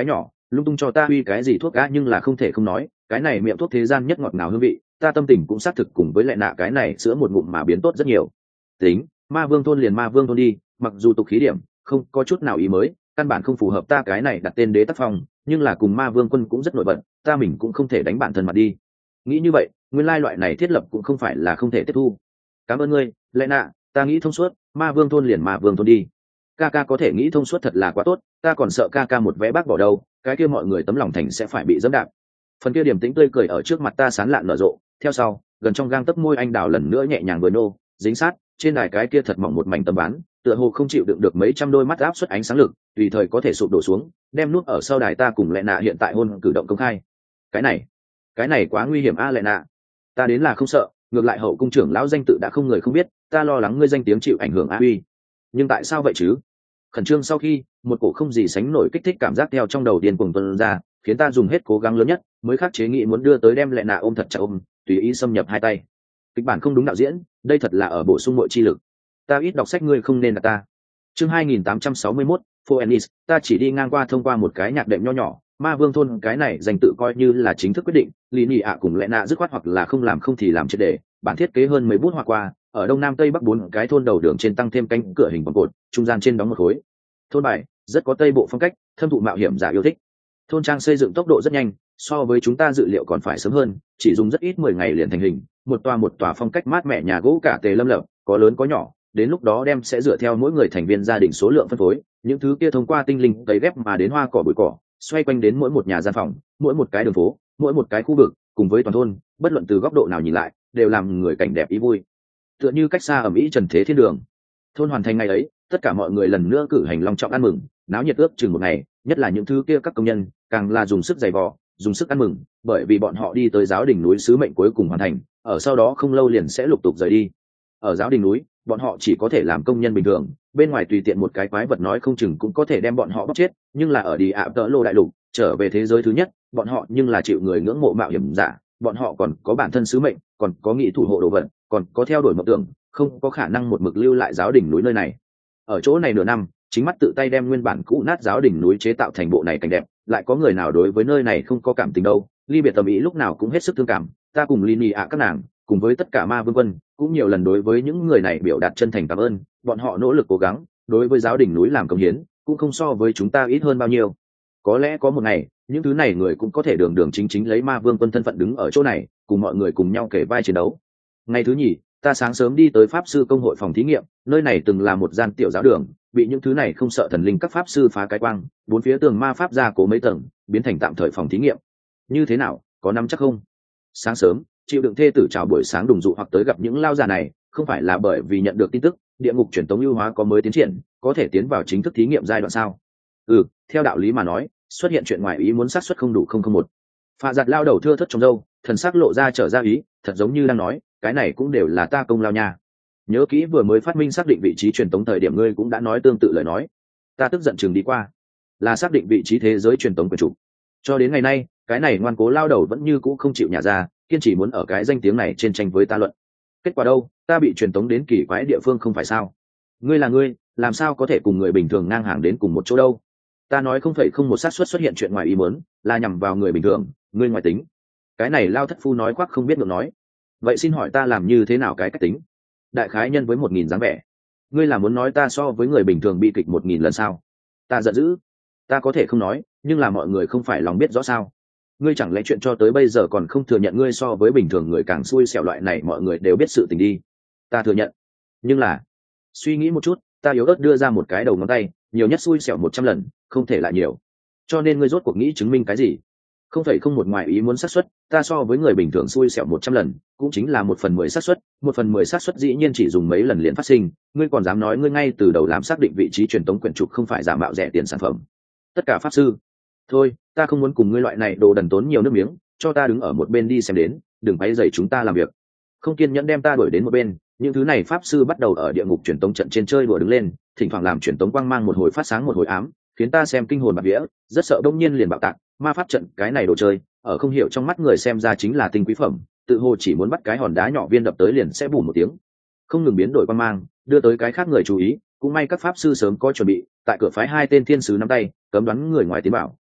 lung tung cho ta uy cái gì thuốc gã, nhưng là không thể không nói cái này miệng thuốc thế gian nhất ngọt ngào hương vị, ta tâm tình cũng xác thực cùng với lại nạ cái này sữa một ngụm mà biến tốt rất nhiều. Tính ma vương thôn liền ma vương thôn đi, mặc dù tục khí điểm không có chút nào ý mới, căn bản không phù hợp ta cái này đặt tên đế tác phong, nhưng là cùng ma vương quân cũng rất nổi bật, ta mình cũng không thể đánh bản thân mặt đi. Nghĩ như vậy nguyên lai loại này thiết lập cũng không phải là không thể tiếp thu. Cảm ơn ngươi lẽ nạ, ta nghĩ thông suốt, ma vương thôn liền ma vương thôn đi. Ca ca có thể nghĩ thông suốt thật là quá tốt, ta còn sợ ca ca một vé bác bỏ đâu, cái kia mọi người tấm lòng thành sẽ phải bị dẫm đạp. Phần kia điểm tĩnh tươi cười ở trước mặt ta sán lạn nở rộ, theo sau gần trong gang tấc môi anh đào lần nữa nhẹ nhàng vừa nô dính sát trên đài cái kia thật mỏng một mảnh tấm ván, tựa hồ không chịu đựng được mấy trăm đôi mắt áp suất ánh sáng lực, tùy thời có thể sụp đổ xuống, đem nút ở sau đài ta cùng lệ nạ hiện tại hôn cử động công khai. Cái này cái này quá nguy hiểm a à, lệ nạ. Ta đến là không sợ, ngược lại hậu cung trưởng lão danh tự đã không người không biết, ta lo lắng ngươi danh tiếng chịu ảnh hưởng a uy. Nhưng tại sao vậy chứ? Khẩn trương sau khi một cổ không gì sánh nổi kích thích cảm giác theo trong đầu điên cuồng tuôn ra, khiến ta dùng hết cố gắng lớn nhất mới khắc chế nghĩ muốn đưa tới đem lệ nạ ôm thật chặt ôm, tùy ý xâm nhập hai tay. Kịch bản không đúng đạo diễn, đây thật là ở bổ sung mọi chi lực. Ta ít đọc sách ngươi không nên là ta. Chương hai nghìn tám trăm sáu mươi mốt, Phoenix, ta chỉ đi ngang qua thông qua một cái nhạc đệm nho nhỏ, ma vương thôn cái này danh tự coi như là chính thức quyết định, lý nhị ạ cùng lẽ nạ dứt khoát hoặc là không làm không thì làm triệt để, bản thiết kế hơn mấy bút hoa qua, ở đông nam tây bắc bốn cái thôn đầu đường trên tăng thêm cánh cửa hình vòng cột, trung gian trên đóng một khối. Thôn bài rất có tây bộ phong cách, thâm thụ mạo hiểm giả yêu thích. Thôn trang xây dựng tốc độ rất nhanh, so với chúng ta dự liệu còn phải sớm hơn, chỉ dùng rất ít mười ngày liền thành hình, một tòa một tòa phong cách mát mẻ nhà gỗ cả tề lâm lập, có lớn có nhỏ, đến lúc đó đem sẽ dựa theo mỗi người thành viên gia đình số lượng phân phối, những thứ kia thông qua tinh linh cấy ghép mà đến hoa cỏ bụi cỏ, xoay quanh đến mỗi một nhà gian phòng, mỗi một cái đường phố, mỗi một cái khu vực, cùng với toàn thôn, bất luận từ góc độ nào nhìn lại, đều làm người cảnh đẹp ý vui. Tựa như cách xa ẩm ĩ trần thế thiên đường. Thôn hoàn thành ngày ấy, tất cả mọi người lần nữa cử hành long trọng ăn mừng, náo nhiệt ước chừng một ngày, nhất là những thứ kia các công nhân, càng là dùng sức giày vò, dùng sức ăn mừng, bởi vì bọn họ đi tới giáo đỉnh núi sứ mệnh cuối cùng hoàn thành, ở sau đó không lâu liền sẽ lục tục rời đi. Ở giáo đỉnh núi, bọn họ chỉ có thể làm công nhân bình thường, bên ngoài tùy tiện một cái quái vật nói không chừng cũng có thể đem bọn họ bóc chết, nhưng là ở đi ạ tợ lô đại lục, trở về thế giới thứ nhất, bọn họ nhưng là chịu người ngưỡng mộ mạo hiểm giả, bọn họ còn có bản thân sứ mệnh, còn có nghị thủ hộ đồ vật, còn có theo đuổi mộng tưởng, không có khả năng một mực lưu lại giáo đỉnh núi nơi này. Ở chỗ này nửa năm, chính mắt tự tay đem nguyên bản cũ nát giáo đỉnh núi chế tạo thành bộ này cảnh đẹp, lại có người nào đối với nơi này không có cảm tình đâu. Ly biệt tầm ý lúc nào cũng hết sức thương cảm, ta cùng Lini ạ các nàng, cùng với tất cả ma vương quân, cũng nhiều lần đối với những người này biểu đạt chân thành cảm ơn, bọn họ nỗ lực cố gắng, đối với giáo đỉnh núi làm công hiến, cũng không so với chúng ta ít hơn bao nhiêu. Có lẽ có một ngày, những thứ này người cũng có thể đường đường chính chính lấy ma vương quân thân phận đứng ở chỗ này, cùng mọi người cùng nhau kể vai chiến đấu. Ngày thứ nhì, ta sáng sớm đi tới pháp sư công hội phòng thí nghiệm, nơi này từng là một gian tiểu giáo đường, bị những thứ này không sợ thần linh các pháp sư phá cái quang, bốn phía tường ma pháp gia cố mấy tầng, biến thành tạm thời phòng thí nghiệm. Như thế nào, có nắm chắc không? Sáng sớm, chịu đựng thê tử chào buổi sáng đùng dụ hoặc tới gặp những lao già này, không phải là bởi vì nhận được tin tức địa ngục truyền tống ưu hóa có mới tiến triển, có thể tiến vào chính thức thí nghiệm giai đoạn sao? Ừ, theo đạo lý mà nói, xuất hiện chuyện ngoài ý muốn xác suất không đủ không không một. Phạ giặt lao đầu thưa thất trong râu, thần sắc lộ ra trở ra ý, thật giống như đang nói, cái này cũng đều là ta công lao nha. Nhớ kỹ vừa mới phát minh xác định vị trí truyền tống thời điểm ngươi cũng đã nói tương tự lời nói. Ta tức giận chừng đi qua, là xác định vị trí thế giới truyền tống quyền chủ. Cho đến ngày nay, cái này ngoan cố lao đầu vẫn như cũ không chịu nhả ra, kiên trì muốn ở cái danh tiếng này trên tranh với ta luận. Kết quả đâu, ta bị truyền tống đến kỳ quái địa phương không phải sao? Ngươi là ngươi, làm sao có thể cùng người bình thường ngang hàng đến cùng một chỗ đâu? Ta nói không phải không một xác suất xuất hiện chuyện ngoài ý muốn, là nhằm vào người bình thường, ngươi ngoài tính. Cái này lao thất phu nói khoác không biết ngượng nói. Vậy xin hỏi ta làm như thế nào cái cách tính? Đại khái nhân với một nghìn dáng vẻ. Ngươi là muốn nói ta so với người bình thường bi kịch một nghìn lần sao? Ta giận dữ. Ta có thể không nói, nhưng là mọi người không phải lòng biết rõ sao? Ngươi chẳng lẽ chuyện cho tới bây giờ còn không thừa nhận ngươi so với bình thường người càng xui xẻo loại này mọi người đều biết sự tình đi. Ta thừa nhận. Nhưng là, suy nghĩ một chút, ta yếu ớt đưa ra một cái đầu ngón tay, nhiều nhất xui xẻo một trăm lần, không thể lại nhiều. Cho nên ngươi rốt cuộc nghĩ chứng minh cái gì? Không phải không một ngoài ý muốn xác suất, ta so với người bình thường xui xẻo một trăm lần, cũng chính là một phần mười xác suất, một phần mười xác suất dĩ nhiên chỉ dùng mấy lần liền phát sinh, ngươi còn dám nói ngươi ngay từ đầu làm xác định vị trí truyền tống quyển trục không phải giả mạo rẻ tiền sản phẩm? Tất cả pháp sư, thôi, ta không muốn cùng ngươi loại này đồ đần tốn nhiều nước miếng, cho ta đứng ở một bên đi xem đến, đừng quấy rầy chúng ta làm việc. Không kiên nhẫn đem ta đuổi đến một bên, những thứ này pháp sư bắt đầu ở địa ngục truyền tống trận trên chơi đùa đứng lên, thỉnh thoảng làm truyền tống quang mang một hồi phát sáng một hồi ám, khiến ta xem kinh hồn bạt vía, rất sợ đông nhiên liền bạo tạc. Ma pháp trận cái này đồ chơi, ở không hiểu trong mắt người xem ra chính là tinh quý phẩm, tự hồ chỉ muốn bắt cái hòn đá nhỏ viên đập tới liền sẽ bùm một tiếng, không ngừng biến đổi quang mang, đưa tới cái khác người chú ý. Cũng may các pháp sư sớm có chuẩn bị, tại cửa phái hai tên thiên sứ nắm tay, cấm đoán người ngoài tiến bảo.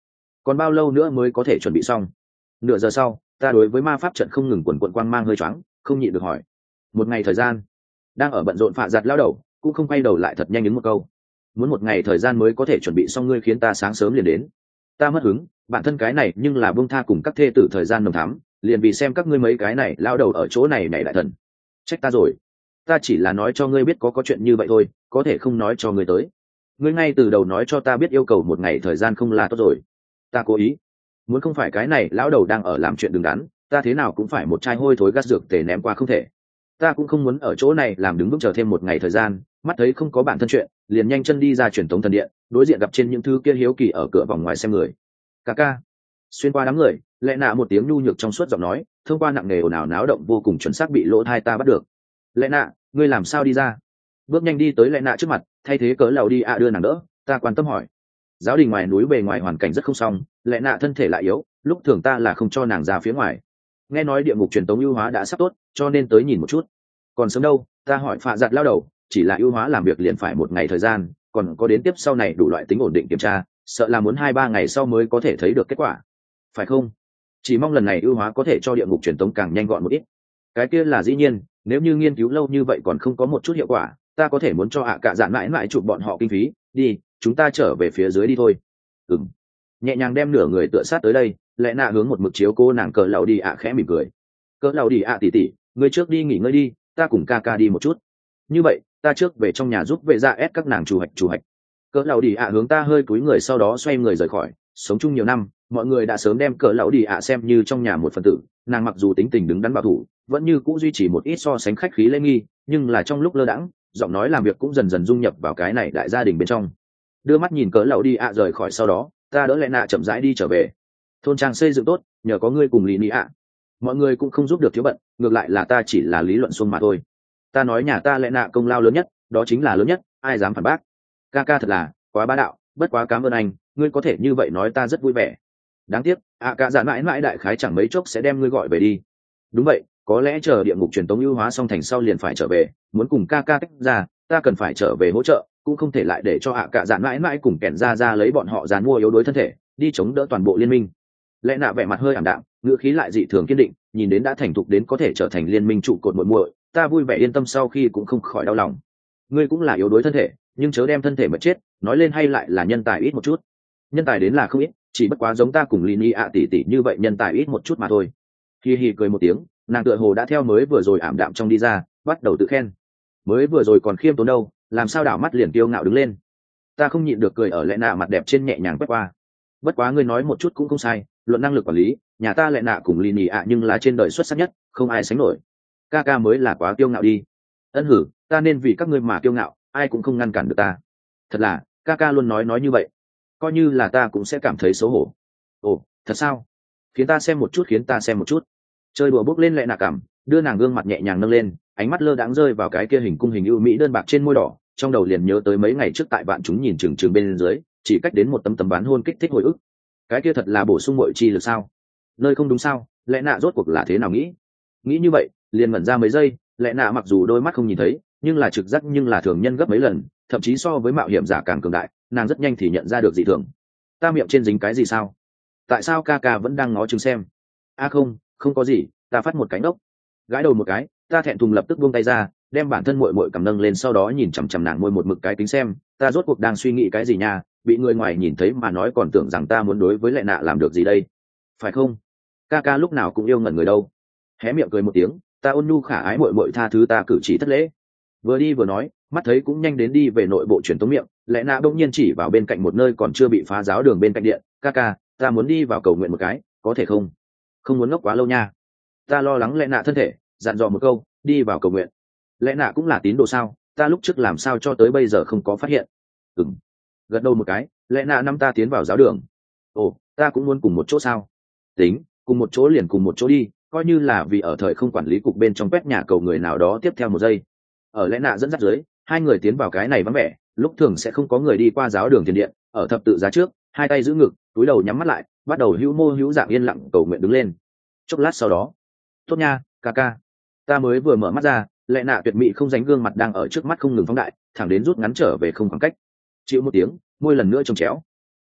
còn bao lâu nữa mới có thể chuẩn bị xong? Nửa giờ sau, ta đối với ma pháp trận không ngừng quần quần quang mang hơi choáng, không nhịn được hỏi. Một ngày thời gian. Đang ở bận rộn phạ giặt lao đầu, cũng không quay đầu lại thật nhanh những một câu. Muốn một ngày thời gian mới có thể chuẩn bị xong, ngươi khiến ta sáng sớm liền đến. Ta mất hứng, bản thân cái này nhưng là buông tha cùng các thê tử thời gian nồng thắm, liền vì xem các ngươi mấy cái này lao đầu ở chỗ này này đại thần. Trách ta rồi. Ta chỉ là nói cho ngươi biết có có chuyện như vậy thôi, có thể không nói cho ngươi tới. Ngươi ngay từ đầu nói cho ta biết yêu cầu một ngày thời gian không là tốt rồi. Ta cố ý. Muốn không phải cái này lão đầu đang ở làm chuyện đứng đắn, ta thế nào cũng phải một chai hôi thối gắt dược tề ném qua không thể. Ta cũng không muốn ở chỗ này làm đứng bước chờ thêm một ngày thời gian, mắt thấy không có bản thân chuyện, liền nhanh chân đi ra truyền tống thần điện, đối diện gặp trên những thứ kia hiếu kỳ ở cửa vòng ngoài xem người. Ca ca. Xuyên qua đám người, lẽ nạ một tiếng nhu nhược trong suốt giọng nói, thông qua nặng nề ồn ào náo động vô cùng chuẩn xác bị lỗ tai ta bắt được. Lẽ nạ, ngươi làm sao đi ra? Bước nhanh đi tới lẽ nạ trước mặt, thay thế cớ lầu đi ạ đưa nàng đỡ, ta quan tâm hỏi. Giáo đình ngoài núi bề ngoài hoàn cảnh rất không xong, lẽ nạ thân thể lại yếu, lúc thường ta là không cho nàng ra phía ngoài. Nghe nói địa ngục truyền tống ưu hóa đã sắp tốt, cho nên tới nhìn một chút. Còn sớm đâu, ta hỏi phạ giặt lao đầu, chỉ là ưu hóa làm việc liền phải một ngày thời gian, còn có đến tiếp sau này đủ loại tính ổn định kiểm tra, sợ là muốn hai ba ngày sau mới có thể thấy được kết quả, phải không? Chỉ mong lần này ưu hóa có thể cho địa ngục truyền tống càng nhanh gọn một ít. Cái kia là dĩ nhiên, nếu như nghiên cứu lâu như vậy còn không có một chút hiệu quả, ta có thể muốn cho ạ cả dạn mãi mãi chụp bọn họ kinh phí. Đi, chúng ta trở về phía dưới đi thôi. Ừm. Nhẹ nhàng đem nửa người tựa sát tới đây, lẽ nạ hướng một mực chiếu cô nàng cỡ lão đi ạ khẽ mỉm cười. Cỡ lão đi ạ tỷ tỷ, ngươi trước đi nghỉ ngơi đi, ta cùng ca ca đi một chút. Như vậy, ta trước về trong nhà giúp vệ dạ ép các nàng chủ hạch chủ hạch. Cỡ lão đi ạ hướng ta hơi cúi người, sau đó xoay người rời khỏi. Sống chung nhiều năm, mọi người đã sớm đem cỡ lão đi ạ xem như trong nhà một phần tử. Nàng mặc dù tính tình đứng đắn bảo thủ, vẫn như cũ duy trì một ít so sánh khách khí lễ nghi, nhưng là trong lúc lơ đãng, giọng nói làm việc cũng dần dần dung nhập vào cái này đại gia đình bên trong. Đưa mắt nhìn cỡ lão đi ạ rời khỏi, sau đó ta đỡ lẽ nạ chậm rãi đi trở về. Thôn trang xây dựng tốt, nhờ có ngươi cùng lý nị ạ. Mọi người cũng không giúp được thiếu bận, ngược lại là ta chỉ là lý luận xuông mà thôi. Ta nói nhà ta lẽ nạ công lao lớn nhất, đó chính là lớn nhất, ai dám phản bác. Ca ca thật là quá bá đạo, bất quá cảm ơn anh, ngươi có thể như vậy nói ta rất vui vẻ. Đáng tiếc ạ cả dạn mãi mãi đại khái chẳng mấy chốc sẽ đem ngươi gọi về đi. Đúng vậy, có lẽ chờ địa ngục truyền tống ưu hóa xong thành sau liền phải trở về, muốn cùng ca ca tách ra, ta cần phải trở về hỗ trợ, cũng không thể lại để cho ạ cả dạn mãi mãi cùng kẻn ra ra lấy bọn họ dàn mua yếu đuối thân thể đi chống đỡ toàn bộ liên minh. Lẽ nạ vẻ mặt hơi ảm đạm, ngữ khí lại dị thường kiên định, nhìn đến đã thành thục đến có thể trở thành liên minh trụ cột muội muội, ta vui vẻ yên tâm, sau khi cũng không khỏi đau lòng. Ngươi cũng là yếu đuối thân thể, nhưng chớ đem thân thể mà chết, nói lên hay lại là nhân tài ít một chút. Nhân tài đến là không ít, chỉ bất quá giống ta cùng Lini ạ tỷ tỷ như vậy nhân tài ít một chút mà thôi. Hi hi cười một tiếng, nàng tựa hồ đã theo mới vừa rồi ảm đạm trong đi ra, bắt đầu tự khen. Mới vừa rồi còn khiêm tốn đâu, làm sao đảo mắt liền kiêu ngạo đứng lên. Ta không nhịn được cười ở lẽ nạ mặt đẹp trên nhẹ nhàng quét qua. Bất quá ngươi nói một chút cũng không sai, luận năng lực quản lý, nhà ta lẽ nạ cùng Lini ạ nhưng là trên đời xuất sắc nhất, không ai sánh nổi. Ca ca mới là quá kiêu ngạo đi. Ân hử, ta nên vì các ngươi mà kiêu ngạo, ai cũng không ngăn cản được ta. Thật là, ca ca luôn nói nói như vậy, coi như là ta cũng sẽ cảm thấy xấu hổ. Ồ, thật sao? Khiến ta xem một chút, khiến ta xem một chút. Chơi đùa bốc lên lẹ nạ cảm, đưa nàng gương mặt nhẹ nhàng nâng lên, ánh mắt lơ đãng rơi vào cái kia hình cung hình ưu mỹ đơn bạc trên môi đỏ, trong đầu liền nhớ tới mấy ngày trước tại bạn chúng nhìn chừng chừng bên dưới, chỉ cách đến một tấm tấm bán hôn kích thích hồi ức. Cái kia thật là bổ sung mọi chi lực sao? Nơi không đúng sao? Lẽ nạ rốt cuộc là thế nào nghĩ? Nghĩ như vậy, liền ngẩn ra mấy giây, lẽ nạ mặc dù đôi mắt không nhìn thấy, nhưng là trực giác nhưng là thường nhân gấp mấy lần, thậm chí so với mạo hiểm giả càng cường đại, nàng rất nhanh thì nhận ra được dị thường. Ta miệng trên dính cái gì sao? Tại sao ca ca vẫn đang ngó chừng xem? A à không, không có gì, ta phát một cái ốc. Gãi đầu một cái, ta thẹn thùng lập tức buông tay ra, đem bản thân muội muội cầm nâng lên, sau đó nhìn chằm chằm nàng môi một mực cái tính xem, ta rốt cuộc đang suy nghĩ cái gì nha, bị người ngoài nhìn thấy mà nói còn tưởng rằng ta muốn đối với lệ nạ làm được gì đây, phải không? Ca ca lúc nào cũng yêu ngẩn người đâu. Hé miệng cười một tiếng, ta ôn nhu khả ái muội muội tha thứ ta cử chỉ thất lễ. Vừa đi vừa nói, mắt thấy cũng nhanh đến đi về nội bộ truyền tống miệng, lệ nạ bỗng nhiên chỉ vào bên cạnh một nơi còn chưa bị phá giáo đường bên cạnh điện, ca ca, ta muốn đi vào cầu nguyện một cái, có thể không? Không muốn ngốc quá lâu nha. Ta lo lắng lệ nạ thân thể, dặn dò một câu, đi vào cầu nguyện. Lệ nạ cũng là tín đồ sao? Ta lúc trước làm sao cho tới bây giờ không có phát hiện? Ừm. Gật đầu một cái, lệ nạ năm ta tiến vào giáo đường. Ồ, ta cũng muốn cùng một chỗ sao? Tính, cùng một chỗ liền cùng một chỗ đi, coi như là vì ở thời không quản lý cục bên trong quét nhà cầu người nào đó tiếp theo một giây. Ở lẽ nạ dẫn dắt dưới, hai người tiến vào cái này vắng vẻ, lúc thường sẽ không có người đi qua giáo đường tiền điện, ở thập tự giá trước, hai tay giữ ngực, túi đầu nhắm mắt lại, bắt đầu hữu mô hữu dạng yên lặng cầu nguyện đứng lên. Chốc lát sau đó, tốt nha, ca ca. Ta mới vừa mở mắt ra, lẽ nạ tuyệt mỹ không dánh gương mặt đang ở trước mắt không ngừng phóng đại, thẳng đến rút ngắn trở về không khoảng cách. Chịu một tiếng, môi lần nữa trông chéo.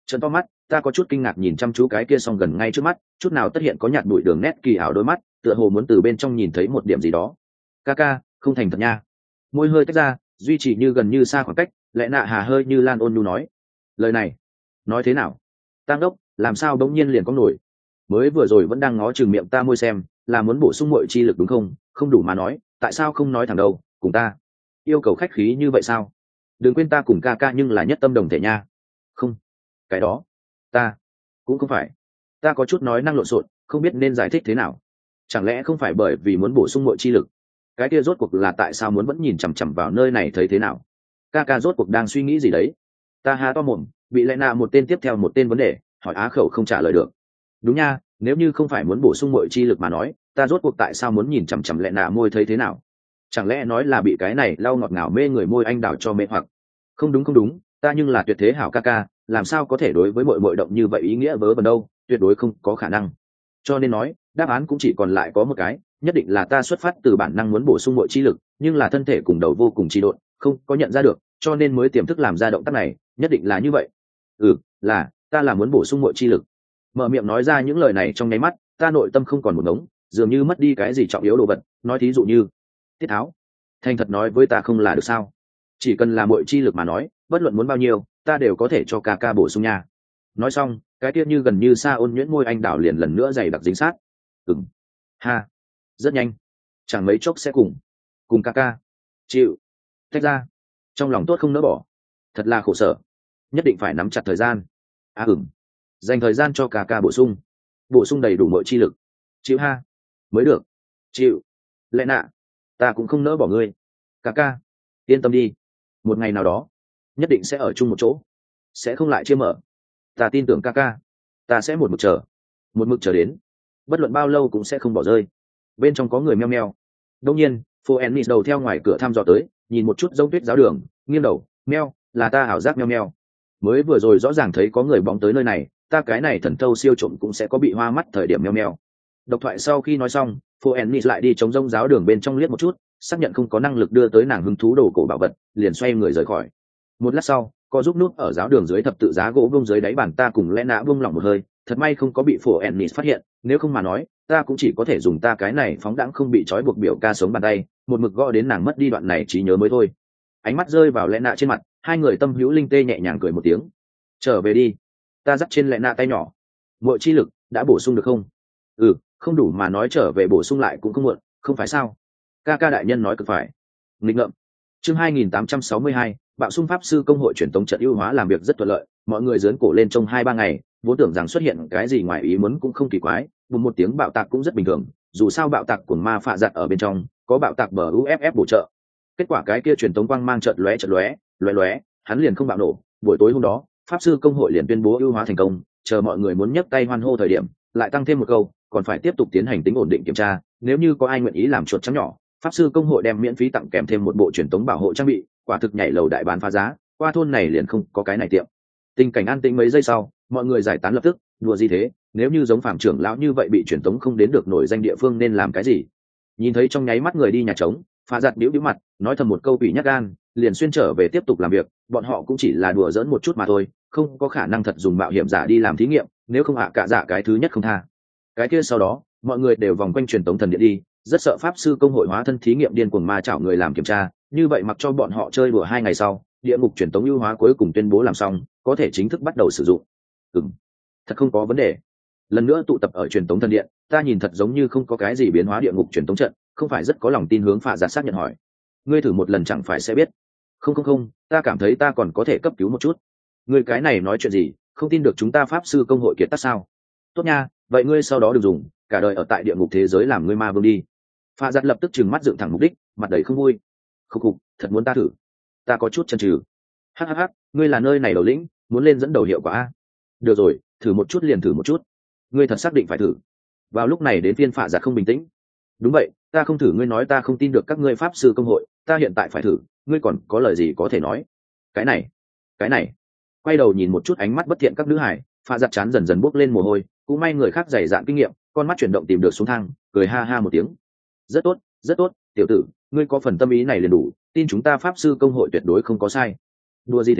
Trợn to mắt, ta có chút kinh ngạc nhìn chăm chú cái kia song gần ngay trước mắt, chút nào tất hiện có nhạt bụi đường nét kỳ ảo đôi mắt, tựa hồ muốn từ bên trong nhìn thấy một điểm gì đó. Ca ca, không thành thật nha. Môi hơi tách ra, duy trì như gần như xa khoảng cách, lẽ nạ hà hơi như lan ôn nhu nói. Lời này, nói thế nào? Tăng đốc, làm sao bỗng nhiên liền có nổi? Mới vừa rồi vẫn đang ngó chừng miệng ta môi xem, là muốn bổ sung mọi chi lực đúng không? Không đủ mà nói, tại sao không nói thẳng đâu? Cùng ta yêu cầu khách khí như vậy sao? Đừng quên ta cùng ca ca nhưng là nhất tâm đồng thể nha. Không, cái đó, ta cũng không phải. Ta có chút nói năng lộn xộn, không biết nên giải thích thế nào. Chẳng lẽ không phải bởi vì muốn bổ sung mọi chi lực? Cái kia rốt cuộc là tại sao muốn vẫn nhìn chằm chằm vào nơi này thấy thế nào? Ca ca rốt cuộc đang suy nghĩ gì đấy? Ta há to mồm, bị lẽ nạ một tên tiếp theo một tên vấn đề, hỏi á khẩu không trả lời được. Đúng nha, nếu như không phải muốn bổ sung mọi chi lực mà nói, ta rốt cuộc tại sao muốn nhìn chằm chằm lẽ nạ môi thấy thế nào? Chẳng lẽ nói là bị cái này lau ngọt ngào mê người môi anh đào cho mê hoặc? Không đúng không đúng, ta nhưng là tuyệt thế hảo ca ca, làm sao có thể đối với mọi mọi động như vậy ý nghĩa vớ vẩn đâu, tuyệt đối không có khả năng. Cho nên nói, đáp án cũng chỉ còn lại có một cái, nhất định là ta xuất phát từ bản năng muốn bổ sung mọi chi lực, nhưng là thân thể cùng đầu vô cùng trì độn, không có nhận ra được, cho nên mới tiềm thức làm ra động tác này, nhất định là như vậy. Ừ, là, ta là muốn bổ sung mọi chi lực. Mở miệng nói ra những lời này trong nháy mắt, ta nội tâm không còn một ngống, dường như mất đi cái gì trọng yếu đồ vật, nói thí dụ như tiết tháo. Thành thật nói với ta không là được sao? Chỉ cần là mọi chi lực mà nói, bất luận muốn bao nhiêu, ta đều có thể cho ca ca bổ sung nha. Nói xong, cái tiết như gần như xa ôn nhuyễn môi anh đảo liền lần nữa dày đặc dính sát. Ừm, ha, rất nhanh, chẳng mấy chốc sẽ cùng cùng ca ca chịu tách ra. Trong lòng tốt không nỡ bỏ, thật là khổ sở, nhất định phải nắm chặt thời gian. À ừm, dành thời gian cho ca ca bổ sung bổ sung đầy đủ mọi chi lực. Chịu ha, mới được. Chịu. Lẽ nạ, ta cũng không nỡ bỏ ngươi. Ca ca, yên tâm đi, một ngày nào đó nhất định sẽ ở chung một chỗ, sẽ không lại chia mở. Ta tin tưởng ca ca, ta sẽ một mực chờ một mực chờ đến, bất luận bao lâu cũng sẽ không bỏ rơi. Bên trong có người meo meo. Đông nhiên phố ennis đầu theo ngoài cửa thăm dò tới, nhìn một chút giống tuyết giáo đường, nghiêng đầu meo, là ta ảo giác meo meo. Mới vừa rồi rõ ràng thấy có người bóng tới nơi này, ta cái này thần thâu siêu trộm cũng sẽ có bị hoa mắt thời điểm meo meo. Độc thoại sau khi nói xong, phố ennis lại đi chống rông giáo đường bên trong liếc một chút, xác nhận không có năng lực đưa tới nàng hứng thú đồ cổ bảo vật, liền xoay người rời khỏi. Một lát sau, có giúp nút ở giáo đường dưới thập tự giá gỗ bông dưới đáy bàn ta cùng lẽ nã bông lỏng một hơi, thật may không có bị phổ ennis phát hiện, nếu không mà nói ta cũng chỉ có thể dùng ta cái này phóng đãng không bị trói buộc biểu ca sống bàn tay, một mực gõ đến nàng mất đi đoạn này trí nhớ mới thôi. Ánh mắt rơi vào lẽ nã trên mặt, hai người tâm hữu linh tê nhẹ nhàng cười một tiếng. Trở về đi. Ta dắt trên lẽ nã tay nhỏ. Muội chi lực đã bổ sung được không? Ừ, không đủ mà nói trở về bổ sung lại cũng không muộn, không phải sao? Ca ca đại nhân nói cực phải. Nghịch ngợm. Chương hai nghìn tám trăm sáu mươi hai, bạo xung pháp sư công hội truyền tống trận ưu hóa làm việc rất thuận lợi, mọi người dướn cổ lên trong hai ba ngày, vốn tưởng rằng xuất hiện cái gì ngoài ý muốn cũng không kỳ quái, bùng một tiếng bạo tạc cũng rất bình thường, dù sao bạo tạc của ma phạ giặt ở bên trong, có bạo tạc bờ u ép ép bổ trợ. Kết quả cái kia truyền tống quang mang chợt lóe chợt lóe, lóe lóe, hắn liền không bạo nổ, buổi tối hôm đó, pháp sư công hội liền tuyên bố ưu hóa thành công, chờ mọi người muốn nhấc tay hoan hô thời điểm, lại tăng thêm một câu, còn phải tiếp tục tiến hành tính ổn định kiểm tra, nếu như có ai nguyện ý làm chuột trắng nhỏ, pháp sư công hội đem miễn phí tặng kèm thêm một bộ truyền tống bảo hộ trang bị, quả thực nhảy lầu đại bán phá giá, qua thôn này liền không có cái này tiệm. Tình cảnh an tĩnh mấy giây sau, mọi người giải tán lập tức, đùa gì thế, nếu như giống phạm trưởng lão như vậy bị truyền tống không đến được nổi danh địa phương nên làm cái gì? Nhìn thấy trong nháy mắt người đi nhà trống, phá giặt bĩu bĩu mặt, nói thầm một câu quỷ nhát gan, liền xuyên trở về tiếp tục làm việc, bọn họ cũng chỉ là đùa giỡn một chút mà thôi, không có khả năng thật dùng mạo hiểm giả đi làm thí nghiệm, nếu không hạ cả giả cái thứ nhất không tha. Cái kia sau đó, mọi người đều vòng quanh truyền tống thần điện đi, rất sợ pháp sư công hội hóa thân thí nghiệm điên cuồng ma chảo người làm kiểm tra, như vậy mặc cho bọn họ chơi đùa hai ngày sau, địa ngục truyền tống ưu hóa cuối cùng tuyên bố làm xong, có thể chính thức bắt đầu sử dụng. Ừm, thật không có vấn đề. Lần nữa tụ tập ở truyền tống thần điện, ta nhìn thật giống như không có cái gì biến hóa địa ngục truyền tống trận, không phải rất có lòng tin hướng phạ giả xác nhận hỏi. Ngươi thử một lần chẳng phải sẽ biết. Không không không, ta cảm thấy ta còn có thể cấp cứu một chút. Ngươi cái này nói chuyện gì, không tin được chúng ta pháp sư công hội kiệt tác sao? Tốt nha, vậy ngươi sau đó đừng dùng, cả đời ở tại địa ngục thế giới làm ngươi ma vương đi. Phạ giặt lập tức trừng mắt dựng thẳng mục đích, mặt đầy không vui. Khục khục, thật muốn ta thử. Ta có chút chần chừ. Hắc hắc hắc, ngươi là nơi này đầu lĩnh, muốn lên dẫn đầu hiệu quả a. Được rồi, thử một chút liền thử một chút. Ngươi thật xác định phải thử. Vào lúc này đến phiên Phạ giặt không bình tĩnh. Đúng vậy, ta không thử ngươi nói ta không tin được các ngươi pháp sư công hội, ta hiện tại phải thử, ngươi còn có lời gì có thể nói? Cái này, cái này. Quay đầu nhìn một chút ánh mắt bất thiện các nữ hải, Phạ giặt chán dần dần bốc lên mồ hôi, cũng may người khác dày dạn kinh nghiệm, con mắt chuyển động tìm được xuống thang, cười ha ha một tiếng. Rất tốt, rất tốt, tiểu tử, ngươi có phần tâm ý này liền đủ, tin chúng ta pháp sư công hội tuyệt đối không có sai. Đùa gì thế,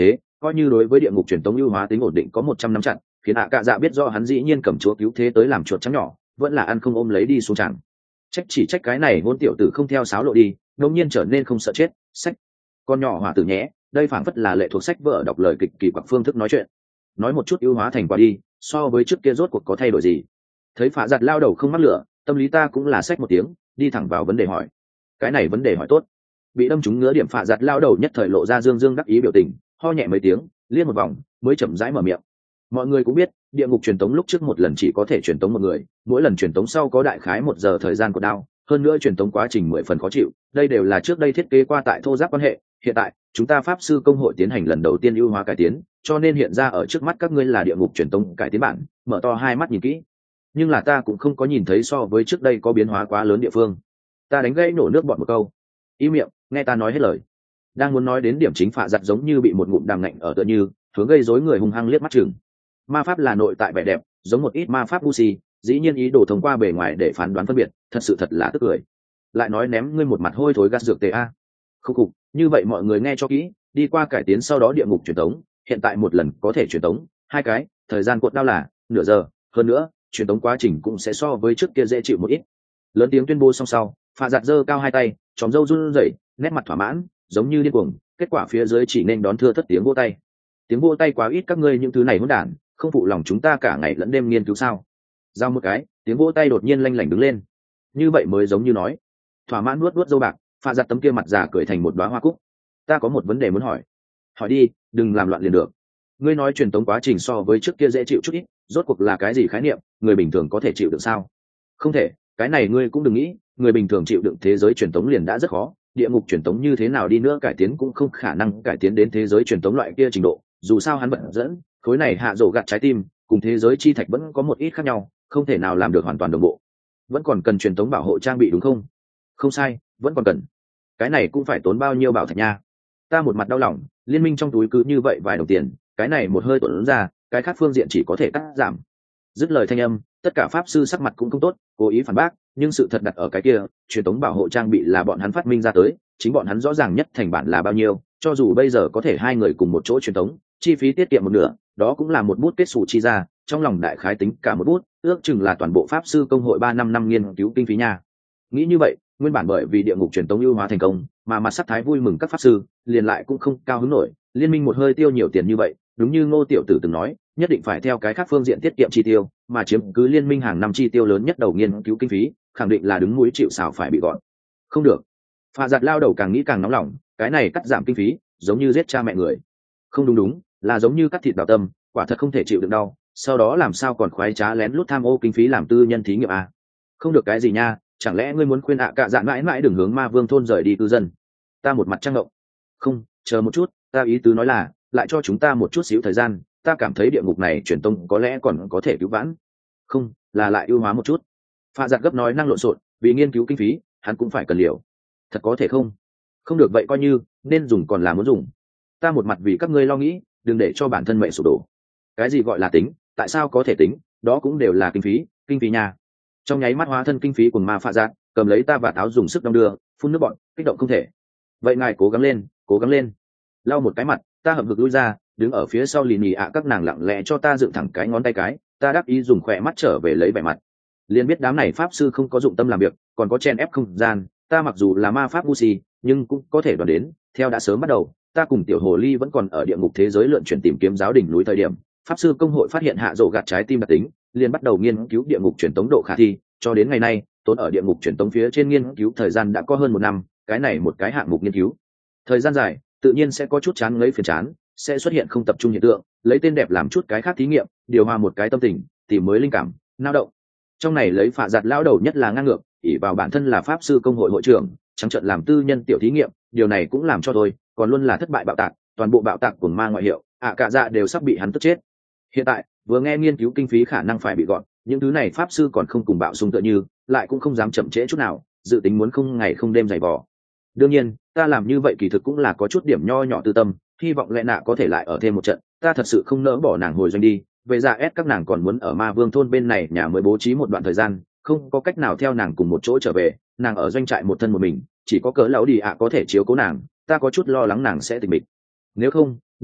coi như đối với địa ngục truyền tống ưu hóa tính ổn định có một trăm năm chặn, khiến ạ cạ dạ biết do hắn dĩ nhiên cầm chúa cứu thế tới làm chuột trắng nhỏ, vẫn là ăn không ôm lấy đi xuống chẳng. Trách chỉ trách cái này hôn tiểu tử không theo sáo lộ đi, đột nhiên trở nên không sợ chết. Sách, con nhỏ hỏa tử nhé, đây phảng phất là lệ thuộc sách vở đọc lời kịch kỳ quặc phương thức nói chuyện. Nói một chút ưu hóa thành quả đi, so với trước kia rốt cuộc có thay đổi gì? Thấy phạ giặt lao đầu không mắc lửa, tâm lý ta cũng là sách một tiếng, đi thẳng vào vấn đề hỏi. Cái này vấn đề hỏi tốt. Bị đâm trúng ngứa điểm phạ giặt lao đầu nhất thời lộ ra dương dương đắc ý biểu tình, ho nhẹ mấy tiếng, liên một vòng mới chậm rãi mở miệng. Mọi người cũng biết địa ngục truyền tống lúc trước một lần chỉ có thể truyền tống một người, mỗi lần truyền tống sau có đại khái một giờ thời gian của đao, hơn nữa truyền tống quá trình mười phần khó chịu, đây đều là trước đây thiết kế qua tại thô giáp quan hệ. Hiện tại chúng ta pháp sư công hội tiến hành lần đầu tiên ưu hóa cải tiến, cho nên hiện ra ở trước mắt các ngươi là địa ngục truyền tống cải tiến bản. Mở to hai mắt nhìn kỹ, nhưng là ta cũng không có nhìn thấy so với trước đây có biến hóa quá lớn địa phương. Ta đánh gãy nổ nước bọt một câu. Im miệng, nghe ta nói hết lời. Đang muốn nói đến điểm chính phạ giặt giống như bị một ngụm đàm ngạnh ở tựa như hướng gây rối người hung hăng liếc mắt chừng. Ma pháp là nội tại vẻ đẹp, giống một ít ma pháp ngu si, dĩ nhiên ý đồ thông qua bề ngoài để phán đoán phân biệt, thật sự thật là tức cười. Lại nói ném ngươi một mặt hôi thối gas dược tề a. Không cục, như vậy mọi người nghe cho kỹ, đi qua cải tiến sau đó địa ngục truyền tống, hiện tại một lần có thể truyền tống hai cái, thời gian cột đao là nửa giờ, hơn nữa, truyền tống quá trình cũng sẽ so với trước kia dễ chịu một ít. Lớn tiếng tuyên bố xong sau, phạ giặt giơ cao hai tay, chóm râu run rẩy, nét mặt thỏa mãn, giống như điên cuồng, kết quả phía dưới chỉ nên đón thưa thất tiếng vỗ tay. Tiếng vỗ tay quá ít, các ngươi những thứ này hỗn đản, không phụ lòng chúng ta cả ngày lẫn đêm nghiên cứu sao? Giao một cái, tiếng vỗ tay đột nhiên lanh lảnh đứng lên. Như vậy mới giống như nói. Thỏa mãn nuốt nuốt dâu bạc, pha giặt tấm kia mặt già cười thành một đóa hoa cúc. Ta có một vấn đề muốn hỏi. Hỏi đi, đừng làm loạn liền được. Ngươi nói truyền tống quá trình so với trước kia dễ chịu chút ít, rốt cuộc là cái gì khái niệm, người bình thường có thể chịu được sao? Không thể, cái này ngươi cũng đừng nghĩ, người bình thường chịu đựng thế giới truyền tống liền đã rất khó, địa ngục truyền tống như thế nào đi nữa cải tiến cũng không khả năng cải tiến đến thế giới truyền tống loại kia trình độ, dù sao hắn bận dẫn, khối này hạ rổ gặt trái tim, cùng thế giới chi thạch vẫn có một ít khác nhau, không thể nào làm được hoàn toàn đồng bộ. Vẫn còn cần truyền tống bảo hộ trang bị đúng không? Không sai, vẫn còn cần. Cái này cũng phải tốn bao nhiêu bảo thạch nha. Ta một mặt đau lòng, liên minh trong túi cứ như vậy vài đồng tiền, cái này một hơi tổn ra, cái khác phương diện chỉ có thể cắt giảm. Dứt lời thanh âm, tất cả pháp sư sắc mặt cũng không tốt, cố ý phản bác, nhưng sự thật đặt ở cái kia, truyền tống bảo hộ trang bị là bọn hắn phát minh ra tới, chính bọn hắn rõ ràng nhất thành bản là bao nhiêu, cho dù bây giờ có thể hai người cùng một chỗ truyền tống, chi phí tiết kiệm một nửa, đó cũng là một bút kết xù chi ra, trong lòng đại khái tính cả một bút, ước chừng là toàn bộ pháp sư công hội ba năm năm nghiên cứu kinh phí nha. Nghĩ như vậy, nguyên bản bởi vì địa ngục truyền tống ưu hóa thành công, mà mặt sắc thái vui mừng các pháp sư, liền lại cũng không cao hứng nổi, liên minh một hơi tiêu nhiều tiền như vậy, đúng như Ngô tiểu tử từng nói, nhất định phải theo cái khác phương diện tiết kiệm chi tiêu, mà chiếm cứ liên minh hàng năm chi tiêu lớn nhất đầu nghiên cứu kinh phí, khẳng định là đứng mũi chịu sào phải bị gọn. Không được. Phạ giặt lao đầu càng nghĩ càng nóng lòng, cái này cắt giảm kinh phí, giống như giết cha mẹ người. Không đúng đúng, là giống như cắt thịt đào tâm, quả thật không thể chịu được đau, sau đó làm sao còn khoái trá lén lút tham ô kinh phí làm tư nhân thí nghiệm à? Không được cái gì nha, chẳng lẽ ngươi muốn khuyên ạ cạ dạn mãi mãi đừng hướng ma vương thôn rời đi cư dân? Ta một mặt trăng ngộng. Không, chờ một chút, ta ý tứ nói là, lại cho chúng ta một chút xíu thời gian, ta cảm thấy địa ngục này truyền tông có lẽ còn có thể cứu vãn. Không, là lại ưu hóa một chút. Phạ giặt gấp nói năng lộn xộn, vì nghiên cứu kinh phí, hắn cũng phải cần liều. Thật có thể không? Không được vậy coi như, nên dùng còn là muốn dùng. Ta một mặt vì các ngươi lo nghĩ, đừng để cho bản thân mệnh sụp đổ. Cái gì gọi là tính, tại sao có thể tính, đó cũng đều là kinh phí, kinh phí nha. Trong nháy mắt hóa thân kinh phí cùng ma phạ giặt, cầm lấy ta và táo dùng sức đong đưa, phun nước bọn, kích động không thể. Vậy ngài cố gắng lên, cố gắng lên. Lau một cái mặt, ta hậm hực lui ra, đứng ở phía sau lì nhì ạ các nàng lặng lẽ cho ta dựng thẳng cái ngón tay cái, ta đáp ý dùng khỏe mắt trở về lấy vẻ mặt. Liền biết đám này pháp sư không có dụng tâm làm việc, còn có chen ép không gian, ta mặc dù là ma pháp ngu si, nhưng cũng có thể đoán đến, theo đã sớm bắt đầu, ta cùng tiểu hồ ly vẫn còn ở địa ngục thế giới lượn chuyển tìm kiếm giáo đỉnh núi thời điểm, pháp sư công hội phát hiện hạ rổ gạt trái tim đặc tính, liền bắt đầu nghiên cứu địa ngục truyền tống độ khả thi, cho đến ngày nay, tốn ở địa ngục truyền tống phía trên nghiên cứu thời gian đã có hơn một năm, cái này một cái hạng mục nghiên cứu. Thời gian dài, tự nhiên sẽ có chút chán ngấy phiền chán, sẽ xuất hiện không tập trung hiện tượng, lấy tên đẹp làm chút cái khác thí nghiệm, điều hòa một cái tâm tình, tìm mới linh cảm, nao động. Trong này lấy phạ giặt lão đầu nhất là ngang ngược, ỷ vào bản thân là pháp sư công hội hội trưởng, trắng trợn làm tư nhân tiểu thí nghiệm, điều này cũng làm cho tôi, còn luôn là thất bại bạo tạc, toàn bộ bạo tạc cuồng ma ngoại hiệu, ạ cả dạ đều sắp bị hắn tức chết. Hiện tại, vừa nghe nghiên cứu kinh phí khả năng phải bị gọn, những thứ này pháp sư còn không cùng bạo xung tựa như, lại cũng không dám chậm trễ chút nào, dự tính muốn không ngày không đêm dày vò. Đương nhiên, ta làm như vậy kỳ thực cũng là có chút điểm nho nhỏ tư tâm, hy vọng lẽ nạ có thể lại ở thêm một trận, ta thật sự không nỡ bỏ nàng hồi doanh đi, về ra ép các nàng còn muốn ở ma vương thôn bên này nhà mới bố trí một đoạn thời gian, không có cách nào theo nàng cùng một chỗ trở về, nàng ở doanh trại một thân một mình, chỉ có cớ lão đi ạ có thể chiếu cố nàng, ta có chút lo lắng nàng sẽ tịch mịch. Nếu không,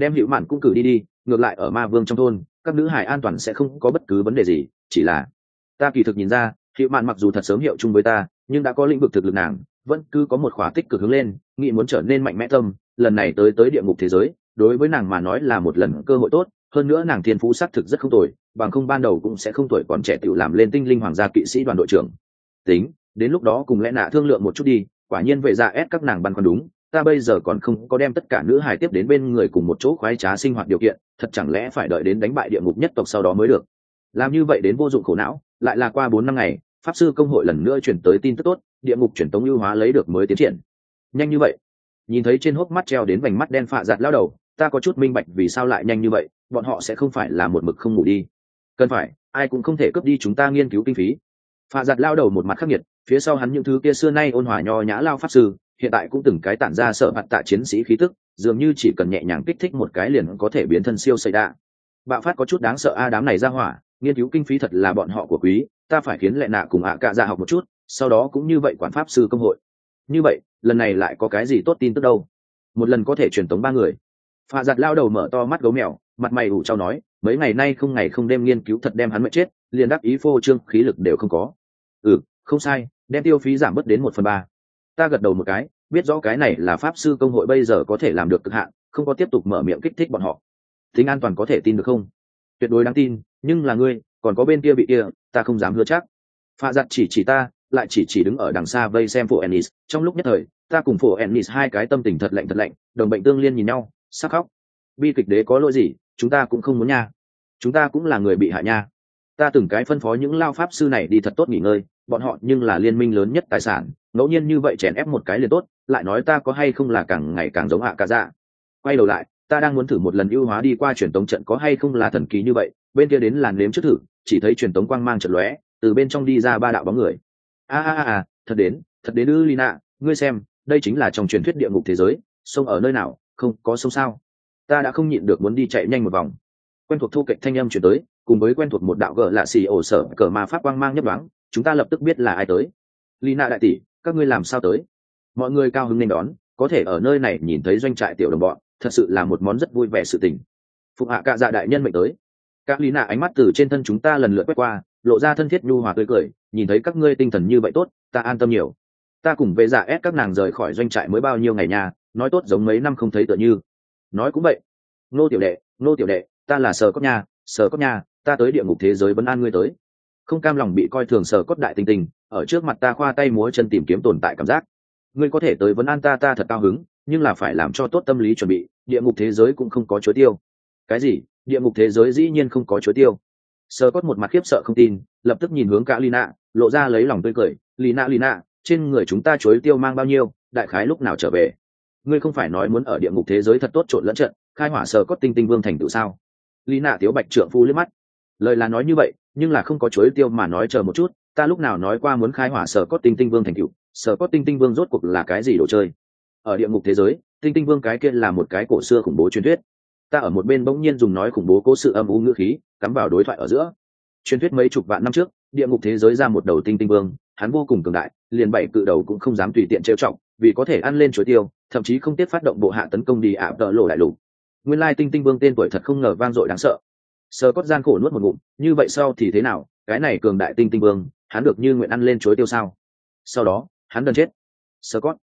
đem hữu mạn cũng cử đi đi, ngược lại ở ma vương trong thôn các nữ hải an toàn sẽ không có bất cứ vấn đề gì, chỉ là ta kỳ thực nhìn ra hữu mạn mặc dù thật sớm hiệu chung với ta, nhưng đã có lĩnh vực thực lực nàng vẫn cứ có một khóa tích cực hướng lên, nghĩ muốn trở nên mạnh mẽ tâm. Lần này tới tới địa ngục thế giới đối với nàng mà nói là một lần cơ hội tốt, hơn nữa nàng thiên phú xác thực rất không tồi, bằng không ban đầu cũng sẽ không tuổi còn trẻ tự làm lên tinh linh hoàng gia kỵ sĩ đoàn đội trưởng. Tính đến lúc đó cùng lẽ nạ thương lượng một chút đi. Quả nhiên vệ dạ ép các nàng băn khoăn đúng, ta bây giờ còn không có đem tất cả nữ hài tiếp đến bên người cùng một chỗ khoái trá sinh hoạt điều kiện, thật chẳng lẽ phải đợi đến đánh bại địa ngục nhất tộc sau đó mới được. Làm như vậy đến vô dụng khổ não. Lại là qua bốn năm ngày, pháp sư công hội lần nữa chuyển tới tin tức tốt, địa ngục truyền tống ưu hóa lấy được mới tiến triển. Nhanh như vậy? Nhìn thấy trên hốc mắt treo đến vành mắt đen phạ giặt lao đầu, ta có chút minh bạch vì sao lại nhanh như vậy. Bọn họ sẽ không phải là một mực không ngủ đi. Cần phải, ai cũng không thể cướp đi chúng ta nghiên cứu kinh phí. Phạ giặt lao đầu một mặt khắc nghiệt, phía sau hắn những thứ kia xưa nay ôn hòa nho nhã lao pháp sư hiện tại cũng từng cái tản ra sợ mặt tạ chiến sĩ khí tức, dường như chỉ cần nhẹ nhàng kích thích một cái liền có thể biến thân siêu xây đa. Bạo phát có chút đáng sợ a, đám này ra hỏa nghiên cứu kinh phí thật là bọn họ của quý, ta phải khiến lệ nạ cùng ạ cạ ra học một chút, sau đó cũng như vậy quản pháp sư công hội. Như vậy lần này lại có cái gì tốt tin tức đâu, một lần có thể truyền tống ba người. Phạ giặt lao đầu mở to mắt gấu mèo, mặt mày ủ trao nói mấy ngày nay không ngày không đêm nghiên cứu thật đem hắn mệt chết, liền đắc ý phô trương khí lực đều không có. Ừ, không sai, đem tiêu phí giảm bớt đến một phần ba. Ta gật đầu một cái, biết rõ cái này là pháp sư công hội bây giờ có thể làm được cực hạn, không có tiếp tục mở miệng kích thích bọn họ. Tính an toàn có thể tin được không? Tuyệt đối đáng tin, nhưng là ngươi còn có bên kia bị kia, ta không dám hứa chắc. Pha giặt chỉ chỉ ta, lại chỉ chỉ đứng ở đằng xa vây xem phổ ennis. Trong lúc nhất thời ta cùng phổ ennis hai cái tâm tình thật lạnh thật lạnh, đồng bệnh tương liên nhìn nhau sắp khóc. Bi kịch đế có lỗi gì, chúng ta cũng không muốn nha, chúng ta cũng là người bị hại nha. Ta từng cái phân phó những lao pháp sư này đi thật tốt nghỉ ngơi, bọn họ nhưng là liên minh lớn nhất tài sản, ngẫu nhiên như vậy chèn ép một cái liền tốt, lại nói ta có hay không là càng ngày càng giống hạ cả dạ. Quay đầu lại, ta đang muốn thử một lần ưu hóa đi qua truyền tống trận có hay không là thần kỳ như vậy, bên kia đến làn nếm trước thử, chỉ thấy truyền tống quang mang chợt lóe, từ bên trong đi ra ba đạo bóng người. A a a, thật đến, thật đến ư Lina, ngươi xem, đây chính là trong truyền thuyết địa ngục thế giới, sông ở nơi nào, không có sông sao? Ta đã không nhịn được muốn đi chạy nhanh một vòng. Quen thuộc thu kịch thanh âm truyền tới, cùng với quen thuộc một đạo gở lạ xì ổ sở cờ ma pháp quang mang nhấp đoáng, chúng ta lập tức biết là ai tới. Lina đại tỷ, các ngươi làm sao tới? Mọi người cao hứng nên đón, có thể ở nơi này nhìn thấy doanh trại tiểu đồng bọn, thật sự là một món rất vui vẻ sự tình. Phục hạ cạ dạ đại nhân mệnh tới. Các Lina ánh mắt từ trên thân chúng ta lần lượt quét qua, lộ ra thân thiết nhu hòa tươi cười, nhìn thấy các ngươi tinh thần như vậy tốt, ta an tâm nhiều. Ta cùng về giả ép các nàng rời khỏi doanh trại mới bao nhiêu ngày nha, nói tốt giống mấy năm không thấy tựa như. Nói cũng vậy. Nô tiểu đệ, nô tiểu đệ, ta là Sở Cốt nha, Sở Cốt nha, ta tới địa ngục thế giới vẫn an ngươi tới. Không cam lòng bị coi thường Sở Cốt đại tinh tinh, ở trước mặt ta khoa tay múa chân tìm kiếm tồn tại cảm giác. Ngươi có thể tới vấn an ta ta thật cao hứng, nhưng là phải làm cho tốt tâm lý chuẩn bị, địa ngục thế giới cũng không có chuối tiêu. Cái gì? Địa ngục thế giới dĩ nhiên không có chuối tiêu? Sở Cốt một mặt khiếp sợ không tin, lập tức nhìn hướng cả Lina, lộ ra lấy lòng tươi cười, Lina Lina, trên người chúng ta chuối tiêu mang bao nhiêu, đại khái lúc nào trở về? Ngươi không phải nói muốn ở địa ngục thế giới thật tốt trộn lẫn trận, khai hỏa Sở Cốt tinh tinh vương thành tựu sao? Lina Tiếu Bạch trượng phu liếc mắt. Lời là nói như vậy, nhưng là không có chuối tiêu mà nói chờ một chút, ta lúc nào nói qua muốn khai hỏa Sở Cốt tinh tinh vương thành tựu? Sở Cốt tinh tinh vương rốt cuộc là cái gì đồ chơi? Ở địa ngục thế giới, tinh tinh vương cái kia là một cái cổ xưa khủng bố truyền thuyết. Ta ở một bên bỗng nhiên dùng nói khủng bố cố sự âm u ngữ khí cắm vào đối thoại ở giữa. Truyền thuyết mấy chục vạn năm trước, địa ngục thế giới ra một đầu tinh tinh vương, hắn vô cùng cường đại, liền bảy cự đầu cũng không dám tùy tiện trêu chọc, vì có thể ăn lên chuối tiêu, thậm chí không tiếc phát động bộ hạ tấn công đi áp đỡ lộ đại lục. Nguyên lai tinh tinh vương tên tuổi thật không ngờ vang dội đáng sợ. Sơ Cốt gian khổ nuốt một ngụm, như vậy sau thì thế nào? Cái này cường đại tinh tinh vương, hắn được như nguyện ăn lên chuối tiêu sao? Sau đó, hắn đần chết. Sơ Cốt,